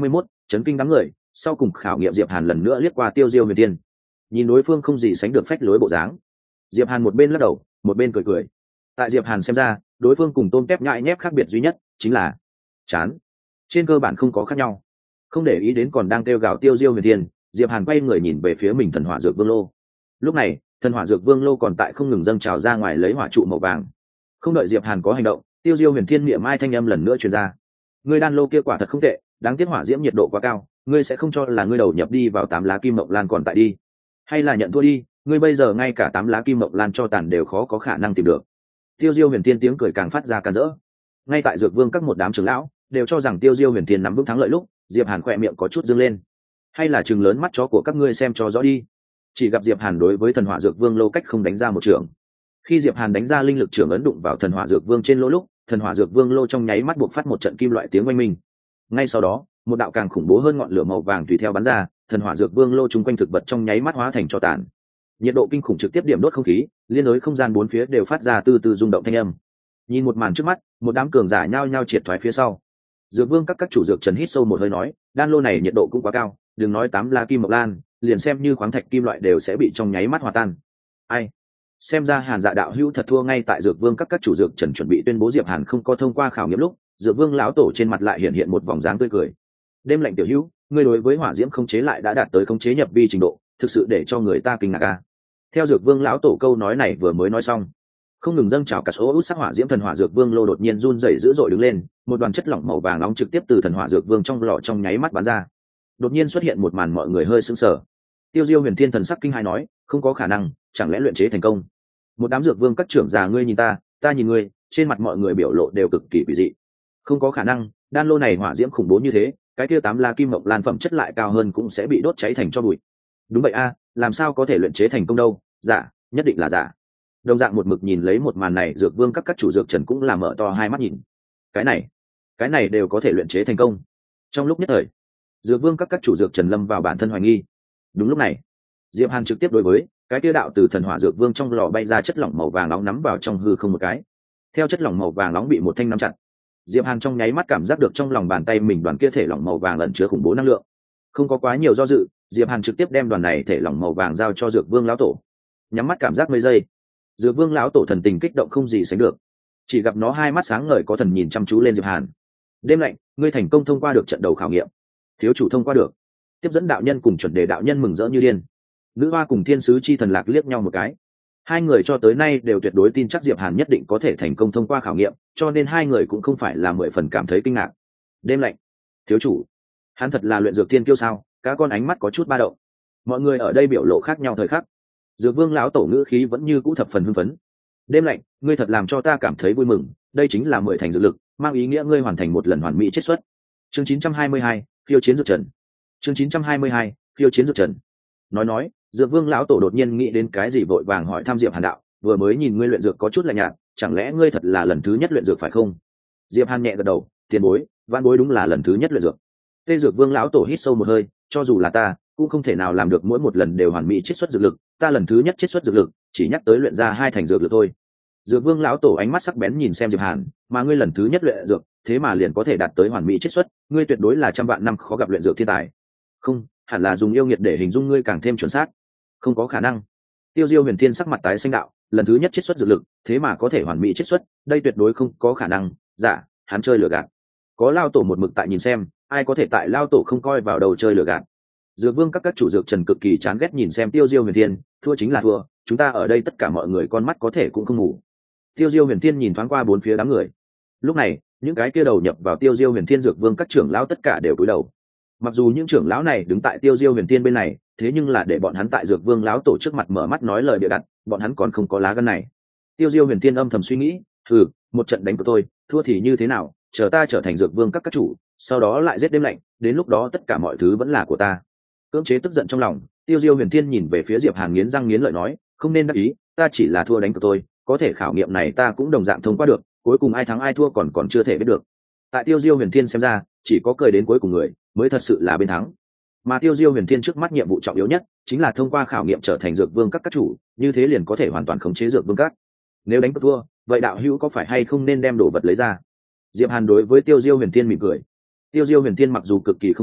chấn kinh đám người. Sau cùng khảo nghiệm diệp hàn lần nữa liếc qua tiêu diêu huyền thiên, nhìn đối phương không gì sánh được phách lối bộ dáng, diệp hàn một bên lắc đầu một bên cười cười. Tại diệp hàn xem ra, đối phương cùng tôm tép nhãi nhép khác biệt duy nhất chính là chán, trên cơ bản không có khác nhau. Không để ý đến còn đang kêu gào tiêu diêu huyền thiên, diệp hàn quay người nhìn về phía mình thần hỏa dược vương lô. Lúc này thần hỏa dược vương lô còn tại không ngừng dâng trào ra ngoài lấy hỏa trụ màu vàng. Không đợi diệp hàn có hành động, tiêu diêu huyền thiên miệng mai thanh âm lần nữa truyền ra: ngươi đan lô kia quả thật không tệ, đáng tiếc hỏa diễm nhiệt độ quá cao, ngươi sẽ không cho là ngươi đầu nhập đi vào tám lá kim mộng lan còn tại đi, hay là nhận thua đi, ngươi bây giờ ngay cả tám lá kim mộng lan cho tàn đều khó có khả năng tìm được. Tiêu diêu huyền thiên tiếng cười càng phát ra càng rỡ. Ngay tại dược vương các một đám trưởng lão đều cho rằng tiêu diêu huyền thiên nắm vững thắng lợi lúc, diệp hàn khỏe miệng có chút dương lên: hay là chừng lớn mắt chó của các ngươi xem cho rõ đi. Chỉ gặp diệp hàn đối với thần hỏa dược vương lô cách không đánh ra một trường. Khi diệp hàn đánh ra linh lực trưởng ấn đụng vào thần hỏa dược vương trên lô lúc, thần hỏa dược vương lô trong nháy mắt buộc phát một trận kim loại tiếng oanh minh. Ngay sau đó một đạo càng khủng bố hơn ngọn lửa màu vàng tùy theo bắn ra, thần hỏa dược vương lô chung quanh thực vật trong nháy mắt hóa thành tro tàn. Nhiệt độ kinh khủng trực tiếp điểm đốt không khí, liên đối không gian bốn phía đều phát ra từ từ rung động thanh âm. Nhìn một màn trước mắt, một đám cường giả nhao nhao triệt thoái phía sau. Dược vương các các chủ dược trần hít sâu một hơi nói: đan lô này nhiệt độ cũng quá cao, đừng nói tám la kim mộc lan, liền xem như khoáng thạch kim loại đều sẽ bị trong nháy mắt hòa tan. Ai? Xem ra Hàn Dạ đạo hữu thật thua. Ngay tại dược vương các các chủ dược trần chuẩn bị tuyên bố diệp hàn không có thông qua khảo nghiệm lúc, dược vương lão tổ trên mặt lại hiện hiện một vòng dáng tươi cười. Đêm lạnh tiểu hữu, ngươi đối với hỏa diễm không chế lại đã đạt tới không chế nhập vi trình độ, thực sự để cho người ta kinh ngạc a. Theo dược vương lão tổ câu nói này vừa mới nói xong, không ngừng dâng trào cả số út sắc hỏa diễm thần hỏa dược vương lô đột nhiên run rẩy dữ dội đứng lên, một đoàn chất lỏng màu vàng nóng trực tiếp từ thần hỏa dược vương trong lò trong nháy mắt bắn ra. Đột nhiên xuất hiện một màn mọi người hơi sững sờ. Tiêu diêu huyền thiên thần sắc kinh hãi nói: không có khả năng, chẳng lẽ luyện chế thành công? Một đám dược vương các trưởng già ngươi nhìn ta, ta nhìn ngươi, trên mặt mọi người biểu lộ đều cực kỳ quỷ dị. Không có khả năng, đan lô này hỏa diễm khủng bố như thế, cái kia tám la kim mộc lan phẩm chất lại cao hơn cũng sẽ bị đốt cháy thành tro bụi. Đúng vậy a, làm sao có thể luyện chế thành công đâu? Giả, nhất định là giả. Đồng dạng một mực nhìn lấy một màn này, dược vương các các chủ dược trần cũng là mở to hai mắt nhìn. Cái này, cái này đều có thể luyện chế thành công. Trong lúc nhất thời, dược vương các các chủ dược trần lâm vào bản thân hoài nghi. Đúng lúc này, diệp hàn trực tiếp đối với cái kia đạo từ thần hỏa dược vương trong lò bay ra chất lỏng màu vàng nóng nắm vào trong hư không một cái. Theo chất lỏng màu vàng nóng bị một thanh nắm chặt, diệp hàn trong nháy mắt cảm giác được trong lòng bàn tay mình đoàn kia thể lỏng màu vàng ẩn chứa khủng bố năng lượng. Không có quá nhiều do dự, diệp hàn trực tiếp đem đoàn này thể lỏng màu vàng giao cho dược vương lão tổ. Nhắm mắt cảm giác mấy giây, dược vương lão tổ thần tình kích động không gì sánh được, chỉ gặp nó hai mắt sáng ngời có thần nhìn chăm chú lên diệp hàn. Đêm lạnh, ngươi thành công thông qua được trận đầu khảo nghiệm. Thiếu chủ thông qua được. Tiếp dẫn đạo nhân cùng chuẩn đề đạo nhân mừng rỡ như điên. Nữ hoa cùng thiên sứ chi thần lạc liếc nhau một cái. Hai người cho tới nay đều tuyệt đối tin chắc diệp hàn nhất định có thể thành công thông qua khảo nghiệm, cho nên hai người cũng không phải là mười phần cảm thấy kinh ngạc. Đêm lạnh, thiếu chủ, hắn thật là luyện dược thiên kiêu sao? Các con ánh mắt có chút ba động. Mọi người ở đây biểu lộ khác nhau thời khắc. Dược vương lão tổ ngữ khí vẫn như cũ thập phần hưng phấn. Đêm lạnh, ngươi thật làm cho ta cảm thấy vui mừng, đây chính là mười thành dược lực, mang ý nghĩa ngươi hoàn thành một lần hoàn mỹ chiết xuất. Chương chín trăm hai mươi hai, phiêu chiến dược trần. Chương chín trăm hai mươi hai, phiêu chiến dược trần. Nói nói, dược vương lão tổ đột nhiên nghĩ đến cái gì vội vàng hỏi thăm diệp hàn đạo: vừa mới nhìn ngươi luyện dược có chút lạnh nhạt, chẳng lẽ ngươi thật là lần thứ nhất luyện dược phải không? Diệp hàn nhẹ gật đầu: tiền bối, vãn bối đúng là lần thứ nhất luyện dược. Tê dược vương lão tổ hít sâu một hơi: cho dù là ta cũng không thể nào làm được mỗi một lần đều hoàn mỹ chiết xuất dược lực, ta lần thứ nhất chiết xuất dược lực chỉ nhắc tới luyện ra hai thành dược lực thôi. Dược vương lão tổ ánh mắt sắc bén nhìn xem diệp hàn: mà ngươi lần thứ nhất luyện dược thế mà liền có thể đạt tới hoàn mỹ chiết xuất, ngươi tuyệt đối là trăm vạn năm khó gặp luyện dược thiên tài. Không, hẳn là dùng yêu nghiệt để hình dung ngươi càng thêm chuẩn xác. Không có khả năng. Tiêu diêu huyền thiên sắc mặt tái xanh đạo: lần thứ nhất chiết xuất dược lực thế mà có thể hoàn mỹ chiết xuất, đây tuyệt đối không có khả năng. Dạ, hắn chơi lừa gạt. Có lao tổ một mực tại nhìn xem, ai có thể tại lao tổ không coi vào đầu chơi lừa gạt. Dược vương các các chủ dược trần cực kỳ chán ghét nhìn xem tiêu diêu huyền thiên, thua chính là thua, chúng ta ở đây tất cả mọi người con mắt có thể cũng không ngủ. Tiêu diêu huyền thiên nhìn thoáng qua bốn phía đám người. Lúc này những cái kia đầu nhập vào tiêu diêu huyền thiên dược vương các trưởng lão tất cả đều cúi đầu. Mặc dù những trưởng lão này đứng tại tiêu diêu huyền thiên bên này, thế nhưng là để bọn hắn tại dược vương lão tổ trước mặt mở mắt nói lời bịa đặt, bọn hắn còn không có lá gan này. Tiêu diêu huyền thiên âm thầm suy nghĩ: ừ, một trận đánh của tôi, thua thì như thế nào, chờ ta trở thành dược vương các các chủ, sau đó lại giết đêm lạnh, đến lúc đó tất cả mọi thứ vẫn là của ta. Cưỡng chế tức giận trong lòng, tiêu diêu huyền thiên nhìn về phía diệp hàn nghiến răng nghiến lợi nói: không nên đắc ý, ta chỉ là thua đánh của tôi, có thể khảo nghiệm này ta cũng đồng dạng thông qua được, cuối cùng ai thắng ai thua còn còn chưa thể biết được. Tại tiêu diêu huyền thiên xem ra, chỉ có cười đến cuối cùng người mới thật sự là bên thắng. Mà tiêu diêu huyền thiên trước mắt nhiệm vụ trọng yếu nhất chính là thông qua khảo nghiệm trở thành dược vương các các chủ, như thế liền có thể hoàn toàn khống chế dược vương các. Nếu đánh thua, vậy đạo hữu có phải hay không nên đem đồ vật lấy ra? Diệp hàn đối với tiêu diêu huyền thiên mỉm cười. Tiêu diêu huyền thiên mặc dù cực kỳ không muốn,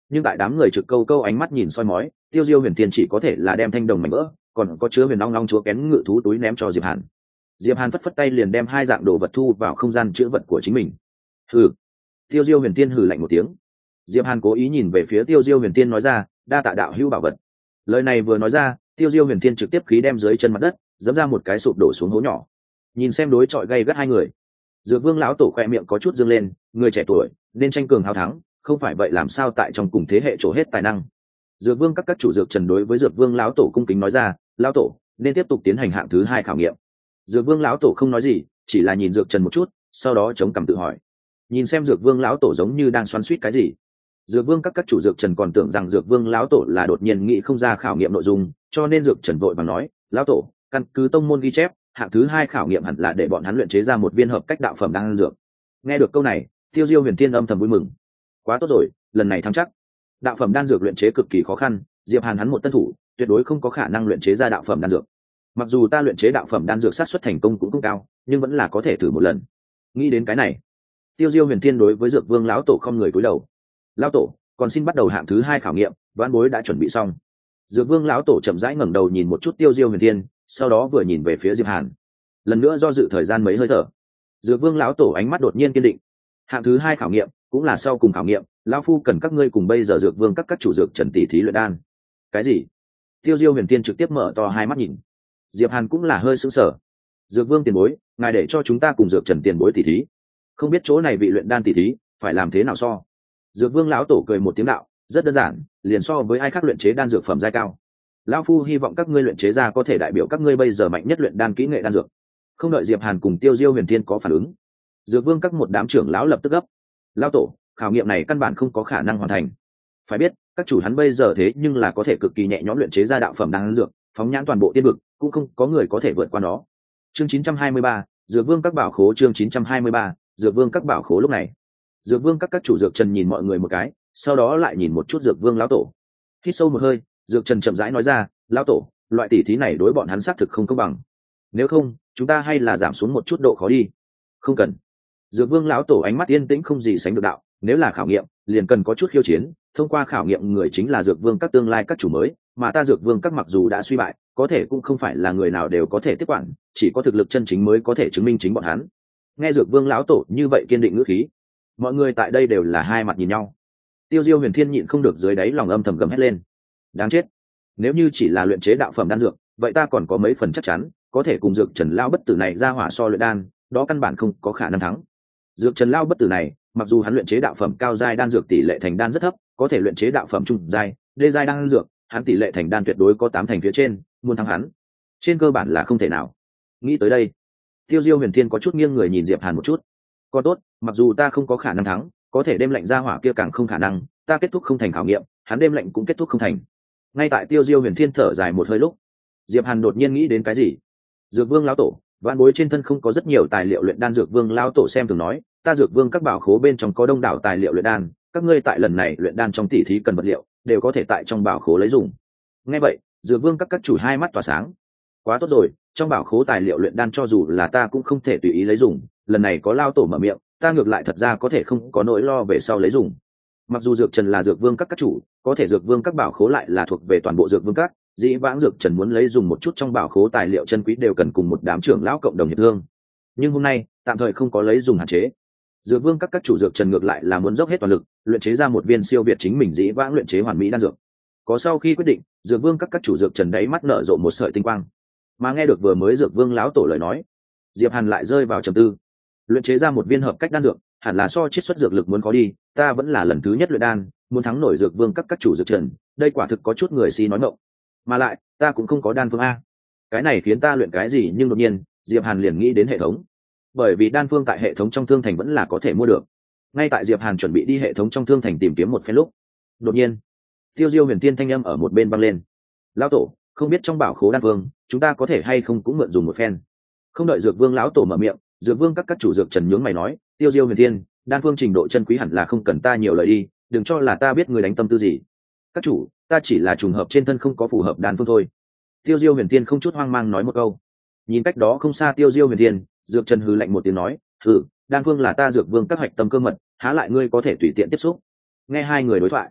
nhưng tại đám người trực câu câu ánh mắt nhìn soi mói, Tiêu Diêu Huyền Thiên chỉ có thể là đem thanh đồng mảnh vỡ còn có chứa huyền long long chúa kén ngự thú túi ném cho Diệp Hàn. Diệp Hàn phất phất tay liền đem hai dạng đồ vật thu vào không gian chứa vật của chính mình. Hừ. Tiêu Diêu Huyền Thiên hừ lạnh một tiếng. Diệp Hàn cố ý nhìn về phía Tiêu Diêu Huyền Thiên nói ra, đa tạ đạo hữu bảo vật. Lời này vừa nói ra, Tiêu Diêu Huyền Thiên trực tiếp khí đem dưới chân mặt đất dẫm ra một cái sụp đổ xuống hố nhỏ. Nhìn xem đối chọi gay gắt hai người, Dược Vương lão tổ khoe miệng có chút dương lên, người trẻ tuổi nên tranh cường hào thắng, không phải vậy làm sao tại trong cùng thế hệ trổ hết tài năng. Dược Vương các các chủ dược trần đối với Dược Vương lão tổ cung kính nói ra, lão tổ nên tiếp tục tiến hành hạng thứ hai khảo nghiệm. Dược Vương lão tổ không nói gì, chỉ là nhìn Dược Trần một chút, sau đó chống cằm tự hỏi. Nhìn xem Dược Vương lão tổ giống như đang xoắn xuýt cái gì. Dược Vương các các chủ Dược Trần còn tưởng rằng Dược Vương lão tổ là đột nhiên nghĩ không ra khảo nghiệm nội dung, cho nên Dược Trần vội vàng nói, lão tổ, căn cứ tông môn ghi chép, hạng thứ hai khảo nghiệm hẳn là để bọn hắn luyện chế ra một viên hợp cách đạo phẩm đan dược. Nghe được câu này, Tiêu Diêu Huyền Thiên âm thầm vui mừng. Quá tốt rồi, lần này thắng chắc. Đạo phẩm đan dược luyện chế cực kỳ khó khăn, Diệp Hàn hắn một tân thủ, tuyệt đối không có khả năng luyện chế ra đạo phẩm đan dược. Mặc dù ta luyện chế đạo phẩm đan dược xác suất thành công cũng không cao, nhưng vẫn là có thể thử một lần. Nghĩ đến cái này, Tiêu Diêu Huyền Thiên đối với Dược Vương lão tổ không người cúi đầu. Lão tổ, còn xin bắt đầu hạng thứ hai khảo nghiệm, đoán bối đã chuẩn bị xong. Dược Vương lão tổ chậm rãi ngẩng đầu nhìn một chút Tiêu Diêu Huyền Thiên, sau đó vừa nhìn về phía Diệp Hàn. Lần nữa do dự thời gian mấy hơi thở, Dược Vương lão tổ ánh mắt đột nhiên kiên định. Hạng thứ hai khảo nghiệm cũng là sau cùng khảo nghiệm, lão phu cần các ngươi cùng bây giờ Dược Vương các các chủ dược trần tỷ thí luyện đan. Cái gì? Tiêu Diêu Huyền Thiên trực tiếp mở to hai mắt nhìn. Diệp Hàn cũng là hơi sững sờ. Dược Vương tiền bối, ngài để cho chúng ta cùng dược trần tiền bối tỷ thí, không biết chỗ này vị luyện đan tỷ thí phải làm thế nào so? Dược Vương lão tổ cười một tiếng đạo, rất đơn giản, liền so với ai khác luyện chế đan dược phẩm giai cao. Lão phu hy vọng các ngươi luyện chế ra có thể đại biểu các ngươi bây giờ mạnh nhất luyện đan kỹ nghệ đan dược. Không đợi Diệp Hàn cùng Tiêu Diêu Huyền Thiên có phản ứng, Dược Vương các một đám trưởng lão lập tức gấp. Lão tổ, khảo nghiệm này căn bản không có khả năng hoàn thành. Phải biết, các chủ hắn bây giờ thế nhưng là có thể cực kỳ nhẹ nhõm luyện chế ra đạo phẩm đan dược, phóng nhãn toàn bộ tiên vực, cũng không có người có thể vượt qua nó. Chương chín trăm hai mươi ba, Dược Vương các bảo khố. Chương chín trăm hai mươi ba, Dược Vương các bảo khố. Lúc này, Dược Vương các các chủ Dược Trần nhìn mọi người một cái, sau đó lại nhìn một chút Dược Vương lão tổ. Hít sâu một hơi, Dược Trần chậm rãi nói ra, lão tổ, loại tỷ thí này đối bọn hắn xác thực không công bằng. Nếu không, chúng ta hay là giảm xuống một chút độ khó đi. Không cần. Dược Vương lão tổ ánh mắt yên tĩnh không gì sánh được đạo, nếu là khảo nghiệm, liền cần có chút khiêu chiến, thông qua khảo nghiệm người chính là Dược Vương các tương lai các chủ mới, mà ta Dược Vương các mặc dù đã suy bại, có thể cũng không phải là người nào đều có thể tiếp quản, chỉ có thực lực chân chính mới có thể chứng minh chính bọn hắn. Nghe Dược Vương lão tổ như vậy kiên định ngữ khí, mọi người tại đây đều là hai mặt nhìn nhau. Tiêu Diêu Huyền Thiên nhịn không được dưới đáy lòng âm thầm gầm hét lên. Đáng chết, nếu như chỉ là luyện chế đạo phẩm đan dược, vậy ta còn có mấy phần chắc chắn có thể cùng Dược Trần lão bất tử này ra hỏa so luyện đan, đó căn bản không có khả năng thắng. Dược Trần lão bất tử này, mặc dù hắn luyện chế đạo phẩm cao giai đan dược tỷ lệ thành đan rất thấp, có thể luyện chế đạo phẩm trung giai, đê giai đan dược, hắn tỷ lệ thành đan tuyệt đối có tám thành phía trên, muốn thắng hắn, trên cơ bản là không thể nào. Nghĩ tới đây, Tiêu Diêu Huyền Thiên có chút nghiêng người nhìn Diệp Hàn một chút. Có tốt, mặc dù ta không có khả năng thắng, có thể đêm lạnh ra hỏa kia càng không khả năng, ta kết thúc không thành khảo nghiệm, hắn đêm lạnh cũng kết thúc không thành. Ngay tại Tiêu Diêu Huyền Thiên thở dài một hơi lúc, Diệp Hàn đột nhiên nghĩ đến cái gì. Dược Vương lão tổ, vạn bối trên thân không có rất nhiều tài liệu luyện đan. Dược Vương lão tổ xem thường nói, ta Dược Vương các bảo khố bên trong có đông đảo tài liệu luyện đan, các ngươi tại lần này luyện đan trong tỷ thí cần vật liệu, đều có thể tại trong bảo khố lấy dùng. Nghe vậy, Dược Vương các các chủ hai mắt tỏa sáng. Quá tốt rồi, trong bảo khố tài liệu luyện đan cho dù là ta cũng không thể tùy ý lấy dùng, lần này có lão tổ mở miệng, ta ngược lại thật ra có thể không có nỗi lo về sau lấy dùng. Mặc dù Dược Trần là Dược Vương các các chủ, có thể Dược Vương các bảo khố lại là thuộc về toàn bộ Dược Vương các, dĩ vãng Dược Trần muốn lấy dùng một chút trong bảo khố tài liệu chân quý đều cần cùng một đám trưởng lão cộng đồng hiệp thương, nhưng hôm nay tạm thời không có lấy dùng hạn chế. Dược Vương các các chủ Dược Trần ngược lại là muốn dốc hết toàn lực luyện chế ra một viên siêu việt chính mình dĩ vãng luyện chế hoàn mỹ đan dược. Có sau khi quyết định, Dược Vương các các chủ Dược Trần đáy mắt nở rộ một sợi tinh quang. Mà nghe được vừa mới Dược Vương lão tổ lời nói, Diệp Hàn lại rơi vào trầm tư. Luyện chế ra một viên hợp cách đan dược, hẳn là so chiết xuất dược lực muốn khó đi, ta vẫn là lần thứ nhất luyện đan, muốn thắng nổi Dược Vương các các chủ Dược Trần, đây quả thực có chút người si nói ngọng. Mà lại, ta cũng không có đan phương a. Cái này khiến ta luyện cái gì, nhưng đột nhiên, Diệp Hàn liền nghĩ đến hệ thống. Bởi vì đan phương tại hệ thống trong thương thành vẫn là có thể mua được. Ngay tại Diệp Hàn chuẩn bị đi hệ thống trong thương thành tìm kiếm một phen lúc, đột nhiên, Tiêu Diêu Huyền Tiên thanh âm ở một bên vang lên. Lão tổ, không biết trong bảo khố đan phương, chúng ta có thể hay không cũng mượn dùng một phen. Không đợi Dược Vương lão tổ mở miệng, Dược Vương các các chủ Dược Trần nhướng mày nói, Tiêu Diêu Huyền Tiên, đan phương trình độ chân quý hẳn là không cần ta nhiều lời đi, đừng cho là ta biết người đánh tâm tư gì. Các chủ, ta chỉ là trùng hợp trên thân không có phù hợp đan phương thôi. Tiêu Diêu Huyền Tiên không chút hoang mang nói một câu. Nhìn cách đó không xa Tiêu Diêu Huyền Tiên, Dược Trần hừ lạnh một tiếng nói, hừ, đan phương là ta Dược Vương các hoạch tâm cơ mật, há lại ngươi có thể tùy tiện tiếp xúc. Nghe hai người đối thoại,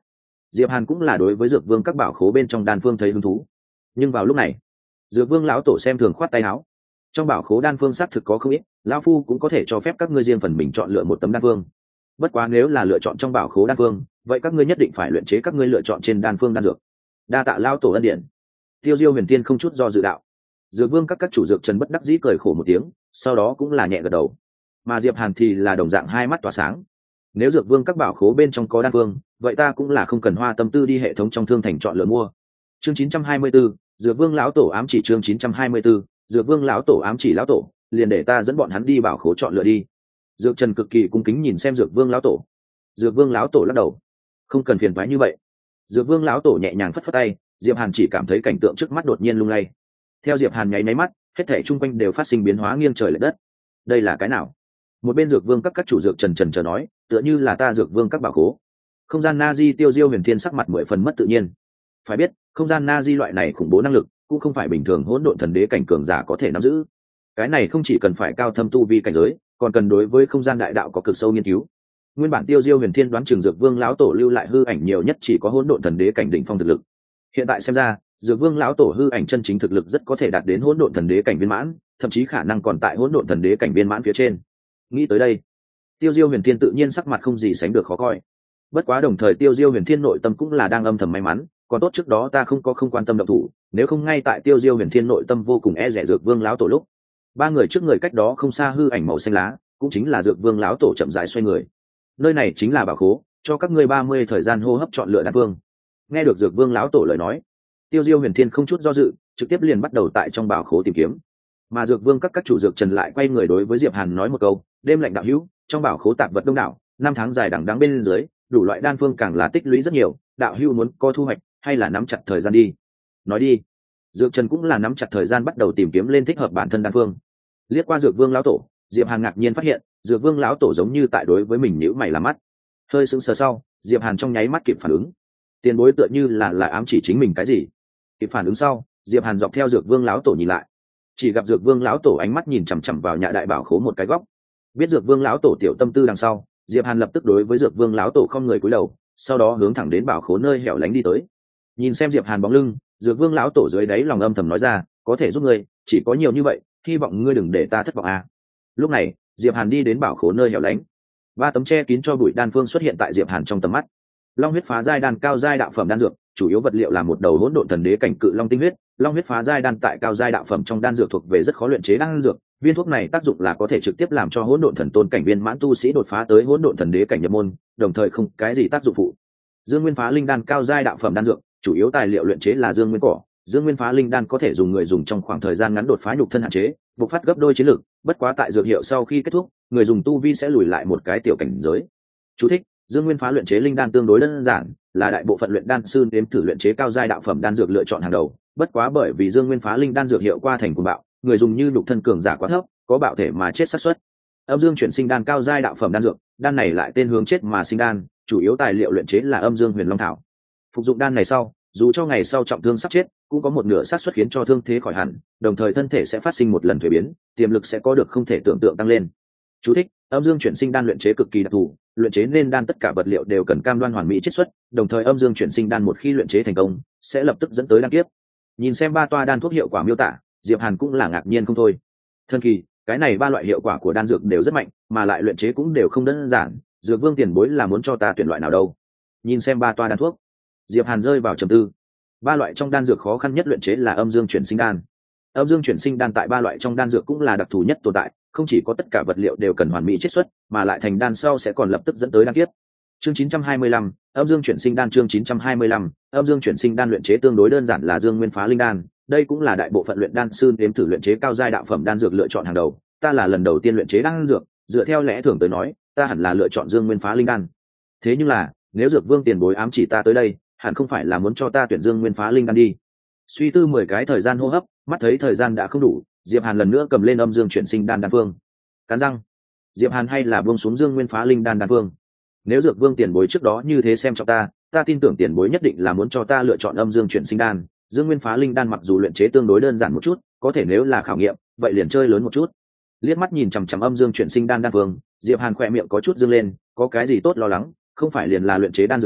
Diệp Hàn cũng là đối với dược vương các bảo khố bên trong đan phương thấy hứng thú. Nhưng vào lúc này, dược vương lão tổ xem thường khoát tay áo. Trong bảo khố đan phương xác thực có không ít, lão phu cũng có thể cho phép các ngươi riêng phần mình chọn lựa một tấm đan phương. Bất quá nếu là lựa chọn trong bảo khố đan phương, vậy các ngươi nhất định phải luyện chế các ngươi lựa chọn trên đan phương đan dược. Đa tạ lão tổ ân điển. Tiêu Diêu Huyền Tiên không chút do dự đạo. Dược vương các các chủ dược trần bất đắc dĩ cười khổ một tiếng, sau đó cũng là nhẹ gật đầu. Mà Diệp Hàn thì là đồng dạng hai mắt tỏa sáng. Nếu dược vương các bảo khố bên trong có đan phương, vậy ta cũng là không cần hoa tâm tư đi hệ thống trong thương thành chọn lựa mua. Chương chín trăm hai mươi 4, dược vương lão tổ ám chỉ chương chín trăm hai mươi 4, dược vương lão tổ ám chỉ lão tổ, liền để ta dẫn bọn hắn đi bảo khố chọn lựa đi. Dược Trần cực kỳ cung kính nhìn xem dược vương lão tổ. Dược vương lão tổ lắc đầu, không cần phiền toái như vậy. Dược vương lão tổ nhẹ nhàng phất phất tay, Diệp Hàn chỉ cảm thấy cảnh tượng trước mắt đột nhiên lung lay. Theo Diệp Hàn nháy nháy mắt, hết thảy chung quanh đều phát sinh biến hóa nghiêng trời lệch đất. Đây là cái nào? Một bên dược vương các các chủ dược trần trần chờ nói, tựa như là ta dược vương các bảo khố. Không gian na di Tiêu Diêu Huyền Thiên sắc mặt mười phần mất tự nhiên. Phải biết, không gian na di loại này khủng bố năng lực, cũng không phải bình thường hỗn độn thần đế cảnh cường giả có thể nắm giữ. Cái này không chỉ cần phải cao thâm tu vi cảnh giới, còn cần đối với không gian đại đạo có cực sâu nghiên cứu. Nguyên bản Tiêu Diêu Huyền Thiên đoán Trường Dược Vương lão tổ lưu lại hư ảnh nhiều nhất chỉ có hỗn độn thần đế cảnh đỉnh phong thực lực. Hiện tại xem ra, Dược Vương lão tổ hư ảnh chân chính thực lực rất có thể đạt đến hỗn độn thần đế cảnh viên mãn, thậm chí khả năng còn tại hỗn độn thần đế cảnh viên mãn phía trên. Nghĩ tới đây, Tiêu Diêu Huyền Thiên tự nhiên sắc mặt không gì sánh được khó coi. Bất quá đồng thời Tiêu Diêu Huyền Thiên nội tâm cũng là đang âm thầm may mắn, còn tốt trước đó ta không có không quan tâm động thủ, nếu không ngay tại Tiêu Diêu Huyền Thiên nội tâm vô cùng e dè Dược Vương lão tổ lúc, ba người trước người cách đó không xa hư ảnh màu xanh lá, cũng chính là Dược Vương lão tổ chậm rãi xoay người. Nơi này chính là bảo khố, cho các ngươi ba mươi thời gian hô hấp chọn lựa đan phương. Nghe được Dược Vương lão tổ lời nói, Tiêu Diêu Huyền Thiên không chút do dự, trực tiếp liền bắt đầu tại trong bảo khố tìm kiếm. Mà Dược Vương các các chủ dược trần lại quay người đối với Diệp Hàn nói một câu, đêm lạnh đạo hữu, trong bảo khố tạp vật đông đảo, năm tháng dài đằng đẵng bên dưới, đủ loại đan phương càng là tích lũy rất nhiều, đạo hữu muốn có thu hoạch hay là nắm chặt thời gian đi. Nói đi. Dược Trần cũng là nắm chặt thời gian bắt đầu tìm kiếm lên thích hợp bản thân đan phương. Liếc qua Dược Vương lão tổ, Diệp Hàn ngạc nhiên phát hiện, Dược Vương lão tổ giống như tại đối với mình nhíu mày làm mắt. Hơi sững sờ sau, Diệp Hàn trong nháy mắt kịp phản ứng. Tiền bối tựa như là là ám chỉ chính mình cái gì. Kịp phản ứng sau, Diệp Hàn dọc theo Dược Vương lão tổ nhìn lại. Chỉ gặp Dược Vương lão tổ ánh mắt nhìn chằm chằm vào nhạ đại bảo khố một cái góc. Biết Dược Vương lão tổ tiểu tâm tư đằng sau, Diệp Hàn lập tức đối với Dược Vương lão tổ không người cúi đầu, sau đó hướng thẳng đến bảo khố nơi hẻo lánh đi tới. Nhìn xem Diệp Hàn bóng lưng, Dược Vương lão tổ dưới đáy lòng âm thầm nói ra, có thể giúp ngươi, chỉ có nhiều như vậy, hy vọng ngươi đừng để ta thất vọng a. À. Lúc này, Diệp Hàn đi đến bảo khố nơi hẻo lánh. Ba tấm che kín cho bụi đan phương xuất hiện tại Diệp Hàn trong tầm mắt. Long huyết phá giai đan cao giai đạo phẩm đan dược, chủ yếu vật liệu là một đầu hỗn độn thần đế cảnh cự long tinh huyết. Long huyết phá giai đan tại cao giai đạo phẩm trong đan dược thuộc về rất khó luyện chế đan dược, viên thuốc này tác dụng là có thể trực tiếp làm cho hỗn độn thần tôn cảnh viên mãn tu sĩ đột phá tới hỗn độn thần đế cảnh nhập môn, đồng thời không cái gì tác dụng phụ. Dương nguyên phá linh đan cao giai đạo phẩm đan dược, chủ yếu tài liệu luyện chế là dương nguyên cỏ. Dương nguyên phá linh đan có thể dùng người dùng trong khoảng thời gian ngắn đột phá nhục thân hạn chế, bộc phát gấp đôi chiến lực, bất quá tại dược hiệu sau khi kết thúc, người dùng tu vi sẽ lùi lại một cái tiểu cảnh giới. Chú thích: Dương nguyên phá luyện chế linh đan tương đối đơn giản, là đại bộ phận luyện đan sư nếm thử luyện chế cao giai đạo phẩm đan dược lựa chọn hàng đầu, bất quá bởi vì Dương nguyên phá linh đan dược hiệu qua thành cuồng bạo, người dùng như nhục thân cường giả quá thấp, có bạo thể mà chết xác suất. Âm dương chuyển sinh đan cao giai đạo phẩm đan dược, đan này lại tên hướng chết mà sinh đan, chủ yếu tài liệu luyện chế là âm dương huyền long thảo. Phục dụng đan này sau, dù cho ngày sau trọng thương sắp chết, cũng có một nửa xác suất khiến cho thương thế khỏi hẳn, đồng thời thân thể sẽ phát sinh một lần thuế biến, tiềm lực sẽ có được không thể tưởng tượng tăng lên. Chú thích: âm dương chuyển sinh đan luyện chế cực kỳ đặc thù, luyện chế nên đan tất cả vật liệu đều cần cam đoan hoàn mỹ chiết xuất, đồng thời âm dương chuyển sinh đan một khi luyện chế thành công, sẽ lập tức dẫn tới đan kiếp. Nhìn xem ba toa đan thuốc hiệu quả miêu tả, Diệp Hàn cũng là ngạc nhiên không thôi. Thần kỳ, cái này ba loại hiệu quả của đan dược đều rất mạnh, mà lại luyện chế cũng đều không đơn giản, Dược Vương tiền bối là muốn cho ta tuyển loại nào đâu? Nhìn xem ba toa đan thuốc, Diệp Hàn rơi vào trầm tư. Ba loại trong đan dược khó khăn nhất luyện chế là âm dương chuyển sinh đan. Âm dương chuyển sinh đan tại ba loại trong đan dược cũng là đặc thù nhất tồn tại, không chỉ có tất cả vật liệu đều cần hoàn mỹ chiết xuất, mà lại thành đan sau sẽ còn lập tức dẫn tới đan kiếp. Chương chín trăm hai mươi lăm, âm dương chuyển sinh đan chương chín trăm hai mươi lăm, âm dương chuyển sinh đan luyện chế tương đối đơn giản là dương nguyên phá linh đan, đây cũng là đại bộ phận luyện đan sư nếm thử luyện chế cao giai đạo phẩm đan dược lựa chọn hàng đầu, ta là lần đầu tiên luyện chế đan dược, dựa theo lẽ thường tới nói, ta hẳn là lựa chọn dương nguyên phá linh đan. Thế nhưng là, nếu Dược Vương tiền bối ám chỉ ta tới đây, hẳn không phải là muốn cho ta tuyển dương nguyên phá linh đan đi. Suy tư mười cái thời gian hô hấp, mắt thấy thời gian đã không đủ, Diệp Hàn lần nữa cầm lên âm dương chuyển sinh đan đan phương. Cắn răng, Diệp Hàn hay là buông xuống dương nguyên phá linh đan đan phương. Nếu Dược Vương tiền bối trước đó như thế xem trọng ta, ta tin tưởng tiền bối nhất định là muốn cho ta lựa chọn âm dương chuyển sinh đan. Dương nguyên phá linh đan mặc dù luyện chế tương đối đơn giản một chút, có thể nếu là khảo nghiệm, vậy liền chơi lớn một chút. Liếc mắt nhìn chằm chằm âm dương chuyển sinh đan đan phương, Diệp Hàn khỏe miệng có chút dương lên, có cái gì tốt lo lắng, không phải liền là luyện chế đan dược sao,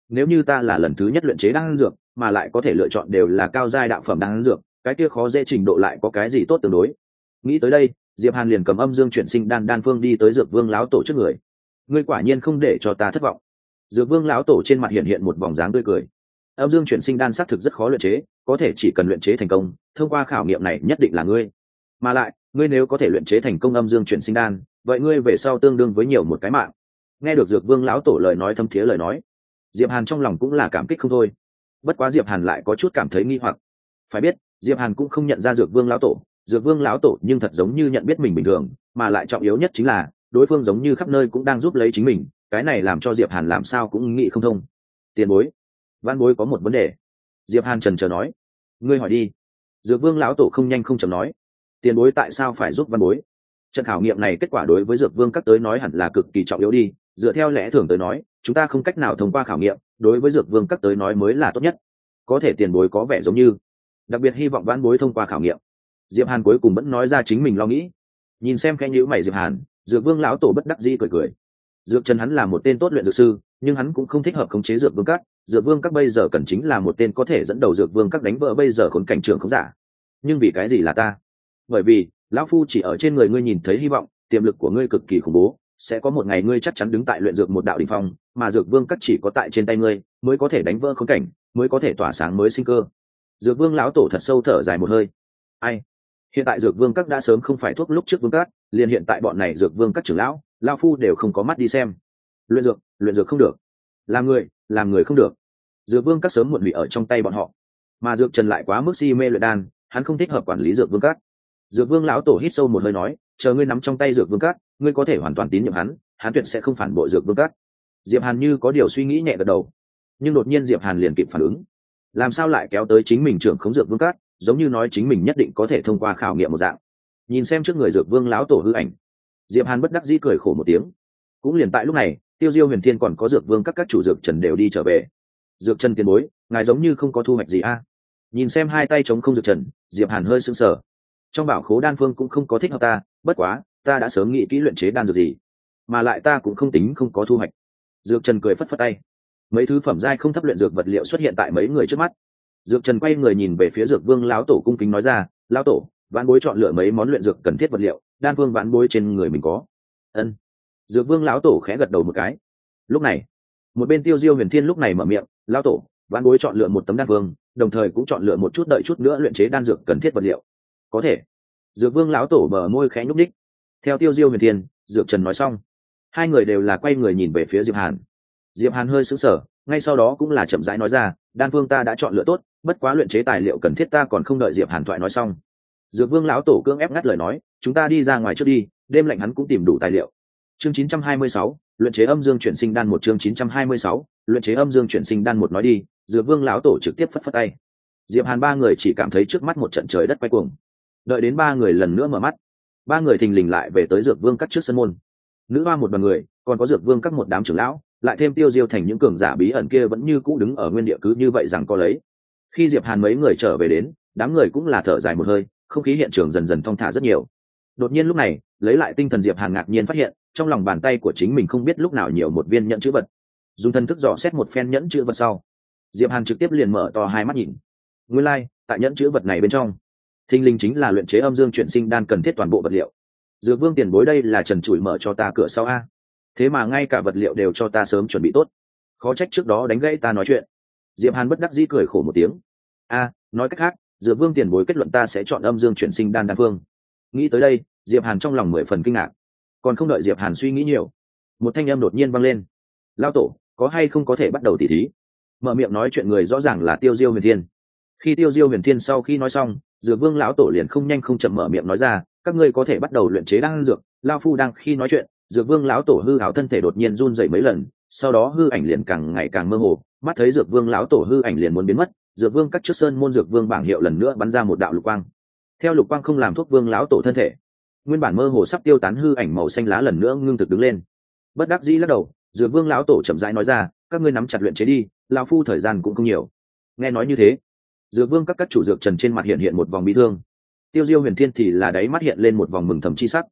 nếu như ta là lần thứ nhất luyện chế đan dược mà lại có thể lựa chọn đều là cao giai đạo phẩm đan dược, cái kia khó dễ trình độ lại có cái gì tốt tương đối. Nghĩ tới đây, Diệp Hàn liền cầm âm dương chuyển sinh đan đan phương đi tới Dược Vương lão tổ trước người. Ngươi quả nhiên không để cho ta thất vọng. Dược Vương lão tổ trên mặt hiện hiện một vòng dáng tươi cười. Âm dương chuyển sinh đan xác thực rất khó luyện chế, có thể chỉ cần luyện chế thành công, thông qua khảo nghiệm này nhất định là ngươi. Mà lại, ngươi nếu có thể luyện chế thành công âm dương chuyển sinh đan, vậy ngươi về sau tương đương với nhiều một cái mạng. Nghe được Dược Vương lão tổ lời nói thâm thiế lời nói, Diệp Hàn trong lòng cũng là cảm kích không thôi. Bất quá Diệp Hàn lại có chút cảm thấy nghi hoặc. Phải biết, Diệp Hàn cũng không nhận ra Dược Vương lão tổ, Dược Vương lão tổ nhưng thật giống như nhận biết mình bình thường, mà lại trọng yếu nhất chính là đối phương giống như khắp nơi cũng đang giúp lấy chính mình, cái này làm cho Diệp Hàn làm sao cũng nghĩ không thông. Tiền bối, Vãn bối có một vấn đề. Diệp Hàn chần chờ nói. Ngươi hỏi đi. Dược Vương lão tổ không nhanh không chậm nói. Tiền bối tại sao phải giúp Vãn bối? Trận khảo nghiệm này kết quả đối với Dược Vương các tới nói hẳn là cực kỳ trọng yếu đi, dựa theo lẽ thường tới nói, chúng ta không cách nào thông qua khảo nghiệm, đối với Dược Vương các tới nói mới là tốt nhất. Có thể tiền bối có vẻ giống như đặc biệt hy vọng Vãn bối thông qua khảo nghiệm. Diệp Hàn cuối cùng vẫn nói ra chính mình lo nghĩ. Nhìn xem khẽ nhíu mày Diệp Hàn, Dược Vương lão tổ bất đắc dĩ cười cười. Dược Trần hắn là một tên tốt luyện dược sư, nhưng hắn cũng không thích hợp khống chế Dược Vương các. Dược Vương các bây giờ cần chính là một tên có thể dẫn đầu Dược Vương các đánh vỡ bây giờ khốn cảnh trưởng không giả. Nhưng vì cái gì là ta? Bởi vì lão phu chỉ ở trên người ngươi nhìn thấy hy vọng, tiềm lực của ngươi cực kỳ khủng bố, sẽ có một ngày ngươi chắc chắn đứng tại luyện dược một đạo đỉnh phong, mà Dược Vương các chỉ có tại trên tay ngươi mới có thể đánh vỡ khốn cảnh, mới có thể tỏa sáng mới sinh cơ. Dược Vương lão tổ thật sâu thở dài một hơi. Ai? Hiện tại Dược Vương các đã sớm không phải thuốc lúc trước Vương các, liền hiện tại bọn này Dược Vương các trưởng lão, lão phu đều không có mắt đi xem. Luyện dược, luyện dược không được. Làm người, làm người không được. Dược Vương các sớm muộn hủy ở trong tay bọn họ. Mà Dược Trần lại quá mức si mê luyện đan, hắn không thích hợp quản lý Dược Vương các. Dược Vương lão tổ hít sâu một hơi nói, chờ ngươi nắm trong tay Dược Vương các, ngươi có thể hoàn toàn tín nhiệm hắn, hắn tuyệt sẽ không phản bội Dược Vương các. Diệp Hàn như có điều suy nghĩ nhẹ gật đầu. Nhưng đột nhiên Diệp Hàn liền kịp phản ứng. Làm sao lại kéo tới chính mình trưởng khống Dược Vương các, giống như nói chính mình nhất định có thể thông qua khảo nghiệm một dạng. Nhìn xem trước người Dược Vương lão tổ hư ảnh, Diệp Hàn bất đắc dĩ cười khổ một tiếng. Cũng liền tại lúc này, Tiêu Diêu Huyền Thiên còn có Dược Vương các các chủ Dược Trần đều đi trở về. Dược Trần tiền bối, ngài giống như không có thu hoạch gì a? Nhìn xem hai tay trống không Dược Trần, Diệp Hàn hơi sững sờ. Trong bảo khố đan phương cũng không có thích hợp ta, bất quá, ta đã sớm nghĩ kỹ luyện chế đan dược gì, mà lại ta cũng không tính không có thu hoạch. Dược Trần cười phất phất tay. Mấy thứ phẩm giai không thấp luyện dược vật liệu xuất hiện tại mấy người trước mắt. Dược Trần quay người nhìn về phía Dược Vương lão tổ cung kính nói ra, lão tổ, vãn bối chọn lựa mấy món luyện dược cần thiết vật liệu, đan phương vãn bối trên người mình có. Ân. Dược Vương lão tổ khẽ gật đầu một cái. Lúc này, một bên Tiêu Diêu Huyền Thiên lúc này mở miệng, lão tổ, vãn bối chọn lựa một tấm đan phương, đồng thời cũng chọn lựa một chút đợi chút nữa luyện chế đan dược cần thiết vật liệu. Có thể. Dược Vương lão tổ bờ môi khẽ nhúc nhích. Theo Tiêu Diêu Huyền Thiên, Dược Trần nói xong, hai người đều là quay người nhìn về phía Diệp Hàn. Diệp Hàn hơi sững sờ, ngay sau đó cũng là chậm rãi nói ra, đan phương ta đã chọn lựa tốt, bất quá luyện chế tài liệu cần thiết ta còn không đợi Diệp Hàn thoại nói xong. Dược Vương lão tổ cưỡng ép ngắt lời nói, chúng ta đi ra ngoài trước đi, đêm lạnh hắn cũng tìm đủ tài liệu. Chương chín trăm hai mươi sáu, luyện chế âm dương chuyển sinh đan một chương chín trăm hai mươi sáu, luyện chế âm dương chuyển sinh đan một nói đi, Dược Vương lão tổ trực tiếp phất phất tay. Diệp Hàn ba người chỉ cảm thấy trước mắt một trận trời đất quay cuồng. Đợi đến ba người lần nữa mở mắt, ba người thình lình lại về tới Dược Vương các trước sân môn. Nữ hoa một đoàn người, còn có Dược Vương các một đám trưởng lão, lại thêm Tiêu Diêu thành những cường giả bí ẩn kia vẫn như cũ đứng ở nguyên địa cứ như vậy rằng có lấy. Khi Diệp Hàn mấy người trở về đến, đám người cũng là thở dài một hơi, không khí hiện trường dần dần thong thả rất nhiều. Đột nhiên lúc này, lấy lại tinh thần Diệp Hàn ngạc nhiên phát hiện, trong lòng bàn tay của chính mình không biết lúc nào nhiều một viên nhẫn chữ vật. Dùng thần thức dò xét một phen nhẫn chữ vật sau, Diệp Hàn trực tiếp liền mở to hai mắt nhìn. Nguyên lai, like, tại nhẫn chữ vật này bên trong, thinh linh chính là luyện chế âm dương chuyển sinh đan cần thiết toàn bộ vật liệu. Dược Vương tiền bối đây là trần trụi mở cho ta cửa sau a. Thế mà ngay cả vật liệu đều cho ta sớm chuẩn bị tốt. Khó trách trước đó đánh gãy ta nói chuyện. Diệp Hàn bất đắc dĩ cười khổ một tiếng. A, nói cách khác, Dược Vương tiền bối kết luận ta sẽ chọn âm dương chuyển sinh đan đan phương. Nghĩ tới đây, Diệp Hàn trong lòng mười phần kinh ngạc. Còn không đợi Diệp Hàn suy nghĩ nhiều, một thanh âm đột nhiên vang lên. Lão tổ, có hay không có thể bắt đầu tỉ thí? Mở miệng nói chuyện người rõ ràng là Tiêu Diêu Huyền Thiên. Khi Tiêu Diêu Huyền Thiên sau khi nói xong, Dược Vương lão tổ liền không nhanh không chậm mở miệng nói ra, các ngươi có thể bắt đầu luyện chế đan dược. Lão phu đang khi nói chuyện, Dược Vương lão tổ hư ảo thân thể đột nhiên run rẩy mấy lần, sau đó hư ảnh liền càng ngày càng mơ hồ, mắt thấy Dược Vương lão tổ hư ảnh liền muốn biến mất, Dược Vương cắt trước sơn môn Dược Vương bảng hiệu lần nữa bắn ra một đạo lục quang. Theo lục quang không làm thuốc Vương lão tổ thân thể, nguyên bản mơ hồ sắp tiêu tán hư ảnh màu xanh lá lần nữa ngưng thực đứng lên. Bất đắc dĩ lắc đầu, Dược Vương lão tổ chậm rãi nói ra, các ngươi nắm chặt luyện chế đi, lão phu thời gian cũng không nhiều. Nghe nói như thế, Dược Vương các các chủ Dược Trần trên mặt hiện hiện một vòng bi thương. Tiêu Diêu Huyền Thiên thì là đáy mắt hiện lên một vòng mừng thầm chi sắc.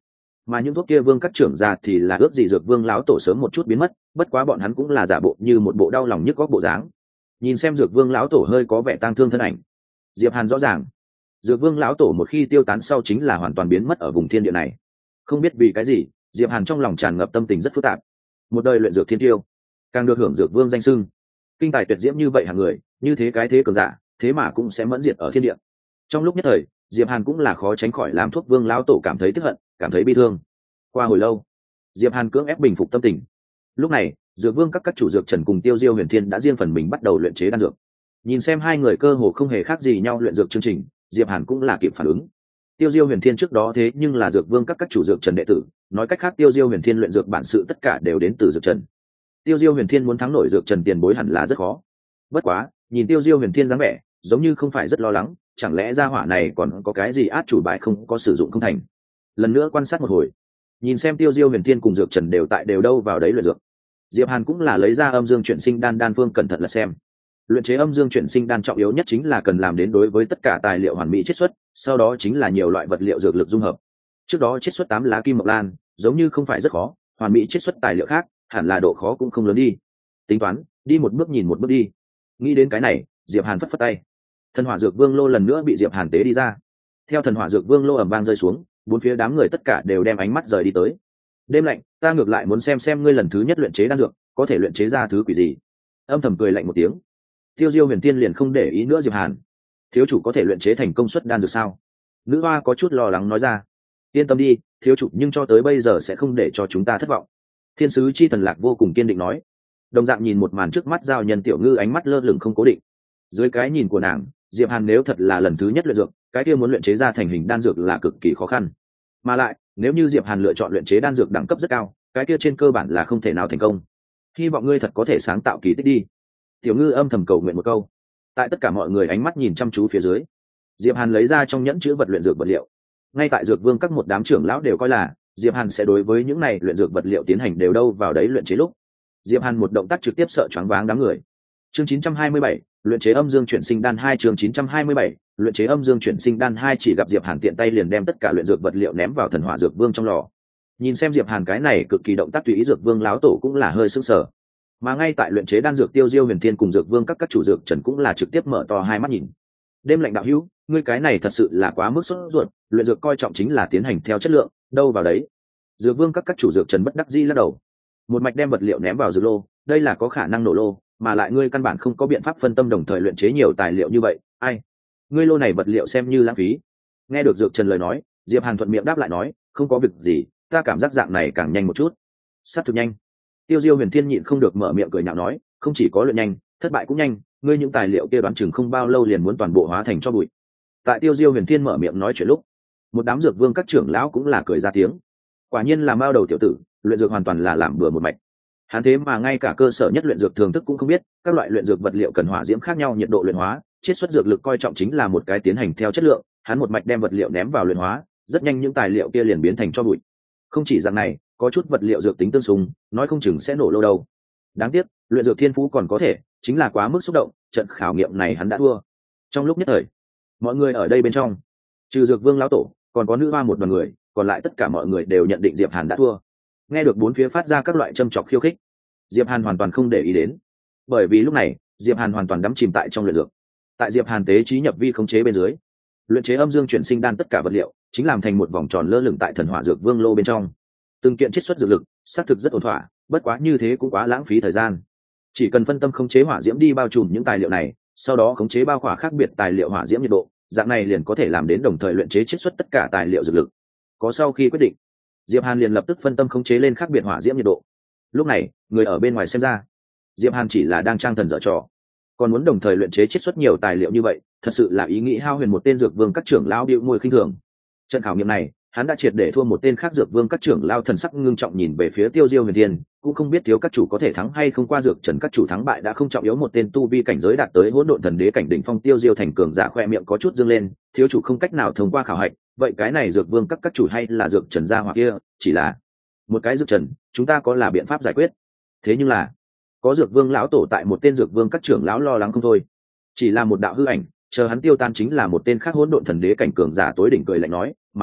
mà những thuốc kia vương các trưởng già thì là ước gì dược vương lão tổ sớm một chút biến mất, bất quá bọn hắn cũng là giả bộ như một bộ đau lòng nhức góc bộ dáng. Nhìn xem dược vương lão tổ hơi có vẻ tang thương thân ảnh, diệp hàn rõ ràng dược vương lão tổ một khi tiêu tán sau chính là hoàn toàn biến mất ở vùng thiên địa này. Không biết vì cái gì, diệp hàn trong lòng tràn ngập tâm tình rất phức tạp. Một đời luyện dược thiên tiêu, càng được hưởng dược vương danh xưng, kinh tài tuyệt diễm như vậy hàng người, như thế cái thế cường giả, thế mà cũng sẽ mẫn diệt ở thiên địa. Trong lúc nhất thời, diệp hàn cũng là khó tránh khỏi làm thuốc vương lão tổ cảm thấy tức hận, cảm thấy bi thương. Qua hồi lâu, diệp hàn cưỡng ép bình phục tâm tình. Lúc này, dược vương các các chủ dược trần cùng tiêu diêu huyền thiên đã riêng phần mình bắt đầu luyện chế đan dược. Nhìn xem hai người cơ hồ không hề khác gì nhau luyện dược chương trình, diệp hàn cũng là kịp phản ứng. Tiêu diêu huyền thiên trước đó thế nhưng là dược vương các các chủ dược trần đệ tử, nói cách khác tiêu diêu huyền thiên luyện dược bản sự tất cả đều đến từ dược trần. Tiêu diêu huyền thiên muốn thắng nổi dược trần tiền bối hẳn là rất khó. Bất quá, nhìn tiêu diêu huyền thiên dáng vẻ giống như không phải rất lo lắng, chẳng lẽ gia hỏa này còn có cái gì át chủ bài không có sử dụng không thành. Lần nữa quan sát một hồi, nhìn xem tiêu diêu huyền thiên cùng dược trần đều tại đều đâu vào đấy luyện dược, diệp hàn cũng là lấy ra âm dương chuyển sinh đan đan phương cẩn thận là xem. Luyện chế âm dương chuyển sinh đan trọng yếu nhất chính là cần làm đến đối với tất cả tài liệu hoàn mỹ chiết xuất, sau đó chính là nhiều loại vật liệu dược lực dung hợp. Trước đó chiết xuất tám lá kim mộc lan giống như không phải rất khó, hoàn mỹ chiết xuất tài liệu khác hẳn là độ khó cũng không lớn đi. Tính toán đi một bước nhìn một bước đi. Nghĩ đến cái này, diệp hàn phất phất tay. Thần hỏa dược vương lô lần nữa bị diệp hàn tế đi ra. Theo thần hỏa dược vương lô ầm vang rơi xuống, bốn phía đám người tất cả đều đem ánh mắt rời đi tới. Đêm lạnh, ta ngược lại muốn xem xem ngươi lần thứ nhất luyện chế đan dược có thể luyện chế ra thứ quỷ gì. Âm thầm cười lạnh một tiếng, tiêu diêu huyền tiên liền không để ý nữa diệp hàn. Thiếu chủ có thể luyện chế thành công suất đan dược sao? Nữ hoa có chút lo lắng nói ra. Yên tâm đi, thiếu chủ, nhưng cho tới bây giờ sẽ không để cho chúng ta thất vọng. Thiên sứ chi thần lạc vô cùng kiên định nói. Đồng dạng nhìn một màn trước mắt giao nhân tiểu ngư ánh mắt lơ lửng không cố định. Dưới cái nhìn của nàng, diệp hàn nếu thật là lần thứ nhất luyện dược, cái kia muốn luyện chế ra thành hình đan dược là cực kỳ khó khăn. Mà lại, nếu như diệp hàn lựa chọn luyện chế đan dược đẳng cấp rất cao, cái kia trên cơ bản là không thể nào thành công. Hy vọng ngươi thật có thể sáng tạo kỳ tích đi. Tiểu ngư âm thầm cầu nguyện một câu. Tại tất cả mọi người ánh mắt nhìn chăm chú phía dưới, diệp hàn lấy ra trong nhẫn chứa vật luyện dược vật liệu. Ngay tại dược vương các một đám trưởng lão đều coi là diệp hàn sẽ đối với những này luyện dược vật liệu tiến hành đều đâu vào đấy luyện chế lúc, diệp hàn một động tác trực tiếp sợ choáng váng đám người. Chương chín trăm hai mươi bảy, luyện chế âm dương chuyển sinh đan hai. Chương chín trăm hai mươi bảy, luyện chế âm dương chuyển sinh đan hai. Chỉ gặp diệp hàn tiện tay liền đem tất cả luyện dược vật liệu ném vào thần hỏa dược vương trong lò. Nhìn xem diệp hàn cái này cực kỳ động tác tùy ý, dược vương lão tổ cũng là hơi sững sờ. Mà ngay tại luyện chế đan dược tiêu diêu huyền thiên cùng dược vương các các chủ dược trần cũng là trực tiếp mở to hai mắt nhìn. Đêm lạnh đạo hữu, ngươi cái này thật sự là quá mức sốt ruột, luyện dược coi trọng chính là tiến hành theo chất lượng, đâu vào đấy. Dược vương các các chủ dược trần bất đắc dĩ lắc đầu. Một mạch đem vật liệu ném vào dược lô, đây là có khả năng nổ lô, mà lại ngươi căn bản không có biện pháp phân tâm đồng thời luyện chế nhiều tài liệu như vậy, ai ngươi lô này vật liệu xem như lãng phí. Nghe được dược trần lời nói, diệp hàn thuận miệng đáp lại nói, không có việc gì, ta cảm giác dạng này càng nhanh một chút. Sát thực nhanh. Tiêu diêu huyền thiên nhịn không được mở miệng cười nhạo nói, không chỉ có luyện nhanh, thất bại cũng nhanh, ngươi những tài liệu kia đoán chừng không bao lâu liền muốn toàn bộ hóa thành cho bụi. Tại tiêu diêu huyền thiên mở miệng nói chuyện lúc, một đám dược vương các trưởng lão cũng là cười ra tiếng. Quả nhiên là mao đầu tiểu tử, luyện dược hoàn toàn là làm bừa một mạch. Hắn thế mà ngay cả cơ sở nhất luyện dược thường thức cũng không biết, các loại luyện dược vật liệu cần hỏa diễm khác nhau nhiệt độ luyện hóa, chiết xuất dược lực coi trọng chính là một cái tiến hành theo chất lượng, hắn một mạch đem vật liệu ném vào luyện hóa, rất nhanh những tài liệu kia liền biến thành cho bụi. Không chỉ dạng này, có chút vật liệu dược tính tương xung, nói không chừng sẽ nổ lâu đâu. Đáng tiếc, luyện dược thiên phú còn có thể, chính là quá mức xúc động, trận khảo nghiệm này hắn đã thua. Trong lúc nhất thời, mọi người ở đây bên trong, trừ dược vương lão tổ, còn có nữ hoa một đoàn người, còn lại tất cả mọi người đều nhận định diệp hàn đã thua. Nghe được bốn phía phát ra các loại châm chọc khiêu khích, diệp hàn hoàn toàn không để ý đến, bởi vì lúc này diệp hàn hoàn toàn đắm chìm tại trong luyện dược. Tại diệp hàn tế trí nhập vi khống chế bên dưới, luyện chế âm dương chuyển sinh đan tất cả vật liệu chính làm thành một vòng tròn lơ lửng tại thần hỏa dược vương lô bên trong. Từng kiện chiết xuất dược lực xác thực rất ổn thỏa, bất quá như thế cũng quá lãng phí thời gian. Chỉ cần phân tâm khống chế hỏa diễm đi bao trùm những tài liệu này, sau đó khống chế bao khỏa khác biệt tài liệu hỏa diễm nhiệt độ, dạng này liền có thể làm đến đồng thời luyện chế chiết xuất tất cả tài liệu dược lực. Có sau khi quyết định, diệp hàn liền lập tức phân tâm khống chế lên khác biệt hỏa diễm nhiệt độ. Lúc này người ở bên ngoài xem ra, diệp hàn chỉ là đang trang thần dở trò, còn muốn đồng thời luyện chế chiết xuất nhiều tài liệu như vậy, thật sự là ý nghĩ hao huyền. Một tên dược vương các trưởng lão điệu môi khinh thường. Trận khảo nghiệm này hắn đã triệt để thua. Một tên khác dược vương các trưởng lão thần sắc ngưng trọng nhìn về phía tiêu diêu huyền thiên, cũng không biết thiếu các chủ có thể thắng hay không. Qua dược trần các chủ thắng bại đã không trọng yếu, một tên tu vi cảnh giới đạt tới hỗn độn thần đế cảnh đỉnh phong tiêu diêu thành cường giả khoe miệng có chút dương lên. Thiếu chủ không cách nào thông qua khảo hạch, vậy cái này dược vương các các chủ hay là dược trần gia hoặc kia chỉ là một cái dược trần, chúng ta có là biện pháp giải quyết. Thế nhưng là có dược vương lão tổ tại, một tên dược vương các trưởng lão lo lắng không thôi. Chỉ là một đạo hư ảnh, chờ hắn tiêu tan chính là một tên khác hỗn độn thần đế cảnh cường giả tối đỉnh cười lạnh nói, mà lại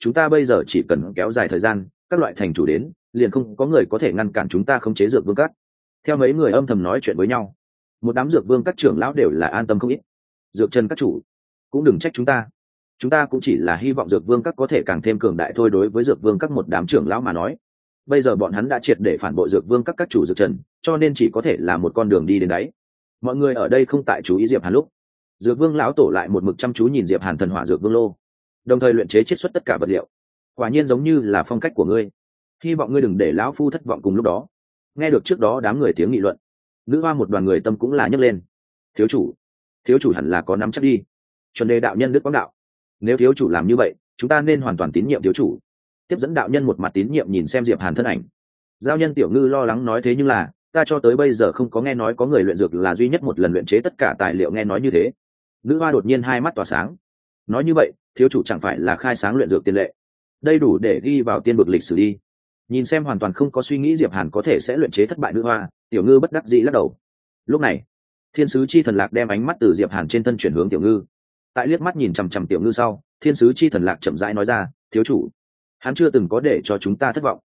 chúng ta bây giờ chỉ cần kéo dài thời gian, các loại thành chủ đến liền không có người có thể ngăn cản chúng ta khống chế dược vương các. Theo mấy người âm thầm nói chuyện với nhau, một đám dược vương các trưởng lão đều là an tâm không ít. Dược chân các chủ cũng đừng trách chúng ta, chúng ta cũng chỉ là hy vọng dược vương các có thể càng thêm cường đại thôi. Đối với dược vương các một đám trưởng lão mà nói, bây giờ bọn hắn đã triệt để phản bội dược vương các các chủ dược trần, cho nên chỉ có thể là một con đường đi đến đáy. Mọi người ở đây không tại chú ý Diệp Hàn lúc, dược vương lão tổ lại một mực chăm chú nhìn Diệp Hàn thần hỏa dược vương lô, đồng thời luyện chế chiết xuất tất cả vật liệu. Quả nhiên giống như là phong cách của ngươi, hy vọng ngươi đừng để lão phu thất vọng. Cùng lúc đó, nghe được trước đó đám người tiếng nghị luận, nữ hoa một đoàn người tâm cũng là nhấc lên. Thiếu chủ, thiếu chủ hẳn là có nắm chắc đi. Chuẩn đề đạo nhân đức quang đạo, nếu thiếu chủ làm như vậy, chúng ta nên hoàn toàn tín nhiệm thiếu chủ. Tiếp dẫn đạo nhân một mặt tín nhiệm nhìn xem Diệp Hàn thân ảnh. Giao nhân tiểu ngư lo lắng nói, thế nhưng là ta cho tới bây giờ không có nghe nói có người luyện dược là duy nhất một lần luyện chế tất cả tài liệu. Nghe nói như thế, nữ hoa đột nhiên hai mắt tỏa sáng, nói như vậy thiếu chủ chẳng phải là khai sáng luyện dược tiền lệ, đây đủ để ghi vào tiên vực lịch sử đi. Nhìn xem hoàn toàn không có suy nghĩ Diệp Hàn có thể sẽ luyện chế thất bại nữ hoa, tiểu ngư bất đắc dĩ lắc đầu. Lúc này thiên sứ chi thần lạc đem ánh mắt từ Diệp Hàn trên thân chuyển hướng tiểu ngư, tại liếc mắt nhìn chằm chằm tiểu ngư sau, thiên sứ chi thần lạc chậm rãi nói ra, thiếu chủ, hắn chưa từng có để cho chúng ta thất vọng.